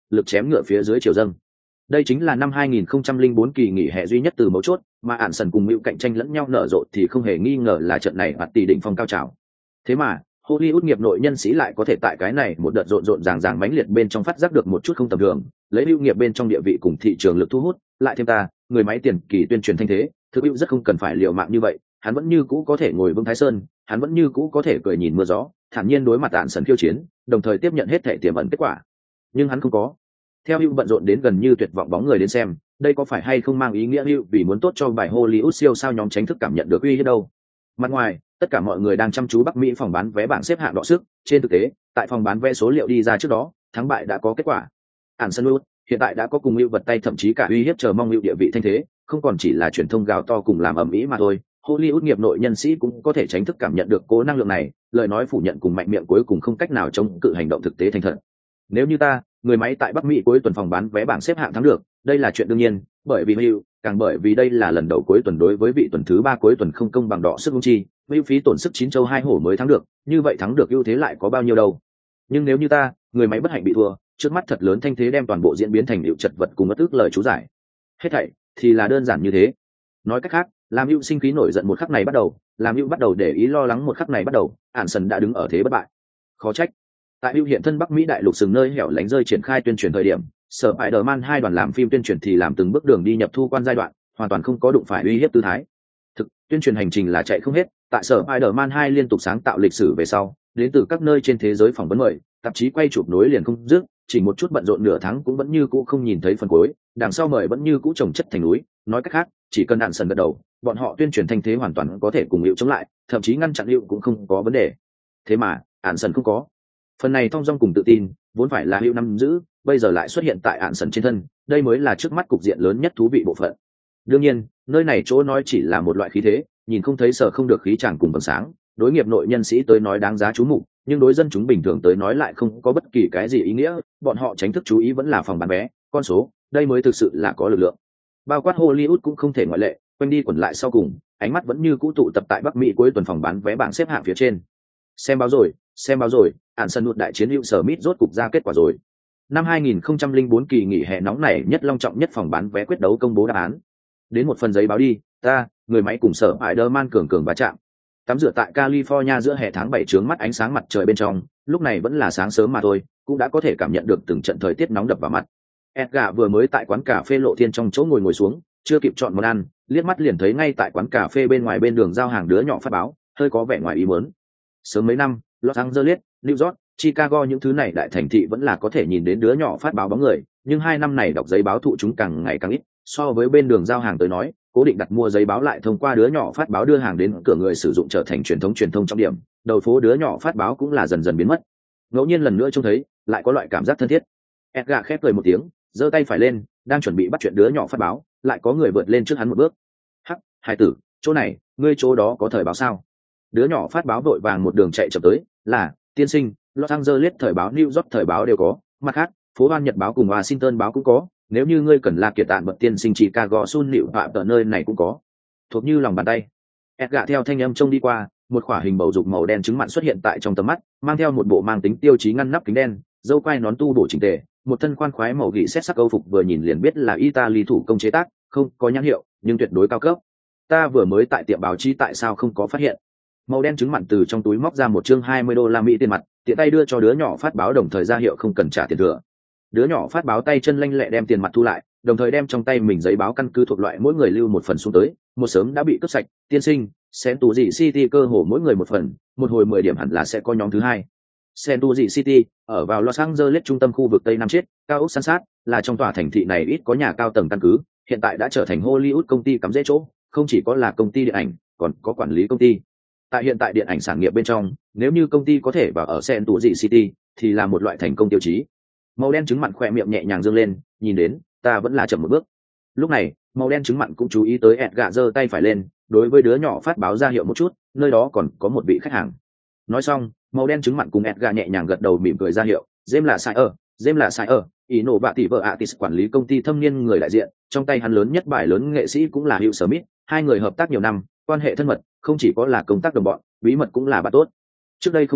S1: lực chém ngựa phía dưới chiều dâng. Đây chính là năm hai nghìn không trăm lẻ bốn kỳ nghỉ hè duy nhất từ mấu chốt, mà ản sần cùng Mưu cạnh tranh lẫn nhau nở rộ thì không hề nghi ngờ là trận này bạt tỷ đỉnh phong cao trào. Thế mà, Hollywood nghiệp nội nhân sĩ lại có thể tại cái này một đợt rộn rộn ràng ràng mãnh liệt bên trong phát giác được một chút không tầm thường, lấy Mưu nghiệp bên trong địa vị cùng thị trường lực thu hút, lại thêm ta, người máy tiền kỳ tuyên truyền thanh thế, thực Mưu rất không cần phải liều mạng như vậy, hắn vẫn như cũ có thể ngồi vững Thái Sơn, hắn vẫn như cũ có thể cười nhìn mưa gió, thản nhiên đối mặt ản sần khiêu chiến, đồng thời tiếp nhận hết thể tiềm ẩn kết quả. Nhưng hắn không có. Theo Hugh bận rộn đến gần như tuyệt vọng bóng người đến xem, đây có phải hay không mang ý nghĩa Hugh vì muốn tốt cho bài Hollywood siêu sao nhóm tránh thức cảm nhận được uy hiếp đâu. Mặt ngoài, tất cả mọi người đang chăm chú Bắc Mỹ phòng bán vé bảng xếp hạng đọ sức, trên thực tế, tại phòng bán vé số liệu đi ra trước đó, thắng bại đã có kết quả. Anson Wood hiện tại đã có cùng Hugh vật tay thậm chí cả uy hiếp chờ mong Hugh địa vị thanh thế, không còn chỉ là truyền thông gào to cùng làm ầm ĩ mà thôi. Hollywood nghiệp nội nhân sĩ cũng có thể tránh thức cảm nhận được cố năng lượng này, lời nói phủ nhận cùng mạnh miệng cuối cùng không cách nào chống cự hành động thực tế thành thật. Nếu như ta, người máy tại Bắc Mỹ cuối tuần phòng bán vé bảng xếp hạng thắng được, đây là chuyện đương nhiên, bởi vì Hugh, càng bởi vì đây là lần đầu cuối tuần đối với vị tuần thứ ba cuối tuần không công bằng đỏ sức ung chi, Hugh phí tổn sức chín châu hai hổ mới thắng được, như vậy thắng được ưu thế lại có bao nhiêu đâu. Nhưng nếu như ta, người máy bất hạnh bị thua, trước mắt thật lớn thanh thế đem toàn bộ diễn biến thành điệu chật vật cùng mất ức lời chú giải. Hết thảy thì là đơn giản như thế. Nói cách khác, làm Hugh sinh khí nổi giận một khắc này bắt đầu, làm Hugh bắt đầu để ý lo lắng một khắc này bắt đầu, Anderson đã đứng ở thế bất bại. Khó trách. Tại Hugh hiện thân Bắc Mỹ đại lục sừng nơi hẻo lánh rơi triển khai tuyên truyền thời điểm, sở Spider-Man hai đoàn làm phim tuyên truyền thì làm từng bước đường đi nhập thu quan giai đoạn, hoàn toàn không có đụng phải uy hiếp tư thái. Thực, tuyên truyền hành trình là chạy không hết, tại sở Spider-Man hai liên tục sáng tạo lịch sử về sau, đến từ các nơi trên thế giới phỏng vấn mời, tạp chí quay chụp nối liền không dứt, chỉ một chút bận rộn nửa tháng cũng vẫn như cũ không nhìn thấy phần cuối, đằng sau mời vẫn như cũ chồng chất thành núi, nói cách khác, chỉ cần đạn sần gật đầu, bọn họ tuyên truyền thanh thế hoàn toàn có thể cùng Hữu chống lại, thậm chí ngăn chặn Hữu cũng không có vấn đề. Thế mà, đạn sần không có. Phần này thong dong cùng tự tin, vốn phải là Hữu nắm giữ, bây giờ lại xuất hiện tại đạn sần trên thân, đây mới là trước mắt cục diện lớn nhất thú vị bộ phận. Đương nhiên, nơi này chỗ nói chỉ là một loại khí thế, nhìn không thấy sợ không được khí chàng cùng vầng sáng, đối nghiệp nội nhân sĩ tới nói đáng giá chú mục, nhưng đối dân chúng bình thường tới nói lại không có bất kỳ cái gì ý nghĩa, bọn họ tránh thức chú ý vẫn là phòng bán vé, con số, đây mới thực sự là có lực lượng. Bao quát Hollywood cũng không thể ngoại lệ, quanh đi quẩn lại sau cùng, ánh mắt vẫn như cũ tụ tập tại Bắc Mỹ cuối tuần phòng bán vé bảng xếp hạng phía trên. Xem báo rồi, xem báo rồi, ản sân nụt đại chiến hữu sở mít rốt cục ra kết quả rồi. Năm hai nghìn không trăm lẻ bốn kỳ nghỉ hè nóng này nhất long trọng nhất phòng bán vé quyết đấu công bố đáp án. Đến một phần giấy báo đi, ta, người máy cùng sở Spider-Man cường cường va chạm. Tắm rửa tại California giữa hè tháng bảy chướng mắt ánh sáng mặt trời bên trong, lúc này vẫn là sáng sớm mà thôi, cũng đã có thể cảm nhận được từng trận thời tiết nóng đập vào mặt. Edgar vừa mới tại quán cà phê Lộ Thiên trong chỗ ngồi ngồi xuống, chưa kịp chọn món ăn, liếc mắt liền thấy ngay tại quán cà phê bên ngoài bên đường giao hàng đứa nhỏ phát báo, hơi có vẻ ngoài ý muốn. Sớm mấy năm, Los Angeles, New York, Chicago những thứ này đại thành thị vẫn là có thể nhìn đến đứa nhỏ phát báo bóng người, nhưng hai năm này đọc giấy báo thụ chúng càng ngày càng ít, so với bên đường giao hàng tới nói, cố định đặt mua giấy báo lại thông qua đứa nhỏ phát báo đưa hàng đến cửa người sử dụng trở thành truyền thống truyền thông trọng điểm, đầu phố đứa nhỏ phát báo cũng là dần dần biến mất. Ngẫu nhiên lần nữa trông thấy, lại có loại cảm giác thân thiết. Edgar khép cười một tiếng, giơ tay phải lên, đang chuẩn bị bắt chuyện đứa nhỏ phát báo, lại có người vượt lên trước hắn một bước. "Hắc, hải tử, chỗ này, ngươi chỗ đó có thời báo sao?" Đứa nhỏ phát báo vội vàng một đường chạy chậm tới, "Là, tiên sinh, Los Angeles thời báo, New York thời báo đều có, mặt khác, phố Ban Nhật báo cùng Washington báo cũng có, nếu như ngươi cần La Kiệt Tạn bậc tiên sinh Chicago Sun liệu phạm ở nơi này cũng có." Thuộc như lòng bàn tay. Edgar theo thanh âm trông đi qua, một quả hình bầu dục màu đen trứng mặn xuất hiện tại trong tầm mắt, mang theo một bộ mang tính tiêu chí ngăn nắp kính đen, dâu quai nón tu bổ chỉnh tề, một thân khoan khoái màu gỉ xét sắc câu phục vừa nhìn liền biết là Italy thủ công chế tác, không có nhãn hiệu, nhưng tuyệt đối cao cấp. Ta vừa mới tại tiệm báo chí tại sao không có phát hiện? Màu đen trứng mặn từ trong túi móc ra một chương hai mươi đô la Mỹ tiền mặt, tiện tay đưa cho đứa nhỏ phát báo đồng thời ra hiệu không cần trả tiền thừa. Đứa nhỏ phát báo tay chân lanh lẹ đem tiền mặt thu lại, đồng thời đem trong tay mình giấy báo căn cứ thuộc loại mỗi người lưu một phần xuống tới, một sớm đã bị cướp sạch, tiên sinh, Sen tù dị City cơ hồ mỗi người một phần, một hồi mười điểm hẳn là sẽ có nhóm thứ hai. Sen tù dị City, ở vào Los Angeles trung tâm khu vực Tây Nam chết, cao ốc san sát, là trong tòa thành thị này ít có nhà cao tầng căn cứ, hiện tại đã trở thành Hollywood công ty cắm rễ chỗ, không chỉ có là công ty điện ảnh, còn có quản lý công ty. Tại hiện tại điện ảnh sản nghiệp bên trong, nếu như công ty có thể vào ở Sen tù dị City, thì là một loại thành công tiêu chí. Màu đen trứng mặn khỏe miệng nhẹ nhàng dương lên, nhìn đến, ta vẫn là chậm một bước. Lúc này, màu đen trứng mặn cũng chú ý tới Edgar giơ tay phải lên, đối với đứa nhỏ phát báo ra hiệu một chút, nơi đó còn có một vị khách hàng. Nói xong, màu đen trứng mặn cùng Edgar nhẹ nhàng gật đầu mỉm cười ra hiệu, James là sai ở, James là sai ở, ý nổ bạ tỷ vợ Atis quản lý công ty thâm niên người đại diện, trong tay hắn lớn nhất bài lớn nghệ sĩ cũng là Hugh Smith, hai người hợp tác nhiều năm, quan hệ thân mật, không chỉ có là công tác đồng bọn, bí mật cũng là bạn tốt. Trước đây không lâu,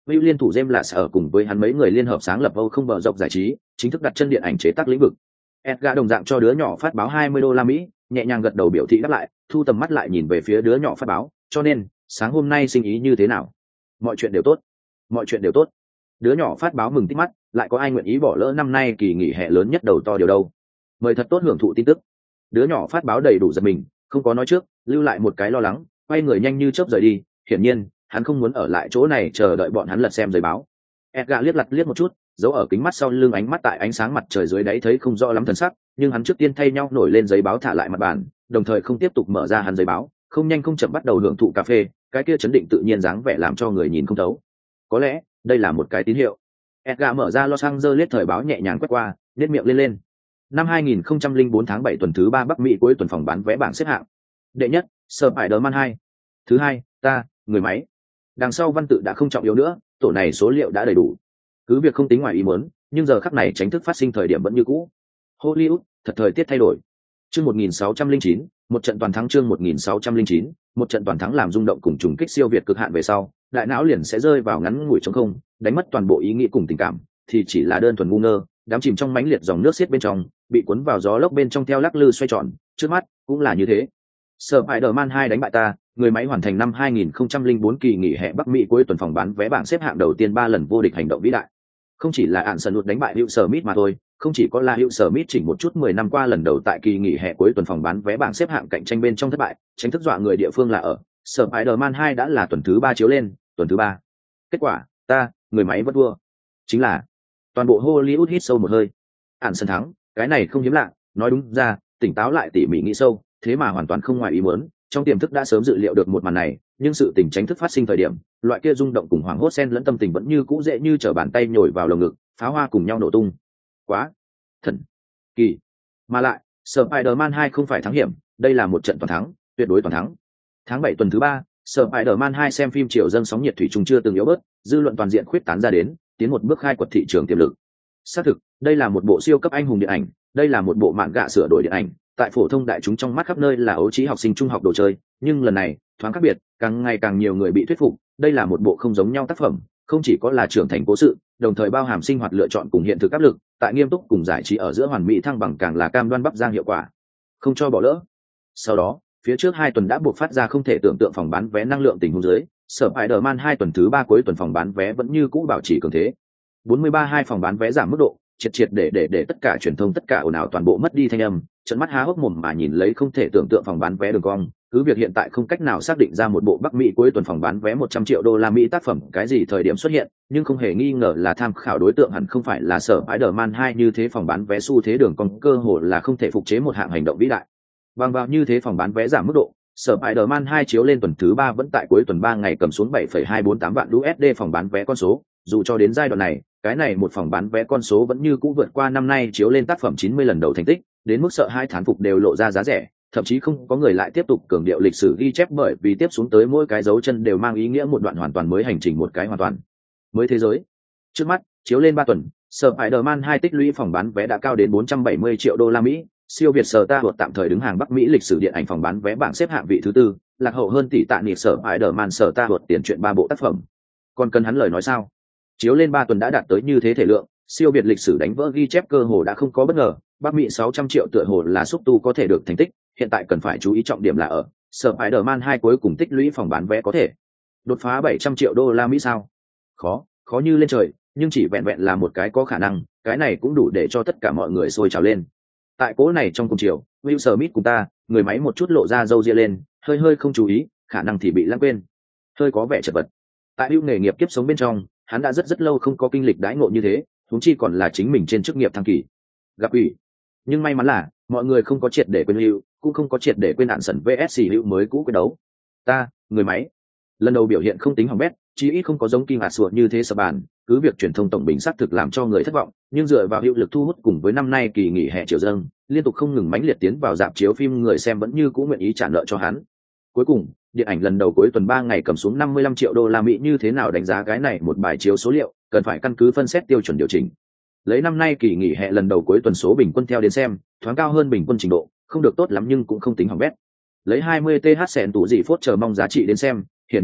S1: Hữu liên thủ James là sở cùng với hắn mấy người liên hợp sáng lập Âu không bờ dọc giải trí, chính thức đặt chân điện ảnh chế tác lĩnh vực. Edgar đồng dạng cho đứa nhỏ phát báo hai mươi đô la Mỹ, nhẹ nhàng gật đầu biểu thị đáp lại, thu tầm mắt lại nhìn về phía đứa nhỏ phát báo, cho nên, sáng hôm nay sinh ý như thế nào? Mọi chuyện đều tốt. Mọi chuyện đều tốt. Đứa nhỏ phát báo mừng tít mắt, lại có ai nguyện ý bỏ lỡ năm nay kỳ nghỉ hè lớn nhất đầu to điều đâu? Mời thật tốt hưởng thụ tin tức. Đứa nhỏ phát báo đầy đủ giật mình, không có nói trước, lưu lại một cái lo lắng, quay người nhanh như chớp rời đi, hiển nhiên, hắn không muốn ở lại chỗ này chờ đợi bọn hắn lật xem giấy báo. Edgar liếc lật liếc một chút, giấu ở kính mắt sau lưng ánh mắt tại ánh sáng mặt trời dưới đáy thấy không rõ lắm thần sắc, nhưng hắn trước tiên thay nhau nổi lên giấy báo thả lại mặt bàn, đồng thời không tiếp tục mở ra hắn giấy báo, không nhanh không chậm bắt đầu hưởng thụ cà phê, cái kia chấn định tự nhiên dáng vẻ làm cho người nhìn không thấu. Có lẽ, đây là một cái tín hiệu. Edgar mở ra Los Angeles thời báo nhẹ nhàng quét qua, nhếch miệng lên lên. Năm hai nghìn không trăm lẻ bốn tháng bảy tuần thứ ba Bắc Mỹ cuối tuần phòng bán vé bảng xếp hạng. Đệ nhất, Spider-Man hai. Thứ hai, ta, người máy. Đằng sau văn tự đã không trọng yếu nữa, tổ này số liệu đã đầy đủ. Cứ việc không tính ngoài ý muốn, nhưng giờ khắc này tránh thức phát sinh thời điểm vẫn như cũ. Hollywood, thật thời tiết thay đổi. Chương một nghìn sáu trăm lẻ chín, một trận toàn thắng chương một nghìn sáu trăm lẻ chín, một trận toàn thắng làm rung động cùng trùng kích siêu việt cực hạn về sau, đại não liền sẽ rơi vào ngắn ngủi trống không, đánh mất toàn bộ ý nghĩ cùng tình cảm, thì chỉ là đơn thuần ngu ngơ, đắm chìm trong mãnh liệt dòng nước xiết bên trong, bị cuốn vào gió lốc bên trong theo lắc lư xoay tròn, trước mắt cũng là như thế. Spider-Man hai đánh bại ta, người máy hoàn thành năm hai nghìn không trăm lẻ bốn kỳ nghỉ hè Bắc Mỹ cuối tuần phòng bán vé bảng xếp hạng đầu tiên ba lần vô địch hành động vĩ đại. Không chỉ là ạn sần lụt đánh bại Hugh Smith mà thôi, không chỉ có là Hugh Smith chỉnh một chút mười năm qua lần đầu tại kỳ nghỉ hè cuối tuần phòng bán vé bảng xếp hạng cạnh tranh bên trong thất bại, tránh thức dọa người địa phương là ở Spider-Man hai đã là tuần thứ ba chiếu lên, tuần thứ ba. Kết quả, ta, người máy vẫn thua. Chính là toàn bộ Hollywood hít sâu một hơi. Ạn sần thắng, cái này không hiếm lạ, nói đúng ra, tỉnh táo lại tỉ mỉ nghĩ sâu, thế mà hoàn toàn không ngoài ý muốn, trong tiềm thức đã sớm dự liệu được một màn này, nhưng sự tình tránh thức phát sinh thời điểm, loại kia rung động cùng hoảng hốt xen lẫn tâm tình vẫn như cũ dễ như trở bàn tay nhồi vào lồng ngực, pháo hoa cùng nhau nổ tung. Quá thần kỳ. Mà lại, Spider-Man hai không phải thắng hiểm, đây là một trận toàn thắng, tuyệt đối toàn thắng. Tháng bảy tuần thứ ba, Spider-Man hai xem phim chiều dâng sóng nhiệt thủy trùng chưa từng yếu bớt, dư luận toàn diện khuyết tán ra đến, tiến một bước khai quật thị trường tiềm lực. Xác thực, đây là một bộ siêu cấp anh hùng điện ảnh, đây là một bộ mạn gạ sửa đổi điện ảnh, tại phổ thông đại chúng trong mắt khắp nơi là ấu trí học sinh trung học đồ chơi, nhưng lần này thoáng khác biệt, càng ngày càng nhiều người bị thuyết phục, đây là một bộ không giống nhau tác phẩm, không chỉ có là trưởng thành cố sự, đồng thời bao hàm sinh hoạt lựa chọn cùng hiện thực áp lực, tại nghiêm túc cùng giải trí ở giữa hoàn mỹ thăng bằng càng là cam đoan bắp giang hiệu quả, không cho bỏ lỡ. Sau đó, phía trước hai tuần đã buộc phát ra không thể tưởng tượng phòng bán vé năng lượng tình huống dưới, Spider-Man hai tuần thứ ba cuối tuần phòng bán vé vẫn như cũ bảo trì cường thế. bốn mươi ba hai phòng bán vé giảm mức độ, triệt triệt để để để tất cả truyền thông tất cả ồn ào toàn bộ mất đi thanh âm, trận mắt há hốc mồm mà nhìn lấy không thể tưởng tượng phòng bán vé đường cong, cứ việc hiện tại không cách nào xác định ra một bộ Bắc Mỹ cuối tuần phòng bán vé một trăm triệu đô la Mỹ tác phẩm cái gì thời điểm xuất hiện, nhưng không hề nghi ngờ là tham khảo đối tượng hẳn không phải là Spider-Man hai như thế phòng bán vé xu thế đường cong cơ hồ là không thể phục chế một hạng hành động vĩ đại. Bằng vào như thế phòng bán vé giảm mức độ, Spider-Man hai chiếu lên tuần thứ ba vẫn tại cuối tuần ba ngày cầm xuống bảy phẩy hai bốn tám vạn đô la phòng bán vé con số, dù cho đến giai đoạn này, cái này một phòng bán vé con số vẫn như cũ vượt qua năm nay chiếu lên tác phẩm chín mươi lần đầu thành tích, đến mức sợ hai thán phục đều lộ ra giá rẻ, thậm chí không có người lại tiếp tục cường điệu lịch sử ghi chép bởi vì tiếp xuống tới mỗi cái dấu chân đều mang ý nghĩa một đoạn hoàn toàn mới hành trình một cái hoàn toàn mới thế giới. Trước mắt, chiếu lên ba tuần, Spider-Man hai tích lũy phòng bán vé đã cao đến bốn trăm bảy mươi triệu đô la Mỹ, siêu việt Star Wars tạm thời đứng hàng Bắc Mỹ lịch sử điện ảnh phòng bán vé bảng xếp hạng vị thứ tư, lạc hậu hơn tỷ tạ nịt Spider-Man Star Wars tiền truyện ba bộ tác phẩm. Còn cần hắn lời nói sao? Chiếu lên ba tuần đã đạt tới như thế thể lượng, siêu việt lịch sử đánh vỡ ghi chép cơ hồ đã không có bất ngờ, Bắc Mỹ sáu trăm triệu tựa hồ là xúc tu có thể được thành tích, hiện tại cần phải chú ý trọng điểm là ở Spider-Man hai cuối cùng tích lũy phòng bán vé có thể đột phá bảy trăm triệu đô la Mỹ sao? Khó, khó như lên trời, nhưng chỉ vẹn vẹn là một cái có khả năng, cái này cũng đủ để cho tất cả mọi người sôi trào lên. Tại cố này trong cùng chiều, Will Smith cùng ta, người máy một chút lộ ra râu ria lên, hơi hơi không chú ý, khả năng thì bị lãng quên, hơi có vẻ chật vật. Tại Will nghề nghiệp kiếp sống bên trong, hắn đã rất rất lâu không có kinh lịch đãi ngộ như thế, huống chi còn là chính mình trên chức nghiệp thăng kỳ. Gặp ủy. Nhưng may mắn là, mọi người không có triệt để quên Hữu, cũng không có triệt để quên nạn sẩn vê ét Hữu mới cũ quyết đấu. Ta, người máy, lần đầu biểu hiện không tính hỏng bét, chí ít không có giống kinh hạt sủa như thế sập bàn, cứ việc truyền thông tổng bình xác thực làm cho người thất vọng, nhưng dựa vào hiệu lực thu hút cùng với năm nay kỳ nghỉ hè chiều dâng, liên tục không ngừng mãnh liệt tiến vào rạp chiếu phim người xem vẫn như cũ nguyện ý trả nợ cho hắn. Cuối cùng, điện ảnh lần đầu cuối tuần ba ngày cầm xuống năm mươi lăm triệu đô la Mỹ như thế nào đánh giá cái này một bài chiếu số liệu, cần phải căn cứ phân xét tiêu chuẩn điều chỉnh. Lấy năm nay kỳ nghỉ hè lần đầu cuối tuần số bình quân theo đến xem, thoáng cao hơn bình quân trình độ, không được tốt lắm nhưng cũng không tính hỏng bét. Lấy hai mươi th sẹn tủ dị phốt chờ mong giá trị đến xem, hiển nhiên,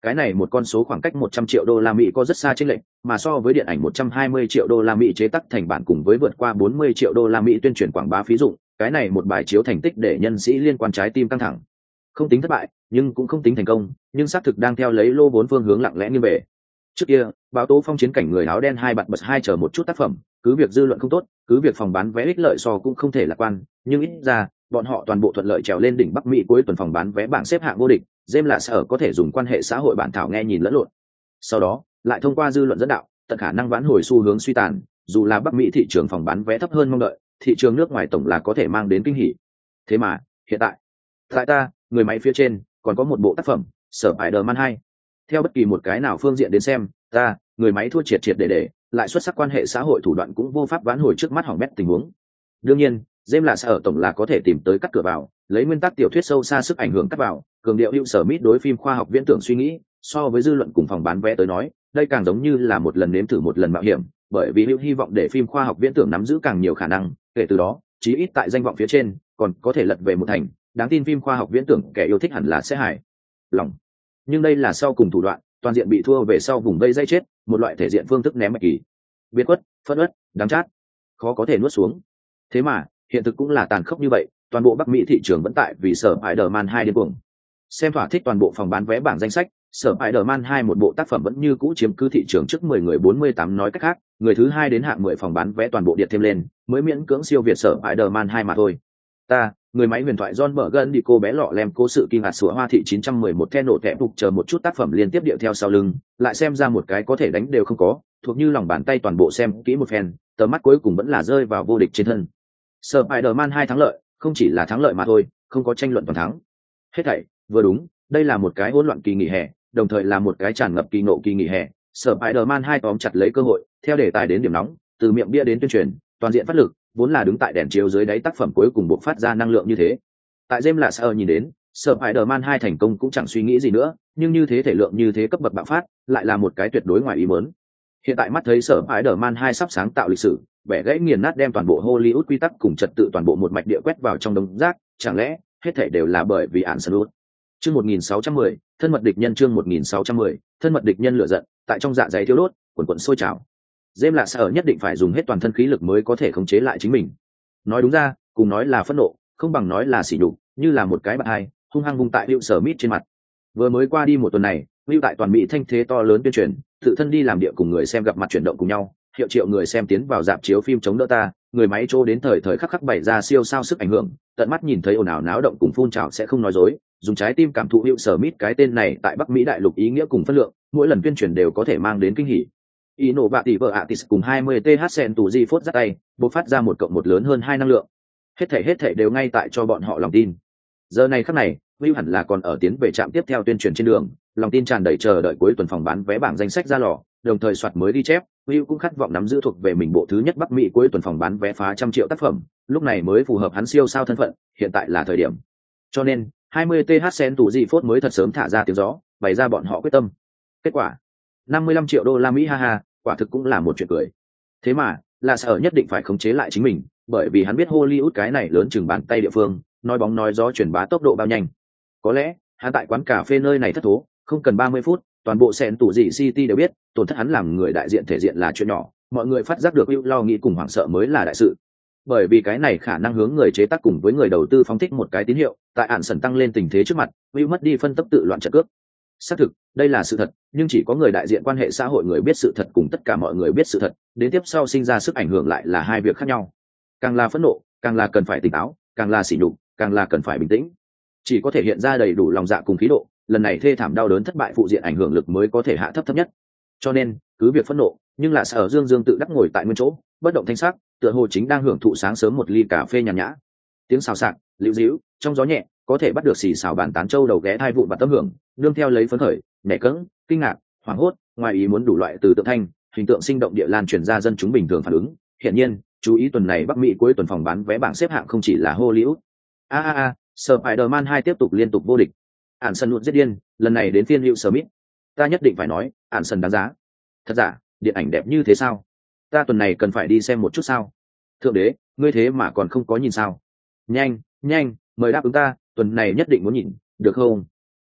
S1: cái này một con số khoảng cách một trăm triệu đô la Mỹ có rất xa chênh lệch, mà so với điện ảnh một trăm hai mươi triệu đô la Mỹ chế tác thành bản cùng với vượt qua bốn mươi triệu đô la Mỹ tuyên truyền quảng bá phí dụng, cái này một bài chiếu thành tích để nhân sĩ liên quan trái tim căng thẳng. Không tính thất bại, nhưng cũng không tính thành công, nhưng xác thực đang theo lấy lô vốn phương hướng lặng lẽ nghiêng về. Trước kia, báo tố phong chiến cảnh người áo đen hai bật bật hai chờ một chút tác phẩm, cứ việc dư luận không tốt, cứ việc phòng bán vé ích lợi so cũng không thể lạc quan, nhưng ít ra bọn họ toàn bộ thuận lợi trèo lên đỉnh Bắc Mỹ cuối tuần phòng bán vé bảng xếp hạng vô địch, James là sở có thể dùng quan hệ xã hội bản thảo nghe nhìn lẫn lộn. Sau đó, lại thông qua dư luận dẫn đạo, tận khả năng vãn hồi xu hướng suy tàn, dù là Bắc Mỹ thị trường phòng bán vé thấp hơn mong đợi, thị trường nước ngoài tổng là có thể mang đến kinh hỉ. Thế mà, hiện tại, tại ta, người máy phía trên, còn có một bộ tác phẩm, Sở Spider-Man hai. Theo bất kỳ một cái nào phương diện đến xem, ta, người máy thua triệt triệt để để, lại xuất sắc quan hệ xã hội thủ đoạn cũng vô pháp vãn hồi trước mắt hỏng bét tình huống. Đương nhiên, James là sở tổng là có thể tìm tới cắt cửa vào, lấy nguyên tắc tiểu thuyết sâu xa sức ảnh hưởng cắt vào, cường điệu hữu sở mít đối phim khoa học viễn tưởng suy nghĩ, so với dư luận cùng phòng bán vé tới nói, đây càng giống như là một lần nếm thử một lần mạo hiểm, bởi vì hữu hy vọng để phim khoa học viễn tưởng nắm giữ càng nhiều khả năng, kể từ đó, chí ít tại danh vọng phía trên, còn có thể lật về một thành, đáng tin phim khoa học viễn tưởng kẻ yêu thích hẳn là sẽ hài lòng. Nhưng đây là sau cùng thủ đoạn, toàn diện bị thua về sau vùng vây dây chết, một loại thể diện phương thức ném mạch kỳ. Biệt quất, phẫn uất, đắng chát, khó có thể nuốt xuống. Thế mà, hiện thực cũng là tàn khốc như vậy, toàn bộ Bắc Mỹ thị trường vẫn tại vì Sở Spider-Man hai điên cuồng. Xem thỏa thích toàn bộ phòng bán vé bảng danh sách, Sở Spider-Man hai một bộ tác phẩm vẫn như cũ chiếm cứ thị trường trước mười người bốn mươi tám, nói cách khác, người thứ hai đến hạng mười phòng bán vé toàn bộ điện thêm lên, mới miễn cưỡng siêu việt Sở Spider-Man hai mà thôi. Ta, người máy huyền thoại John Bergen đi cô bé lọ lem cố sự kinh ngạc sủa hoa thị chín trăm mười một the nổ tẹp phục chờ một chút tác phẩm liên tiếp điệu theo sau lưng, lại xem ra một cái có thể đánh đều không có, thuộc như lòng bàn tay toàn bộ xem kỹ một phen, tầm mắt cuối cùng vẫn là rơi vào vô địch trên thân. Spider-Man hai thắng lợi, không chỉ là thắng lợi mà thôi, không có tranh luận toàn thắng. Hết thảy, vừa đúng, đây là một cái hỗn loạn kỳ nghỉ hè, đồng thời là một cái tràn ngập kỳ nộ kỳ nghỉ hè. Spider-Man hai tóm chặt lấy cơ hội, theo đề tài đến điểm nóng, từ miệng bia đến tuyên truyền, toàn diện phát lực, vốn là đứng tại đèn chiếu dưới đáy tác phẩm cuối cùng bộc phát ra năng lượng như thế. Tại James là Sở nhìn đến, Spider-Man hai thành công cũng chẳng suy nghĩ gì nữa, nhưng như thế thể lượng như thế cấp bậc bạo phát, lại là một cái tuyệt đối ngoài ý muốn. Hiện tại mắt thấy Spider-Man hai sắp sáng tạo lịch sử, bẻ gãy nghiền nát đem toàn bộ Hollywood quy tắc cùng trật tự toàn bộ một mạch địa quét vào trong đống rác, chẳng lẽ hết thảy đều là bởi vì án Slut. Chương một nghìn sáu trăm mười, thân mật địch nhân chương một nghìn sáu trăm mười, thân mật địch nhân lửa giận, tại trong dạ dày thiêu đốt, quần quần sôi trào. James là Sở nhất định phải dùng hết toàn thân khí lực mới có thể khống chế lại chính mình. Nói đúng ra, cùng nói là phẫn nộ, không bằng nói là sỉ nhục, như là một cái bạt hai, hung hăng vung tại Will Smith trên mặt. Vừa mới qua đi một tuần này, Will tại toàn Mỹ thanh thế to lớn tuyên truyền, tự thân đi làm địa cùng người xem gặp mặt chuyển động cùng nhau, hiệu triệu người xem tiến vào dạp chiếu phim chống đỡ ta, người máy chỗ đến thời thời khắc khắc bày ra siêu sao sức ảnh hưởng, tận mắt nhìn thấy ồn ào náo động cùng phun trào sẽ không nói dối, dùng trái tim cảm thụ Will Smith cái tên này tại Bắc Mỹ đại lục ý nghĩa cùng phân lượng, mỗi lần tuyên truyền đều có thể mang đến kinh hỉ. Ino bạ tỷ vợ Atis cùng hai mươi th sen tù di phốt ra tay, bộc phát ra một cộng một lớn hơn hai năng lượng. Hết thảy hết thảy đều ngay tại cho bọn họ lòng tin. Giờ này khắc này, Will hẳn là còn ở tiến về trạm tiếp theo tuyên truyền trên đường, lòng tin tràn đầy chờ đợi cuối tuần phòng bán vé bảng danh sách ra lò, đồng thời soạt mới đi chép, Will cũng khát vọng nắm giữ thuộc về mình bộ thứ nhất Bắc Mỹ cuối tuần phòng bán vé phá trăm triệu tác phẩm, lúc này mới phù hợp hắn siêu sao thân phận, hiện tại là thời điểm. Cho nên, hai mươi th sen tù di phốt mới thật sớm thả ra tiếng gió, bày ra bọn họ quyết tâm. Kết quả, năm mươi lăm triệu đô la Mỹ ha ha, quả thực cũng là một chuyện cười. Thế mà, là Sở nhất định phải khống chế lại chính mình, bởi vì hắn biết Hollywood cái này lớn chừng bàn tay địa phương, nói bóng nói gió truyền bá tốc độ bao nhanh. Có lẽ, hắn tại quán cà phê nơi này thất thố, không cần ba mươi phút, toàn bộ sẹn tủ gì City đều biết, tổn thất hắn làm người đại diện thể diện là chuyện nhỏ, mọi người phát giác được Will lo nghĩ cùng hoảng sợ mới là đại sự. Bởi vì cái này khả năng hướng người chế tác cùng với người đầu tư phóng thích một cái tín hiệu, tại ản sần tăng lên tình thế trước mặt, Will mất đi phân tốc tự loạn trận cước. Xác thực, đây là sự thật, nhưng chỉ có người đại diện quan hệ xã hội người biết sự thật cùng tất cả mọi người biết sự thật, đến tiếp sau sinh ra sức ảnh hưởng lại là hai việc khác nhau. Càng là phẫn nộ, càng là cần phải tỉnh táo, càng là sỉ nhục, càng là cần phải bình tĩnh. Chỉ có thể hiện ra đầy đủ lòng dạ cùng khí độ, lần này thê thảm đau đớn thất bại phụ diện ảnh hưởng lực mới có thể hạ thấp thấp nhất. Cho nên, cứ việc phẫn nộ, nhưng là Sở Dương Dương tự đắc ngồi tại nguyên chỗ, bất động thanh sắc, tựa hồ chính đang hưởng thụ sáng sớm một ly cà phê nhàn nhã. Tiếng xào xạc, liễu díu, trong gió nhẹ, có thể bắt được xì xào bàn tán châu đầu ghé thai vụn và tâm hưởng, nương theo lấy phấn khởi, nhẹ cẫng, kinh ngạc, hoảng hốt, ngoài ý muốn đủ loại từ tượng thanh, hình tượng sinh động địa lan truyền ra dân chúng bình thường phản ứng. Hiển nhiên, chú ý tuần này Bắc Mỹ cuối tuần phòng bán vé bảng xếp hạng không chỉ là Hollywood. A a a, Spider-Man hai tiếp tục liên tục vô địch. Ản sân luận giết điên, lần này đến phiên Will Smith. Ta nhất định phải nói, Ản sân đáng giá. Thật giả, điện ảnh đẹp như thế sao? Ta tuần này cần phải đi xem một chút sao? Thượng đế, ngươi thế mà còn không có nhìn sao? Nhanh, nhanh, mời đáp ứng ta, tuần này nhất định muốn nhìn, được không?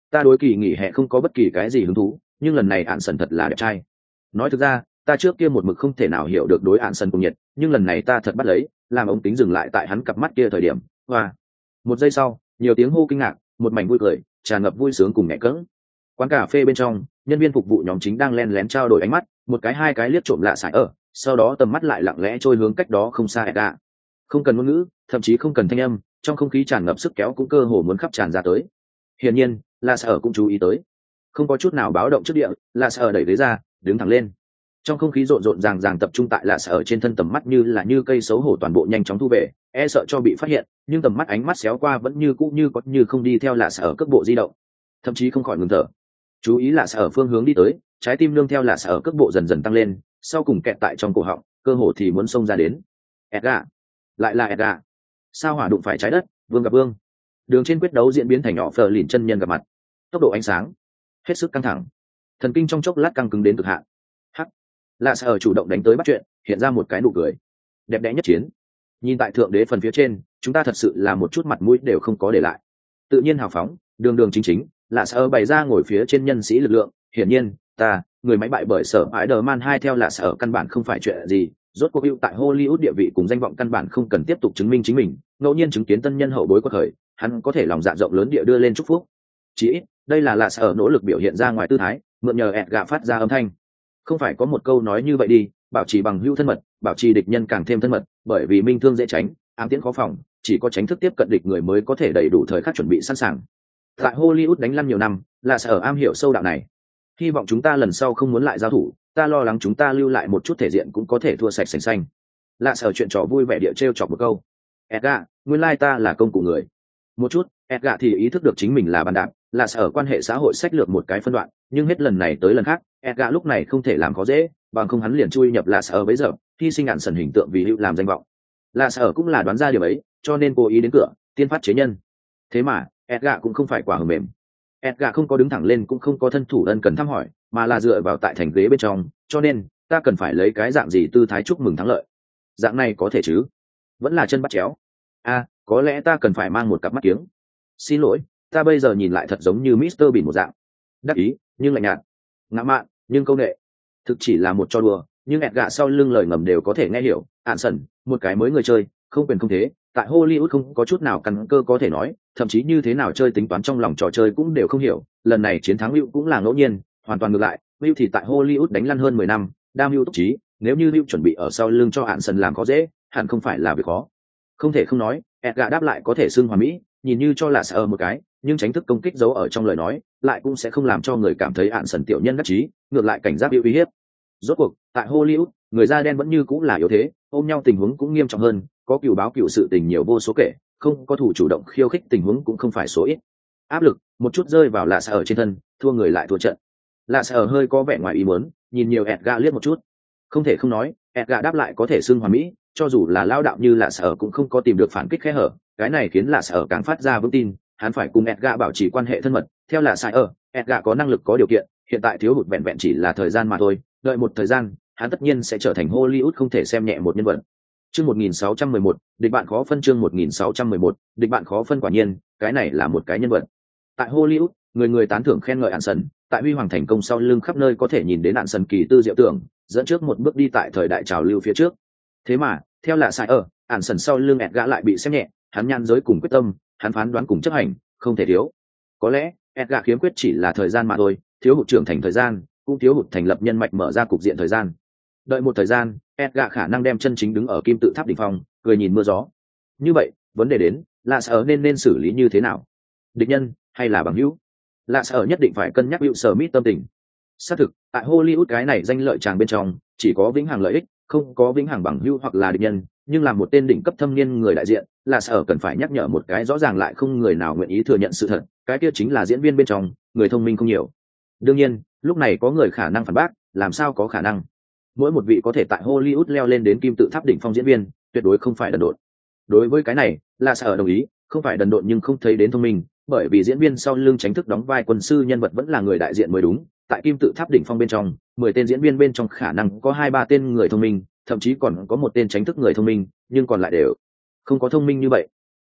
S1: ta đối kỳ nghỉ hè không có bất kỳ cái gì hứng thú, nhưng lần này ạn sần thật là đẹp trai. Nói thực ra ta trước kia một mực không thể nào hiểu được đối ạn sần cùng nhiệt, nhưng lần này ta thật bắt lấy, làm ống kính dừng lại tại hắn cặp mắt kia thời điểm. Hoa. Một giây sau, nhiều tiếng hô kinh ngạc, một mảnh vui cười tràn ngập vui sướng cùng nhẹ cẫng. Quán cà phê bên trong, nhân viên phục vụ nhóm chính đang len lén trao đổi ánh mắt, một cái hai cái liếc trộm lạ sải ở, sau đó tầm mắt lại lặng lẽ trôi hướng cách đó không xa Edgar. Không cần ngôn ngữ, thậm chí không cần thanh âm, trong không khí tràn ngập sức kéo cũng cơ hồ muốn khắp tràn ra tới. Hiển nhiên, lạ sải ở cũng chú ý tới. Không có chút nào báo động trước địa, lạ sải ở đẩy ghế ra, đứng thẳng lên. Trong không khí rộn rộn ràng ràng tập trung tại lạ sải ở trên thân, tầm mắt như là như cây xấu hổ toàn bộ nhanh chóng thu về, e sợ cho bị phát hiện, nhưng tầm mắt ánh mắt xéo qua vẫn như cũ như có như không đi theo lạ sải ở cước bộ di động, thậm chí không khỏi ngừng thở. Chú ý lạ sải ở phương hướng đi tới, trái tim nương theo lạ sải ở cước bộ dần dần tăng lên, sau cùng kẹt tại trong cổ họng, cơ hồ thì muốn xông ra đến. Edgar, lại là Edgar. Sao hỏa đụng phải trái đất, vương gặp vương. Đường trên quyết đấu diễn biến thành nhỏ phờ lìn chân nhân gặp mặt. Tốc độ ánh sáng hết sức căng thẳng, thần kinh trong chốc lát căng cứng đến cực hạn. Hắc, lạ sải ở chủ động đánh tới bắt chuyện, hiện ra một cái nụ cười đẹp đẽ nhất chiến. Nhìn tại thượng đế phần phía trên, chúng ta thật sự là một chút mặt mũi đều không có để lại. Tự nhiên hào phóng, đường đường chính chính, lạ sải ở bày ra ngồi phía trên nhân sĩ lực lượng. Hiển nhiên ta người máy bại bởi sở Spider-Man hai theo lạ sải ở căn bản không phải chuyện gì. Rốt cuộc hữu tại Hollywood địa vị cùng danh vọng căn bản không cần tiếp tục chứng minh chính mình, ngẫu nhiên chứng kiến tân nhân hậu bối quật khởi, hắn có thể lòng dạ rộng lớn địa đưa lên chúc phúc. Chỉ ít đây là lạ sải ở nỗ lực biểu hiện ra ngoài tư thái, mượn nhờ Edgar phát ra âm thanh. Không phải có một câu nói như vậy đi, bảo trì bằng hữu thân mật, bảo trì địch nhân càng thêm thân mật, bởi vì minh thương dễ tránh, ám tiễn khó phòng, chỉ có tránh thức tiếp cận địch người mới có thể đầy đủ thời khắc chuẩn bị sẵn sàng. Tại Hollywood đánh lăn nhiều năm, là sẽ ở am hiểu sâu đạo này. Hy vọng chúng ta lần sau không muốn lại giao thủ, ta lo lắng chúng ta lưu lại một chút thể diện cũng có thể thua sạch sành xanh. Lạ sở chuyện trò vui vẻ địa trêu chọc một câu. Edgar, nguyên lai ta là công cụ người. Một chút, Edgar thì ý thức được chính mình là bàn đạp, là sở quan hệ xã hội sách lược một cái phân đoạn, nhưng hết lần này tới lần khác, Edgar lúc này không thể làm khó dễ, bằng không hắn liền chui nhập là sở bấy giờ, hy sinh ạn sần hình tượng vì hữu làm danh vọng. Là sở cũng là đoán ra điều ấy, cho nên cố ý đến cửa, tiên phát chế nhân. Thế mà, Edgar cũng không phải quả hờ mềm. Edgar không có đứng thẳng lên cũng không có thân thủ ân cần thăm hỏi, mà là dựa vào tại thành ghế bên trong, cho nên ta cần phải lấy cái dạng gì tư thái chúc mừng thắng lợi. Dạng này có thể chứ? Vẫn là chân bắt chéo. A, à, có lẽ ta cần phải mang một cặp mắt kiếng. Xin lỗi, ta bây giờ nhìn lại thật giống như mít tơ Bean một dạng. Đắc ý, nhưng lạnh nhạt. Ngã mạn, nhưng câu nệ. Thực chỉ là một trò đùa, nhưng Edgar sau lưng lời ngầm đều có thể nghe hiểu. Ạn sần, một cái mới người chơi, không quyền không thế, tại Hollywood không có chút nào căn cơ có thể nói, thậm chí như thế nào chơi tính toán trong lòng trò chơi cũng đều không hiểu. Lần này chiến thắng Hữu cũng là ngẫu nhiên, hoàn toàn ngược lại. Hữu thì tại Hollywood đánh lăn hơn mười năm, đam Hữu túc trí, nếu như Hữu chuẩn bị ở sau lưng cho Ạn sần làm có dễ, hẳn không phải là việc khó. Không thể không nói, Edgar đáp lại có thể xưng hoàn mỹ, nhìn như cho là sợ một cái, nhưng tránh thức công kích giấu ở trong lời nói, lại cũng sẽ không làm cho người cảm thấy Ạn sần tiểu nhân đắc chí, ngược lại cảnh giác Hữu uy hiếp. Rốt cuộc, tại Hollywood, người da đen vẫn như cũng là yếu thế, ôm nhau tình huống cũng nghiêm trọng hơn, có cựu báo cựu sự tình nhiều vô số kể, không có thủ chủ động khiêu khích tình huống cũng không phải số ít. Áp lực một chút rơi vào lạ sở trên thân, thua người lại thua trận. Lạ sở hơi có vẻ ngoài ý muốn, nhìn nhiều Edgar liếc một chút. Không thể không nói, Edgar đáp lại có thể xưng hoàn mỹ, cho dù là lao đạo như lạ sở cũng không có tìm được phản kích khe hở, cái này khiến lạ sở càng phát ra vững tin, hắn phải cùng Edgar bảo trì quan hệ thân mật. Theo lạ sở, Edgar có năng lực có điều kiện, hiện tại thiếu hụt vẹn vẹn chỉ là thời gian mà thôi, đợi một thời gian, hắn tất nhiên sẽ trở thành Hollywood không thể xem nhẹ một nhân vật. Chương một nghìn sáu trăm mười một, địch bạn khó phân. Chương một nghìn sáu trăm mười một, địch bạn khó phân. Quả nhiên, cái này là một cái nhân vật. Tại Hollywood, người người tán thưởng khen ngợi Ạn sần, tại huy hoàng thành công sau lưng khắp nơi có thể nhìn đến Ạn sần kỳ tư diệu tưởng, dẫn trước một bước đi tại thời đại trào lưu phía trước. Thế mà, theo lạ sai ở, Ạn sần sau lưng Edgar lại bị xem nhẹ, hắn nhan giới cùng quyết tâm, hắn phán đoán cùng chấp hành, không thể thiếu. Có lẽ, Edgar khiếm khuyết chỉ là thời gian mà thôi, thiếu hụt trưởng thành thời gian, cũng thiếu hụt thành lập nhân mạch mở ra cục diện thời gian. Đợi một thời gian, Edgar khả năng đem chân chính đứng ở kim tự tháp đỉnh phong, cười nhìn mưa gió. Như vậy, vấn đề đến, là sở nên nên xử lý như thế nào? Địch nhân hay là bằng hữu? Là sở nhất định phải cân nhắc Will Smith tâm tình. Xác thực, tại Hollywood cái này danh lợi chàng bên trong, chỉ có vĩnh hằng lợi ích, không có vĩnh hằng bằng hữu hoặc là địch nhân, nhưng làm một tên đỉnh cấp thâm niên người đại diện, là sở cần phải nhắc nhở một cái rõ ràng lại không người nào nguyện ý thừa nhận sự thật, cái kia chính là diễn viên bên trong, người thông minh không nhiều. Đương nhiên, lúc này có người khả năng phản bác, làm sao có khả năng? Mỗi một vị có thể tại Hollywood leo lên đến kim tự tháp đỉnh phong diễn viên, tuyệt đối không phải đần độn. Đối với cái này, là sở đồng ý, không phải đần độn nhưng không thấy đến thông minh, bởi vì diễn viên sau lưng tránh thức đóng vai quân sư nhân vật vẫn là người đại diện mới đúng. Tại kim tự tháp đỉnh phong bên trong, mười tên diễn viên bên trong khả năng có hai ba tên người thông minh, thậm chí còn có một tên tránh thức người thông minh, nhưng còn lại đều không có thông minh như vậy.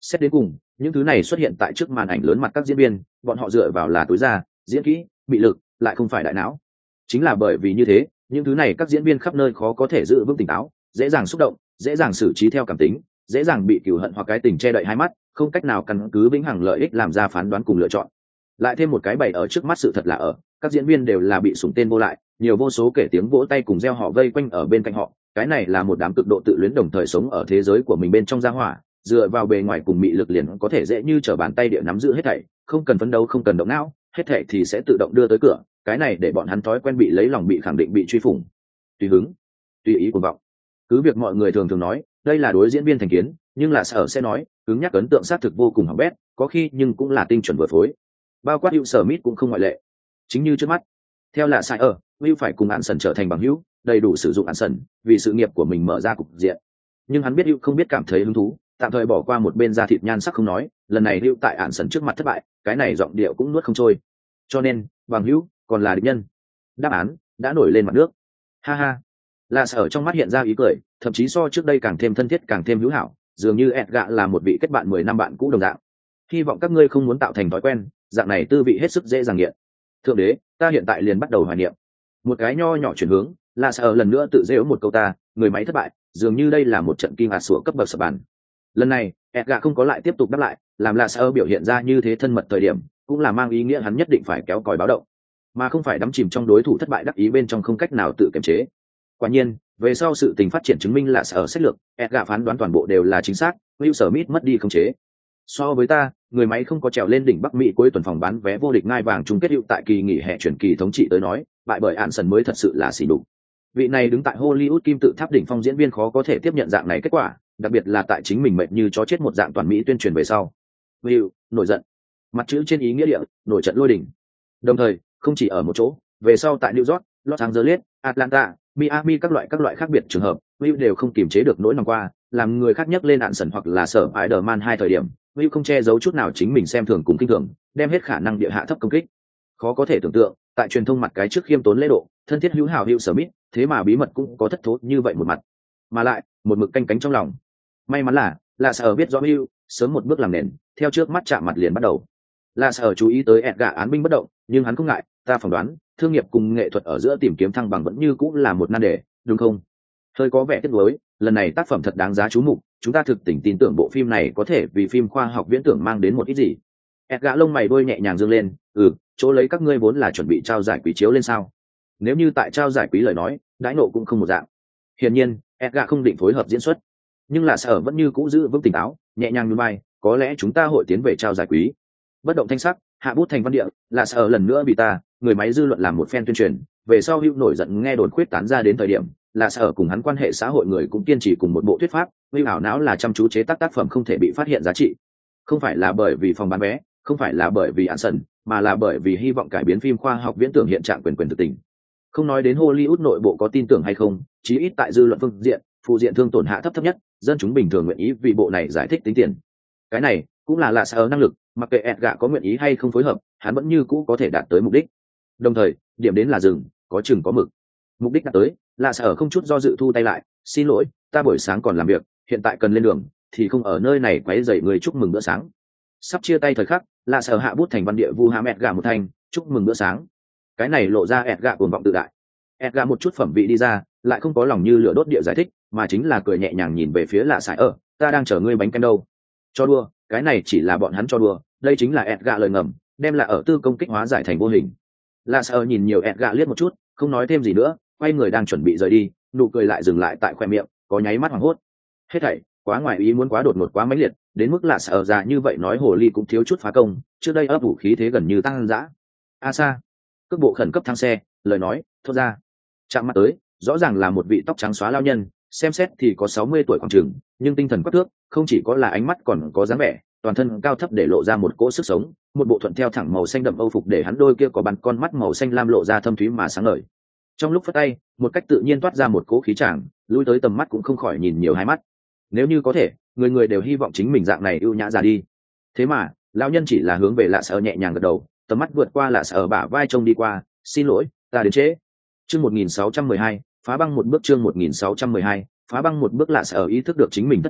S1: Xét đến cùng, những thứ này xuất hiện tại trước màn ảnh lớn mặt các diễn viên, bọn họ dựa vào là túi da, diễn kỹ, mị lực, lại không phải đại não. Chính là bởi vì như thế, những thứ này các diễn viên khắp nơi khó có thể giữ vững tỉnh táo, dễ dàng xúc động, dễ dàng xử trí theo cảm tính, dễ dàng bị cừu hận hoặc cái tình che đậy hai mắt, không cách nào căn cứ vĩnh hằng lợi ích làm ra phán đoán cùng lựa chọn. Lại thêm một cái bày ở trước mắt sự thật là ở, các diễn viên đều là bị sủng tên vô lại, nhiều vô số kể tiếng vỗ tay cùng reo họ vây quanh ở bên cạnh họ, cái này là một đám cực độ tự luyến đồng thời sống ở thế giới của mình bên trong gia hỏa, dựa vào bề ngoài cùng mị lực liền có thể dễ như trở bàn tay địa nắm giữ hết thảy, không cần phấn đấu không cần động não, hết thảy thì sẽ tự động đưa tới cửa, cái này để bọn hắn thói quen bị lấy lòng bị khẳng định bị truy phủng, tùy hứng, tùy ý cuồng vọng. Cứ việc mọi người thường thường nói đây là đối diễn viên thành kiến, nhưng là sở sẽ nói cứng nhắc ấn tượng xác thực vô cùng hỏng bét, có khi nhưng cũng là tinh chuẩn vừa phối, bao quát hữu sở mít cũng không ngoại lệ. Chính như trước mắt, theo là sai ở Will phải cùng An Sần trở thành bằng hữu, đầy đủ sử dụng An Sần vì sự nghiệp của mình mở ra cục diện, nhưng hắn biết Will không biết cảm thấy hứng thú, tạm thời bỏ qua một bên da thịt nhan sắc không nói, lần này Will tại An Sần trước mặt thất bại, cái này giọng điệu cũng nuốt không trôi, cho nên bằng hữu còn là địch nhân. Đáp án đã nổi lên mặt nước. Ha ha, là sở trong mắt hiện ra ý cười, thậm chí so trước đây càng thêm thân thiết càng thêm hữu hảo, dường như Edgar là một vị kết bạn mười năm bạn cũ đồng dạng. Hy vọng các ngươi không muốn tạo thành thói quen, dạng này tư vị hết sức dễ dàng nghiện. Thượng đế, ta hiện tại liền bắt đầu hoài niệm. Một cái nho nhỏ chuyển hướng, là sở lần nữa tự giễu một câu ta, người máy thất bại, dường như đây là một trận kinh ngạc sủa cấp bậc sập bàn. Lần này, Edgar không có lại tiếp tục đáp lại, làm là sở biểu hiện ra như thế thân mật thời điểm, cũng là mang ý nghĩa hắn nhất định phải kéo còi báo động, mà không phải đắm chìm trong đối thủ thất bại đắc ý bên trong không cách nào tự kiềm chế. Quả nhiên, về sau sự tình phát triển chứng minh là sở sách lược, Edgar phán đoán toàn bộ đều là chính xác, Will Smith mất đi khống chế. So với ta, người máy không có trèo lên đỉnh Bắc Mỹ cuối tuần phòng bán vé vô địch ngai vàng chung kết hữu tại kỳ nghỉ hè chuyển kỳ thống trị tới nói, bại bởi An Sần mới thật sự là xỉ đục. Vị này đứng tại Hollywood kim tự tháp đỉnh phong diễn viên khó có thể tiếp nhận dạng này kết quả, đặc biệt là tại chính mình mệt như chó chết một dạng toàn Mỹ tuyên truyền về sau. Will nổi giận, mặt chữ trên ý nghĩa địa, nổi trận lôi đỉnh. Đồng thời, không chỉ ở một chỗ, về sau tại New York, Los Angeles, Atlanta, Miami các loại các loại khác biệt trường hợp, Will đều không kiềm chế được nỗi lòng qua, làm người khác nhắc lên An Sần hoặc là sở Spider-Man hai thời điểm, Will không che giấu chút nào chính mình xem thường cùng kinh thường, đem hết khả năng địa hạ thấp công kích. Khó có thể tưởng tượng, tại truyền thông mặt cái trước khiêm tốn lễ độ, thân thiết hữu hảo Will Smith, thế mà bí mật cũng có thất thố như vậy một mặt, mà lại một mực canh cánh trong lòng. May mắn là, là sở biết rõ Will, sớm một bước làm nền, theo trước mắt chạm mặt liền bắt đầu. Là sở chú ý tới Edgar án binh bất động, nhưng hắn không ngại, ta phỏng đoán, thương nghiệp cùng nghệ thuật ở giữa tìm kiếm thăng bằng vẫn như cũng là một nan đề, đúng không? Hơi có vẻ tiếc nuối, lần này tác phẩm thật đáng giá chú mục, chúng ta thực tình tin tưởng bộ phim này có thể vì phim khoa học viễn tưởng mang đến một ít gì. Edgar lông mày đôi nhẹ nhàng dương lên, ừ, chỗ lấy các ngươi vốn là chuẩn bị trao giải quý chiếu lên sao? Nếu như tại trao giải quý lời nói, đãi nộ cũng không một dạng. Hiển nhiên, Edgar không định phối hợp diễn xuất, nhưng là sở vẫn như cũ giữ vững tỉnh táo, nhẹ nhàng như bay, có lẽ chúng ta hội tiến về trao giải quý. Bất động thanh sắc, hạ bút thành văn địa, là sở lần nữa bị ta, người máy dư luận làm một phen tuyên truyền, về sau Hugh nổi giận nghe đồn khuyết tán ra đến thời điểm, là sở cùng hắn quan hệ xã hội người cũng kiên trì cùng một bộ thuyết pháp, Hugh ảo não là chăm chú chế tác tác phẩm không thể bị phát hiện giá trị. Không phải là bởi vì phòng bán vé, không phải là bởi vì An Sần, mà là bởi vì hy vọng cải biến phim khoa học viễn tưởng hiện trạng quyền quyền thực tình. Không nói đến Hollywood nội bộ có tin tưởng hay không, chí ít tại dư luận phương diện, phụ diện thương tổn hạ thấp thấp nhất, dân chúng bình thường nguyện ý vì bộ này giải thích tính tiền. Cái này cũng là là sở năng lực, mặc kệ Edgar có nguyện ý hay không phối hợp, hắn vẫn như cũ có thể đạt tới mục đích. Đồng thời, điểm đến là dừng, có chừng có mực. Mục đích đạt tới, là sở không chút do dự thu tay lại, xin lỗi, ta buổi sáng còn làm việc, hiện tại cần lên đường, thì không ở nơi này quấy rầy người chúc mừng bữa sáng. Sắp chia tay thời khắc, là sở hạ bút thành văn địa vu ham Edgar một thành, chúc mừng bữa sáng. Cái này lộ ra Edgar cuồng vọng tự đại. Edgar một chút phẩm vị đi ra, lại không có lòng như lửa đốt địa giải thích, mà chính là cười nhẹ nhàng nhìn về phía lạ sải ở, ta đang chờ ngươi bánh kem đâu. Cho đùa, cái này chỉ là bọn hắn cho đùa, đây chính là Edgar lời ngầm, đem là ở tư công kích hóa giải thành vô hình. Lạ sải ở nhìn nhiều Edgar liếc một chút, không nói thêm gì nữa, quay người đang chuẩn bị rời đi, nụ cười lại dừng lại tại khoe miệng, có nháy mắt hoảng hốt. Hết thảy, quá ngoài ý muốn quá đột ngột quá mãnh liệt, đến mức lạ sải ở ra như vậy nói hồ ly cũng thiếu chút phá công, trước đây ấp ủ khí thế gần như tăng dã. A sa, cước bộ khẩn cấp thang xe, lời nói, thốt ra. Chạm mặt tới, rõ ràng là một vị tóc trắng xóa lao nhân, xem xét thì có sáu mươi tuổi khoảng chừng, nhưng tinh thần quắc thước, không chỉ có là ánh mắt còn có dáng vẻ, toàn thân cao thấp để lộ ra một cỗ sức sống, một bộ thuận theo thẳng màu xanh đậm âu phục để hắn đôi kia có bắn con mắt màu xanh lam lộ ra thâm thúy mà sáng ngời. Trong lúc phất tay, một cách tự nhiên toát ra một cỗ khí tràng, lui tới tầm mắt cũng không khỏi nhìn nhiều hai mắt. Nếu như có thể, người người đều hy vọng chính mình dạng này ưu nhã ra đi. Thế mà, lão nhân chỉ là hướng về lạ sở nhẹ nhàng gật đầu, tầm mắt vượt qua lạ sở bả vai trông đi qua, xin lỗi, ta đến trễ. Chương một nghìn sáu trăm mười hai, phá băng một bước chương một nghìn sáu trăm mười hai, phá băng một bước lạ sở ý thức được chính mình thất thố,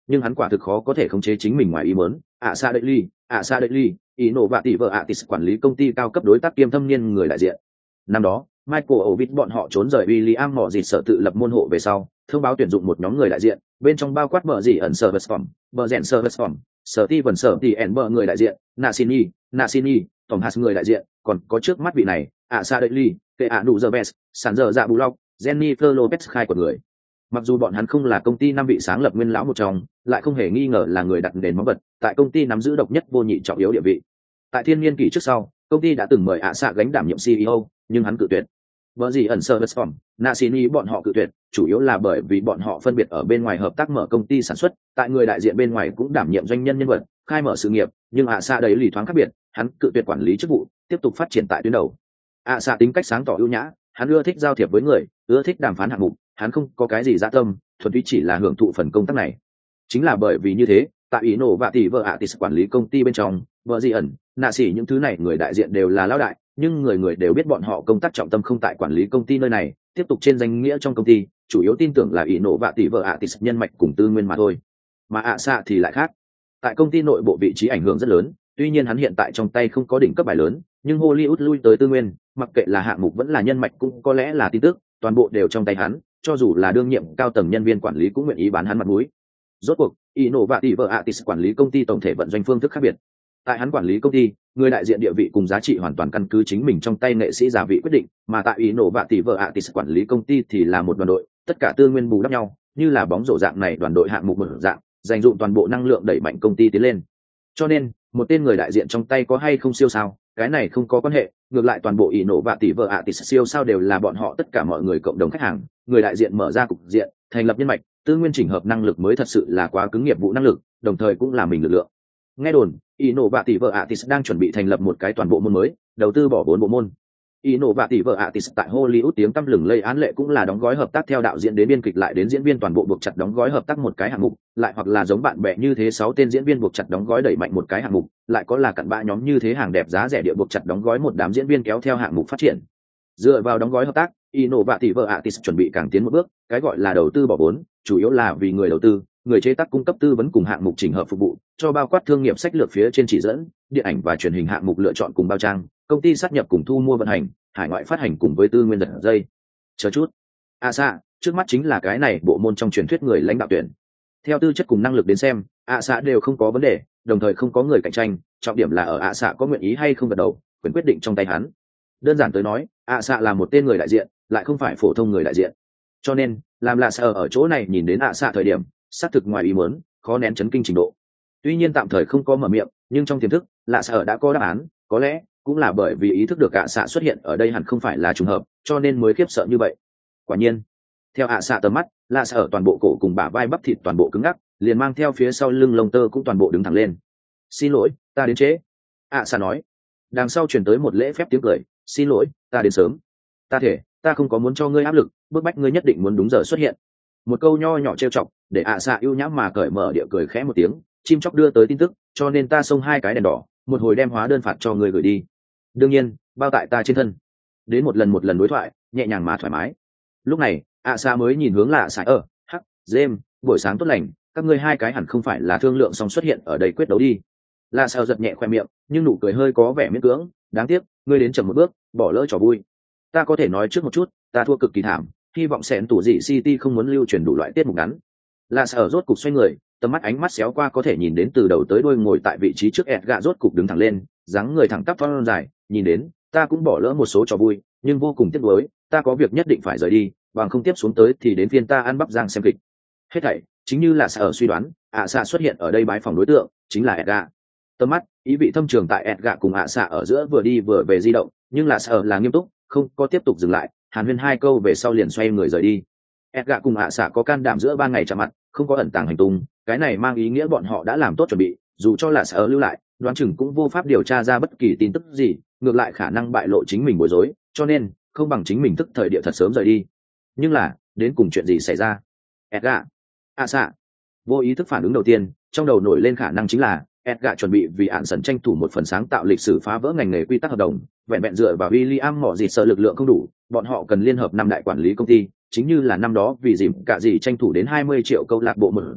S1: nhưng hắn quả thực khó có thể khống chế chính mình ngoài ý muốn. ạ xa đợi ly ạ xa đợi ly ý nổ vạ tỷ vợ atis quản lý công ty cao cấp đối tác kiêm thâm niên người đại diện. Năm đó Michael Ovid bọn họ trốn rời William mỏ dịt sở tự lập môn hộ về sau, thông báo tuyển dụng một nhóm người đại diện, bên trong bao quát bờ gì ẩn service form, bờ rèn service form, sở ti vần sở thì ẩn bờ người đại diện, Nasini, Nasini, tổng hạt người đại diện, còn có trước mắt vị này, ạ xa đợi ly, kệ ạ đủ giờ best, sản giờ dạ bù lọc, Jennifer Lopez khai của người. Mặc dù bọn hắn không là công ty năm vị sáng lập nguyên lão một trong, lại không hề nghi ngờ là người đặt nền móng vật, tại công ty nắm giữ độc nhất vô nhị trọng yếu địa vị. Tại thiên niên kỷ trước sau, công ty đã từng mời ạ xạ gánh đảm nhiệm xê e ô, nhưng hắn cự tuyệt. Vợ gì ẩn service form, Nasini bọn họ cự tuyệt, chủ yếu là bởi vì bọn họ phân biệt ở bên ngoài hợp tác mở công ty sản xuất, tại người đại diện bên ngoài cũng đảm nhiệm doanh nhân nhân vật, khai mở sự nghiệp, nhưng ạ xạ đấy lì thoáng khác biệt, hắn cự tuyệt quản lý chức vụ, tiếp tục phát triển tại tuyến đầu. ạ xạ tính cách sáng tỏ ưu nhã, hắn ưa thích giao thiệp với người, ưa thích đàm phán hạng mục, hắn không có cái gì dã tâm, thuần túy chỉ là hưởng thụ phần công tác này. Chính là bởi vì như thế, tại ý nổ và tỷ vợ Atis quản lý công ty bên trong, vợ gì ẩn, nạ xỉ những thứ này người đại diện đều là lão đại, nhưng người người đều biết bọn họ công tác trọng tâm không tại quản lý công ty nơi này, tiếp tục trên danh nghĩa trong công ty, chủ yếu tin tưởng là ý nổ và tỷ vợ Atis nhân mạch cùng tư nguyên mà thôi. Mà ạ xạ thì lại khác, tại công ty nội bộ vị trí ảnh hưởng rất lớn, tuy nhiên hắn hiện tại trong tay không có đỉnh cấp bài lớn, nhưng Hollywood lui tới tư nguyên, mặc kệ là hạng mục vẫn là nhân mạch cũng có lẽ là tin tức, toàn bộ đều trong tay hắn, cho dù là đương nhiệm cao tầng nhân viên quản lý cũng nguyện ý bán hắn mặt mũi. Rốt cuộc, Innovative Artist quản lý công ty tổng thể vận doanh phương thức khác biệt. Tại hắn quản lý công ty, người đại diện địa vị cùng giá trị hoàn toàn căn cứ chính mình trong tay nghệ sĩ giả vị quyết định, mà tại Innovative Artist quản lý công ty thì là một đoàn đội, tất cả tư nguyên bù đắp nhau, như là bóng rổ dạng này đoàn đội hạng mục một dạng, dành dụng toàn bộ năng lượng đẩy mạnh công ty tiến lên. Cho nên, một tên người đại diện trong tay có hay không siêu sao, cái này không có quan hệ, ngược lại toàn bộ Innovative Artist siêu sao đều là bọn họ tất cả mọi người cộng đồng khách hàng, người đại diện mở ra cục diện, thành lập nhân mạch, tư nguyên chỉnh hợp năng lực mới thật sự là quá cứng nghiệp vụ năng lực, đồng thời cũng là mình lực lượng. Nghe đồn, Innovative Artist đang chuẩn bị thành lập một cái toàn bộ môn mới, đầu tư bỏ vốn bộ môn. Innovative Artist tại Hollywood tiếng tăm lừng lây án lệ cũng là đóng gói hợp tác theo đạo diễn đến biên kịch lại đến diễn viên toàn bộ buộc chặt đóng gói hợp tác một cái hạng mục, lại hoặc là giống bạn bè như thế sáu tên diễn viên buộc chặt đóng gói đẩy mạnh một cái hạng mục, lại có là cặn bã nhóm như thế hàng đẹp giá rẻ địa buộc chặt đóng gói một đám diễn viên kéo theo hạng mục phát triển. Dựa vào đóng gói hợp tác, Innovative Artist chuẩn bị càng tiến một bước, cái gọi là đầu tư bỏ vốn, chủ yếu là vì người đầu tư, người chế tác cung cấp tư vấn cùng hạng mục chỉnh hợp phục vụ, cho bao quát thương nghiệp sách lược phía trên chỉ dẫn, điện ảnh và truyền hình hạng mục lựa chọn cùng bao trang, công ty sát nhập cùng thu mua vận hành, hải ngoại phát hành cùng với tư nguyên giật dây. Chờ chút. A xạ, trước mắt chính là cái này bộ môn trong truyền thuyết người lãnh đạo tuyển. Theo tư chất cùng năng lực đến xem, A xạ đều không có vấn đề, đồng thời không có người cạnh tranh, trọng điểm là ở A xạ có nguyện ý hay không gật đầu, quyền quyết định trong tay hắn. Đơn giản tới nói, A xạ là một tên người đại diện, lại không phải phổ thông người đại diện. Cho nên, làm lạ sợ ở chỗ này nhìn đến A xạ thời điểm, xác thực ngoài ý muốn, khó nén chấn kinh trình độ. Tuy nhiên tạm thời không có mở miệng, nhưng trong tiềm thức, lạ sợ đã có đáp án, có lẽ cũng là bởi vì ý thức được ạ xạ xuất hiện ở đây hẳn không phải là trùng hợp, cho nên mới khiếp sợ như vậy. Quả nhiên, theo ạ xạ tầm mắt, lạ sợ toàn bộ cổ cùng bả vai bắp thịt toàn bộ cứng ngắc, liền mang theo phía sau lưng lông tơ cũng toàn bộ đứng thẳng lên. Xin lỗi, ta đến trễ. ạ xạ nói. Đằng sau truyền tới một lễ phép tiếng cười. Xin lỗi, ta đến sớm. Ta thể, ta không có muốn cho ngươi áp lực, bức bách ngươi nhất định muốn đúng giờ xuất hiện. Một câu nho nhỏ trêu chọc, để ạ xạ ưu nhã mà cởi mở địa cười khẽ một tiếng. Chim chóc đưa tới tin tức, cho nên ta xông hai cái đèn đỏ, một hồi đem hóa đơn phạt cho người gửi đi. Đương nhiên, bao tại ta trên thân. Đến một lần một lần đối thoại, nhẹ nhàng mà thoải mái. Lúc này, ạ xạ mới nhìn hướng lạ sải ở, hắc, James, buổi sáng tốt lành, các ngươi hai cái hẳn không phải là thương lượng xong xuất hiện ở đây quyết đấu đi. Lạ sải giật nhẹ khoe miệng, nhưng nụ cười hơi có vẻ miễn cưỡng. Đáng tiếc, ngươi đến chậm một bước, bỏ lỡ trò vui. Ta có thể nói trước một chút, ta thua cực kỳ thảm, hy vọng sẹn tủ dị City không muốn lưu truyền đủ loại tiết mục ngắn. Lạ sải rốt cục xoay người, tầm mắt ánh mắt xéo qua có thể nhìn đến từ đầu tới đuôi ngồi tại vị trí trước Edgar rốt cục đứng thẳng lên, dáng người thẳng tắp thon dài, nhìn đến, ta cũng bỏ lỡ một số trò vui, nhưng vô cùng tiếc nuối, ta có việc nhất định phải rời đi, bằng không tiếp xuống tới thì đến phiên ta ăn bắp giang xem kịch. Hết thảy, chính như là sở suy đoán, ạ xạ xuất hiện ở đây bái phòng đối tượng, chính là Edgar. Tầm mắt, ý vị thâm trường tại Edgar cùng ạ xạ ở giữa vừa đi vừa về di động, nhưng là sở là nghiêm túc, không có tiếp tục dừng lại, hàn huyên hai câu về sau liền xoay người rời đi. Edgar cùng ạ xạ có can đảm giữa ban ngày chạm mặt, không có ẩn tàng hành tung, cái này mang ý nghĩa bọn họ đã làm tốt chuẩn bị, dù cho là sở lưu lại, đoán chừng cũng vô pháp điều tra ra bất kỳ tin tức gì, ngược lại khả năng bại lộ chính mình bối rối, cho nên không bằng chính mình tức thời địa thật sớm rời đi. Nhưng là, đến cùng chuyện gì xảy ra? Edgar, ạ xạ, vô ý thức phản ứng đầu tiên, trong đầu nổi lên khả năng chính là Edgar chuẩn bị vì án sần tranh thủ một phần sáng tạo lịch sử phá vỡ ngành nghề quy tắc hợp đồng, vẹn vẹn dựa vào William mỏ dịt sợ lực lượng không đủ, bọn họ cần liên hợp năm đại quản lý công ty, chính như là năm đó vì dìm cả gì tranh thủ đến hai mươi triệu câu lạc bộ mở dạng,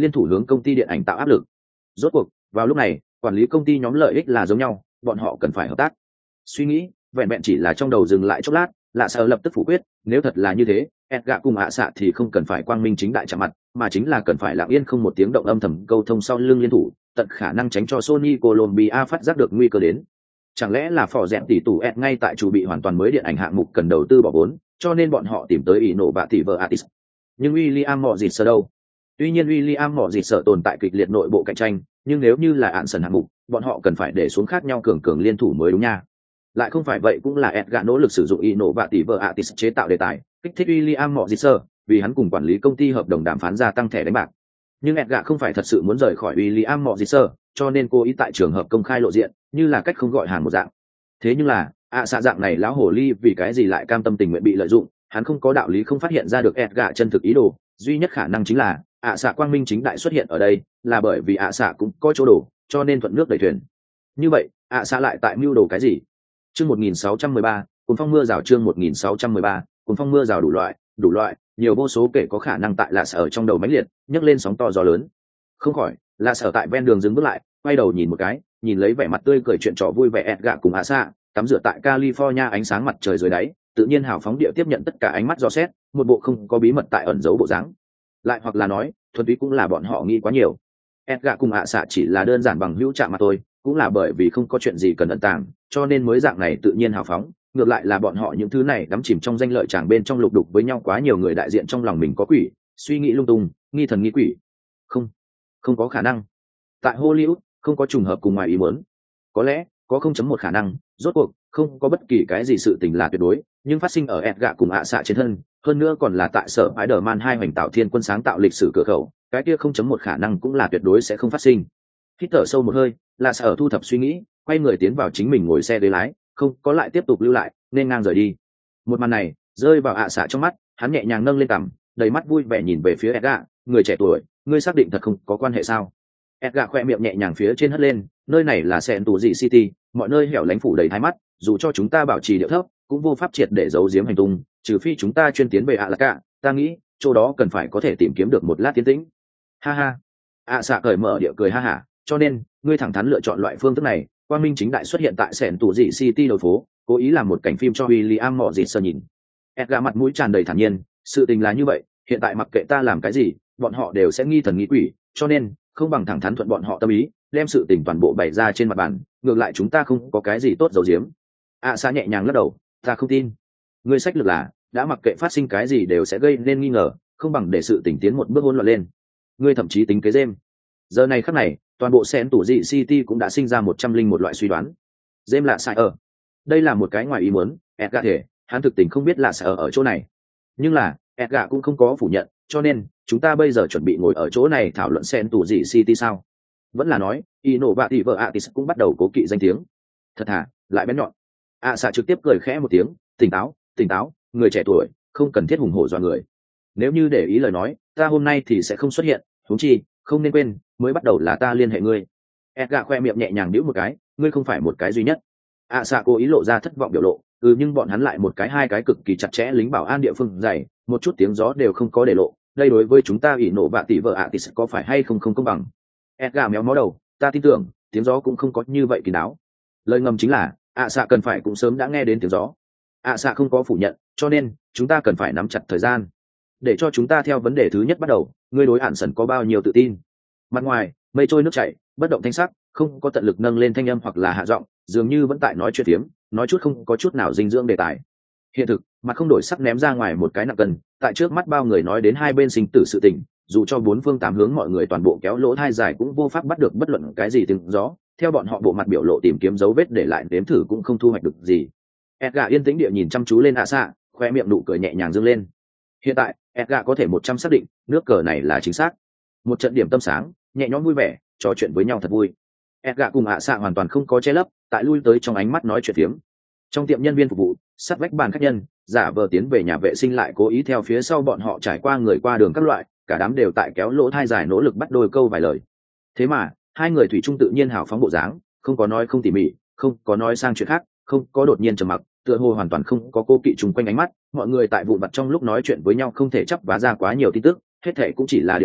S1: liên thủ hướng công ty điện ảnh tạo áp lực. Rốt cuộc vào lúc này quản lý công ty nhóm lợi ích là giống nhau, bọn họ cần phải hợp tác. Suy nghĩ vẹn vẹn chỉ là trong đầu dừng lại chốc lát, lạ sợ lập tức phủ quyết, nếu thật là như thế, Edgar cùng ạ xạ thì không cần phải quang minh chính đại chạm mặt, mà chính là cần phải lặng yên không một tiếng động âm thầm câu thông sau lưng liên thủ, tận khả năng tránh cho Sony Colombia phát giác được nguy cơ đến. Chẳng lẽ là phò dẹn tỷ tủ Ed ngay tại chủ bị hoàn toàn mới điện ảnh hạng mục cần đầu tư bỏ vốn, cho nên bọn họ tìm tới ý nổ bạ tỷ vợ Artist. Nhưng William Morris đâu? Tuy nhiên William Morris tồn tại kịch liệt nội bộ cạnh tranh, nhưng nếu như là án sần hạng mục, bọn họ cần phải để xuống khác nhau cường cường liên thủ mới đúng nha. Lại không phải vậy cũng là Edgar nỗ lực sử dụng ý nổ bạ tỷ vợ Artist chế tạo đề tài, kích thích William Morris, vì hắn cùng quản lý công ty hợp đồng đàm phán gia tăng thẻ đánh bạc. Nhưng Edgar không phải thật sự muốn rời khỏi William Morris, cho nên cô ý tại trường hợp công khai lộ diện, như là cách không gọi hàng một dạng. Thế nhưng là, ạ xạ dạng này lão hồ ly vì cái gì lại cam tâm tình nguyện bị lợi dụng, hắn không có đạo lý không phát hiện ra được Edgar chân thực ý đồ, duy nhất khả năng chính là ạ xạ quang minh chính đại xuất hiện ở đây, là bởi vì ạ xạ cũng có chỗ đổ, cho nên thuận nước đẩy thuyền. Như vậy, ạ xạ lại tại mưu đồ cái gì? Chương một nghìn sáu trăm mười ba, cùng phong mưa rào chương một nghìn sáu trăm mười ba, cùng phong mưa rào đủ loại, đủ loại, nhiều vô số kể có khả năng tại lạ sở trong đầu mãnh liệt, nhấc lên sóng to gió lớn. Không khỏi, lạ sở tại ven đường dừng bước lại, quay đầu nhìn một cái, nhìn lấy vẻ mặt tươi cười chuyện trò vui vẻ Edgar cùng ạ xạ, tắm rửa tại California ánh sáng mặt trời dưới đáy, tự nhiên hào phóng địa tiếp nhận tất cả ánh mắt dò xét, một bộ không có bí mật tại ẩn giấu bộ dáng. Lại hoặc là nói, thuần túy cũng là bọn họ nghĩ quá nhiều. Edgar cùng ạ xạ chỉ là đơn giản bằng hữu chạm mà thôi, cũng là bởi vì không có chuyện gì cần ẩn tàng, cho nên mới dạng này tự nhiên hào phóng. Ngược lại là bọn họ những thứ này đắm chìm trong danh lợi chàng bên trong lục đục với nhau quá nhiều người đại diện trong lòng mình có quỷ, suy nghĩ lung tung, nghi thần nghi quỷ. Không, không có khả năng. Tại Hollywood, không có trùng hợp cùng ngoài ý muốn. Có lẽ, có không chấm một khả năng, rốt cuộc, không có bất kỳ cái gì sự tình là tuyệt đối, nhưng phát sinh ở Edgar cùng ạ xạ trên thân, hơn nữa còn là tại sở Spider-Man hai hoành tạo thiên quân sáng tạo lịch sử cửa khẩu, cái kia không chấm một khả năng cũng là tuyệt đối sẽ không phát sinh. Hít thở sâu một hơi, là sở thu thập suy nghĩ, quay người tiến vào chính mình ngồi xe ghế lái, không có lại tiếp tục lưu lại, nên ngang rời đi. Một màn này rơi vào ạ xạ trong mắt, hắn nhẹ nhàng nâng lên cằm, đầy mắt vui vẻ nhìn về phía Edgar, người trẻ tuổi, ngươi xác định thật không có quan hệ sao? Edgar khoe miệng nhẹ nhàng phía trên hất lên, nơi này là Sen tù dị City, mọi nơi hẻo lánh phủ đầy thái mắt, dù cho chúng ta bảo trì điệu thấp, cũng vô pháp triệt để giấu giếm hành tung, trừ phi chúng ta chuyên tiến về ạ là cả, ta nghĩ, chỗ đó cần phải có thể tìm kiếm được một lát tiến tĩnh. Ha ha. ạ xạ cởi mở điệu cười ha hả, cho nên, ngươi thẳng thắn lựa chọn loại phương thức này, quang minh chính đại xuất hiện tại Sen tù dị City đầu phố, cố ý làm một cảnh phim cho William Morris nhìn. Edgar mặt mũi tràn đầy thản nhiên, sự tình là như vậy, hiện tại mặc kệ ta làm cái gì, bọn họ đều sẽ nghi thần nghi quỷ, cho nên không bằng thẳng thắn thuận bọn họ tâm ý, đem sự tình toàn bộ bày ra trên mặt bàn, ngược lại chúng ta không có cái gì tốt giấu giếm. ạ xạ nhẹ nhàng lắc đầu, ta không tin. Ngươi sách lược là đã mặc kệ phát sinh cái gì đều sẽ gây nên nghi ngờ, không bằng để sự tình tiến một bước hỗn loạn lên. Ngươi thậm chí tính kế dêm. Giờ này khắc này, toàn bộ Sen tù dị City cũng đã sinh ra một trăm linh một loại suy đoán. Dêm lạ sai ở. Đây là một cái ngoài ý muốn, Edgar thể, hắn thực tình không biết là sẽ ở ở chỗ này. Nhưng là, Edgar cũng không có phủ nhận, cho nên, chúng ta bây giờ chuẩn bị ngồi ở chỗ này thảo luận Sen tù dị City sao? Vẫn là nói, Innovative Artist cũng bắt đầu cố kỵ danh tiếng. Thật thà, lại bén nhọn. ạ xạ trực tiếp cười khẽ một tiếng, tỉnh táo, tỉnh táo, người trẻ tuổi, không cần thiết hùng hổ dọa người. Nếu như để ý lời nói, ta hôm nay thì sẽ không xuất hiện, huống chi, không nên quên, mới bắt đầu là ta liên hệ ngươi. Edgar khoe miệng nhẹ nhàng nhíu một cái, ngươi không phải một cái duy nhất. ạ xạ cố ý lộ ra thất vọng biểu lộ, ừ nhưng bọn hắn lại một cái hai cái cực kỳ chặt chẽ lính bảo an địa phương dày, một chút tiếng gió đều không có để lộ, đây đối với chúng ta ỷ nổ bạ tỷ vợ Artist có phải hay không không công bằng. Edgar méo mó đầu, ta tin tưởng, tiếng gió cũng không có như vậy kín đáo. Lời ngầm chính là, ạ xạ cần phải cũng sớm đã nghe đến tiếng gió. ạ xạ không có phủ nhận, cho nên, chúng ta cần phải nắm chặt thời gian. Để cho chúng ta theo vấn đề thứ nhất bắt đầu, ngươi đối hạn sần có bao nhiêu tự tin? Mặt ngoài, mây trôi nước chảy, bất động thanh sắc, không có tận lực nâng lên thanh âm hoặc là hạ giọng, dường như vẫn tại nói chuyện phiếm, nói chút không có chút nào dinh dưỡng đề tài. Hiện thực, mặt không đổi sắc ném ra ngoài một cái nặng cân, tại trước mắt bao người nói đến hai bên sinh tử sự tình, dù cho bốn phương tám hướng mọi người toàn bộ kéo lỗ thai dài cũng vô pháp bắt được bất luận cái gì tiếng gió, theo bọn họ bộ mặt biểu lộ tìm kiếm dấu vết để lại nếm thử cũng không thu hoạch được gì. Edgar yên tĩnh địa nhìn chăm chú lên ạ xạ, khoe miệng nụ cười nhẹ nhàng dương lên. Hiện tại, Edgar có thể một trăm xác định, nước cờ này là chính xác. Một trận điểm tâm sáng, nhẹ nhõm vui vẻ, trò chuyện với nhau thật vui. Edgar cùng ạ xạ hoàn toàn không có che lấp, tại lui tới trong ánh mắt nói chuyện phiếm. Trong tiệm nhân viên phục vụ, sát vách bàn khách nhân, giả vờ tiến về nhà vệ sinh lại cố ý theo phía sau bọn họ trải qua người qua đường các loại, cả đám đều tại kéo lỗ thai dài nỗ lực bắt đôi câu vài lời. Thế mà, hai người thủy chung tự nhiên hào phóng bộ dáng, không có nói không tỉ mỉ, không có nói sang chuyện khác, không có đột nhiên trầm mặc, tựa hồ hoàn toàn không có cô kỵ chung quanh ánh mắt, mọi người tại vụn vặt trong lúc nói chuyện với nhau không thể chấp vá ra quá nhiều tin tức, hết thảy cũng chỉ là điện ảnh,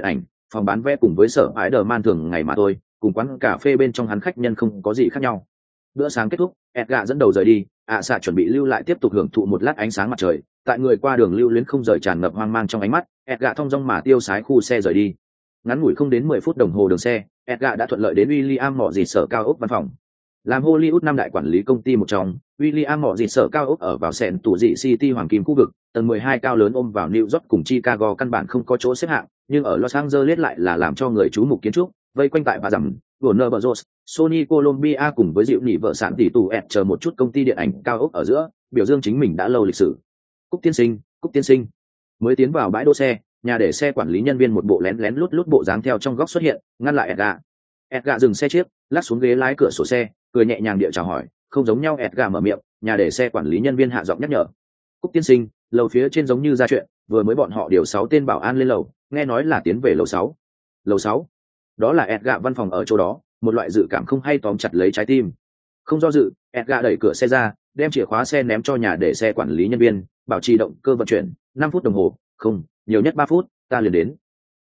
S1: phòng bán vé cùng với sở ái đờ man thường ngày mà thôi, cùng quán cà phê bên trong hắn khách nhân không có gì khác nhau. Bữa sáng kết thúc, Edgar dẫn đầu rời đi, ạ xạ chuẩn bị lưu lại tiếp tục hưởng thụ một lát ánh sáng mặt trời. Tại người qua đường lưu luyến không rời tràn ngập hoang mang trong ánh mắt, Edgar thong dong mà tiêu sái khu xe rời đi. Ngắn ngủi không đến mười phút đồng hồ đường xe, Edgar đã thuận lợi đến William mỏ dịt sở cao ốc văn phòng. Làm Hollywood năm đại quản lý công ty một trong, William mỏ dịt sở cao ốc ở vào sẹn tủ dị City hoàng kim khu vực, tầng mười hai cao lớn ôm vào New York cùng Chicago căn bản không có chỗ xếp hạng, nhưng ở Los Angeles lại là làm cho người chú mục kiến trúc, vây quanh tại bà rằm, Warner Bros, Sony Columbia cùng với dịu nỉ vợ sản tỷ tù ẹt chờ một chút công ty điện ảnh cao ốc ở giữa, biểu dương chính mình đã lâu lịch sử. Cúc tiên sinh, Cúc tiên sinh. Mới tiến vào bãi đỗ xe, nhà để xe quản lý nhân viên một bộ lén lén lút lút bộ dáng theo trong góc xuất hiện, ngăn lại Edgar. Edgar dừng xe chiếc, lắc xuống ghế lái cửa sổ xe, cười nhẹ nhàng địa chào hỏi, không giống nhau. Edgar mở miệng, nhà để xe quản lý nhân viên hạ giọng nhắc nhở. Cúc tiên sinh, lầu phía trên giống như ra chuyện, vừa mới bọn họ điều sáu tên bảo an lên lầu, nghe nói là tiến về lầu sáu. Lầu sáu? Đó là Edgar văn phòng ở chỗ đó, một loại dự cảm không hay tóm chặt lấy trái tim. Không do dự, Edgar đẩy cửa xe ra, đem chìa khóa xe ném cho nhà để xe quản lý nhân viên, bảo trì động cơ vận chuyển, năm phút đồng hồ, không, nhiều nhất ba phút, ta liền đến.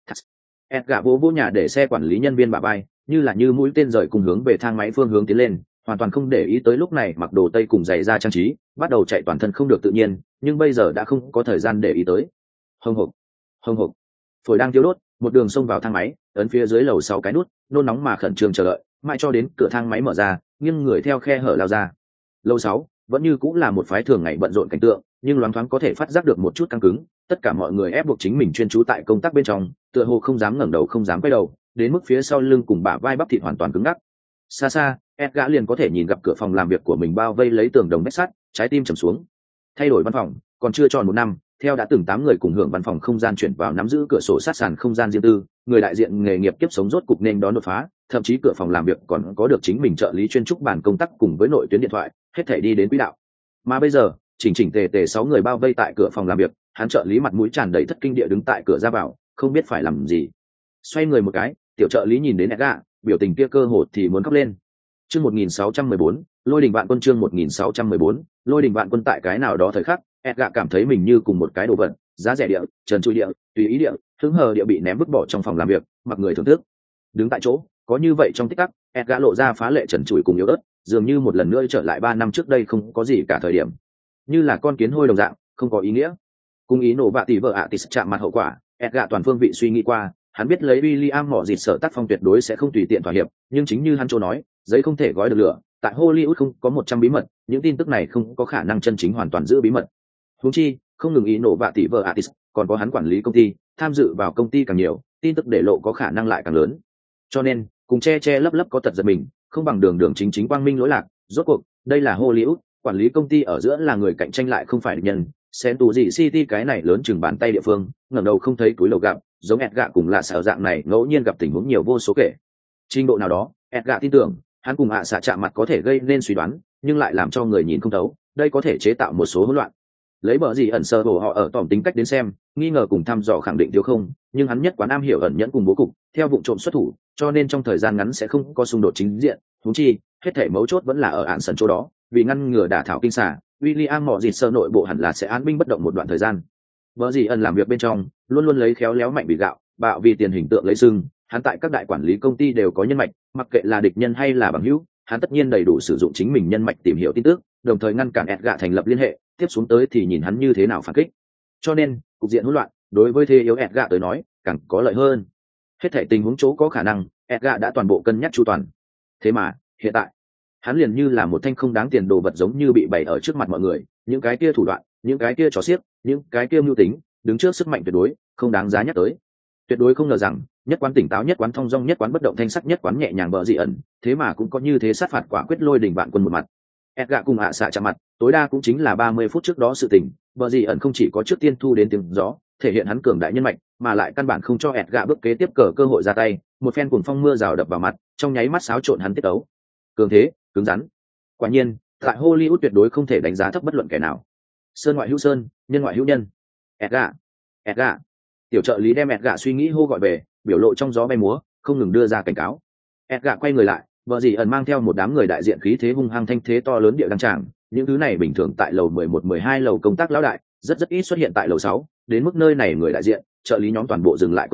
S1: Edgar vỗ vỗ nhà để xe quản lý nhân viên bả vai, như là như mũi tên rời cùng hướng về thang máy phương hướng tiến lên, hoàn toàn không để ý tới lúc này mặc đồ tây cùng giày da trang trí, bắt đầu chạy toàn thân không được tự nhiên, nhưng bây giờ đã không có thời gian để ý tới. Hông hộc, hông hộc, phổi đang thiêu đốt, một đường xông vào thang máy, ấn phía dưới lầu sáu cái nút, nôn nóng mà khẩn trương chờ đợi, mãi cho đến cửa thang máy mở ra, nghiêng người theo khe hở lao ra. Lầu sáu vẫn như cũng là một phái thường ngày bận rộn cảnh tượng, nhưng loáng thoáng có thể phát giác được một chút căng cứng, tất cả mọi người ép buộc chính mình chuyên chú tại công tác bên trong, tựa hồ không dám ngẩng đầu không dám quay đầu, đến mức phía sau lưng cùng bả vai bắp thịt hoàn toàn cứng ngắc. Xa xa, Edgar liền có thể nhìn gặp cửa phòng làm việc của mình bao vây lấy tường đồng vách sắt, trái tim trầm xuống. Thay đổi văn phòng, còn chưa tròn một năm, theo đã từng tám người cùng hưởng văn phòng không gian chuyển vào nắm giữ cửa sổ sát sàn không gian riêng tư, người đại diện nghề nghiệp kiếp sống rốt cục nên đón đột phá, thậm chí cửa phòng làm việc còn có được chính mình trợ lý chuyên trúc bàn công tác cùng với nội tuyến điện thoại, hết thể đi đến quỹ đạo. Mà bây giờ, chỉnh chỉnh tề tề sáu người bao vây tại cửa phòng làm việc, hắn trợ lý mặt mũi tràn đầy thất kinh địa đứng tại cửa ra vào, không biết phải làm gì. Xoay người một cái, tiểu trợ lý nhìn đến Edgar, biểu tình kia cơ hồ thì muốn khóc lên. Chương một nghìn sáu trăm mười bốn, Lôi Đình Vạn Quân. Chương một nghìn sáu trăm mười bốn, Lôi Đình Vạn Quân. Tại cái nào đó thời khắc, Edgar cảm thấy mình như cùng một cái đồ vật, giá rẻ địa, trần trụi địa, tùy ý địa, hứng hờ địa bị ném vứt bỏ trong phòng làm việc, mặc người thưởng thức. Đứng tại chỗ, có như vậy trong tích tắc, Edgar lộ ra phá lệ trần trụi cùng yếu ớt, dường như một lần nữa trở lại ba năm trước đây không có gì cả thời điểm, như là con kiến hôi đồng dạng, không có ý nghĩa. Cùng ý nổ bạ tỷ vợ ạ tỷ chạm mặt hậu quả, Edgar toàn phương vị suy nghĩ qua, hắn biết lấy William mỏ dịt sở tác phong tuyệt đối sẽ không tùy tiện thỏa hiệp, nhưng chính như hắn chỗ nói, giấy không thể gói được lửa, tại Hollywood không có một trăm bí mật, những tin tức này không có khả năng chân chính hoàn toàn giữ bí mật. Huống chi, không ngừng ý nổ bạ tỷ vợ Atis, còn có hắn quản lý công ty, tham dự vào công ty càng nhiều, tin tức để lộ có khả năng lại càng lớn. Cho nên, cùng che che lấp lấp có tật giật mình, không bằng đường đường chính chính quang minh lỗi lạc. Rốt cuộc, đây là Hollywood, quản lý công ty ở giữa là người cạnh tranh lại không phải địch nhân. Sen tù gì City cái này lớn chừng bàn tay địa phương, ngẩng đầu không thấy túi lầu gặp, giống Edgar cùng là xảo dạng này ngẫu nhiên gặp tình huống nhiều vô số kể. Trình độ nào đó, Edgar tin tưởng, hắn cùng ạ xạ chạm mặt có thể gây nên suy đoán, nhưng lại làm cho người nhìn không thấu, đây có thể chế tạo một số hỗn loạn. Lấy bờ gì ẩn sơ bổ họ ở tỏm tính cách đến xem, nghi ngờ cùng thăm dò khẳng định thiếu không, nhưng hắn nhất quán am hiểu ẩn nhẫn cùng bố cục, theo vụ trộm xuất thủ, cho nên trong thời gian ngắn sẽ không có xung đột chính diện. Huống chi, hết thảy mấu chốt vẫn là ở án sân chỗ đó, vì ngăn ngừa đả thảo kinh xà, William mỏ dịt sơ nội bộ hẳn là sẽ án binh bất động một đoạn thời gian. Bờ gì ẩn làm việc bên trong, luôn luôn lấy khéo léo mạnh bị gạo, bạo vì tiền hình tượng lấy sưng, hắn tại các đại quản lý công ty đều có nhân mạch, mặc kệ là địch nhân hay là bằng hữu, hắn tất nhiên đầy đủ sử dụng chính mình nhân mạch tìm hiểu tin tức, đồng thời ngăn cản Edgar thành lập liên hệ, tiếp xuống tới thì nhìn hắn như thế nào phản kích. Cho nên, cục diện hỗn loạn, đối với thế yếu Edgar tới nói, càng có lợi hơn. Hết thảy tình huống chỗ có khả năng, Edgar đã toàn bộ cân nhắc chu toàn. Thế mà, hiện tại, hắn liền như là một thanh không đáng tiền đồ vật giống như bị bày ở trước mặt mọi người, những cái kia thủ đoạn, những cái kia trò xiếc, những cái kia mưu tính, đứng trước sức mạnh tuyệt đối, không đáng giá nhắc tới. Tuyệt đối không ngờ rằng, nhất quán tỉnh táo, nhất quán thông dong, nhất quán bất động thanh sắc, nhất quán nhẹ nhàng bợ dị ẩn, thế mà cũng có như thế sát phạt quả quyết Lôi Đình Vạn Quân một mặt. Edgar cùng ạ xạ chạm mặt, tối đa cũng chính là ba mươi phút trước đó sự tình, bợ dị ẩn không chỉ có trước tiên thu đến tiếng gió, thể hiện hắn cường đại nhân mạch, mà lại căn bản không cho Edgar bước kế tiếp cờ cơ hội ra tay, một phen cuồng phong mưa rào đập vào mặt, trong nháy mắt xáo trộn hắn tiết tấu. Cường thế, cứng rắn. Quả nhiên, tại Hollywood tuyệt đối không thể đánh giá thấp bất luận kẻ nào. Sơn ngoại hữu sơn, nhân ngoại hữu nhân. Edgar, Edgar. Tiểu trợ lý đem Edgar suy nghĩ hô gọi về, biểu lộ trong gió bay múa, không ngừng đưa ra cảnh cáo. Edgar quay người lại, vợ dì ẩn mang theo một đám người đại diện khí thế hung hăng thanh thế to lớn địa đăng tràng, những thứ này bình thường tại lầu mười một mười hai lầu công tác lão đại, rất rất ít xuất hiện tại lầu sáu, đến mức nơi này người đại diện, trợ lý nhóm toàn bộ dừng lại công tác,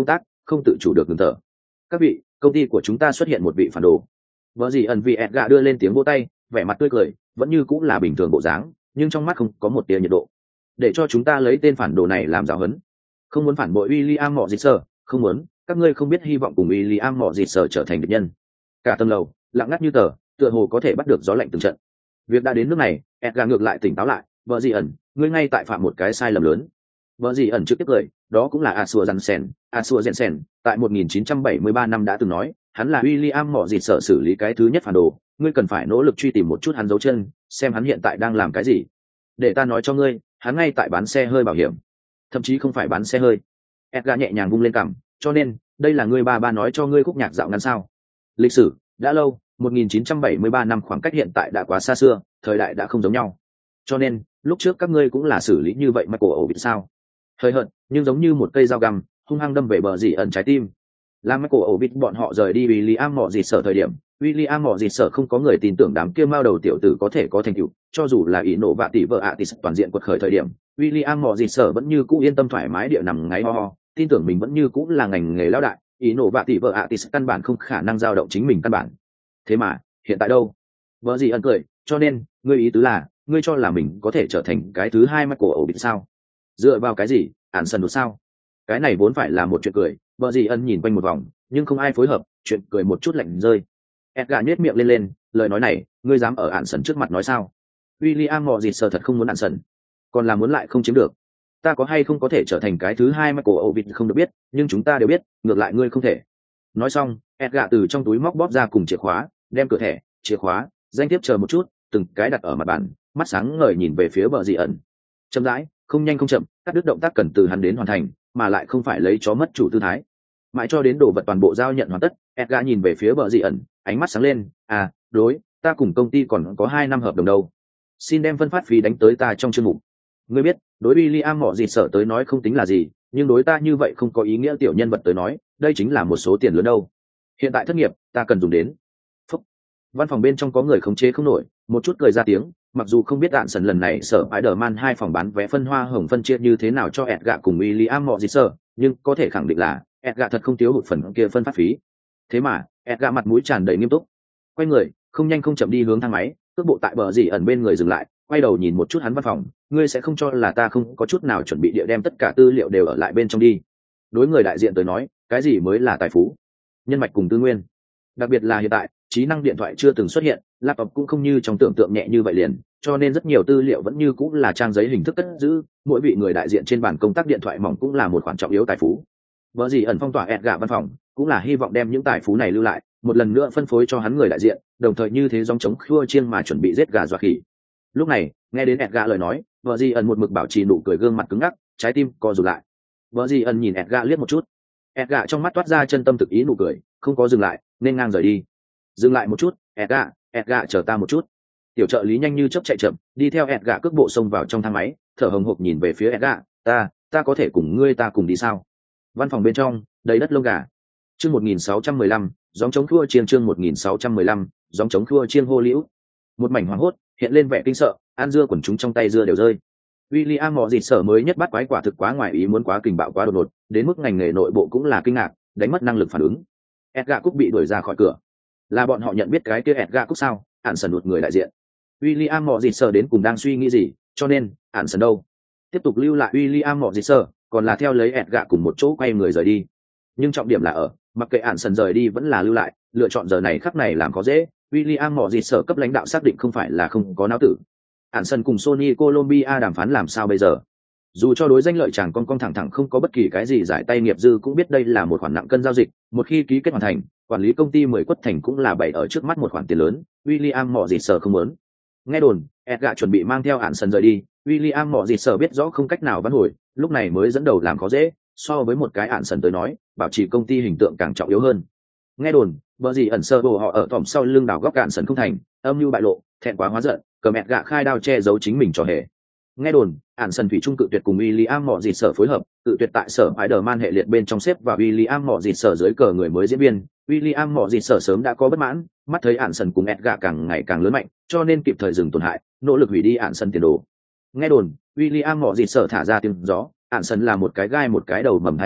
S1: không tự chủ được ngừng thở. Các vị, công ty của chúng ta xuất hiện một vị phản đồ. Vợ gì ẩn vì Edgar đưa lên tiếng vỗ tay, vẻ mặt tươi cười, vẫn như cũng là bình thường bộ dáng, nhưng trong mắt không có một tia nhiệt độ. Để cho chúng ta lấy tên phản đồ này làm giáo huấn. Không muốn phản bội William Mortimer, không muốn, các ngươi không biết hy vọng cùng William Mortimer trở thành địch nhân. Cả tầng lầu, lặng ngắt như tờ, tựa hồ có thể bắt được gió lạnh từng trận. Việc đã đến nước này, Edgar ngược lại tỉnh táo lại, vợ gì ẩn, ngươi ngay tại phạm một cái sai lầm lớn. Vợ gì ẩn trực tiếp cười, đó cũng là Asua Jensen, Asua Jensen, tại một nghìn chín trăm bảy mươi ba năm đã từng nói, hắn là William Mortimer xử lý cái thứ nhất phản đồ, ngươi cần phải nỗ lực truy tìm một chút hắn dấu chân, xem hắn hiện tại đang làm cái gì. Để ta nói cho ngươi, hắn ngay tại bán xe hơi bảo hiểm, thậm chí không phải bán xe hơi. Edgar nhẹ nhàng vung lên cằm, cho nên, đây là ngươi ba ba nói cho ngươi khúc nhạc dạo ngắn sao? Lịch sử đã lâu, một nghìn chín trăm bảy mươi ba năm khoảng cách hiện tại đã quá xa xưa, thời đại đã không giống nhau. Cho nên, lúc trước các ngươi cũng là xử lý như vậy Michael Ovid sao? Hơi hận, nhưng giống như một cây dao găm, hung hăng đâm về bờ dì ẩn trái tim. Là Michael Ovid bọn họ rời đi William Mortimer thời điểm, William Mortimer không có người tin tưởng đám kia mao đầu tiểu tử có thể có thành tựu, cho dù là ý nổ vạ tỷ vợ Atis toàn diện quật khởi thời điểm, William Mortimer vẫn như cũ yên tâm thoải mái địa nằm ngáy ho ho, tin tưởng mình vẫn như cũ là ngành nghề lão đại, ý nổ vạ tỷ vợ Atis căn bản không khả năng dao động chính mình căn bản. Thế mà, hiện tại đâu? Vợ gì ẩn cười, cho nên, ngươi ý tứ là, ngươi cho là mình có thể trở thành cái thứ hai Michael Ovid sao? Dựa vào cái gì? Ản sần đột sao? Cái này vốn phải là một chuyện cười, vợ gì ân nhìn quanh một vòng, nhưng không ai phối hợp, chuyện cười một chút lạnh rơi. Edgar nhếch miệng lên lên, lời nói này, ngươi dám ở Ản sần trước mặt nói sao? William Mortimer thật không muốn Ản sần, còn là muốn lại không chiếm được. Ta có hay không có thể trở thành cái thứ hai Michael Ovid không được biết, nhưng chúng ta đều biết, ngược lại ngươi không thể. Nói xong, Edgar từ trong túi móc bóp ra cùng chìa khóa, đem cửa thẻ, chìa khóa, danh thiếp chờ một chút, từng cái đặt ở mặt bàn, mắt sáng ngời nhìn về phía bờ dị ẩn. Chậm rãi, không nhanh không chậm, các đứt động tác cần từ hắn đến hoàn thành, mà lại không phải lấy chó mất chủ tư thái. Mãi cho đến đồ vật toàn bộ giao nhận hoàn tất, Edgar nhìn về phía bờ dị ẩn, ánh mắt sáng lên, à, đối, ta cùng công ty còn có hai năm hợp đồng đâu. Xin đem phân phát phí đánh tới ta trong chương mục. Ngươi biết, đối William mọ gì sợ tới nói không tính là gì, nhưng đối ta như vậy không có ý nghĩa tiểu nhân vật tới nói, đây chính là một số tiền lớn đâu. Hiện tại thất nghiệp, ta cần dùng đến. Phúc. Văn phòng bên trong có người khống chế không nổi, một chút cười ra tiếng, mặc dù không biết đạn sần lần này sở Spider-Man hai phòng bán vé phân hoa hồng phân chia như thế nào cho Edgar cùng William mọ gì sợ, nhưng có thể khẳng định là Edgar thật không thiếu hụt phần kia phân phát phí. Thế mà, Edgar mặt mũi tràn đầy nghiêm túc. Quay người, không nhanh không chậm đi hướng thang máy, cước bộ tại bờ dì ẩn bên người dừng lại, quay đầu nhìn một chút hắn văn phòng, ngươi sẽ không cho là ta không có chút nào chuẩn bị địa đem tất cả tư liệu đều ở lại bên trong đi. Đối người đại diện tới nói, cái gì mới là tài phú? Nhân mạch cùng tư nguyên. Đặc biệt là hiện tại, trí năng điện thoại chưa từng xuất hiện, laptop cũng không như trong tưởng tượng nhẹ như vậy liền, cho nên rất nhiều tư liệu vẫn như cũng là trang giấy hình thức cất giữ, mỗi vị người đại diện trên bàn công tác điện thoại mỏng cũng là một khoản trọng yếu tài phú. Bờ dì ẩn phong tỏa Edgar văn phòng, cũng là hy vọng đem những tài phú này lưu lại, một lần nữa phân phối cho hắn người đại diện, đồng thời như thế dòng chống khua chiêng mà chuẩn bị giết gà dọa khỉ. Lúc này, nghe đến Edgar lời nói, vợ dì ẩn một mực bảo trì nụ cười gương mặt cứng ngắc, trái tim co rụt lại. Vợ dì ẩn nhìn Edgar liếc một chút, Edgar trong mắt toát ra chân tâm thực ý nụ cười, không có dừng lại, nên ngang rời đi. Dừng lại một chút, Edgar, Edgar chờ ta một chút. Tiểu trợ lý nhanh như chớp chạy chậm, đi theo Edgar cước bộ xông vào trong thang máy, thở hồng hộc nhìn về phía Edgar, ta, ta có thể cùng ngươi ta cùng đi sao? Văn phòng bên trong, đầy đất lông gà. Chương một nghìn sáu trăm mười lăm, gióng chống khua chiêng chương một nghìn sáu trăm mười lăm, gióng chống khua chiêng hô liễu. Một mảnh hoảng hốt, hiện lên vẻ kinh sợ, ăn dưa quần chúng trong tay dưa đều rơi. William mọ gì sở mới nhất bắt quái quả thực quá ngoài ý muốn quá kinh bạo quá đột ngột, đến mức ngành nghề nội bộ cũng là kinh ngạc, đánh mất năng lực phản ứng. Edgar Cook bị đuổi ra khỏi cửa. Là bọn họ nhận biết cái kia Edgar Cook sao? Ản sần một người đại diện. William mọ gì sở đến cùng đang suy nghĩ gì, cho nên, Ản sần đâu? Tiếp tục lưu lại William mọ gì sở, còn là theo lấy Edgar cùng một chỗ quay người rời đi. Nhưng trọng điểm là ở, mặc kệ Ản sần rời đi vẫn là lưu lại, lựa chọn giờ này khắc này làm có dễ. William mọ gì sở cấp lãnh đạo xác định không phải là không có não tử. Ản sần cùng Sony Colombia đàm phán làm sao bây giờ? Dù cho đối danh lợi chàng con con thẳng thẳng không có bất kỳ cái gì giải tay nghiệp dư cũng biết đây là một khoản nặng cân giao dịch, một khi ký kết hoàn thành, quản lý công ty mười quất thành cũng là bày ở trước mắt một khoản tiền lớn, William mọ gì sở không muốn. Nghe đồn, Edgar chuẩn bị mang theo Ản sần rời đi, William mọ gì sở biết rõ không cách nào vãn hồi, lúc này mới dẫn đầu làm khó dễ, so với một cái Ản sần tới nói, bảo trì công ty hình tượng càng trọng yếu hơn. Nghe đồn, bờ gì ẩn sơ bộ họ ở tỏm sau lưng đảo góc Ản sần không thành, âm mưu bại lộ, thẹn quá hóa giận, cầm Edgar khai đao che giấu chính mình cho hề. Nghe đồn, Ản sần thủy trung cự tuyệt cùng William mọ gì sở phối hợp, cự tuyệt tại sở Spider-Man hệ liệt bên trong xếp và William mọ gì sở dưới cờ người mới diễn viên. William mọ gì sở sớm đã có bất mãn, mắt thấy Ản sần cùng Edgar càng ngày càng lớn mạnh, cho nên kịp thời dừng tổn hại, nỗ lực hủy đi Ản sần tiền đồ. Nghe đồn, William mọ gì sở thả ra tiếng gió, Ản sần là một cái gai một cái đầu mầm thái họa,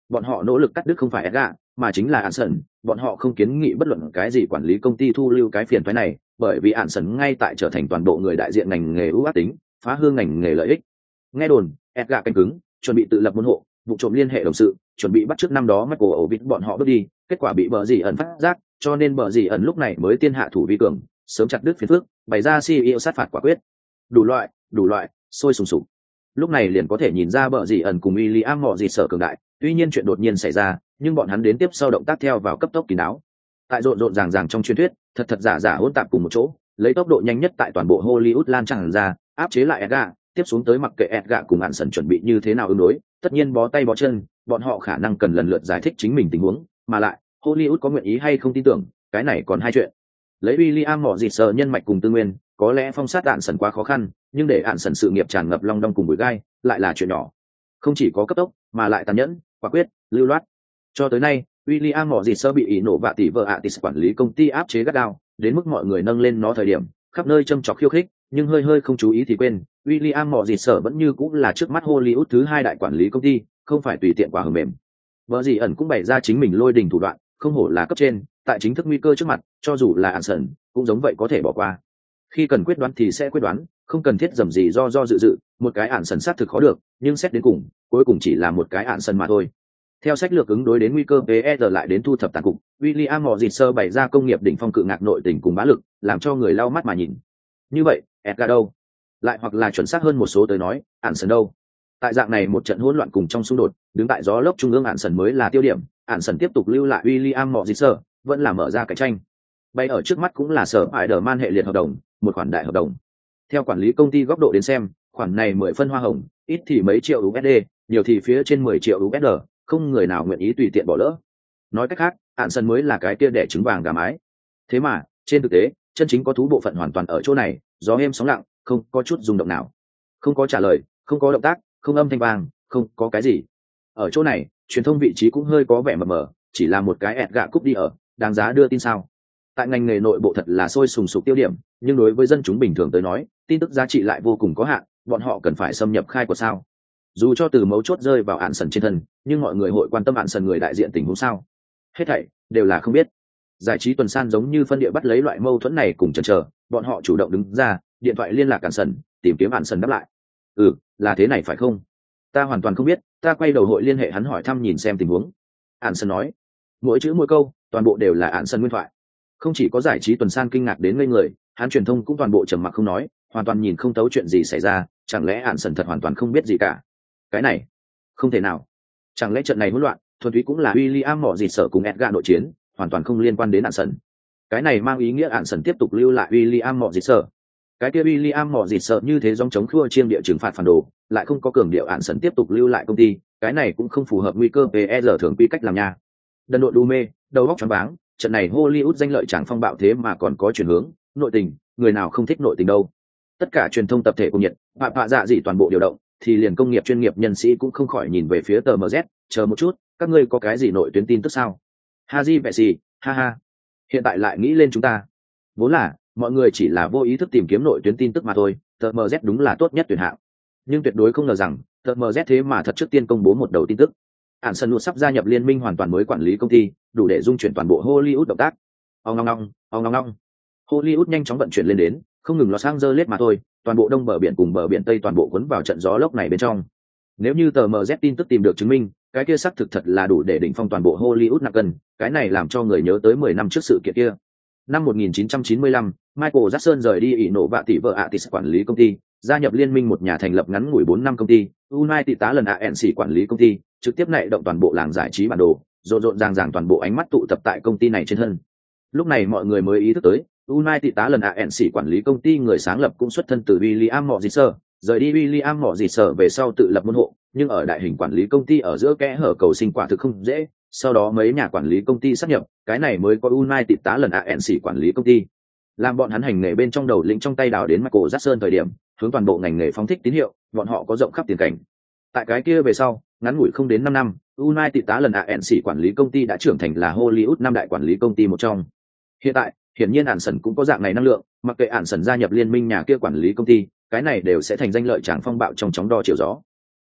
S1: bọn họ nỗ lực cắt đứt không phải Edgar, mà chính là Anson, bọn họ không kiến nghị bất luận cái gì quản lý công ty thu lưu cái phiền toái này, bởi vì Anson ngay tại trở thành toàn bộ người đại diện ngành nghề ưu ác tính, phá hư ngành nghề lợi ích. Nghe đồn, Edgar canh cứng, chuẩn bị tự lập môn hộ, vụ trộm liên hệ đồng sự, chuẩn bị bắt trước năm đó Michael Ovid bọn họ bước đi, kết quả bị bờ gì ẩn phát giác, cho nên bờ gì ẩn lúc này mới tiên hạ thủ vi cường, sớm chặt đứt phiền phức, bày ra xê e ô sát phạt quả quyết. Đủ loại, đủ loại, sôi sùng sục. Lúc này liền có thể nhìn ra bờ gì ẩn cùng William mọ gì sở cường đại, tuy nhiên chuyện đột nhiên xảy ra, nhưng bọn hắn đến tiếp sau động tác theo vào cấp tốc kín đáo. Tại rộn rộn ràng ràng trong truyền thuyết, thật thật giả giả hỗn tạp cùng một chỗ, lấy tốc độ nhanh nhất tại toàn bộ Hollywood lan tràn ra, áp chế lại Edgar, tiếp xuống tới mặc kệ Edgar cùng Anson chuẩn bị như thế nào ứng đối, tất nhiên bó tay bó chân, bọn họ khả năng cần lần lượt giải thích chính mình tình huống, mà lại, Hollywood có nguyện ý hay không tin tưởng, cái này còn hai chuyện. Lấy William mọ gì sở nhân mạch cùng tư nguyên, có lẽ phong sát Anson quá khó khăn, nhưng để Anson sự nghiệp tràn ngập long đong cùng bụi gai, lại là chuyện nhỏ. Không chỉ có cấp tốc, mà lại tàn nhẫn, quả quyết, lưu loát. Cho tới nay, William mọ gì sở bị ý nổ vạ tỷ vợ Atis quản lý công ty áp chế gắt gao, đến mức mọi người nâng lên nó thời điểm, khắp nơi châm chọc khiêu khích, nhưng hơi hơi không chú ý thì quên, William mọ gì sở vẫn như cũng là trước mắt Hollywood thứ hai đại quản lý công ty, không phải tùy tiện quá hờ mềm. Vợ gì ẩn cũng bày ra chính mình lôi đình thủ đoạn, không hổ là cấp trên, tại chính thức nguy cơ trước mặt, cho dù là Anson, cũng giống vậy có thể bỏ qua. Khi cần quyết đoán thì sẽ quyết đoán, không cần thiết dầm gì do do dự dự, một cái Anson sát thực khó được, nhưng xét đến cùng, cuối cùng chỉ là một cái Anson mà thôi. Theo sách lược ứng đối đến nguy cơ pê e rờ lại đến thu thập tàn cục, William Morrison bày ra công nghiệp đỉnh phong cự ngạc nội tình cùng bá lực, làm cho người lau mắt mà nhìn. Như vậy, Edgar đâu? Lại hoặc là chuẩn xác hơn một số tới nói, Anson đâu? Tại dạng này một trận hỗn loạn cùng trong xung đột, đứng tại gió lốc trung ương Anson mới là tiêu điểm, Anson tiếp tục lưu lại William Morrison, vẫn là mở ra cạnh tranh. Bay ở trước mắt cũng là sở Spider-Man hệ liệt hợp đồng, một khoản đại hợp đồng. Theo quản lý công ty góc độ đến xem, khoản này mười phân hoa hồng, ít thì mấy triệu u ét đê, nhiều thì phía trên mười triệu u ét đê, không người nào nguyện ý tùy tiện bỏ lỡ. Nói cách khác, Anson mới là cái kia đẻ trứng vàng gà mái. Thế mà, trên thực tế, chân chính có thú bộ phận hoàn toàn ở chỗ này, gió êm sóng lặng, không có chút rung động nào. Không có trả lời, không có động tác, không âm thanh vàng, không có cái gì. Ở chỗ này, truyền thông vị trí cũng hơi có vẻ mờ mờ, chỉ là một cái ẹt gạ cúp đi ở, đáng giá đưa tin sao. Tại ngành nghề nội bộ thật là sôi sùng sục tiêu điểm, nhưng đối với dân chúng bình thường tới nói, tin tức giá trị lại vô cùng có hạn, bọn họ cần phải xâm nhập khai của sao. Dù cho từ mấu chốt rơi vào Anson trên thân, nhưng mọi người hội quan tâm Anson người đại diện tình huống sao. Hết thảy đều là không biết. Giải trí tuần san giống như phân địa bắt lấy loại mâu thuẫn này cùng chần chờ, bọn họ chủ động đứng ra, điện thoại liên lạc Anson, tìm kiếm Anson đáp lại. Ừ, là thế này phải không? Ta hoàn toàn không biết, ta quay đầu hội liên hệ hắn hỏi thăm nhìn xem tình huống. Anson nói. Mỗi chữ mỗi câu, toàn bộ đều là Anson nguyên thoại. Không chỉ có giải trí tuần san kinh ngạc đến ngây người, hắn truyền thông cũng toàn bộ trầm mặc không nói, hoàn toàn nhìn không thấu chuyện gì xảy ra, chẳng lẽ Anson thật hoàn toàn không biết gì cả? Cái này, không thể nào. Chẳng lẽ trận này hỗn loạn, thuần túy cũng là William mọ gì sở cùng Edgar nội chiến, hoàn toàn không liên quan đến Anson. Cái này mang ý nghĩa Anson tiếp tục lưu lại William mọ gì sở. Cái kia William mọ gì sở như thế dòng chống khua chiêm địa trừng phạt phản đồ, lại không có cường điệu Anson tiếp tục lưu lại công ty, cái này cũng không phù hợp nguy cơ pê e rờ thường quy cách làm nha. Đần độn đu mê, đầu óc choáng váng, trận này Hollywood danh lợi chẳng phong bạo thế mà còn có chuyển hướng, nội tình, người nào không thích nội tình đâu. Tất cả truyền thông tập thể cùng nhiệt, bạ bạ dạ dị toàn bộ điều động, thì liền công nghiệp chuyên nghiệp nhân sĩ cũng không khỏi nhìn về phía tờ em dét, chờ một chút, các ngươi có cái gì nội tuyến tin tức sao? Haji vẻ gì, ha ha. Hiện tại lại nghĩ lên chúng ta. Vốn là, mọi người chỉ là vô ý thức tìm kiếm nội tuyến tin tức mà thôi, tờ em dét đúng là tốt nhất tuyển hạng. Nhưng tuyệt đối không ngờ rằng, tờ em dét thế mà thật trước tiên công bố một đầu tin tức. Anson luôn sắp gia nhập liên minh hoàn toàn mới quản lý công ty, đủ để dung chuyển toàn bộ Hollywood động tác. Ong ong ong, ong ong ong. Hollywood nhanh chóng vận chuyển lên đến, không ngừng Los Angeles mà thôi, toàn bộ đông bờ biển cùng bờ biển tây toàn bộ cuốn vào trận gió lốc này bên trong. Nếu như tờ em dét tin tức tìm được chứng minh, cái kia xác thực thật là đủ để đỉnh phong toàn bộ Hollywood nặng cân, cái này làm cho người nhớ tới mười năm trước sự kiện kia. Năm một nghìn chín trăm chín mươi lăm, Michael Jackson rời đi ỷ nổ vạ tỷ vợ Atis quản lý công ty, gia nhập liên minh một nhà thành lập ngắn ngủi bốn năm công ty, United tá lần a en xê quản lý công ty, trực tiếp nảy động toàn bộ làng giải trí bản đồ, rộn rộn ràng ràng toàn bộ ánh mắt tụ tập tại công ty này trên thân. Lúc này mọi người mới ý thức tới, United tá lần a en xê quản lý công ty người sáng lập cũng xuất thân từ William Morrison, rời đi William Morrison về sau tự lập môn hộ, nhưng ở đại hình quản lý công ty ở giữa kẽ hở cầu sinh quả thực không dễ, sau đó mấy nhà quản lý công ty sáp nhập, cái này mới có United tá lần a en xê quản lý công ty. Làm bọn hắn hành nghề bên trong đầu lĩnh trong tay đảo đến Michael Jackson thời điểm, hướng toàn bộ ngành nghề phóng thích tín hiệu, bọn họ có rộng khắp tiền cảnh. Tại cái kia về sau, ngắn ngủi không đến năm năm, United tá lần a en xê quản lý công ty đã trưởng thành là Hollywood năm đại quản lý công ty một trong. Hiện tại, hiển nhiên Anson cũng có dạng này năng lượng, mặc kệ Anson gia nhập liên minh nhà kia quản lý công ty, cái này đều sẽ thành danh lợi tràng phong bạo trong chóng đo chiều gió.